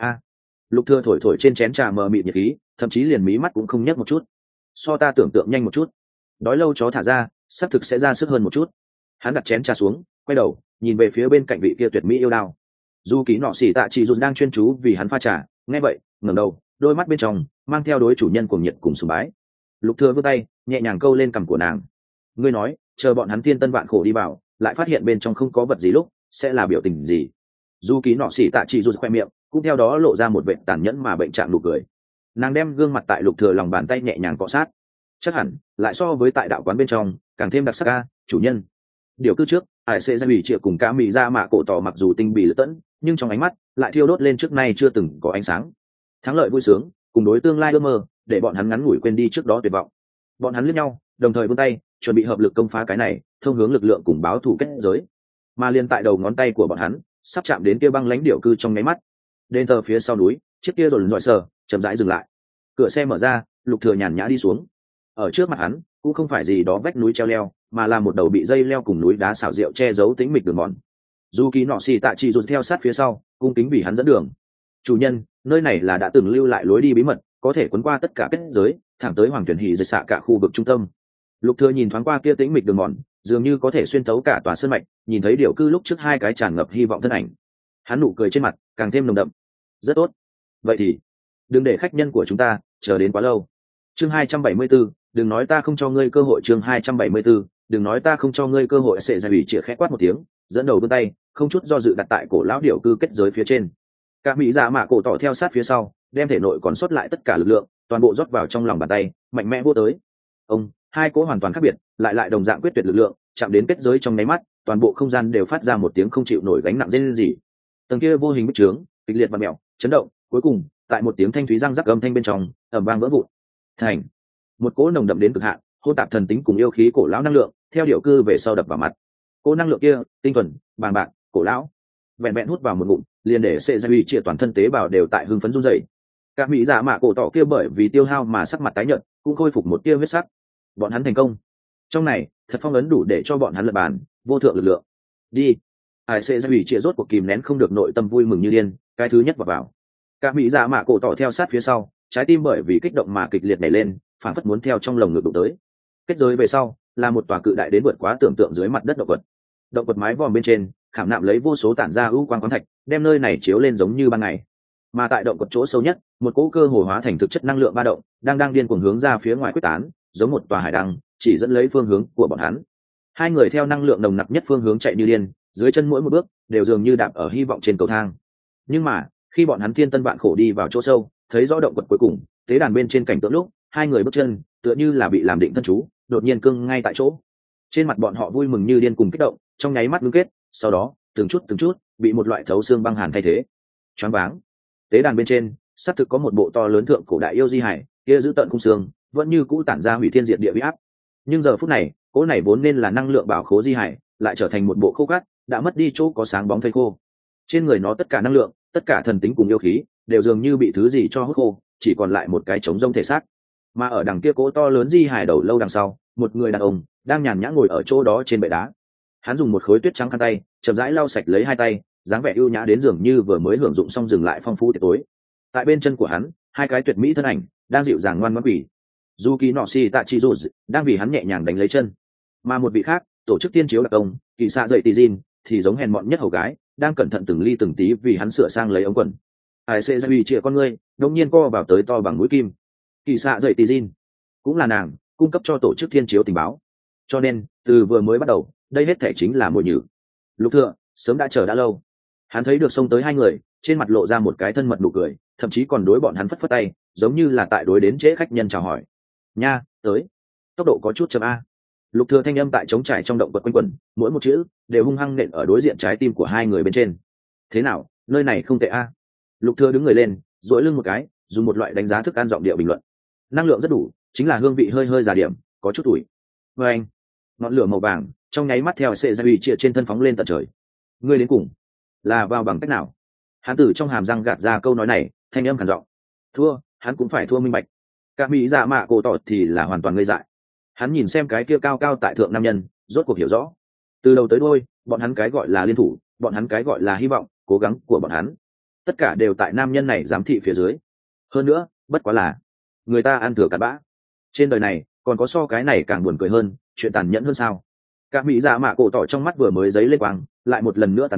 Lục Thừa thổi thổi trên chén trà mờ mịt nhiệt khí, thậm chí liền mí mắt cũng không nhấc một chút. So ta tưởng tượng nhanh một chút. Đói lâu chó thả ra, sắp thực sẽ ra sức hơn một chút. Hắn đặt chén trà xuống, quay đầu nhìn về phía bên cạnh vị kia tuyệt mỹ yêu đao. dù ký nọ xỉ tạ chị dù đang chuyên chú vì hắn pha trà, nghe vậy ngẩng đầu, đôi mắt bên trong mang theo đối chủ nhân cuồng nhiệt cùng sùng bái. Lục Thừa vươn tay nhẹ nhàng câu lên cằm của nàng. Ngươi nói chờ bọn hắn thiên tân vạn khổ đi vào, lại phát hiện bên trong không có vật gì lúc sẽ là biểu tình gì? Dù ký nọ xỉ tạ chị dù khoe miệng cũng theo đó lộ ra một vẻ tàn nhẫn mà bệnh trạng nụ cười. Nàng đem gương mặt tại Lục Thừa lòng bàn tay nhẹ nhàng cọ sát. Chắc hẳn lại so với tại đạo quán bên trong càng thêm đặc sắc ca, chủ nhân. Điều cư trước hải sẽ ra bị triệu cùng cá mì ra mạ cổ tỏ mặc dù tinh bị lỡ tẫn, nhưng trong ánh mắt lại thiêu đốt lên trước nay chưa từng có ánh sáng. Thắng lợi vui sướng cùng đối tương lai ước mơ để bọn hắn ngắn ngủi quên đi trước đó tuyệt vọng. Bọn hắn liếc nhau đồng thời vươn tay chuẩn bị hợp lực công phá cái này thông hướng lực lượng cùng báo thù kết giới. Mà liên tại đầu ngón tay của bọn hắn sắp chạm đến kia băng lãnh điệu cư trong nháy mắt, đền thờ phía sau núi chiếc kia rồi dọi sờ chậm rãi dừng lại. Cửa xe mở ra, Lục Thừa nhàn nhã đi xuống. Ở trước mặt hắn cũng không phải gì đó vách núi treo leo, mà là một đầu bị dây leo cùng núi đá xảo diệu che giấu tĩnh mịch đường mòn. Dù kỳ nọ xì tạ chỉ rụt theo sát phía sau cung kính vì hắn dẫn đường. Chủ nhân, nơi này là đã từng lưu lại lối đi bí mật, có thể cuốn qua tất cả kết giới thẳng tới hoàng tuyển hỉ dây xạ cả khu vực trung tâm. Lục Thừa nhìn thoáng qua kia tĩnh mịch đường mòn, dường như có thể xuyên thấu cả tòa sơn mạch, nhìn thấy điều cư lúc trước hai cái tràn ngập hy vọng thân ảnh. Hắn nụ cười trên mặt càng thêm nồng đậm. Rất tốt. Vậy thì đừng để khách nhân của chúng ta chờ đến quá lâu. Chương 274, đừng nói ta không cho ngươi cơ hội. Chương 274, đừng nói ta không cho ngươi cơ hội. Sẽ ra ủy chĩa khẽ quát một tiếng, dẫn đầu vươn tay, không chút do dự đặt tại cổ lão điểu cư kết giới phía trên. Các mỹ dạ mạ cổ tỏ theo sát phía sau, đem thể nội còn sót lại tất cả lực lượng, toàn bộ rót vào trong lòng bàn tay, mạnh mẽ vô tới. Ông, hai cỗ hoàn toàn khác biệt, lại đồng dạng quyết tuyệt lực lượng, chạm đến kết giới trong nháy mắt, toàn bộ không gian đều phát ra một tiếng không chịu nổi gánh nặng rên rỉ. Tầng kia vô hình bích trướng, kịch liệt và mèo, chấn động, cuối cùng, tại một tiếng thanh thúy răng rắc âm thanh bên trong, ầm vang vỡ vụn. Thành một cỗ nồng đậm đến cực hạn, hỗn tạp thần tính cùng yêu khí cổ lão năng lượng, theo điệu cư về sau đập vào mặt. Cỗ năng lượng kia, tinh thuần, bàng bạc, cổ lão, vẹn vẹn hút vào một ngụm, liền để sệ gia uy chia toàn thân tế bào đều tại hưng phấn run rẩy. Các mỹ giả mạ cổ tỏ kia bởi vì tiêu hao mà sắc mặt tái nhợt, cũng khôi phục một tia huyết sắc. Bọn hắn thành công. Trong này, thật phong ấn đủ để cho bọn hắn lật bàn, vô thượng lực lượng. Đi. Ai sệ gia uy chia rốt cuộc kìm nén không được nội tâm vui mừng như điên, cái thứ nhất vào. Các mỹ giả mạ cổ tỏ theo sát phía sau, trái tim bởi vì kích động mà kịch liệt nảy lên, phản phất muốn theo trong lồng ngực đụng tới. Kết giới về sau là một tòa cự đại đến vượt quá tưởng tượng dưới mặt đất động vật. Động vật mái vòm bên trên khảm nạm lấy vô số tản ra ưu quang khoáng thạch, đem nơi này chiếu lên giống như ban ngày. Mà tại động vật chỗ sâu nhất, một cỗ cơ hồ hóa thành thực chất năng lượng ba động đang điên cuồng hướng ra phía ngoài quyết tán, giống một tòa hải đăng, chỉ dẫn lấy phương hướng của bọn hắn. Hai người theo năng lượng nồng nặc nhất phương hướng chạy như điên, dưới chân mỗi một bước đều dường như đạp ở hy vọng trên cầu thang. Nhưng mà khi bọn hắn thiên tân vạn khổ đi vào chỗ sâu, thấy rõ động vật cuối cùng tế đàn bên trên cảnh tượng lúc, hai người bước chân tựa như là bị làm định thân chú, đột nhiên cưng ngay tại chỗ. Trên mặt bọn họ vui mừng như điên cùng kích động, trong nháy mắt ngưng kết, sau đó từng chút bị một loại thấu xương băng hàn thay thế. Choáng váng. Tế đàn bên trên xác thực có một bộ to lớn thượng cổ đại yêu di hải, kia giữ tận khung xương vẫn như cũ tản ra hủy thiên diệt địa uy áp. Nhưng giờ phút này, cỗ này vốn nên là năng lượng bảo khố di hải, lại trở thành một bộ khô cát, đã mất đi chỗ có sáng bóng thây khô. Trên người nó tất cả năng lượng, tất cả thần tính cùng yêu khí đều dường như bị thứ gì cho hút khô, chỉ còn lại một cái trống rông thể xác. Mà ở đằng kia cỗ to lớn di hải đầu lâu đằng sau, một người đàn ông đang nhàn nhã ngồi ở chỗ đó trên bệ đá. Hắn dùng một khối tuyết trắng khăn tay chậm rãi lau sạch lấy hai tay, dáng vẻ ưu nhã đến dường như vừa mới hưởng dụng xong dừng lại phong phú tiệc tối. Tại bên chân của hắn, hai cái tuyệt mỹ thân ảnh đang dịu dàng ngoan ngoãn quỳ. Yuki Noshi Tachiru đang vì hắn nhẹ nhàng đánh lấy chân, mà một vị khác tổ chức tiên chiếu đặc công kỳ xạ dậy tỷ Jin thì giống hèn mọn nhất hầu gái, đang cẩn thận từng ly từng tí vì hắn sửa sang lấy ống quần. Ai sẽ ra uy chia con ngươi đột nhiên co vào tới to bằng mũi kim. Kỳ xạ dậy tỷ Jin cũng là nàng cung cấp cho tổ chức thiên chiếu tình báo, cho nên từ vừa mới bắt đầu đây hết thể chính là mồi nhử. Lục Thừa sớm đã chờ đã lâu, hắn thấy được xông tới hai người, trên mặt lộ ra một cái thân mật nụ cười, thậm chí còn đối bọn hắn phất phất tay, giống như là tại đối đến trễ khách nhân chào hỏi. Nha, tới. Tốc độ có chút chậm a. Lục Thừa thanh âm tại trống trải trong động vật quanh quẩn, mỗi một chữ đều hung hăng nện ở đối diện trái tim của hai người bên trên. Thế nào, nơi này không tệ a. Lục Thừa đứng người lên, duỗi lưng một cái, dùng một loại đánh giá thức ăn giọng điệu bình luận. Năng lượng rất đủ, chính là hương vị hơi hơi già điểm, có chút tuổi. Với anh, ngọn lửa màu vàng trong nháy mắt theo sệ gia uy chia trên thân phóng lên tận trời. Ngươi đến cùng là vào bằng cách nào? Hắn từ trong hàm răng gạt ra câu nói này, thanh âm khàn giọng. Thua, hắn cũng phải thua minh bạch. Cả mỹ dạ mạ cổ tỏ thì là hoàn toàn ngây dại. Hắn nhìn xem cái kia cao cao tại thượng nam nhân, rốt cuộc hiểu rõ. Từ đầu tới đuôi, bọn hắn cái gọi là liên thủ, bọn hắn cái gọi là hy vọng, cố gắng của bọn hắn, tất cả đều tại nam nhân này giám thị phía dưới. Hơn nữa, bất quá là người ta ăn thừa cặn bã. Trên đời này còn có so cái này càng buồn cười hơn, chuyện tàn nhẫn hơn sao? Cả mỹ dạ mạ cổ tỏ trong mắt vừa mới giấy lên quang, lại một lần nữa tàn biến,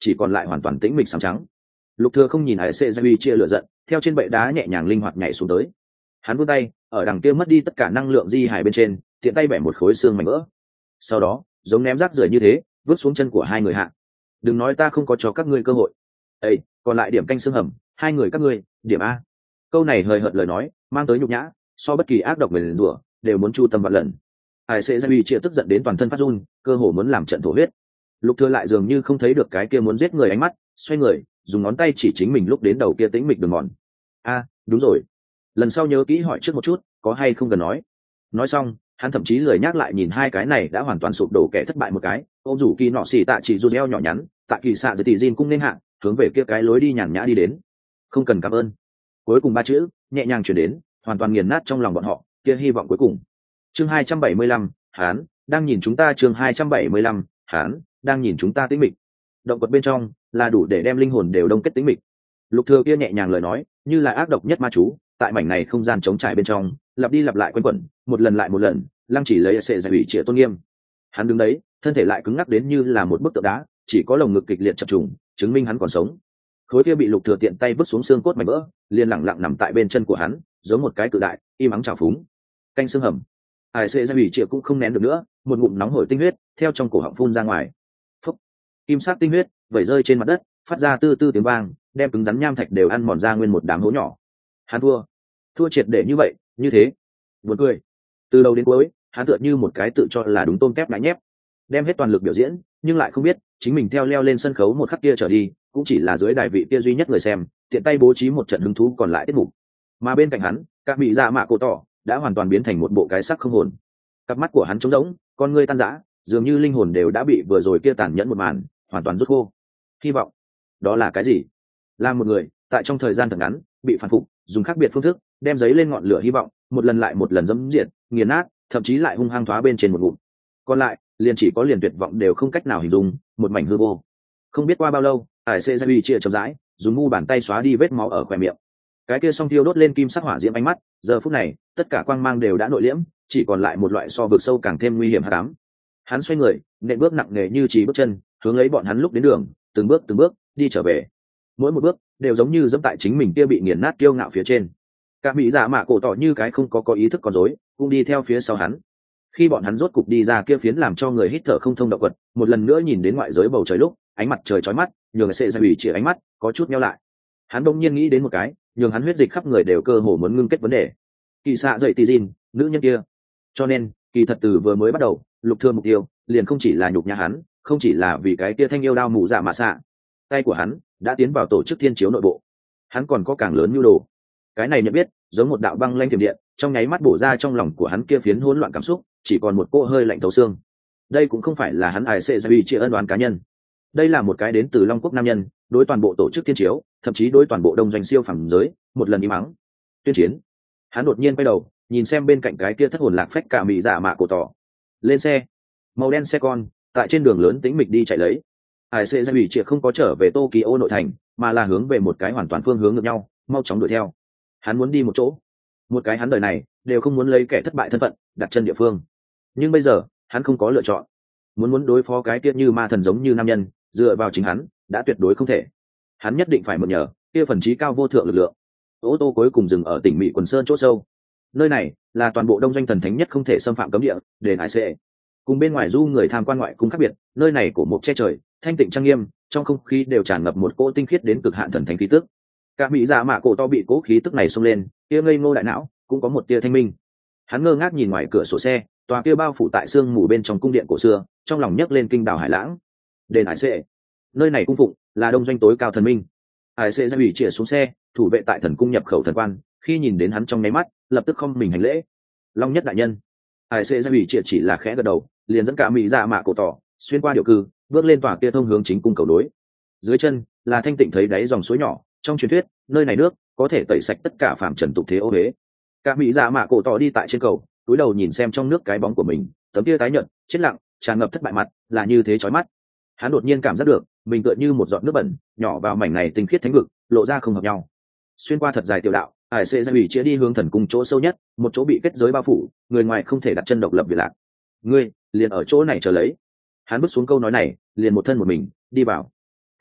chỉ còn lại hoàn toàn tĩnh mịch sáng trắng. Lục Thừa không nhìn Hải Sệ Gia Uy chia lửa giận, theo trên bệ đá nhẹ nhàng linh hoạt nhảy xuống tới. Hắn vươn tay, ở đằng kia mất đi tất cả năng lượng di hải bên trên, tiện tay bẻ một khối xương mảnh vỡ. Sau đó, giống ném rác rưởi như thế, vứt xuống chân của hai người hạ. Đừng nói ta không có cho các ngươi cơ hội. Ê, còn lại điểm canh xương hầm, hai người các ngươi, điểm A. Câu này hời hợt lời nói, mang tới nhục nhã, so bất kỳ ác độc nguyền rủa đều muốn chu tâm vạn lần. Hải Sệ Gia Uy chia tức giận đến toàn thân phát run, cơ hồ muốn làm trận thổ huyết. Lục Thừa lại dường như không thấy được cái kia muốn giết người ánh mắt, xoay người, dùng ngón tay chỉ chính mình lúc đến đầu kia tĩnh mịch đường mòn. A, đúng rồi, lần sau nhớ kỹ hỏi trước một chút, có hay không cần nói. Nói xong, hắn thậm chí lười nhắc lại nhìn hai cái này đã hoàn toàn sụp đổ kẻ thất bại một cái, ôm rủ kỳ nọ xỉ tạ chỉ rụt eo nhỏ nhắn, tạ kỳ xạ dưới tỷ Jin cung nên hạ, hướng về kia cái lối đi nhàn nhã đi đến. Không cần cảm ơn. Cuối cùng ba chữ nhẹ nhàng truyền đến, hoàn toàn nghiền nát trong lòng bọn họ kia hy vọng cuối cùng. Chương 275, hắn đang nhìn chúng ta. Chương 275, hắn đang nhìn chúng ta tĩnh mịch. Động vật bên trong là đủ để đem linh hồn đều đông kết tĩnh mịch. Lục Thừa kia nhẹ nhàng lời nói, như là ác độc nhất ma chú, tại mảnh này không gian trống trải bên trong, lặp đi lặp lại quanh quẩn, một lần lại một lần, lăng chỉ lấy sệ giải ủy trịa tôn nghiêm. Hắn đứng đấy, thân thể lại cứng ngắc đến như là một bức tượng đá, chỉ có lồng ngực kịch liệt chập trùng, chứng minh hắn còn sống. Khối kia bị Lục Thừa tiện tay vứt xuống xương cốt mảnh vỡ, liền lặng lặng nằm tại bên chân của hắn, giống một cái cự đại, im ắng trào phúng. Canh xương hầm. Hải Sệ Gia Ủy Triệu cũng không nén được nữa, một ngụm nóng hổi tinh huyết theo trong cổ họng phun ra ngoài. Phốc. Kim sắc tinh huyết vẩy rơi trên mặt đất, phát ra tư tư tiếng vang, đem cứng rắn nham thạch đều ăn mòn ra nguyên một đám hố nhỏ. Hắn thua triệt để như vậy, như thế. Buồn cười. Từ đầu đến cuối, hắn tựa như một cái tự cho là đúng tôm tép ngã nhép, đem hết toàn lực biểu diễn, nhưng lại không biết chính mình theo leo lên sân khấu một khắc kia trở đi, cũng chỉ là dưới đài vị kia duy nhất người xem, tiện tay bố trí một trận hứng thú còn lại tiết mục. Mà bên cạnh hắn, các bị dạ mạ cổ tỏ đã hoàn toàn biến thành một bộ cái xác không hồn. Cặp mắt của hắn trống rỗng, con ngươi tan rã, dường như linh hồn đều đã bị vừa rồi kia tàn nhẫn một màn hoàn toàn rút khô. Hy vọng, đó là cái gì? Là một người tại trong thời gian thật ngắn bị phản phục, dùng khác biệt phương thức đem giấy lên ngọn lửa hy vọng, một lần lại một lần dẫm diệt, nghiền nát, thậm chí lại hung hăng thoá bên trên một ngụm. Còn lại, liền chỉ có liền tuyệt vọng đều không cách nào hình dung, một mảnh hư vô. Không biết qua bao lâu, Hải Sệ Gia Uy chia chậm rãi, dùng mu bàn tay xóa đi vết máu ở khóe miệng. Cái kia song thiêu đốt lên kim sắc hỏa diễm ánh mắt, giờ phút này, tất cả quang mang đều đã nội liễm, chỉ còn lại một loại so vực sâu càng thêm nguy hiểm hắc ám. Hắn xoay người, nện bước nặng nề như trì bước chân, hướng lấy bọn hắn lúc đến đường, từng bước đi trở về. Mỗi một bước đều giống như dẫm tại chính mình kia bị nghiền nát kiêu ngạo phía trên. Cả mỹ dạ mạ cổ tỏ như cái không có ý thức con rối, cũng đi theo phía sau hắn. Khi bọn hắn rốt cục đi ra kia phiến làm cho người hít thở không thông động vật, một lần nữa nhìn đến ngoại giới bầu trời lúc, ánh mặt trời chói mắt, nhường Sệ Gia Uy chỉ ánh mắt có chút nheo lại. Hắn bỗng nhiên nghĩ đến một cái, nhường hắn huyết dịch khắp người đều cơ hồ muốn ngưng kết vấn đề. Kỳ xạ dậy tỷ Jin, nữ nhân kia. Cho nên, kỳ thật từ vừa mới bắt đầu, Lục Thừa mục tiêu liền không chỉ là nhục nhã hắn, không chỉ là vì cái kia thanh yêu đao mù dạ mà xạ. Tay của hắn đã tiến vào tổ chức thiên chiếu nội bộ. Hắn còn có càng lớn nhu đồ. Cái này nhận biết, giống một đạo băng lanh tiềm điện, trong nháy mắt bổ ra trong lòng của hắn kia phiến hỗn loạn cảm xúc, chỉ còn một cỗ hơi lạnh thấu xương. Đây cũng không phải là hắn Hải Sệ Gia Uy chỉ ân oán cá nhân. Đây là một cái đến từ Long Quốc nam nhân, đối toàn bộ tổ chức thiên chiếu, thậm chí đối toàn bộ đông doanh siêu phẩm giới, một lần im mắng. Tuyên chiến. Hắn đột nhiên quay đầu, nhìn xem bên cạnh cái kia thất hồn lạc phách cả mỹ dạ mạ cổ tỏ. Lên xe. Màu đen xe con, tại trên đường lớn tĩnh mịch đi chạy lấy. Hải Sệ Gia Uy chỉ không có trở về Tokyo nội thành, mà là hướng về một cái hoàn toàn phương hướng ngược nhau, mau chóng đuổi theo. Hắn muốn đi một chỗ, một cái hắn đời này đều không muốn lấy kẻ thất bại thân phận đặt chân địa phương. Nhưng bây giờ, hắn không có lựa chọn. Muốn đối phó cái kia như ma thần giống như nam nhân, dựa vào chính hắn đã tuyệt đối không thể. Hắn nhất định phải mượn nhờ kia phần trí cao vô thượng lực lượng. Ô tô cuối cùng dừng ở tỉnh Mỹ quần sơn chỗ sâu. Nơi này là toàn bộ đông doanh thần thánh nhất không thể xâm phạm cấm địa, đền Hải Sệ. Cùng bên ngoài du người tham quan ngoại cung khác biệt, nơi này của một che trời, thanh tịnh trang nghiêm, trong không khí đều tràn ngập một cỗ tinh khiết đến cực hạn thần thánh khí tức. Cả mỹ dạ mạ cổ to bị cỗ khí tức này xông lên, kia ngây ngô đại não cũng có một tia thanh minh. Hắn ngơ ngác nhìn ngoài cửa sổ xe, tòa kia bao phủ tại sương mù bên trong cung điện cổ xưa, trong lòng nhấc lên kinh đảo hải lãng. Đền Hải Sệ, nơi này cung phụng là đông doanh tối cao thần minh. Hải Sệ Gia Uy chĩa xuống xe, thủ vệ tại thần cung nhập khẩu thần quan, khi nhìn đến hắn trong nháy mắt, lập tức không mình hành lễ. Long nhất đại nhân. Hải Sệ Gia Uy chĩa chỉ là khẽ gật đầu, liền dẫn cả mỹ dạ mạ cổ tỏ xuyên qua điệu cư, bước lên tòa kia thông hướng chính cung cầu đối. Dưới chân là thanh tịnh thấy đáy dòng suối nhỏ, trong truyền thuyết nơi này nước có thể tẩy sạch tất cả phàm trần tục thế ô uế. Cả mỹ dạ mạ cổ tỏ đi tại trên cầu, cúi đầu nhìn xem trong nước cái bóng của mình, tấm kia tái nhợt chết lặng tràn ngập thất bại mặt là như thế chói mắt. Hắn đột nhiên cảm giác được mình tựa như một giọt nước bẩn nhỏ vào mảnh này tinh khiết thánh vực, lộ ra không hợp nhau. Xuyên qua thật dài tiểu đạo, Hải Sệ Gia Uy chĩa đi hướng thần cung chỗ sâu nhất, một chỗ bị kết giới bao phủ, người ngoài không thể đặt chân độc lập biệt lạc. Ngươi liền ở chỗ này chờ lấy. Hắn bước xuống câu nói này, liền một thân một mình đi vào.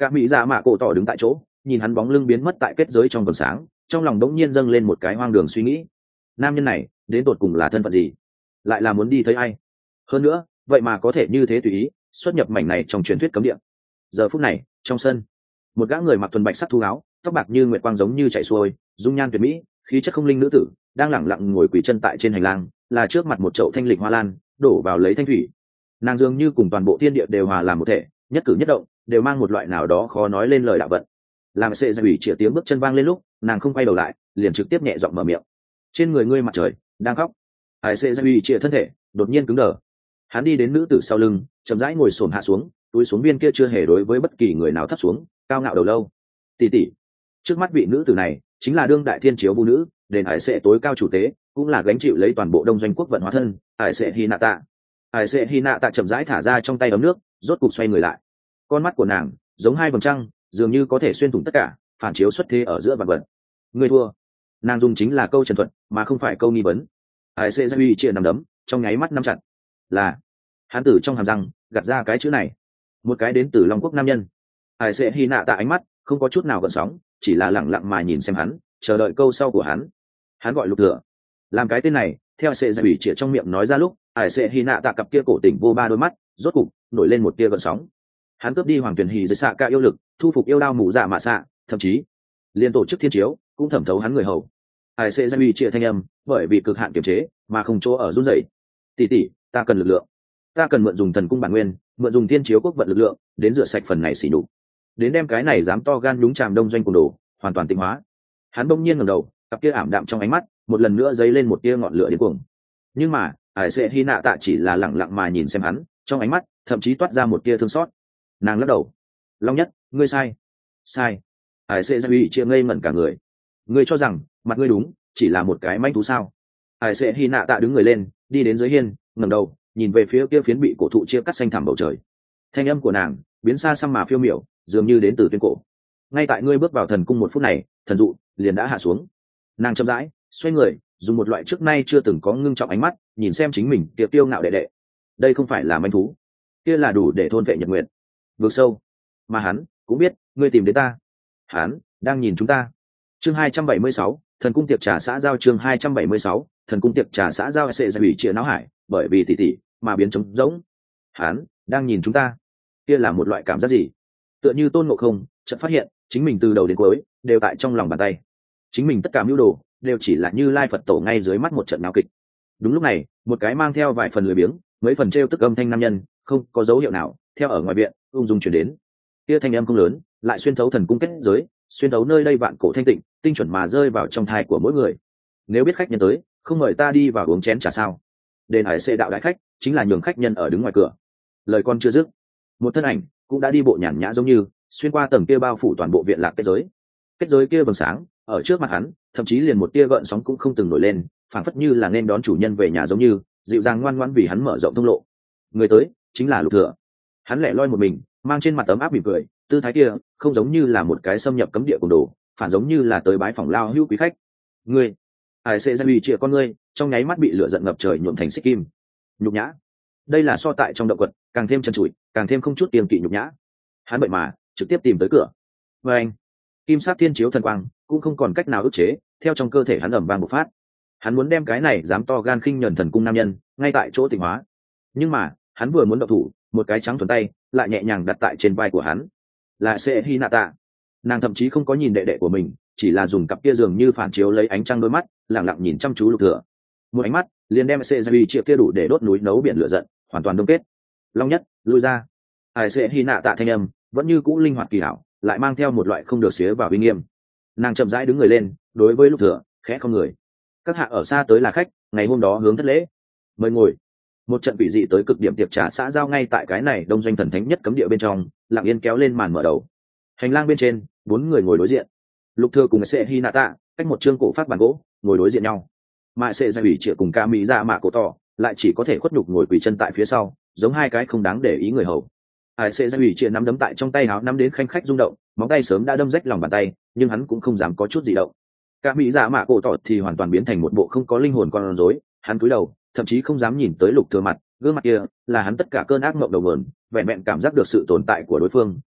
Cả mỹ dạ mạ cổ tỏ đứng tại chỗ nhìn hắn bóng lưng biến mất tại kết giới trong vầng sáng, trong lòng đống nhiên dâng lên một cái hoang đường suy nghĩ. Nam nhân này đến tột cùng là thân phận gì, lại là muốn đi thấy ai? Hơn nữa vậy mà có thể như thế tùy ý xuất nhập mảnh này trong truyền thuyết cấm địa. Giờ phút này trong sân, một gã người mặc thuần bạch sắc thu áo, tóc bạc như nguyệt quang giống như chạy xuôi, dung nhan tuyệt mỹ, khí chất không linh nữ tử đang lẳng lặng ngồi quỳ chân tại trên hành lang, là trước mặt một chậu thanh lịch hoa lan đổ vào lấy thanh thủy. Nàng dường như cùng toàn bộ thiên địa đều hòa làm một thể, nhất cử nhất động đều mang một loại nào đó khó nói lên lời đạo vận. Làm sệ ra ủy chĩa tiếng bước chân vang lên lúc nàng không quay đầu lại, liền trực tiếp nhẹ giọng mở miệng: trên người ngươi mặt trời đang khóc. Hải sệ ra ủy chĩa thân thể đột nhiên cứng đờ, hắn đi đến nữ tử sau lưng, chậm rãi ngồi xổm hạ xuống, túi xuống viên kia chưa hề đối với bất kỳ người nào thấp xuống cao ngạo đầu lâu. Tỷ tỷ, trước mắt vị nữ tử này chính là đương đại thiên chiếu vũ nữ, đền hải sệ tối cao chủ tế, cũng là gánh chịu lấy toàn bộ đông doanh quốc vận hóa thân, hải sệ hy nạ tạ. Hải sệ hy nạ tạ chậm rãi thả ra trong tay ấm nước, rốt cục xoay người lại. Con mắt của nàng giống hai vầng trăng, dường như có thể xuyên thủng tất cả, phản chiếu xuất thế ở giữa vạn vật. Người thua. Nàng dùng chính là câu trần thuận mà không phải câu nghi vấn. Hải sệ gia uy chia nằm đấm trong nháy mắt nắm chặt. Là hắn tử trong hàm răng gạt ra cái chữ này, một cái đến từ long quốc nam nhân. Hải sệ hy nạ tạ ánh mắt không có chút nào gợn sóng, chỉ là lẳng lặng mà nhìn xem hắn, chờ đợi câu sau của hắn. Hắn gọi Lục Thừa. Làm cái tên này theo sệ gia ủy triệt trong miệng nói ra lúc, Hải sệ hy nạ tạ cặp kia cổ tỉnh vô ba đôi mắt rốt cục nổi lên một tia gợn sóng. Hắn cướp đi hoàng tuyển hì dưới xạ ca yêu lực, thu phục yêu đao mù dạ mạ xạ, thậm chí liên tổ chức thiên chiếu cũng thẩm thấu hắn người hầu. Hải sệ gia ủy triệt thanh âm bởi vì cực hạn kiềm chế mà không chỗ ở run rẩy. Tỷ tỷ, ta cần lực lượng, ta cần mượn dùng thần cung bản nguyên, mượn dùng thiên chiếu quốc vận lực lượng đến rửa sạch phần này xỉ nhục, đến đem cái này dám to gan nhúng chàm đông doanh cùng đồ hoàn toàn tịnh hóa. Hắn bỗng nhiên ngẩng đầu, cặp kia ảm đạm trong ánh mắt một lần nữa dấy lên một tia ngọn lửa điên cuồng. Nhưng mà Hải sệ hy nạ tạ chỉ là lẳng lặng mà nhìn xem hắn, trong ánh mắt thậm chí toát ra một tia thương xót. Nàng lắc đầu: Long Nhất, ngươi sai. Sai? Hải sệ gia uy chia ngây ngẩn cả người. Ngươi cho rằng mặt ngươi đúng chỉ là một cái manh thú sao? Hải sệ hy nạ tạ đứng người lên, đi đến dưới hiên, ngẩng đầu nhìn về phía kia phiến bị cổ thụ chia cắt xanh thẳm bầu trời. Thanh âm của nàng biến xa xăm mà phiêu miểu, dường như đến từ tuyên cổ. Ngay tại ngươi bước vào thần cung một phút này, thần dụ liền đã hạ xuống. Nàng chậm rãi xoay người, dùng một loại trước nay chưa từng có ngưng trọng ánh mắt nhìn xem chính mình kia tiêu ngạo đệ đệ. Đây không phải là manh thú, kia là đủ để thôn vệ nhật nguyện vượt sâu. Mà hắn cũng biết ngươi tìm đến ta, hắn đang nhìn chúng ta. Chương 276, thần cung tiệc trà xã giao. Chương 276, thần cung tiệc trà xã giao. Sệ ra ủy chia não hải bởi vì tỷ tỷ mà biến trống rỗng. Hắn đang nhìn chúng ta, kia là một loại cảm giác gì? Tựa như Tôn Ngộ Không chợt phát hiện chính mình từ đầu đến cuối đều tại trong lòng bàn tay, chính mình tất cả mưu đồ đều chỉ là Như Lai Phật tổ ngay dưới mắt một trận náo kịch. Đúng lúc này, một cái mang theo vài phần lười biếng, mấy phần trêu tức âm thanh nam nhân không có dấu hiệu nào theo ở ngoài viện ung dung chuyển đến. Kia thanh âm không lớn, lại xuyên thấu thần cung kết giới, xuyên thấu nơi đây vạn cổ thanh tịnh, tinh chuẩn mà rơi vào trong thai của mỗi người. Nếu biết khách nhân tới, không mời ta đi vào uống chén trà sao? Đền Hải Sệ đạo đại khách chính là nhường khách nhân ở đứng ngoài cửa. Lời con chưa dứt, một thân ảnh cũng đã đi bộ nhàn nhã giống như xuyên qua tầng kia bao phủ toàn bộ viện lạc kết giới. Kết giới kia vầng sáng ở trước mặt hắn, thậm chí liền một tia gợn sóng cũng không từng nổi lên, phảng phất như là nên đón chủ nhân về nhà giống như dịu dàng ngoan ngoãn vì hắn mở rộng thông lộ. Người tới chính là Lục Thừa. Hắn lẻ loi một mình, mang trên mặt ấm áp mỉm cười, tư thái kia không giống như là một cái xâm nhập cấm địa cùng đồ, phản giống như là tới bái phỏng lao hữu quý khách. Ngươi, Hải sệ gia uy chia con ngươi trong nháy mắt bị lửa giận ngập trời nhuộm thành xích kim. Nhục nhã. Đây là so tại trong động quật càng thêm chân trụi, càng thêm không chút kiêng kỵ nhục nhã. Hắn vậy mà trực tiếp tìm tới cửa. Và anh, kim sát thiên chiếu thần quang cũng không còn cách nào ức chế, theo trong cơ thể hắn ầm vang bộc phát. Hắn muốn đem cái này dám to gan khinh nhẫn thần cung nam nhân ngay tại chỗ tịnh hóa. Nhưng mà hắn vừa muốn động thủ, một cái trắng thuần tay lại nhẹ nhàng đặt tại trên vai của hắn. Là Sệ Hy Nạ Tạ. Nàng thậm chí không có nhìn đệ đệ của mình, chỉ là dùng cặp kia dường như phản chiếu lấy ánh trăng đôi mắt lẳng lặng nhìn chăm chú Lục Thừa. Một ánh mắt liền đem Sệ Gia Uy chia kia đủ để đốt núi nấu biển lửa giận hoàn toàn đông kết. Long Nhất, lui ra. Hải Sệ Hy Nạ Tạ thanh âm vẫn như cũ linh hoạt kỳ hảo, lại mang theo một loại không được xía vào uy nghiêm. Nàng chậm rãi đứng người lên, đối với Lục Thừa khẽ không người. Các hạ ở xa tới là khách, ngày hôm đó hướng thất lễ, mời ngồi. Một trận quỷ dị tới cực điểm tiệc trà xã giao ngay tại cái này đông doanh thần thánh nhất cấm địa bên trong lặng yên kéo lên màn mở đầu. Hành lang bên trên, 4 người ngồi đối diện. Lục Thừa cùng Sệ Hy Nạ Tạ cách một chương cổ phát bàn gỗ ngồi đối diện nhau. Mà Sệ Gia Ủy Triệu cùng Ca Mỹ Dạ Mạ Cổ Tỏ lại chỉ có thể khuất nhục ngồi quỳ chân tại phía sau, giống hai cái không đáng để ý người hầu. Hải Sệ Gia Ủy Triệu nắm đấm tại trong tay áo nắm đến khanh khách rung động, móng tay sớm đã đâm rách lòng bàn tay, nhưng hắn cũng không dám có chút gì động. Ca Mỹ Dạ Mạ Cổ Tỏ thì hoàn toàn biến thành một bộ không có linh hồn con rối, hắn cúi đầu, thậm chí không dám nhìn tới Lục Thừa mặt, gương mặt kia là hắn tất cả cơn ác mộng đầu nguồn, vẹn vẹn cảm giác được sự tồn tại của đối phương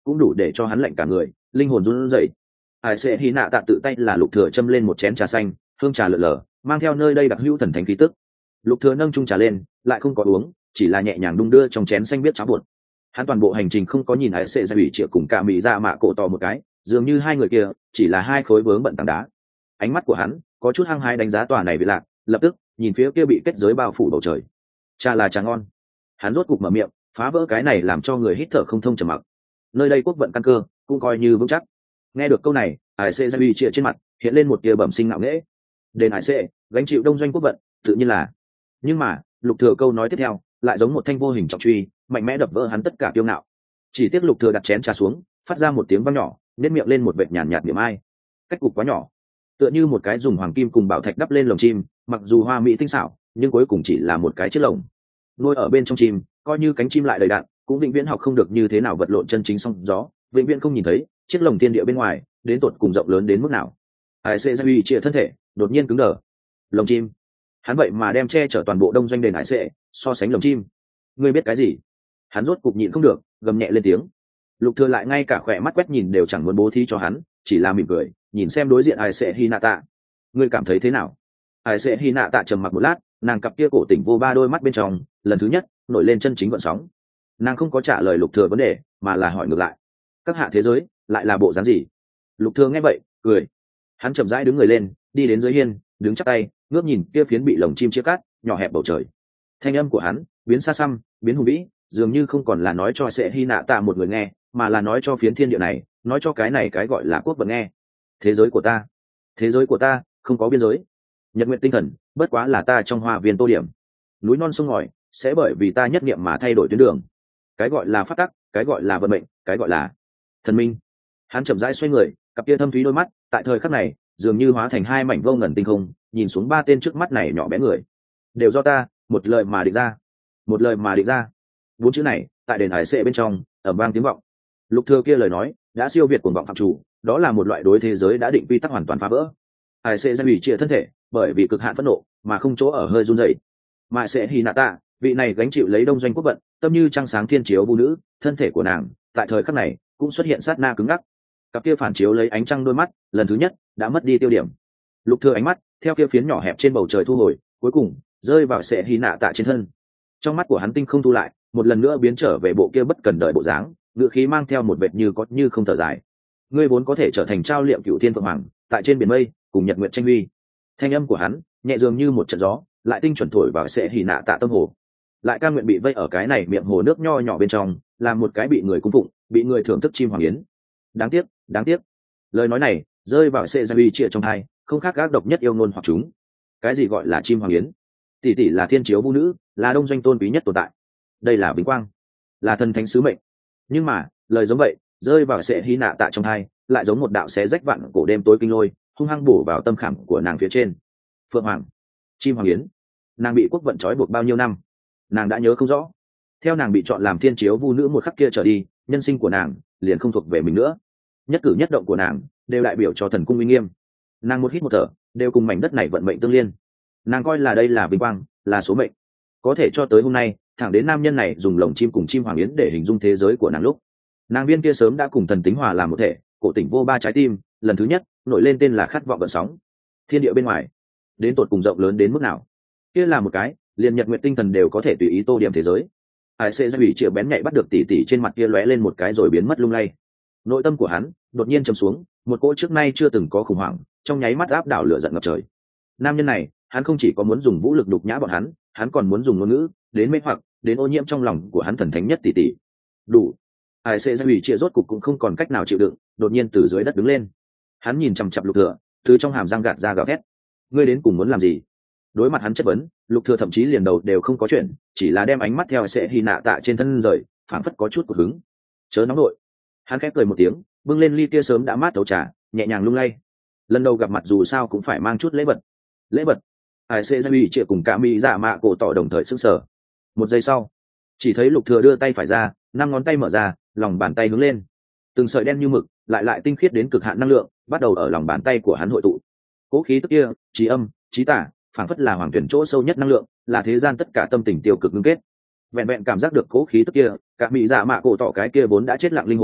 cũng đủ để cho hắn lạnh cả người, linh hồn run rẩy. Hải Sệ Hy Nạ Tạ tự tay là Lục Thừa châm lên một chén trà xanh, hương trà lượn lờ, mang theo nơi đây đặc hữu thần thánh khí tức. Lục Thừa nâng chung trà lên, lại không có uống, chỉ là nhẹ nhàng đung đưa trong chén xanh biết cháo bột. Hắn toàn bộ hành trình không có nhìn Hải Sệ Gia ủy triệu cùng cả mỹ dạ mạ cổ tỏ một cái, dường như hai người kia chỉ là hai khối vướng bận tảng đá. Ánh mắt của hắn có chút hăng hái đánh giá tòa này vị lạc, lập tức nhìn phía kia bị kết giới bao phủ bầu trời. Trà là trà ngon. Hắn rốt cục mở miệng, phá vỡ cái này làm cho người hít thở không thông trầm mặc. Nơi đây quốc vận căn cơ cũng coi như vững chắc. Nghe được câu này, Hải Sệ Gia ủy triệu trên mặt hiện lên một tia bẩm sinh ngạo nghễ. Đền Hải Sệ gánh chịu đông doanh quốc vận, tự nhiên là. Nhưng mà Lục Thừa câu nói tiếp theo lại giống một thanh vô hình trọng truy, mạnh mẽ đập vỡ hắn tất cả kiêu ngạo. Chỉ tiếc Lục Thừa đặt chén trà xuống, phát ra một tiếng vang nhỏ, nét miệng lên một vệt nhàn nhạt niệm ai. Cách cục quá nhỏ, tựa như một cái dùng hoàng kim cùng bảo thạch đắp lên lồng chim, mặc dù hoa mỹ tinh xảo, nhưng cuối cùng chỉ là một cái chiếc lồng. Nuôi ở bên trong chim, coi như cánh chim lại đầy đặn, cũng vĩnh viễn học không được như thế nào vật lộn chân chính song gió, vĩnh viễn không nhìn thấy chiếc lồng thiên địa bên ngoài đến tột cùng rộng lớn đến mức nào. Hải Sệ Gia uy chia thân thể đột nhiên cứng đờ. Lồng chim, hắn vậy mà đem che chở toàn bộ đông doanh đền Hải Sệ so sánh lồng chim. Ngươi biết cái gì? Hắn rốt cục nhịn không được, gầm nhẹ lên tiếng. Lục Thừa lại ngay cả khỏe mắt quét nhìn đều chẳng muốn bố thí cho hắn, chỉ là mỉm cười, nhìn xem đối diện Hải Sệ Hinata. Ngươi cảm thấy thế nào? Hải Sệ Hinata trầm mặc một lát, nàng cặp kia cổ tỉnh vô ba đôi mắt bên trong, lần thứ nhất nổi lên chân chính gợn sóng. Nàng không có trả lời Lục Thừa vấn đề, mà là hỏi ngược lại. Các hạ thế giới lại là bộ dáng gì? Lục Thừa nghe vậy, cười. Hắn chậm rãi đứng người lên, đi đến dưới hiên, đứng chắp tay, ngước nhìn kia phiến bị lồng chim chia cắt, nhỏ hẹp bầu trời. Thanh âm của hắn biến xa xăm, biến hùng vĩ, dường như không còn là nói cho Sệ Hy Nạ Tạ một người nghe, mà là nói cho phiến thiên địa này, nói cho cái này cái gọi là quốc vận nghe. Thế giới của ta không có biên giới. Nhật nguyện tinh thần bất quá là ta trong hoa viên tô điểm. Núi non sông ngòi sẽ bởi vì ta nhất niệm mà thay đổi tuyến đường. Cái gọi là pháp tắc, cái gọi là vận mệnh, cái gọi là thần minh. Hắn chậm rãi xoay người, cặp kia thâm thúy đôi mắt tại thời khắc này dường như hóa thành hai mảnh vô ngần tinh không, nhìn xuống ba tên trước mắt này nhỏ bé người. Đều do ta, một lời mà định ra. Một lời mà định ra. Bốn chữ này tại đền Hải Sệ bên trong ầm vang tiếng vọng. Lục Thừa kia lời nói đã siêu việt cuồng vọng phạm chủ, đó là một loại đối thế giới đã định quy tắc hoàn toàn phá vỡ. Hải Sệ Gia ủy chia thân thể bởi vì cực hạn phẫn nộ mà không chỗ ở hơi run rẩy. Mà Sệ Hinata, vị này gánh chịu lấy đông doanh quốc vận, tâm như trăng sáng thiên chiếu vũ nữ, thân thể của nàng tại thời khắc này cũng xuất hiện sát na cứng ngắc. Cặp kia phản chiếu lấy ánh trăng đôi mắt lần thứ nhất đã mất đi tiêu điểm. Lục Thừa ánh mắt theo kia phiến nhỏ hẹp trên bầu trời thu hồi, cuối cùng rơi vào Sệ Hinata trên thân. Trong mắt của hắn tinh không thu lại, một lần nữa biến trở về bộ kia bất cần đời bộ dáng, ngựa khí mang theo một vệt như có như không thở dài. Ngươi vốn có thể trở thành trao liệm cửu thiên phượng hoàng, tại trên biển mây cùng nhật nguyện tranh huy. Thanh âm của hắn nhẹ dường như một trận gió, lại tinh chuẩn thổi vào Sệ Hỉ Nạ Tạ tâm hồ. Lại cam nguyện bị vây ở cái này miệng hồ nước nho nhỏ bên trong, làm một cái bị người cung phụng, bị người thưởng thức chim hoàng yến. Đáng tiếc, đáng tiếc. Lời nói này rơi vào Sệ Gia uy chia trong tai, không khác gác độc nhất yêu ngôn hoặc chúng. Cái gì gọi là chim hoàng yến? Tỷ tỷ là thiên chiếu vũ nữ, là đông doanh tôn quý nhất tồn tại. Đây là vinh quang, là thần thánh sứ mệnh. Nhưng mà lời giống vậy rơi vào Sệ Hy Nạ Tạ trong tai, lại giống một đạo xé rách vạn cổ đêm tối kinh lôi, hung hăng bổ vào tâm khảm của nàng phía trên. Phượng hoàng, chim hoàng yến, nàng bị quốc vận trói buộc bao nhiêu năm, nàng đã nhớ không rõ. Theo nàng bị chọn làm thiên chiếu vu nữ một khắc kia trở đi, nhân sinh của nàng liền không thuộc về mình nữa. Nhất cử nhất động của nàng đều đại biểu cho thần cung uy nghiêm. Nàng một hít một thở đều cùng mảnh đất này vận mệnh tương liên. Nàng coi là đây là vinh quang, là số mệnh. Có thể cho tới hôm nay, thẳng đến nam nhân này dùng lồng chim cùng chim hoàng yến để hình dung thế giới của nàng lúc, nàng viên kia sớm đã cùng thần tính hòa làm một thể, cổ tỉnh vô ba trái tim lần thứ nhất nổi lên tên là khát vọng gợn sóng. Thiên địa bên ngoài đến tột cùng rộng lớn đến mức nào, kia là một cái liền nhật nguyện tinh thần đều có thể tùy ý tô điểm thế giới. Hải Sệ Gia ủy triệu bén nhạy bắt được tỉ tỉ trên mặt kia lóe lên một cái rồi biến mất lung lay. Nội tâm của hắn đột nhiên trầm xuống, một cỗ trước nay chưa từng có khủng hoảng trong nháy mắt áp đảo lửa giận ngập trời. Nam nhân này, hắn không chỉ có muốn dùng vũ lực đục nhã bọn hắn còn muốn dùng ngôn ngữ đến mê hoặc, đến ô nhiễm trong lòng của hắn thần thánh nhất tỷ tỷ. Đủ. Hải Sệ Gia ủy chia rốt cục cũng không còn cách nào chịu đựng, đột nhiên từ dưới đất đứng lên. Hắn nhìn chằm chằm Lục Thừa, từ trong hàm răng gạt ra gào thét. Ngươi đến cùng muốn làm gì? Đối mặt hắn chất vấn, Lục Thừa thậm chí liền đầu đều không có chuyện, chỉ là đem ánh mắt theo Sệ Hy Nạ Tạ trên thân rời, phảng phất có chút cột hứng. Chớ nóng nội. Hắn khẽ cười một tiếng, bưng lên ly kia sớm đã mát tấu trà, nhẹ nhàng lung lay. Lần đầu gặp mặt dù sao cũng phải mang chút lễ vật. Lễ vật? Hải Sệ Gia ủy chia cùng cả mỹ dạ mạ cổ tỏ đồng thời sững sờ. Một giây sau, chỉ thấy Lục Thừa đưa tay phải ra, năm ngón tay mở ra, lòng bàn tay hướng lên. Từng sợi đen như mực, lại tinh khiết đến cực hạn năng lượng, bắt đầu ở lòng bàn tay của hắn hội tụ. Cố khí tức kia, trí âm, trí tả, phảng phất là hoàng tuyển chỗ sâu nhất năng lượng, là thế gian tất cả tâm tình tiêu cực ngưng kết. Vẹn vẹn cảm giác được cố khí tức kia, cả mỹ dạ mạ cổ tỏ cái kia vốn đã chết lặng linh hồn,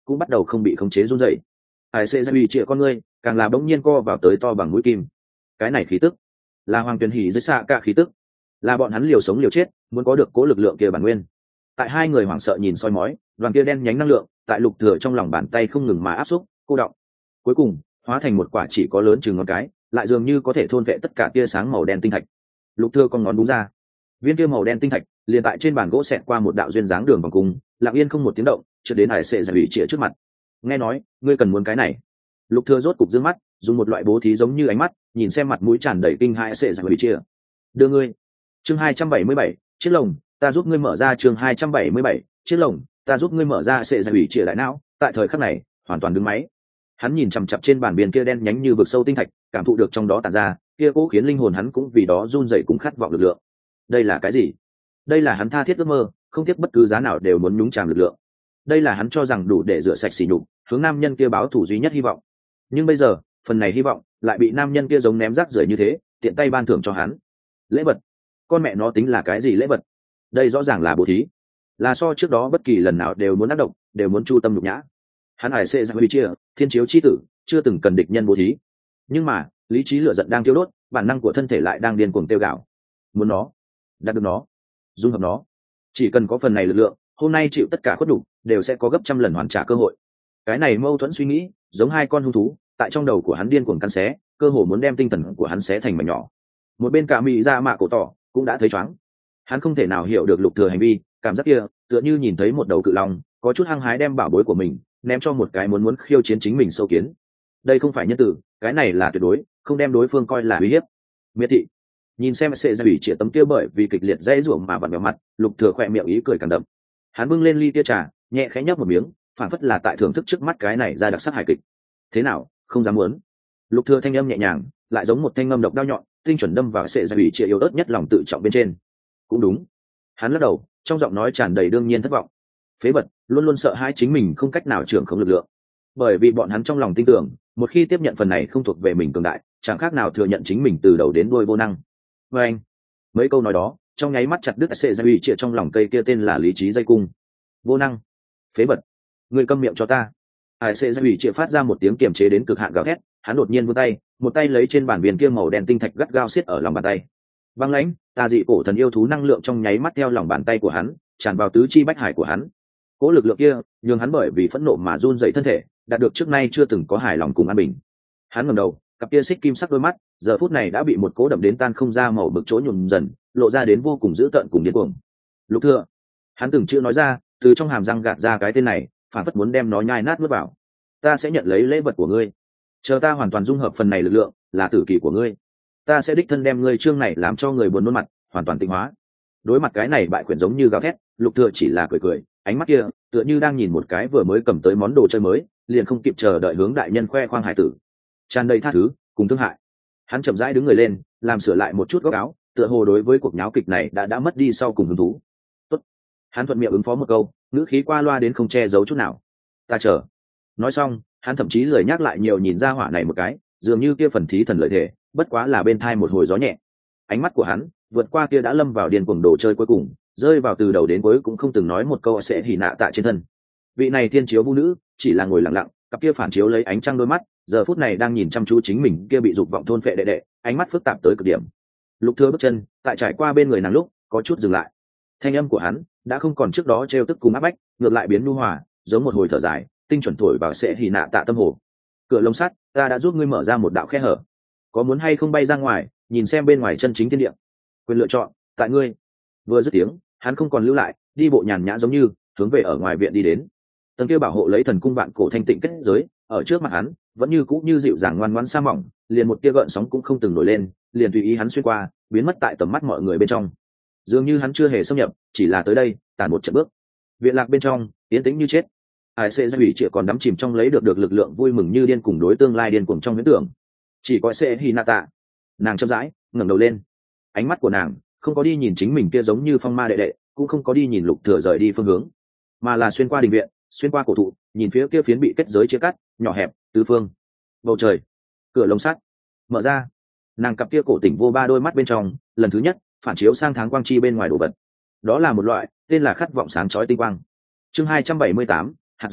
cũng bắt đầu không bị khống chế run rẩy. Hải xê ra bị trịa con ngươi càng là bỗng nhiên co vào tới to bằng mũi kim. Cái này khí tức là hoàng tuyền hỉ dưới xạ cả khí tức, là bọn hắn liều sống liều chết muốn có được cố lực lượng kia bản nguyên. Tại hai người hoảng sợ nhìn soi mói, đoàn kia đen nhánh năng lượng tại Lục Thừa trong lòng bàn tay không ngừng mà áp xúc cô đọng, cuối cùng hóa thành một quả chỉ có lớn chừng ngón cái, lại dường như có thể thôn vệ tất cả tia sáng màu đen tinh thạch. Lục Thừa con ngón đúng ra, viên kia màu đen tinh thạch liền tại trên bàn gỗ xẹt qua một đạo duyên dáng đường vòng cung, lặng yên không một tiếng động chợt đến Hải Sệ Giải Ủy Trịa trước mặt. Nghe nói ngươi cần muốn cái này. Lục Thừa rốt cục dương mắt, dùng một loại bố thí giống như ánh mắt nhìn xem mặt mũi tràn đầy kinh hãi Sệ Giải Ủy Trịa. Đưa ngươi. Chương 277, chiếc lồng, ta giúp ngươi mở ra. Chương 277, chiếc lồng, ta giúp ngươi mở ra. Sệ Giải Ủy Trịa đại não tại thời khắc này hoàn toàn đứng máy. Hắn nhìn chằm chằm trên bàn biển kia đen nhánh như vực sâu tinh thạch, cảm thụ được trong đó tản ra kia cố khiến linh hồn hắn cũng vì đó run rẩy cùng khát vọng lực lượng. Đây là cái gì? Đây là hắn tha thiết ước mơ, không tiếc bất cứ giá nào đều muốn nhúng chàm lực lượng. Đây là hắn cho rằng đủ để rửa sạch sỉ nhục, hướng nam nhân kia báo thù duy nhất hy vọng. Nhưng bây giờ phần này hy vọng lại bị nam nhân kia giống ném rác rưởi như thế tiện tay ban thưởng cho hắn. Lễ vật? Con mẹ nó tính là cái gì lễ vật? Đây rõ ràng là bố thí, là so trước đó bất kỳ lần nào đều muốn ác độc, đều muốn chu tâm nhục nhã. Hắn Hải Sệ Giải Huy Chia, thiên chiếu chi tử, chưa từng cần địch nhân bố thí, nhưng mà lý trí lửa giận đang tiêu đốt, bản năng của thân thể lại đang điên cuồng tiêu gạo. Muốn nó, đạt được nó, dung hợp nó, chỉ cần có phần này lực lượng, hôm nay chịu tất cả khuất nhục đều sẽ có gấp trăm lần hoàn trả cơ hội. Cái này mâu thuẫn suy nghĩ giống hai con hung thú tại trong đầu của hắn điên cuồng cắn xé, cơ hồ muốn đem tinh thần của hắn xé thành mảnh nhỏ. Một bên cả mỹ ra mạ cổ tỏ cũng đã thấy choáng, hắn không thể nào hiểu được Lục Thừa hành vi, cảm giác kia tựa như nhìn thấy một đầu cự long có chút hăng hái đem bảo bối của mình ném cho một cái muốn khiêu chiến chính mình sâu kiến. Đây không phải nhân tử, cái này là tuyệt đối không đem đối phương coi là uy hiếp. Miệt thị. Nhìn xem Sệ Giải Ủy Trịa tấm kia bởi vì kịch liệt dãy rủa mà vặn vẹo mặt, Lục Thừa khẽ miệng ý cười càng đậm. Hắn bưng lên ly tia trà, nhẹ khẽ nhấp một miếng, phản phất là tại thưởng thức trước mắt cái này ra đặc sắc hài kịch. Thế nào, không dám muốn? Lục Thừa thanh âm nhẹ nhàng, lại giống một thanh ngâm độc đao nhọn, tinh chuẩn đâm vào Sệ Giải Ủy Trịa yếu ớt nhất lòng tự trọng bên trên. Cũng đúng. Hắn lắc đầu, trong giọng nói tràn đầy đương nhiên thất vọng. Phế vật, luôn luôn sợ hãi chính mình không cách nào trưởng khống lực lượng, bởi vì bọn hắn trong lòng tin tưởng, một khi tiếp nhận phần này không thuộc về mình cường đại, chẳng khác nào thừa nhận chính mình từ đầu đến đuôi vô năng. Và anh, mấy câu nói đó trong nháy mắt chặt đứt Sệ Giải Ủy Trịa trong lòng cây kia tên là lý trí dây cung. Vô năng, phế vật, ngươi câm miệng cho ta. Hải Sệ Giải Ủy Trịa phát ra một tiếng kiềm chế đến cực hạn gào thét, hắn đột nhiên vươn tay, một tay lấy trên bàn viên kia màu đen tinh thạch gắt gao siết ở lòng bàn tay. Băng lãnh, tà dị cổ thần yêu thú năng lượng trong nháy mắt theo lòng bàn tay của hắn tràn vào tứ chi bách hải của hắn. Cố lực lượng kia nhường hắn bởi vì phẫn nộ mà run rẩy thân thể, đạt được trước nay chưa từng có hài lòng cùng an bình. Hắn ngẩng đầu, cặp kia xích kim sắc đôi mắt giờ phút này đã bị một cố đậm đến tan không ra màu bực chỗ nhuộm dần, lộ ra đến vô cùng dữ tợn cùng điên cuồng. Lục Thừa, hắn từng chữ nói ra, từ trong hàm răng gạt ra cái tên này, phản phất muốn đem nó nhai nát nuốt vào. Ta sẽ nhận lấy lễ vật của ngươi, chờ ta hoàn toàn dung hợp phần này lực lượng, là tử kỳ của ngươi, ta sẽ đích thân đem ngươi chương này làm cho người buồn nôn mặt, hoàn toàn tịnh hóa. Đối mặt cái này bại quyển giống như gào thét, Lục Thừa chỉ là cười cười, ánh mắt kia tựa như đang nhìn một cái vừa mới cầm tới món đồ chơi mới, liền không kịp chờ đợi hướng đại nhân khoe khoang hải tử, tràn đầy tha thứ cùng thương hại. Hắn chậm rãi đứng người lên, làm sửa lại một chút góc áo, tựa hồ đối với cuộc nháo kịch này đã mất đi sau cùng hứng thú. Tốt. Hắn thuận miệng ứng phó một câu, ngữ khí qua loa đến không che giấu chút nào. Ta chờ. Nói xong, hắn thậm chí lười nhắc lại nhiều nhìn ra hỏa này một cái, dường như kia phần thí thần lợi thể bất quá là bên thai một hồi gió nhẹ. Ánh mắt của hắn vượt qua kia đã lâm vào điên cuồng đồ chơi cuối cùng, rơi vào từ đầu đến cuối cũng không từng nói một câu sẽ hỉ nạ tạ trên thân. Vị này thiên chiếu vũ nữ chỉ là ngồi lặng lặng, cặp kia phản chiếu lấy ánh trăng đôi mắt giờ phút này đang nhìn chăm chú chính mình kia bị dục vọng thôn phệ đệ đệ, ánh mắt phức tạp tới cực điểm. Lục Thừa bước chân tại trải qua bên người nàng lúc có chút dừng lại, thanh âm của hắn đã không còn trước đó trêu tức cùng áp bách, ngược lại biến nhu hòa, giống một hồi thở dài tinh chuẩn thổi vào sẽ hỉ nạ tạ tâm hồ. Cửa lồng sắt, ta đã giúp ngươi mở ra một đạo khe hở, có muốn hay không bay ra ngoài nhìn xem bên ngoài chân chính thiên địa? Quyền lựa chọn tại ngươi. Vừa dứt tiếng, hắn không còn lưu lại, đi bộ nhàn nhã giống như hướng về ở ngoài viện đi đến. Tầng kia bảo hộ lấy thần cung vạn cổ thanh tịnh kết giới ở trước mặt hắn vẫn như cũ như dịu dàng ngoan ngoãn sa mỏng, liền một tia gợn sóng cũng không từng nổi lên, liền tùy ý hắn xuyên qua, biến mất tại tầm mắt mọi người bên trong. Dường như hắn chưa hề xâm nhập, chỉ là tới đây tàn một trận bước. Viện lạc bên trong yên tĩnh như chết. Ai sẽ ra hủy trịa còn đắm chìm trong lấy được lực lượng vui mừng như điên cùng đối tương lai điên cuồng trong huyễn tưởng. Chỉ có sẽ Hinata, nàng chậm rãi ngẩng đầu lên, ánh mắt của nàng không có đi nhìn chính mình kia giống như phong ma đệ đệ, cũng không có đi nhìn Lục Thừa rời đi phương hướng, mà là xuyên qua đình viện, xuyên qua cổ thụ, nhìn phía kia phiến bị kết giới chia cắt nhỏ hẹp tứ phương bầu trời. Cửa lồng sắt mở ra, nàng cặp kia cổ tỉnh vô ba đôi mắt bên trong lần thứ nhất phản chiếu sang tháng quang chi bên ngoài đồ vật. Đó là một loại tên là khát vọng sáng chói tinh quang. Chương 278, hạt giống,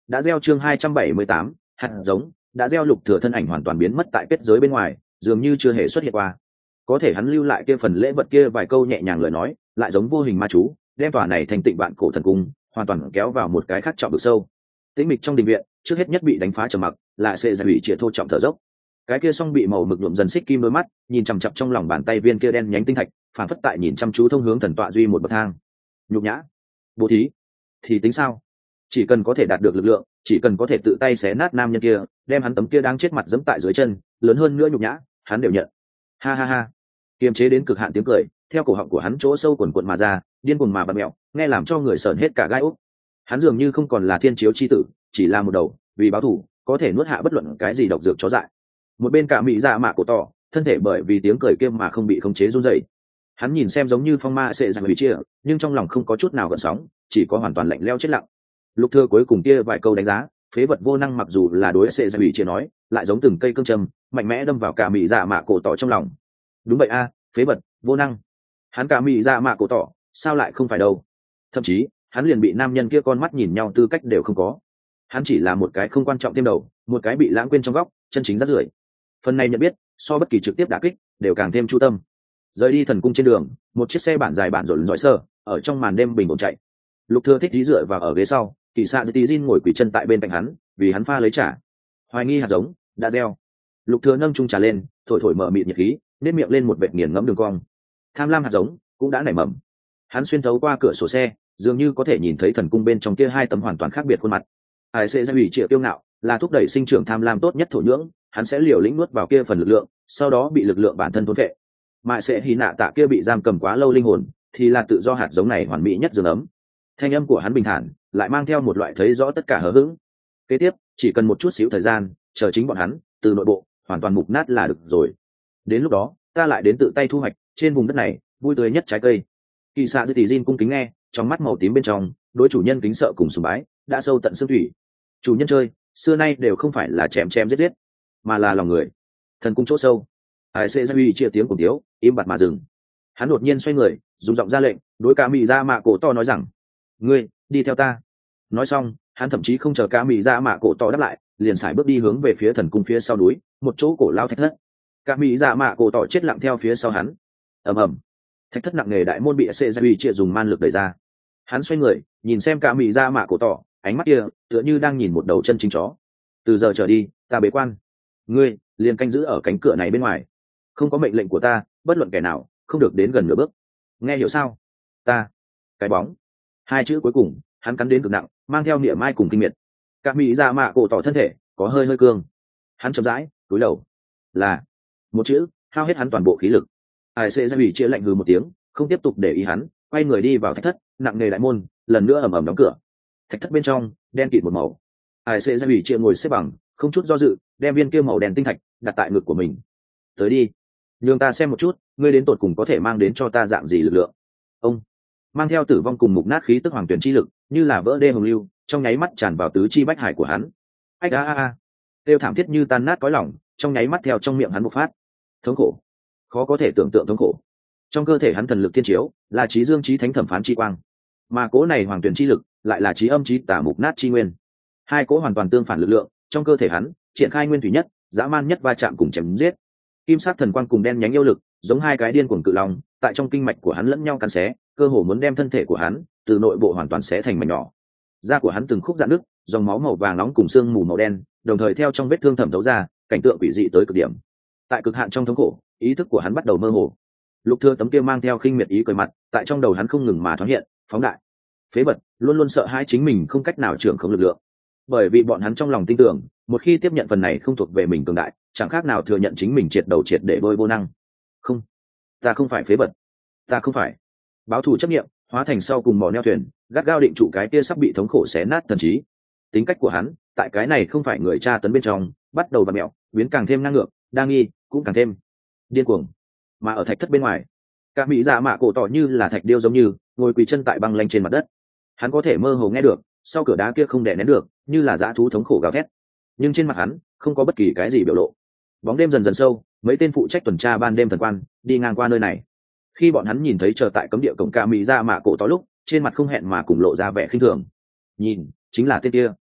đã gieo chương 278, hạt giống đã gieo. Lục Thừa thân ảnh hoàn toàn biến mất tại kết giới bên ngoài, dường như chưa hề xuất hiện qua. Có thể hắn lưu lại kia phần lễ vật kia vài câu nhẹ nhàng lời nói, lại giống vô hình ma chú, đem tòa này thành tịnh vạn cổ thần cung hoàn toàn kéo vào một cái khác trọng vực sâu. Tĩnh mịch trong đình viện, trước hết nhất bị đánh phá trầm mặc, lại sẽ giải hủy triệt thô trọng thở dốc. Cái kia song bị màu mực nhuộm dần xích kim đôi mắt, nhìn chằm chằm trong lòng bàn tay viên kia đen nhánh tinh thạch, phản phất tại nhìn chăm chú thông hướng thần tọa duy một bậc thang. Nhục nhã, bố thí, thì tính sao? Chỉ cần có thể đạt được lực lượng, chỉ cần có thể tự tay xé nát nam nhân kia, đem hắn tấm kia đang chết mặt giẫm tại dưới chân, lớn hơn nữa nhục nhã, hắn đều nhận. Ha ha ha. Kiềm chế đến cực hạn tiếng cười, theo cổ họng của hắn chỗ sâu quần quần mà ra, điên cuồng mà bật mẹo, nghe làm cho người sởn hết cả gai ốc. Hắn dường như không còn là thiên chiếu chi tử, chỉ là một đầu, vì báo thù, có thể nuốt hạ bất luận cái gì độc dược chó dại. Một bên cả mỹ dạ mạ cổ tỏ, thân thể bởi vì tiếng cười kia mà không bị khống chế run rẩy. Hắn nhìn xem giống như phong ma sẽ giằng bị chia, nhưng trong lòng không có chút nào gợn sóng, chỉ có hoàn toàn lạnh lẽo chết lặng. Lục Thừa cuối cùng kia vài câu đánh giá, phế vật vô năng mặc dù là đối sẽ giằng bị chia nói, lại giống từng cây cương châm, mạnh mẽ đâm vào cả mỹ dạ mạ cổ tỏ trong lòng. Đúng vậy a, phế vật, vô năng. Hắn cả mỹ dạ mạ cổ tỏ, sao lại không phải đâu? Thậm chí, hắn liền bị nam nhân kia con mắt nhìn nhau tư cách đều không có. Hắn chỉ là một cái không quan trọng thêm đầu, một cái bị lãng quên trong góc, chân chính rác rưởi. Phần này nhận biết, so bất kỳ trực tiếp đả kích, đều càng thêm chu tâm. Rời đi thần cung trên đường, một chiếc xe bản dài bản rộn rõi sơ, ở trong màn đêm bình ổn chạy. Lục Thừa thích dí dựa vào ở ghế sau, Kỳ Sạ Dĩ Jin ngồi quỳ chân tại bên cạnh hắn, vì hắn pha lấy trà. Hoài nghi hạt giống đã gieo. Lục Thừa nâng chung trà lên, thổi thổi mở mịt nhiệt khí, nếp miệng lên một vệt nghiền ngẫm đường cong. Tham lam hạt giống cũng đã nảy mầm. Hắn xuyên thấu qua cửa sổ xe, dường như có thể nhìn thấy thần cung bên trong kia hai tấm hoàn toàn khác biệt khuôn mặt. Ai sẽ ra hủy triệu tiêu ngạo, là thúc đẩy sinh trưởng tham lam tốt nhất thổ nhưỡng, hắn sẽ liều lĩnh nuốt vào kia phần lực lượng, sau đó bị lực lượng bản thân thôn phệ. Mại sẽ hy nạ tạ kia bị giam cầm quá lâu linh hồn, thì là tự do hạt giống này hoàn mỹ nhất giường ấm. Thanh âm của hắn bình thản, lại mang theo một loại thấy rõ tất cả hờ hững. Kế tiếp, chỉ cần một chút xíu thời gian, chờ chính bọn hắn từ nội bộ hoàn toàn mục nát là được rồi. Đến lúc đó, ta lại đến tự tay thu hoạch trên vùng đất này vui tươi nhất trái cây. Kỳ Sạ Dư Tỷ Jin cung kính nghe, trong mắt màu tím bên trong, đối chủ nhân kính sợ cùng sùng bái đã sâu tận xương thủy. Chủ nhân chơi, xưa nay đều không phải là chém chém giết giết, mà là lòng người. Thần cung chỗ sâu, Hải Sệ Gia Uy chia tiếng cùng tiếu, im bặt mà dừng. Hắn đột nhiên xoay người, dùng giọng ra lệnh, đối cả mỹ dạ mạ cổ to nói rằng: "Ngươi, đi theo ta." Nói xong, hắn thậm chí không chờ cả mỹ dạ mạ cổ to đáp lại, liền sải bước đi hướng về phía thần cung phía sau núi, một chỗ cổ lao thạch thất. Cả mỹ dạ mạ cổ to chết lặng theo phía sau hắn. Ầm ầm, thạch thất nặng nề đại môn bị Sệ Gia Uy chia dùng man lực đẩy ra. Hắn xoay người, nhìn xem cả mỹ dạ mạ cổ to, ánh mắt kia tựa như đang nhìn một đầu chân chính chó. Từ giờ trở đi, ta bế quan, ngươi liền canh giữ ở cánh cửa này bên ngoài, không có mệnh lệnh của ta, bất luận kẻ nào không được đến gần nửa bước, nghe hiểu sao? Ta, cái bóng, hai chữ cuối cùng hắn cắn đến cực nặng, mang theo niệm ai cùng kinh miệt. Cả mỹ dạ mạ cổ tỏ thân thể có hơi hơi cương, hắn chậm rãi cúi đầu, là một chữ hao hết hắn toàn bộ khí lực. Ai sẽ ra ủy chia lạnh hừ một tiếng, không tiếp tục để ý hắn, quay người đi vào thạch thất, nặng nề đại môn lần nữa ầm ầm đóng cửa. Thạch thất bên trong đen kịt một màu. Ai sẽ ra ủy chia ngồi xếp bằng, không chút do dự đem viên kia màu đen tinh thạch đặt tại ngực của mình. Tới đi, nhường ta xem một chút ngươi đến tột cùng có thể mang đến cho ta dạng gì lực lượng. Ông mang theo tử vong cùng mục nát khí tức hoàng tuyển chi lực, như là vỡ đê hồng lưu, trong nháy mắt tràn vào tứ chi bách hải của hắn. Ách a a a, kêu thảm thiết như tan nát cõi lòng, trong nháy mắt theo trong miệng hắn bộc phát. Thống khổ, khó có thể tưởng tượng thống khổ. Trong cơ thể hắn thần lực thiên chiếu, là trí dương trí thánh thẩm phán chi quang, mà cố này hoàng tuyển chi lực lại là trí âm trí tả mục nát chi nguyên. Hai cố hoàn toàn tương phản lực lượng trong cơ thể hắn triển khai nguyên thủy nhất, dã man nhất va chạm cùng chém giết. Kim sắc thần quang cùng đen nhánh yêu lực, giống hai cái điên cuồng cự long, tại trong kinh mạch của hắn lẫn nhau cắn xé, cơ hồ muốn đem thân thể của hắn từ nội bộ hoàn toàn xé thành mảnh nhỏ. Da của hắn từng khúc rạn nứt, dòng máu màu vàng nóng cùng xương mù màu đen, đồng thời theo trong vết thương thẩm thấu ra, cảnh tượng quỷ dị tới cực điểm. Tại cực hạn trong thống khổ, ý thức của hắn bắt đầu mơ hồ. Lục Thừa tấm kia mang theo khinh miệt ý cười mặt, tại trong đầu hắn không ngừng mà thoáng hiện, phóng đại. Phế vật, luôn luôn sợ hãi chính mình không cách nào trưởng khống lực lượng. Bởi vì bọn hắn trong lòng tin tưởng, một khi tiếp nhận phần này không thuộc về mình cường đại, chẳng khác nào thừa nhận chính mình triệt đầu triệt để đôi vô năng. Không, ta không phải phế vật, ta không phải. Báo thù chấp niệm hóa thành sau cùng mỏ neo thuyền, gắt gao định trụ cái kia sắp bị thống khổ xé nát thần trí. Tính cách của hắn tại cái này không phải người cha tấn bên trong, bắt đầu vặn mẹo, biến càng thêm năng ngược, đa nghi cũng càng thêm điên cuồng. Mà ở thạch thất bên ngoài, cả mỹ dạ mạ cổ tỏ như là thạch điêu giống như ngồi quỳ chân tại băng lanh trên mặt đất. Hắn có thể mơ hồ nghe được sau cửa đá kia không đè nén được, như là dã thú thống khổ gào thét, nhưng trên mặt hắn không có bất kỳ cái gì biểu lộ. Bóng đêm dần dần sâu, mấy tên phụ trách tuần tra ban đêm thần quan đi ngang qua nơi này. Khi bọn hắn nhìn thấy chờ tại cấm địa cổng ca mỹ ra mạ cổ tó lúc, trên mặt không hẹn mà cùng lộ ra vẻ khinh thường. Nhìn, chính là tên kia.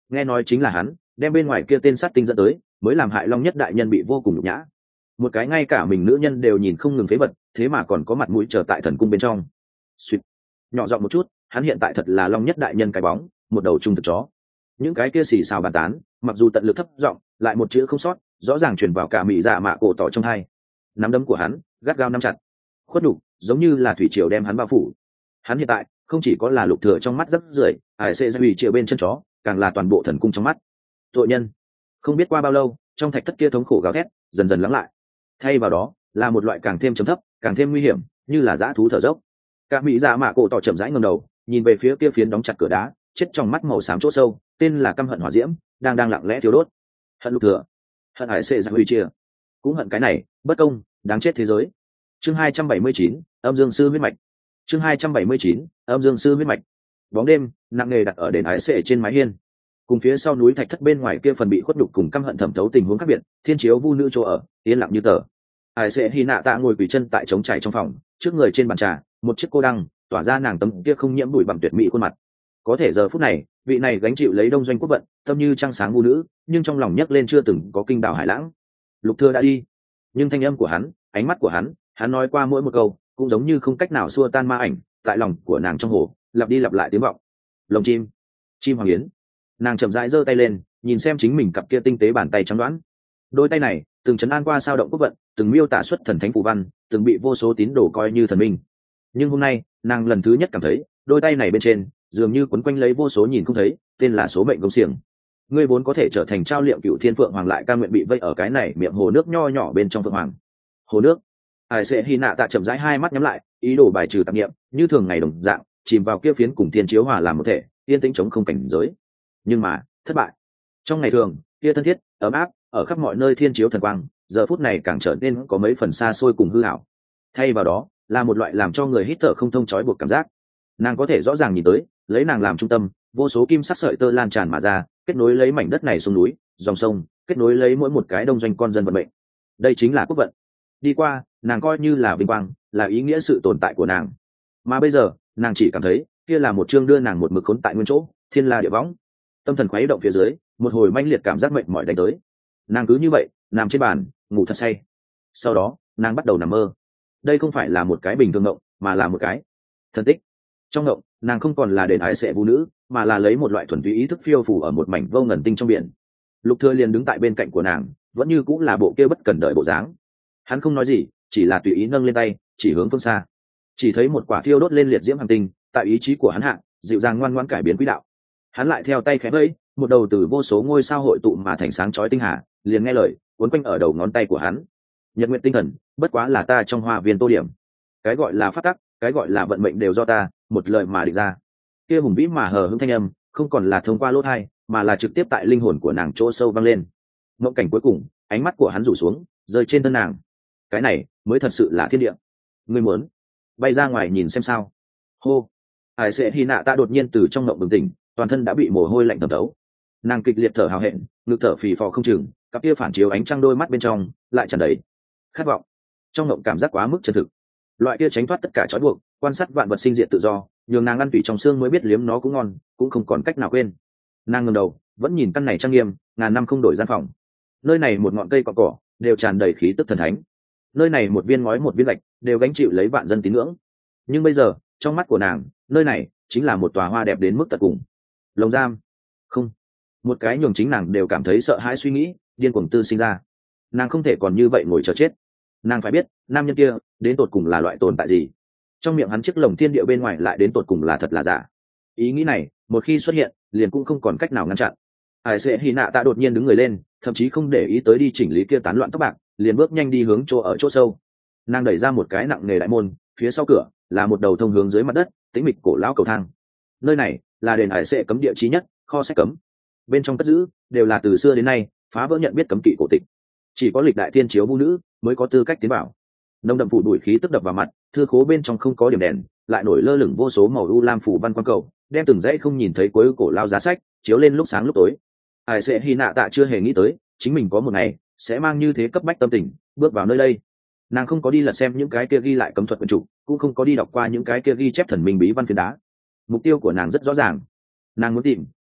nghe nói chính là hắn đem bên ngoài kia tên sát tinh dẫn tới, mới làm hại Long Nhất đại nhân bị vô cùng nhục nhã. Một cái ngay cả mình nữ nhân đều nhìn không ngừng phế vật, thế mà còn có mặt mũi trở tại thần cung bên trong. Suýt, nhỏ giọng một chút, hắn hiện tại thật là Long Nhất đại nhân cái bóng, một đầu trung thực chó. Những cái kia xì xào bàn tán, mặc dù tận lực thấp giọng, lại một chữ không sót, rõ ràng truyền vào cả mị dạ mạ cổ tỏ trong hai. Nắm đấm của hắn gắt gao nắm chặt, khuất đủ, giống như là thủy triều đem hắn bao phủ. Hắn hiện tại không chỉ có là lục thừa trong mắt rất rưởi, hải sẽ hủy triều bên chân chó, càng là toàn bộ thần cung trong mắt. Tội nhân. Không biết qua bao lâu, trong thạch thất kia thống khổ gào thét dần dần lắng lại, thay vào đó là một loại càng thêm trầm thấp, càng thêm nguy hiểm, như là dã thú thở dốc. Cả mỹ dạ mạ cổ tỏ chậm rãi ngẩng đầu, nhìn về phía kia phiến đóng chặt cửa đá, chết trong mắt màu xám chỗ sâu, tên là căm hận hỏa diễm, đang lặng lẽ thiêu đốt. Hận lục thừa, hận hải sẽ giặc huy chia, cũng hận cái này bất công, đáng chết thế giới. Chương 279, âm dương sư huyết mạch. Chương 279, âm dương sư huyết mạch. Bóng đêm nặng nề đặt ở đền hải sẽ trên mái hiên, cùng phía sau núi thạch thất bên ngoài kia phần bị khuất đục cùng căm hận thẩm thấu tình huống khác biệt, thiên chiếu vu nữ chỗ ở yên lặng như tờ. Hải sẽ hy nạ tạ ngồi quỳ chân tại trống trải trong phòng, trước người trên bàn trà một chiếc cô đăng tỏa ra nàng tấm kia không nhiễm bụi bặm tuyệt mỹ khuôn mặt. Có thể giờ phút này vị này gánh chịu lấy đông doanh quốc vận, tâm như trăng sáng vu nữ, nhưng trong lòng nhấc lên chưa từng có kinh đảo hải lãng. Lục Thừa đã đi, nhưng thanh âm của hắn, ánh mắt của hắn nói qua mỗi một câu cũng giống như không cách nào xua tan ma ảnh tại lòng của nàng trong hồ lặp đi lặp lại tiếng vọng. Lồng chim, chim hoàng yến. Nàng chậm rãi giơ tay lên, nhìn xem chính mình cặp kia tinh tế bàn tay trắng đoán. Đôi tay này từng chấn an qua sao động quốc vận, từng miêu tả xuất thần thánh phù văn, từng bị vô số tín đồ coi như thần minh. Nhưng hôm nay nàng lần thứ nhất cảm thấy đôi tay này bên trên dường như quấn quanh lấy vô số nhìn không thấy, tên là số mệnh công xiềng. Ngươi vốn có thể trở thành trao liệm cựu thiên phượng hoàng, lại ca nguyện bị vây ở cái này miệng hồ nước nho nhỏ bên trong phượng hoàng. Hồ nước. Ai sẽ hy nạ tạ chậm rãi hai mắt nhắm lại, ý đồ bài trừ tạp niệm, như thường ngày đồng dạng chìm vào kia phiến cùng thiên chiếu hòa làm một thể, yên tĩnh chống không cảnh giới. Nhưng mà thất bại. Trong ngày thường kia thân thiết ấm áp ở khắp mọi nơi thiên chiếu thần quang, giờ phút này càng trở nên có mấy phần xa xôi cùng hư ảo. Thay vào đó là một loại làm cho người hít thở không thông trói buộc cảm giác. Nàng có thể rõ ràng nhìn tới, lấy nàng làm trung tâm, vô số kim sắc sợi tơ lan tràn mà ra, kết nối lấy mảnh đất này sông núi dòng sông, kết nối lấy mỗi một cái đông doanh con dân vận mệnh. Đây chính là quốc vận. Đi qua nàng coi như là vinh quang, là ý nghĩa sự tồn tại của nàng, mà bây giờ nàng chỉ cảm thấy kia là một chương đưa nàng một mực khốn tại nguyên chỗ, thiên la địa võng. Tâm thần khuấy động phía dưới, một hồi manh liệt cảm giác mệt mỏi đánh tới. Nàng cứ như vậy nằm trên bàn ngủ thật say. Sau đó nàng bắt đầu nằm mơ. Đây không phải là một cái bình thường ngộng, mà là một cái thần tích. Trong ngộng nàng không còn là đền ái sệ vũ nữ, mà là lấy một loại thuần túy ý thức phiêu phù ở một mảnh vô ngần tinh trong biển. Lục Thừa liền đứng tại bên cạnh của nàng, vẫn như cũng là bộ kia bất cần đợi bộ dáng. Hắn không nói gì, chỉ là tùy ý nâng lên tay chỉ hướng phương xa. Chỉ thấy một quả thiêu đốt lên liệt diễm hành tinh, tại ý chí của hắn hạ dịu dàng ngoan ngoãn cải biến quỹ đạo. Hắn lại theo tay khẽ vẫy, một đầu từ vô số ngôi sao hội tụ mà thành sáng chói tinh hà liền nghe lời cuốn quanh ở đầu ngón tay của hắn. Nhật nguyện tinh thần bất quá là ta trong hoa viên tô điểm. Cái gọi là pháp tắc, cái gọi là vận mệnh đều do ta một lời mà định ra. Kia hùng vĩ mà hờ hững thanh âm không còn là thông qua lỗ tai, mà là trực tiếp tại linh hồn của nàng chỗ sâu vang lên. Mộng cảnh cuối cùng, ánh mắt của hắn rủ xuống rơi trên thân nàng. Cái này mới thật sự là thiên địa. Ngươi muốn bay ra ngoài nhìn xem sao? Hô. Hải sẽ hy nạ ta đột nhiên từ trong mộng bừng tỉnh, toàn thân đã bị mồ hôi lạnh thấm thấu. Nàng kịch liệt thở hào hẹn, ngực thở phì phò không chừng, cặp kia phản chiếu ánh trăng đôi mắt bên trong lại tràn đầy khát vọng. Trong mộng cảm giác quá mức chân thực, loại kia tránh thoát tất cả trói buộc, quan sát vạn vật sinh diệt tự do, nhường nàng ăn tủy trong xương mới biết liếm nó cũng ngon, cũng không còn cách nào quên. Nàng ngẩng đầu vẫn nhìn căn này trang nghiêm ngàn năm không đổi gian phòng. Nơi này một ngọn cây cỏ đều tràn đầy khí tức thần thánh, nơi này một viên ngói một viên gạch đều gánh chịu lấy vạn dân tín ngưỡng. Nhưng bây giờ trong mắt của nàng, nơi này chính là một tòa hoa đẹp đến mức tận cùng. Lồng giam. Không. Một cái nhường chính nàng đều cảm thấy sợ hãi suy nghĩ điên cuồng tư sinh ra. Nàng không thể còn như vậy ngồi chờ chết. Nàng phải biết nam nhân kia đến tột cùng là loại tồn tại gì, trong miệng hắn chiếc lồng thiên địa bên ngoài lại đến tột cùng là thật là giả. Ý nghĩ này một khi xuất hiện liền cũng không còn cách nào ngăn chặn. Hải sẽ hy nạ tạ đột nhiên đứng người lên, thậm chí không để ý tới đi chỉnh lý kia tán loạn tóc bạc, liền bước nhanh đi hướng chỗ ở chỗ sâu. Nàng đẩy ra một cái nặng nề đại môn, phía sau cửa là một đầu thông hướng dưới mặt đất tĩnh mịch cổ lão cầu thang. Nơi này là đền hải sẽ cấm địa chí nhất, kho sách cấm. Bên trong cất giữ đều là từ xưa đến nay phá vỡ nhận biết cấm kỵ cổ tịch, chỉ có lịch đại thiên chiếu vũ nữ mới có tư cách tiến vào. Nồng đậm phủ đuổi khí tức đập vào mặt, thư khố bên trong không có điểm đèn, lại nổi lơ lửng vô số màu u lam phủ văn quang cầu, đem từng dãy không nhìn thấy cuối cổ lao giá sách chiếu lên lúc sáng lúc tối. Ai sẽ hy nạ tạ chưa hề nghĩ tới chính mình có một ngày sẽ mang như thế cấp bách tâm tình bước vào nơi đây. Nàng không có đi lật xem những cái kia ghi lại cấm thuật quân chủ, cũng không có đi đọc qua những cái kia ghi chép thần minh bí văn phiến đá. Mục tiêu của nàng rất rõ ràng, nàng muốn tìm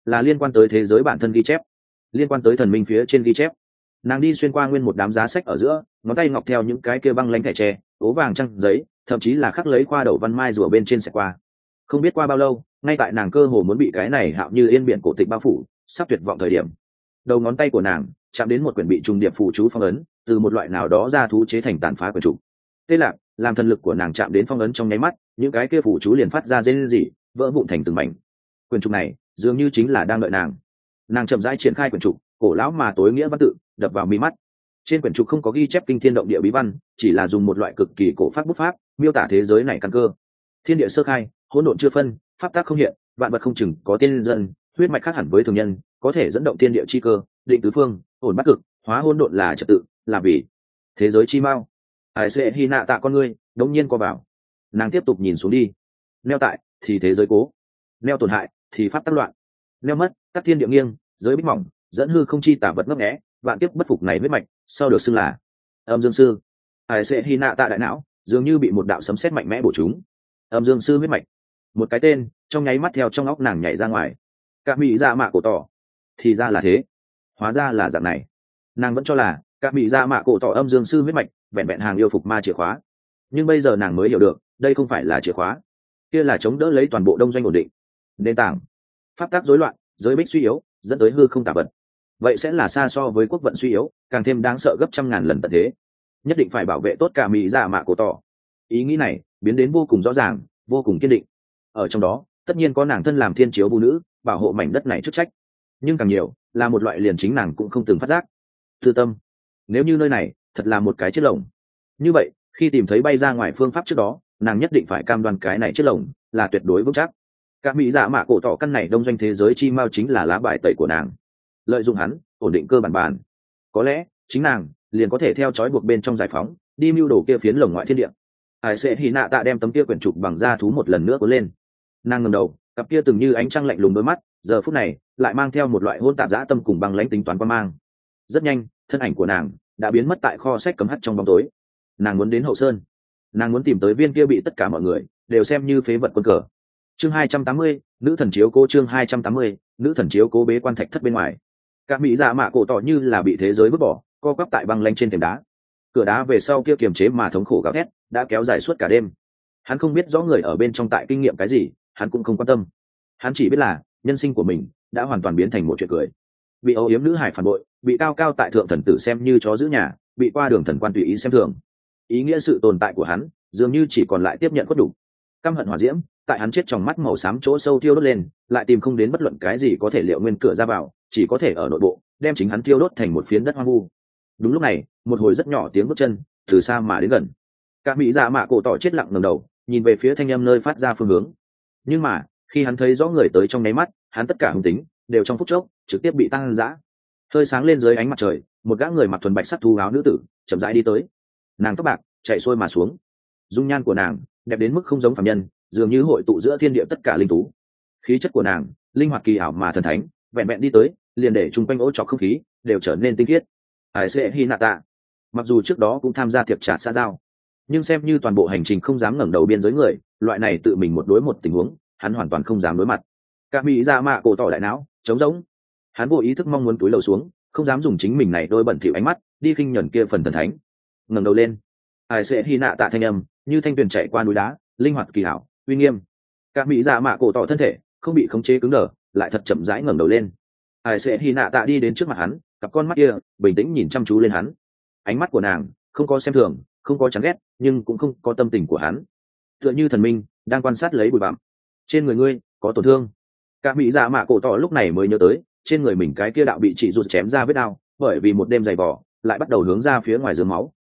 là liên quan tới thế giới bản thân ghi chép, liên quan tới thần minh phía trên ghi chép. Nàng đi xuyên qua nguyên một đám giá sách ở giữa, ngón tay ngọc theo những cái kia băng lánh thẻ tre, ố vàng trăng giấy, thậm chí là khắc lấy khoa đầu văn mai rùa bên trên sẽ qua. Không biết qua bao lâu, ngay tại nàng cơ hồ muốn bị cái này hạo như yên biển cổ tịch bao phủ, sắp tuyệt vọng thời điểm, đầu ngón tay của nàng chạm đến một quyển bị trùng điệp phù chú phong ấn từ một loại nào đó ra thú chế thành tàn phá quyển trục. Tê lạc làm thần lực của nàng chạm đến phong ấn trong nháy mắt, những cái kia phù chú liền phát ra rên rỉ, vỡ vụn thành từng mảnh. Quyển trục này dường như chính là đang đợi nàng. Nàng chậm rãi triển khai quyển trục, cổ lão mà tối nghĩa văn tự đập vào mi mắt. Trên quyển trục không có ghi chép kinh thiên động địa bí văn, chỉ là dùng một loại cực kỳ cổ pháp bút pháp miêu tả thế giới này căn cơ. Thiên địa sơ khai, hỗn độn chưa phân, pháp tác không hiện, vạn vật không chừng có tiên dân, huyết mạch khác hẳn với thường nhân, có thể dẫn động thiên địa chi cơ, định tứ phương, ổn bắt cực, hóa hỗn độn là trật tự, là vì thế giới chi mau. Hải sẽ hy nạ tạ con ngươi đống nhiên co vào. Nàng tiếp tục nhìn xuống đi. Neo tại thì thế giới cố, neo tổn hại thì pháp tác loạn, neo mất tác thiên địa nghiêng, giới bích mỏng, dẫn hư không chi tả vật ngấp nghé, vạn kiếp bất phục này huyết mạch sau được xưng là âm dương sư. Hải sẽ hy nạ tạ đại não dường như bị một đạo sấm sét mạnh mẽ bổ trúng. Âm dương sư huyết mạch, một cái tên trong nháy mắt theo trong óc nàng nhảy ra ngoài. Cả mỹ dạ mạ cổ tỏ, thì ra là thế, hóa ra là dạng này. Nàng vẫn cho là cả mỹ dạ mạ cổ tỏ âm dương sư huyết mạch vẹn vẹn hàng yêu phục ma chìa khóa, nhưng bây giờ nàng mới hiểu được đây không phải là chìa khóa, kia là chống đỡ lấy toàn bộ đông doanh ổn định nền tảng. Pháp tác rối loạn, giới bích suy yếu, dẫn tới hư không tả vật, vậy sẽ là xa so với quốc vận suy yếu càng thêm đáng sợ gấp trăm ngàn lần tận thế. Nhất định phải bảo vệ tốt cả mỹ dạ mạ cổ tỏ. Ý nghĩ này biến đến vô cùng rõ ràng, vô cùng kiên định. Ở trong đó tất nhiên có nàng thân làm thiên chiếu vũ nữ bảo hộ mảnh đất này chức trách, nhưng càng nhiều là một loại liền chính nàng cũng không từng phát giác tư tâm. Nếu như nơi này thật là một cái chiếc lồng, như vậy khi tìm thấy bay ra ngoài phương pháp trước đó, nàng nhất định phải cam đoan cái này chiếc lồng là tuyệt đối vững chắc. Các mỹ dạ mạ cổ tỏ căn này đông doanh thế giới chi mao chính là lá bài tẩy của nàng, lợi dụng hắn ổn định cơ bản bàn. Có lẽ chính nàng liền có thể theo trói buộc bên trong giải phóng, đi mưu đồ kia phiến lồng ngoại thiên địa. Hải sẽ hy nạ tạ đem tấm kia quyển trục bằng da thú một lần nữa cuốn lên. Nàng ngẩng đầu, cặp kia từng như ánh trăng lạnh lùng đôi mắt giờ phút này lại mang theo một loại hôn tạp dã tâm cùng băng lãnh tính toán quan mang. Rất nhanh thân ảnh của nàng đã biến mất tại kho sách cấm hắt trong bóng tối. Nàng muốn đến hậu sơn, nàng muốn tìm tới viên kia bị tất cả mọi người đều xem như phế vật quân cờ. Chương 280, nữ thần chiếu cố. Chương 280, nữ thần chiếu cố bế quan thạch thất bên ngoài. Các mỹ dạ mạ cổ tỏ như là bị thế giới vứt bỏ, co quắp tại băng lanh trên thềm đá. Cửa đá về sau kia kiềm chế mà thống khổ gào thét đã kéo dài suốt cả đêm. Hắn không biết rõ người ở bên trong tại kinh nghiệm cái gì, hắn cũng không quan tâm. Hắn chỉ biết là nhân sinh của mình đã hoàn toàn biến thành một chuyện cười. Bị âu yếm nữ hải phản bội, bị cao cao tại thượng thần tử xem như chó giữ nhà, bị qua đường thần quan tùy ý xem thường. Ý nghĩa sự tồn tại của hắn dường như chỉ còn lại tiếp nhận khuất đủ. Căm hận hỏa diễm tại hắn chết trong mắt màu xám chỗ sâu thiêu đốt lên, lại tìm không đến bất luận cái gì có thể liệu nguyên cửa ra vào, chỉ có thể ở nội bộ đem chính hắn thiêu đốt thành một phiến đất hoang vu. Đúng lúc này một hồi rất nhỏ tiếng bước chân từ xa mà đến gần. Cả mỹ dạ mạ cổ tỏ chết lặng ngẩng đầu nhìn về phía thanh âm nơi phát ra phương hướng, nhưng mà khi hắn thấy rõ người tới trong nháy mắt, hắn tất cả hung tính đều trong phút chốc trực tiếp bị tăng dã. Hơi sáng lên dưới ánh mặt trời, một gã người mặc thuần bạch sắt thú áo nữ tử chậm rãi đi tới. Nàng tóc bạc chạy xuôi mà xuống, dung nhan của nàng đẹp đến mức không giống phàm nhân, dường như hội tụ giữa thiên địa tất cả linh tú. Khí chất của nàng linh hoạt kỳ ảo mà thần thánh, vẹn vẹn đi tới liền để chung quanh ố trọc không khí đều trở nên tinh khiết. Hải sẽ Hinata mặc dù trước đó cũng tham gia tiệc trà xã giao, nhưng xem như toàn bộ hành trình không dám ngẩng đầu biên giới người, loại này tự mình một đối một tình huống hắn hoàn toàn không dám đối mặt. Cả mỹ dạ mạ cổ tỏ đại não trống rỗng, hắn vô ý thức mong muốn túi lầu xuống, không dám dùng chính mình này đôi bẩn thỉu ánh mắt đi khinh nhẫn kia phần thần thánh. Ngẩng đầu lên, Hải sẽ Hinata thanh âm như thanh tuyền chạy qua núi đá, linh hoạt kỳ hảo uy nghiêm. Cả mỹ dạ mạ cổ tỏ thân thể không bị khống chế cứng đờ, lại thật chậm rãi ngẩng đầu lên. Hải sẽ Hinata đi đến trước mặt hắn, cặp con mắt kia bình tĩnh nhìn chăm chú lên hắn. Ánh mắt của nàng không có xem thường, không có chán ghét, nhưng cũng không có tâm tình của hắn, tựa như thần minh đang quan sát lấy bụi bặm. Trên người ngươi có tổn thương. Cả mỹ dạ mạ cổ tỏ lúc này mới nhớ tới trên người mình cái kia đạo bị chị ruột chém ra vết đau, bởi vì một đêm dày vò lại bắt đầu hướng ra phía ngoài giường máu.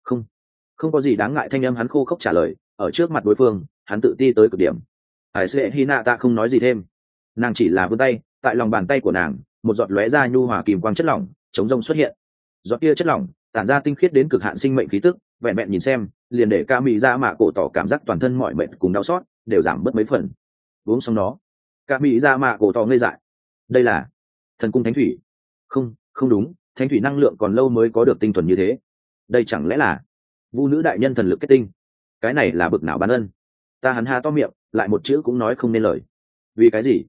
Không có gì đáng ngại, thanh âm hắn khô khốc trả lời. Ở trước mặt đối phương hắn tự ti tới cực điểm. Hải sẽ Hinata không nói gì thêm, nàng chỉ là vươn tay, tại lòng bàn tay của nàng một giọt lóe ra nhu hòa kìm quang chất lỏng chống rông xuất hiện. Giọt kia chất lỏng tản ra tinh khiết đến cực hạn sinh mệnh khí tức, vẹn vẹn nhìn xem liền để ca mỹ dạ mạ cổ tỏ cảm giác toàn thân mỏi mệt cùng đau xót đều giảm bớt mấy phần. Uống xong nó, ca mỹ dạ mạ cổ tỏ ngây dại. Đây là thần cung thánh thủy? Không đúng, thánh thủy năng lượng còn lâu mới có được tinh thuần như thế. Đây chẳng lẽ là vu nữ đại nhân thần lực kết tinh? Cái này là bực nào ban ân? Ta hắn ha to miệng lại một chữ cũng nói không nên lời. Vì cái gì?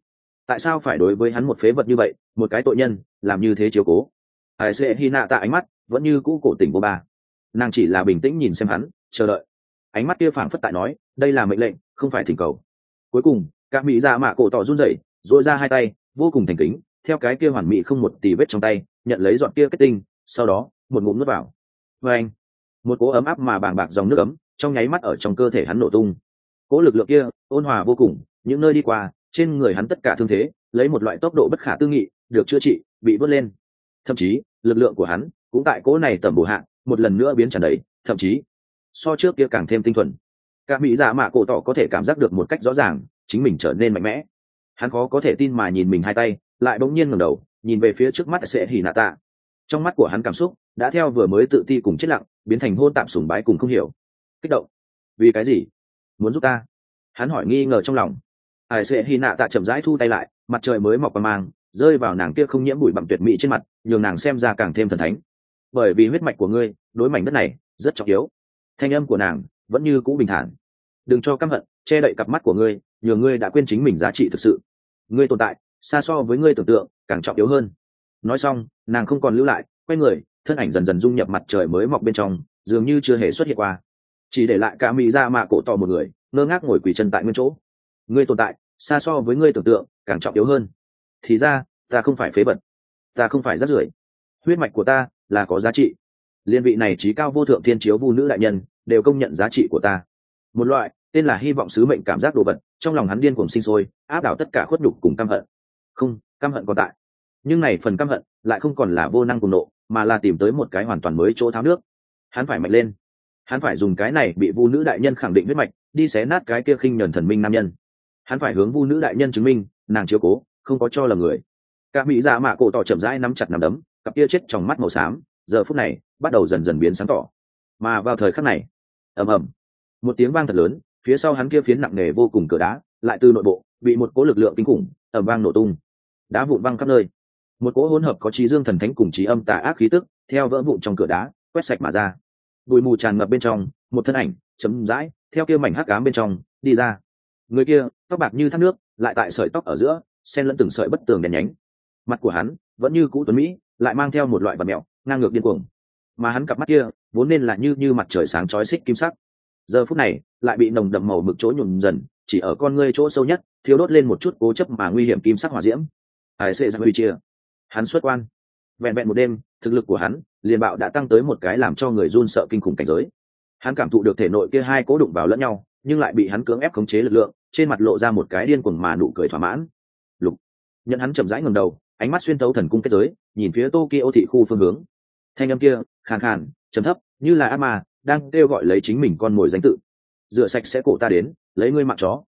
tại sao phải đối với hắn một phế vật như vậy, một cái tội nhân làm như thế chiếu cố? Ai sẽ hy nạ tạ ánh mắt vẫn như cũ cổ tình vô ba, nàng chỉ là bình tĩnh nhìn xem hắn, chờ đợi. Ánh mắt kia phảng phất tại nói, đây là mệnh lệnh, không phải thỉnh cầu. Cuối cùng các mỹ dạ mạ cổ tỏ run rẩy, duỗi ra hai tay vô cùng thành kính, theo cái kia hoàn mỹ không một tì vết trong tay nhận lấy giọt kia kết tinh, sau đó một ngụm nuốt vào. Và anh, một cỗ ấm áp mà bàng bạc dòng nước ấm trong nháy mắt ở trong cơ thể hắn nổ tung. Cỗ lực lượng kia ôn hòa vô cùng, những nơi đi qua trên người hắn tất cả thương thế lấy một loại tốc độ bất khả tư nghị được chữa trị, bị vớt lên. Thậm chí lực lượng của hắn cũng tại cỗ này tầm bổ hạ một lần nữa biến tràn đầy, thậm chí so trước kia càng thêm tinh thuần. Cả mỹ dạ mạ cổ tỏ có thể cảm giác được một cách rõ ràng chính mình trở nên mạnh mẽ. Hắn khó có thể tin mà nhìn mình hai tay, lại bỗng nhiên ngẩng đầu nhìn về phía trước mắt sẽ hỉ nạ tạ. Trong mắt của hắn cảm xúc đã theo vừa mới tự ti cùng chết lặng biến thành hôn tạm sùng bái cùng không hiểu, kích động. Vì cái gì muốn giúp ta? Hắn hỏi nghi ngờ trong lòng. Ai sẽ hỉ nạ tạ chậm rãi thu tay lại, mặt trời mới mọc qua mang rơi vào nàng kia không nhiễm bụi bặm tuyệt mỹ trên mặt, nhường nàng xem ra càng thêm thần thánh. Bởi vì huyết mạch của ngươi đối mảnh đất này rất trọng yếu. Thanh âm của nàng vẫn như cũ bình thản. Đừng cho căm hận che đậy cặp mắt của ngươi, nhường ngươi đã quên chính mình giá trị thực sự. Ngươi tồn tại xa so với ngươi tưởng tượng càng trọng yếu hơn. Nói xong nàng không còn lưu lại, quay người, thân ảnh dần dần dung nhập mặt trời mới mọc bên trong, dường như chưa hề xuất hiện qua, chỉ để lại cả mỹ ra mạ cổ tỏ một người ngơ ngác ngồi quỳ chân tại nguyên chỗ. Ngươi tồn tại xa so với ngươi tưởng tượng càng trọng yếu hơn. Thì ra ta không phải phế vật, ta không phải rác rưởi, huyết mạch của ta là có giá trị. Liên vị này trí cao vô thượng thiên chiếu vu nữ đại nhân đều công nhận giá trị của ta. Một loại tên là hy vọng sứ mệnh cảm giác đồ vật trong lòng hắn điên cuồng sinh sôi, áp đảo tất cả khuất nhục cùng căm hận. Không, căm hận còn tại, nhưng này phần căm hận lại không còn là vô năng cùng nộ, mà là tìm tới một cái hoàn toàn mới chỗ tháo nước. Hắn phải mạnh lên, hắn phải dùng cái này bị vu nữ đại nhân khẳng định huyết mạch đi xé nát cái kia khinh nhẫn thần minh nam nhân. Hắn phải hướng vu nữ đại nhân chứng minh nàng chiếu cố không có cho lầm người. Các mỹ dạ mạ cổ tỏ chậm rãi nắm chặt nắm đấm, cặp kia chết trong mắt màu xám giờ phút này bắt đầu dần dần biến sáng tỏ. Mà vào thời khắc này, ầm ầm, một tiếng vang thật lớn, phía sau hắn kia phiến nặng nề vô cùng cửa đá lại từ nội bộ bị một cỗ lực lượng kinh khủng ầm vang nổ tung, đá vụn văng khắp nơi. Một cỗ hỗn hợp có trí dương thần thánh cùng trí âm tà ác khí tức theo vỡ vụn trong cửa đá quét sạch mà ra. Bụi mù tràn ngập bên trong, một thân ảnh chấm dãi theo kia mảnh hắc ám bên trong đi ra. Người kia tóc bạc như thác nước, lại tại sợi tóc ở giữa xen lẫn từng sợi bất tường đèn nhánh. Mặt của hắn vẫn như cũ tuấn mỹ, lại mang theo một loại vật mẹo ngang ngược điên cuồng. Mà hắn cặp mắt kia vốn nên là như mặt trời sáng chói xích kim sắc, giờ phút này lại bị nồng đậm màu mực chỗ nhuộm dần, chỉ ở con ngươi chỗ sâu nhất thiếu đốt lên một chút cố chấp mà nguy hiểm kim sắc hỏa diễm. Ai sẽ ra huy chia, hắn xuất quan. Vẹn vẹn một đêm, thực lực của hắn liền bạo đã tăng tới một cái làm cho người run sợ kinh khủng cảnh giới. Hắn cảm thụ được thể nội kia hai cố đụng vào lẫn nhau, nhưng lại bị hắn cưỡng ép khống chế lực lượng, trên mặt lộ ra một cái điên cuồng mà nụ cười thỏa mãn. Lục nhận hắn chậm rãi ngẩng đầu, ánh mắt xuyên tấu thần cung kết giới, nhìn phía Tokyo thị khu phương hướng. Thanh âm kia khàn khàn trầm thấp, như là ác ma đang kêu gọi lấy chính mình con mồi danh tự. Rửa sạch sẽ cổ ta đến lấy ngươi mạng chó.